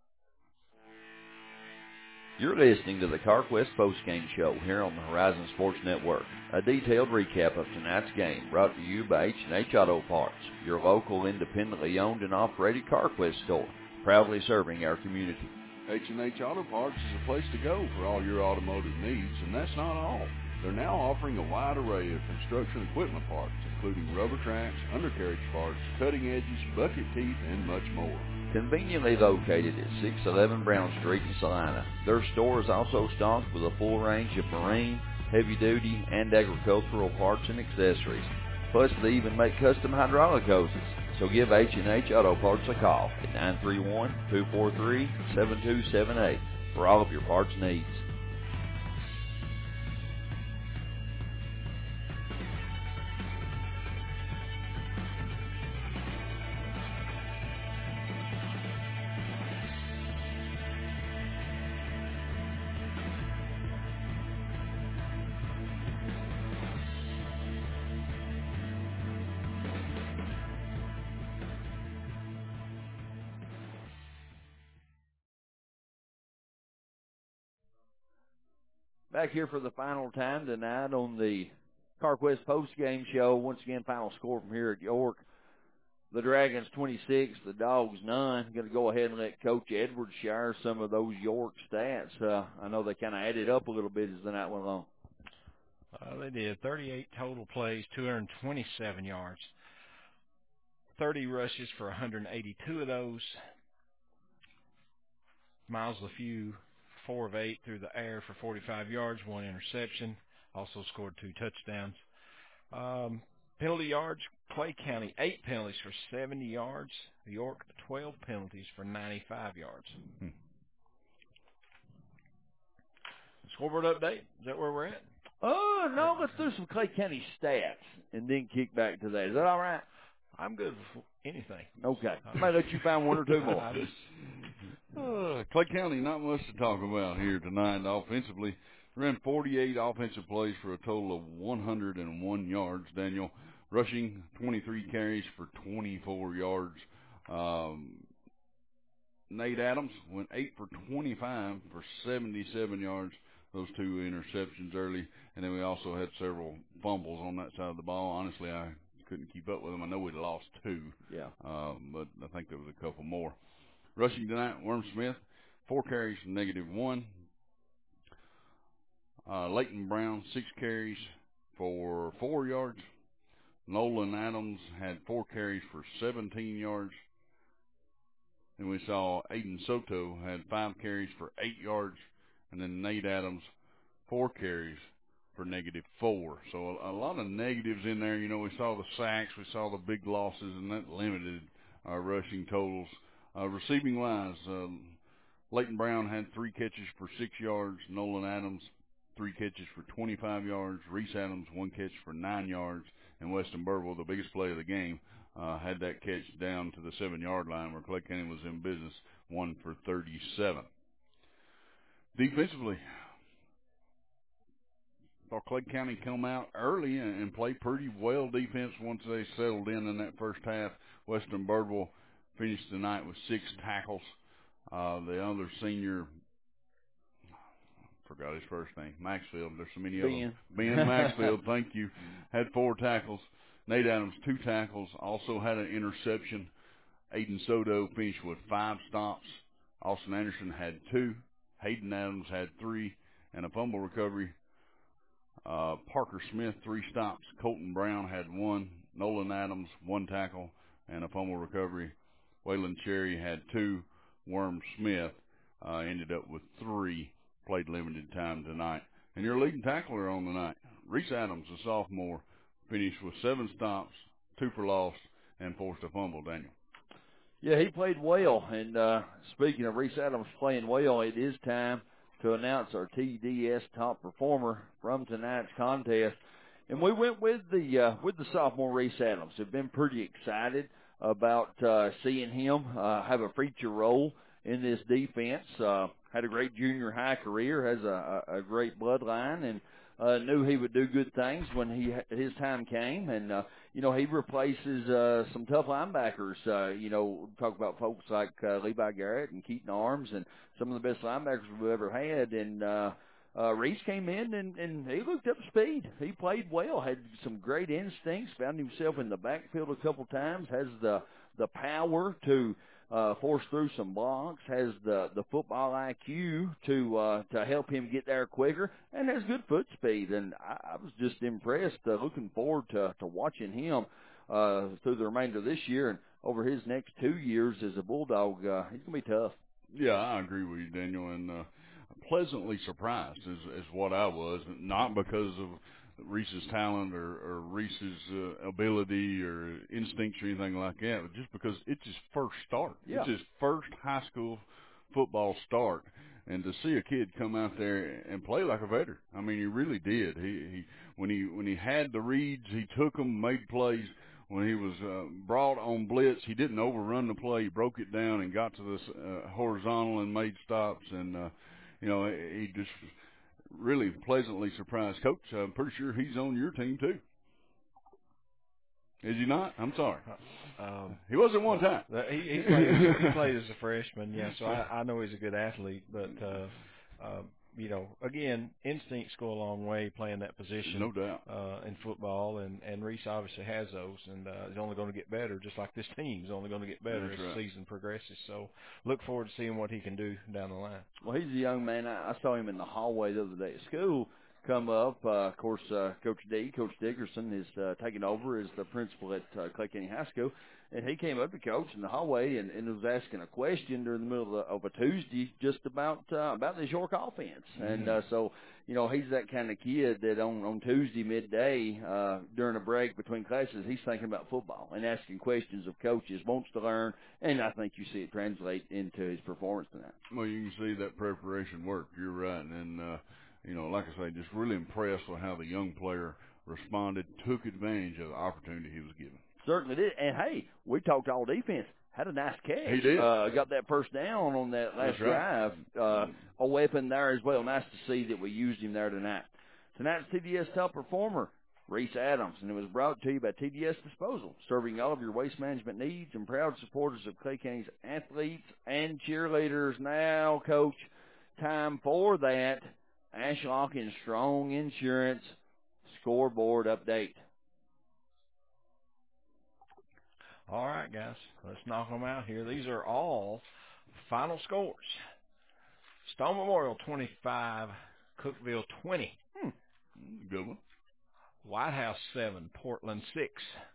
You're listening to the CarQuest postgame show here on the Horizon Sports Network. A detailed recap of tonight's game brought to you by H and H Auto Parts, your local independently owned and operated CarQuest store, proudly serving our community. H and H Auto Parts is a place to go for all your automotive needs, and that's not all. They're now offering a wide array of construction equipment parts, including rubber tracks, undercarriage parts, cutting edges, bucket teeth, and much more. Conveniently located at six eleven Brown Street in Salina, their store is also stocked with a full range of marine, heavy-duty, and agricultural parts and accessories. Plus, they even make custom hydraulic hoses. So give H and H Auto Parts a call at nine three one, two four three, seven two seven eight for all of your parts needs. Back here for the final time tonight on the CarQuest postgame show. Once again, final score from here at York. The Dragons twenty-six, the Dogs none. Going to go ahead and let Coach Edwards share some of those York stats. Uh, I know they kind of added up a little bit as the night went along. Uh, they did thirty-eight total plays, two hundred twenty-seven yards, thirty rushes for one hundred eighty-two of those. Miles LeFew, four of eight through the air for forty-five yards, one interception. Also scored two touchdowns. Um, penalty yards, Clay County, eight penalties for seventy yards. York, twelve penalties for ninety-five yards. Hmm. Scoreboard update, is that where we're at? Oh, no, let's do some Clay County stats and then kick back to that. Is that all right? I'm good with anything. Okay. I might let you find one or two more. Uh, Clay County, not much to talk about here tonight offensively. Ran forty-eight offensive plays for a total of one hundred one yards, Daniel. Rushing, twenty-three carries for twenty-four yards. Um, Nate Adams went eight for twenty-five for seventy-seven yards. Those two interceptions early. And then we also had several fumbles on that side of the ball. Honestly, I couldn't keep up with them. I know we lost two. Yeah. Um, but I think there was a couple more. Rushing tonight, Worm Smith, four carries for negative one. Uh, Leighton Brown, six carries for four yards. Nolan Adams had four carries for seventeen yards. And we saw Aiden Soto had five carries for eight yards. And then Nate Adams, four carries for negative four. So a, a lot of negatives in there. You know, we saw the sacks, we saw the big losses, and that limited our rushing totals. Uh, receiving-wise, um, Leighton Brown had three catches for six yards. Nolan Adams, three catches for twenty-five yards. Reese Adams, one catch for nine yards. And Weston Burwell, the biggest play of the game, uh, had that catch down to the seven-yard line where Clay County was in business, one for thirty-seven. Defensively, thought Clay County come out early and, and play pretty well defense once they settled in in that first half. Weston Burwell finished the night with six tackles. Uh, the other senior, forgot his first name, Maxfield. There's so many of them. Ben Maxfield, thank you, had four tackles. Nate Adams, two tackles, also had an interception. Aiden Soto finished with five stops. Austin Anderson had two. Hayden Adams had three, and a fumble recovery. Uh, Parker Smith, three stops. Colton Brown had one. Nolan Adams, one tackle, and a fumble recovery. Waylon Cherry had two. Worm Smith uh, ended up with three, played limited time tonight. And your leading tackler on the night, Reese Adams, a sophomore, finished with seven stops, two for loss, and forced a fumble, Daniel. Yeah, he played well. And uh, speaking of Reese Adams playing well, it is time to announce our T D S top performer from tonight's contest. And we went with the uh, with the sophomore Reese Adams. We've been pretty excited about uh, seeing him uh, have a feature role in this defense. Uh, had a great junior high career, has a, a, a great bloodline, and uh, knew he would do good things when he his time came. And, uh, you know, he replaces uh, some tough linebackers. Uh, you know, talk about folks like uh, Levi Garrett and Keaton Arms and some of the best linebackers we've ever had. And uh, uh, Reese came in, and, and he looked up to speed. He played well, had some great instincts, found himself in the backfield a couple times, has the, the power to Uh, force through some blocks, has the, the football I Q to uh, to help him get there quicker, and has good foot speed. And I, I was just impressed, uh, looking forward to, to watching him uh, through the remainder of this year and over his next two years as a Bulldog. Uh, he's going to be tough. Yeah, I agree with you, Daniel, and uh, pleasantly surprised is, is what I was, not because of Reese's talent or, or Reese's uh, ability or instincts or anything like that, but just because it's his first start. Yeah. It's his first high school football start. And to see a kid come out there and play like a veteran, I mean, he really did. He, he when he when he had the reads, he took them, made plays. When he was uh, brought on blitz, he didn't overrun the play. He broke it down and got to this uh, horizontal and made stops. And, uh, you know, he just really pleasantly surprised. Coach, I'm pretty sure he's on your team too. Is he not? I'm sorry. Um, he was at one time. He, he, played, he played as a freshman, yeah, so I, I know he's a good athlete. But, uh, uh, you know, again, instincts go a long way playing that position. No doubt. Uh, in football, and, and Reese obviously has those, and uh, he's only going to get better, just like this team is only going to get better That's as right. the season progresses. So look forward to seeing what he can do down the line. Well, he's a young man. I, I saw him in the hallway the other day at school come up. Uh, of course, uh, Coach D, Coach Dickerson, is uh, taking over as the principal at uh, Clay County High School. And he came up to Coach in the hallway and, and was asking a question during the middle of, the, of a Tuesday just about uh, about this York offense. Mm-hmm. And uh, so, you know, he's that kind of kid that on, on Tuesday midday uh, during a break between classes, he's thinking about football and asking questions of coaches, wants to learn, and I think you see it translate into his performance tonight. Well, you can see that preparation work. You're right. And, uh, you know, like I say, just really impressed with how the young player responded, took advantage of the opportunity he was given. Certainly did. And, hey, we talked all defense. Had a nice catch. He did. Uh, got that first down on that last That's right. drive. Uh, a weapon there as well. Nice to see that we used him there tonight. Tonight's T D S top performer, Reese Adams, and it was brought to you by T D S Disposal, serving all of your waste management needs and proud supporters of Clay County's athletes and cheerleaders. Now, Coach, time for that Ashlock and Strong Insurance scoreboard update. All right, guys, let's knock them out here. These are all final scores. Stone Memorial twenty-five, Cookeville twenty. Hmm. Good one. White House seven, Portland six.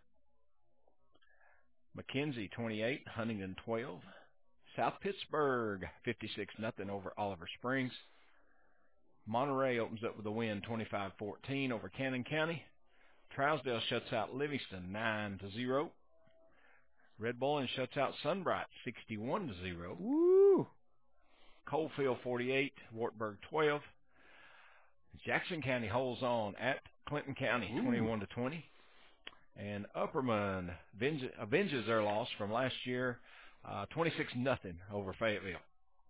McKenzie twenty-eight, Huntington twelve. South Pittsburgh fifty-six nothing over Oliver Springs. Monterey opens up with a win twenty-five fourteen over Cannon County. Trousdale shuts out Livingston nine to zero. Red Bull shuts out Sunbright sixty-one to zero. Woo! Coalfield forty-eight, Wartburg twelve. Jackson County holds on at Clinton County Ooh. twenty-one to twenty. And Upperman avenges, avenges their loss from last year, uh, twenty-six nothing over Fayetteville.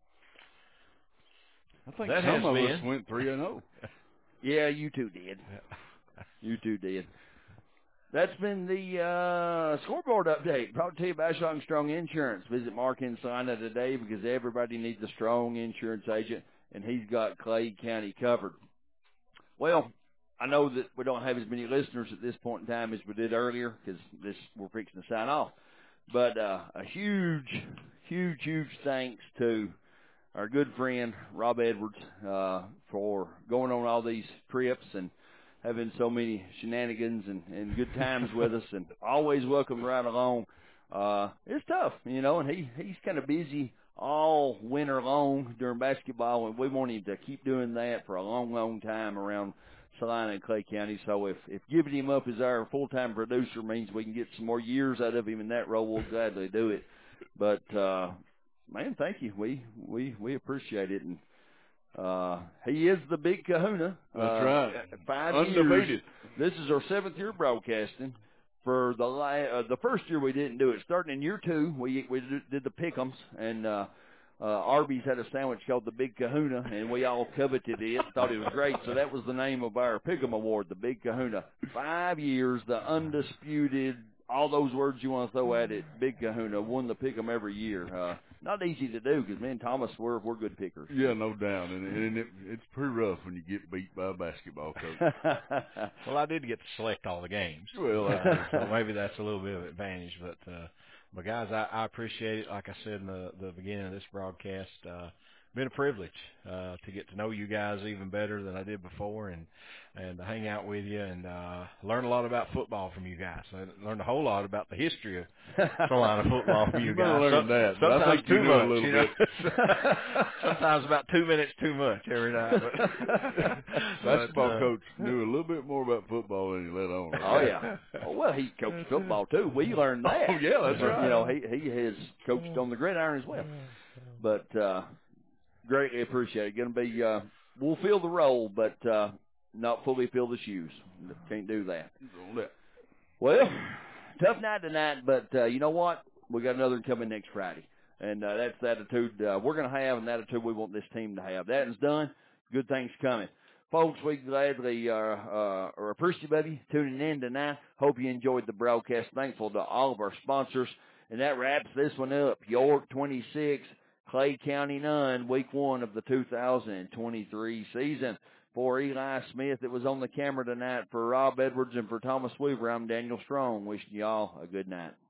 I think that some of been. us went three and oh. Yeah, you two did. You two did. That's been the uh, scoreboard update brought to you by Ashlock Strong Insurance. Visit Mark in Salina today because everybody needs a strong insurance agent, and he's got Clay County covered. Well, I know that we don't have as many listeners at this point in time as we did earlier because this we're fixing to sign off. But uh, a huge, huge, huge thanks to our good friend Rob Edwards uh, for going on all these trips and having so many shenanigans and, and good times with us, and always welcome right along. uh, it's tough, you know, and he, he's kind of busy all winter long during basketball, and we want him to keep doing that for a long, long time around Salina and Clay County. So if, if giving him up as our full-time producer means we can get some more years out of him in that role, we'll gladly do it. But, uh, man, thank you. We, we, we appreciate it. And, uh, he is the big kahuna. That's uh, right. Five Undefeated. years. This is our seventh year broadcasting. For the la- uh, the first year we didn't do it. Starting in year two, we we did the pick'ems, and uh, uh, Arby's had a sandwich called the Big Kahuna, and we all coveted it, thought it was great. So that was the name of our pick'em award, the Big Kahuna. Five years, the undisputed, all those words you want to throw at it, Big Kahuna won the pick'em every year. Uh, not easy to do because me and Thomas we're we're good pickers. Yeah, no doubt, and, and it, it's pretty rough when you get beat by a basketball coach. Well, I did get to select all the games. Well, uh, so maybe that's a little bit of an advantage, but uh, but guys, I, I appreciate it. Like I said in the the beginning of this broadcast, uh, been a privilege uh, to get to know you guys even better than I did before, and and to hang out with you and uh, learn a lot about football from you guys. I learned a whole lot about the history of Salina football from you, you guys. Learn Some, that, sometimes I think too you much. A little You know? bit. Sometimes about two minutes too much every night. But, basketball but, uh, coach knew a little bit more about football than he let on. Right? Oh yeah. Oh, well, he coached football too. We learned that. Oh yeah, that's right. You know, he he has coached on the gridiron as well. But uh, greatly appreciate it. Going to be uh, we'll fill the role, but uh, not fully fill the shoes. Can't do that. Well, tough night tonight, but uh, you know what? We got another one coming next Friday, and uh, that's the attitude uh, we're going to have, and the attitude we want this team to have. That is done. Good things coming. Folks, we gladly uh, uh, are appreciative of you tuning in tonight. Hope you enjoyed the broadcast. Thankful to all of our sponsors. And that wraps this one up. York twenty-six, Clay County none, week one of the two thousand twenty-three season. For Eli Smith, it was on the camera tonight. For Rob Edwards and for Thomas Weaver, I'm Daniel Strong. Wishing you all a good night.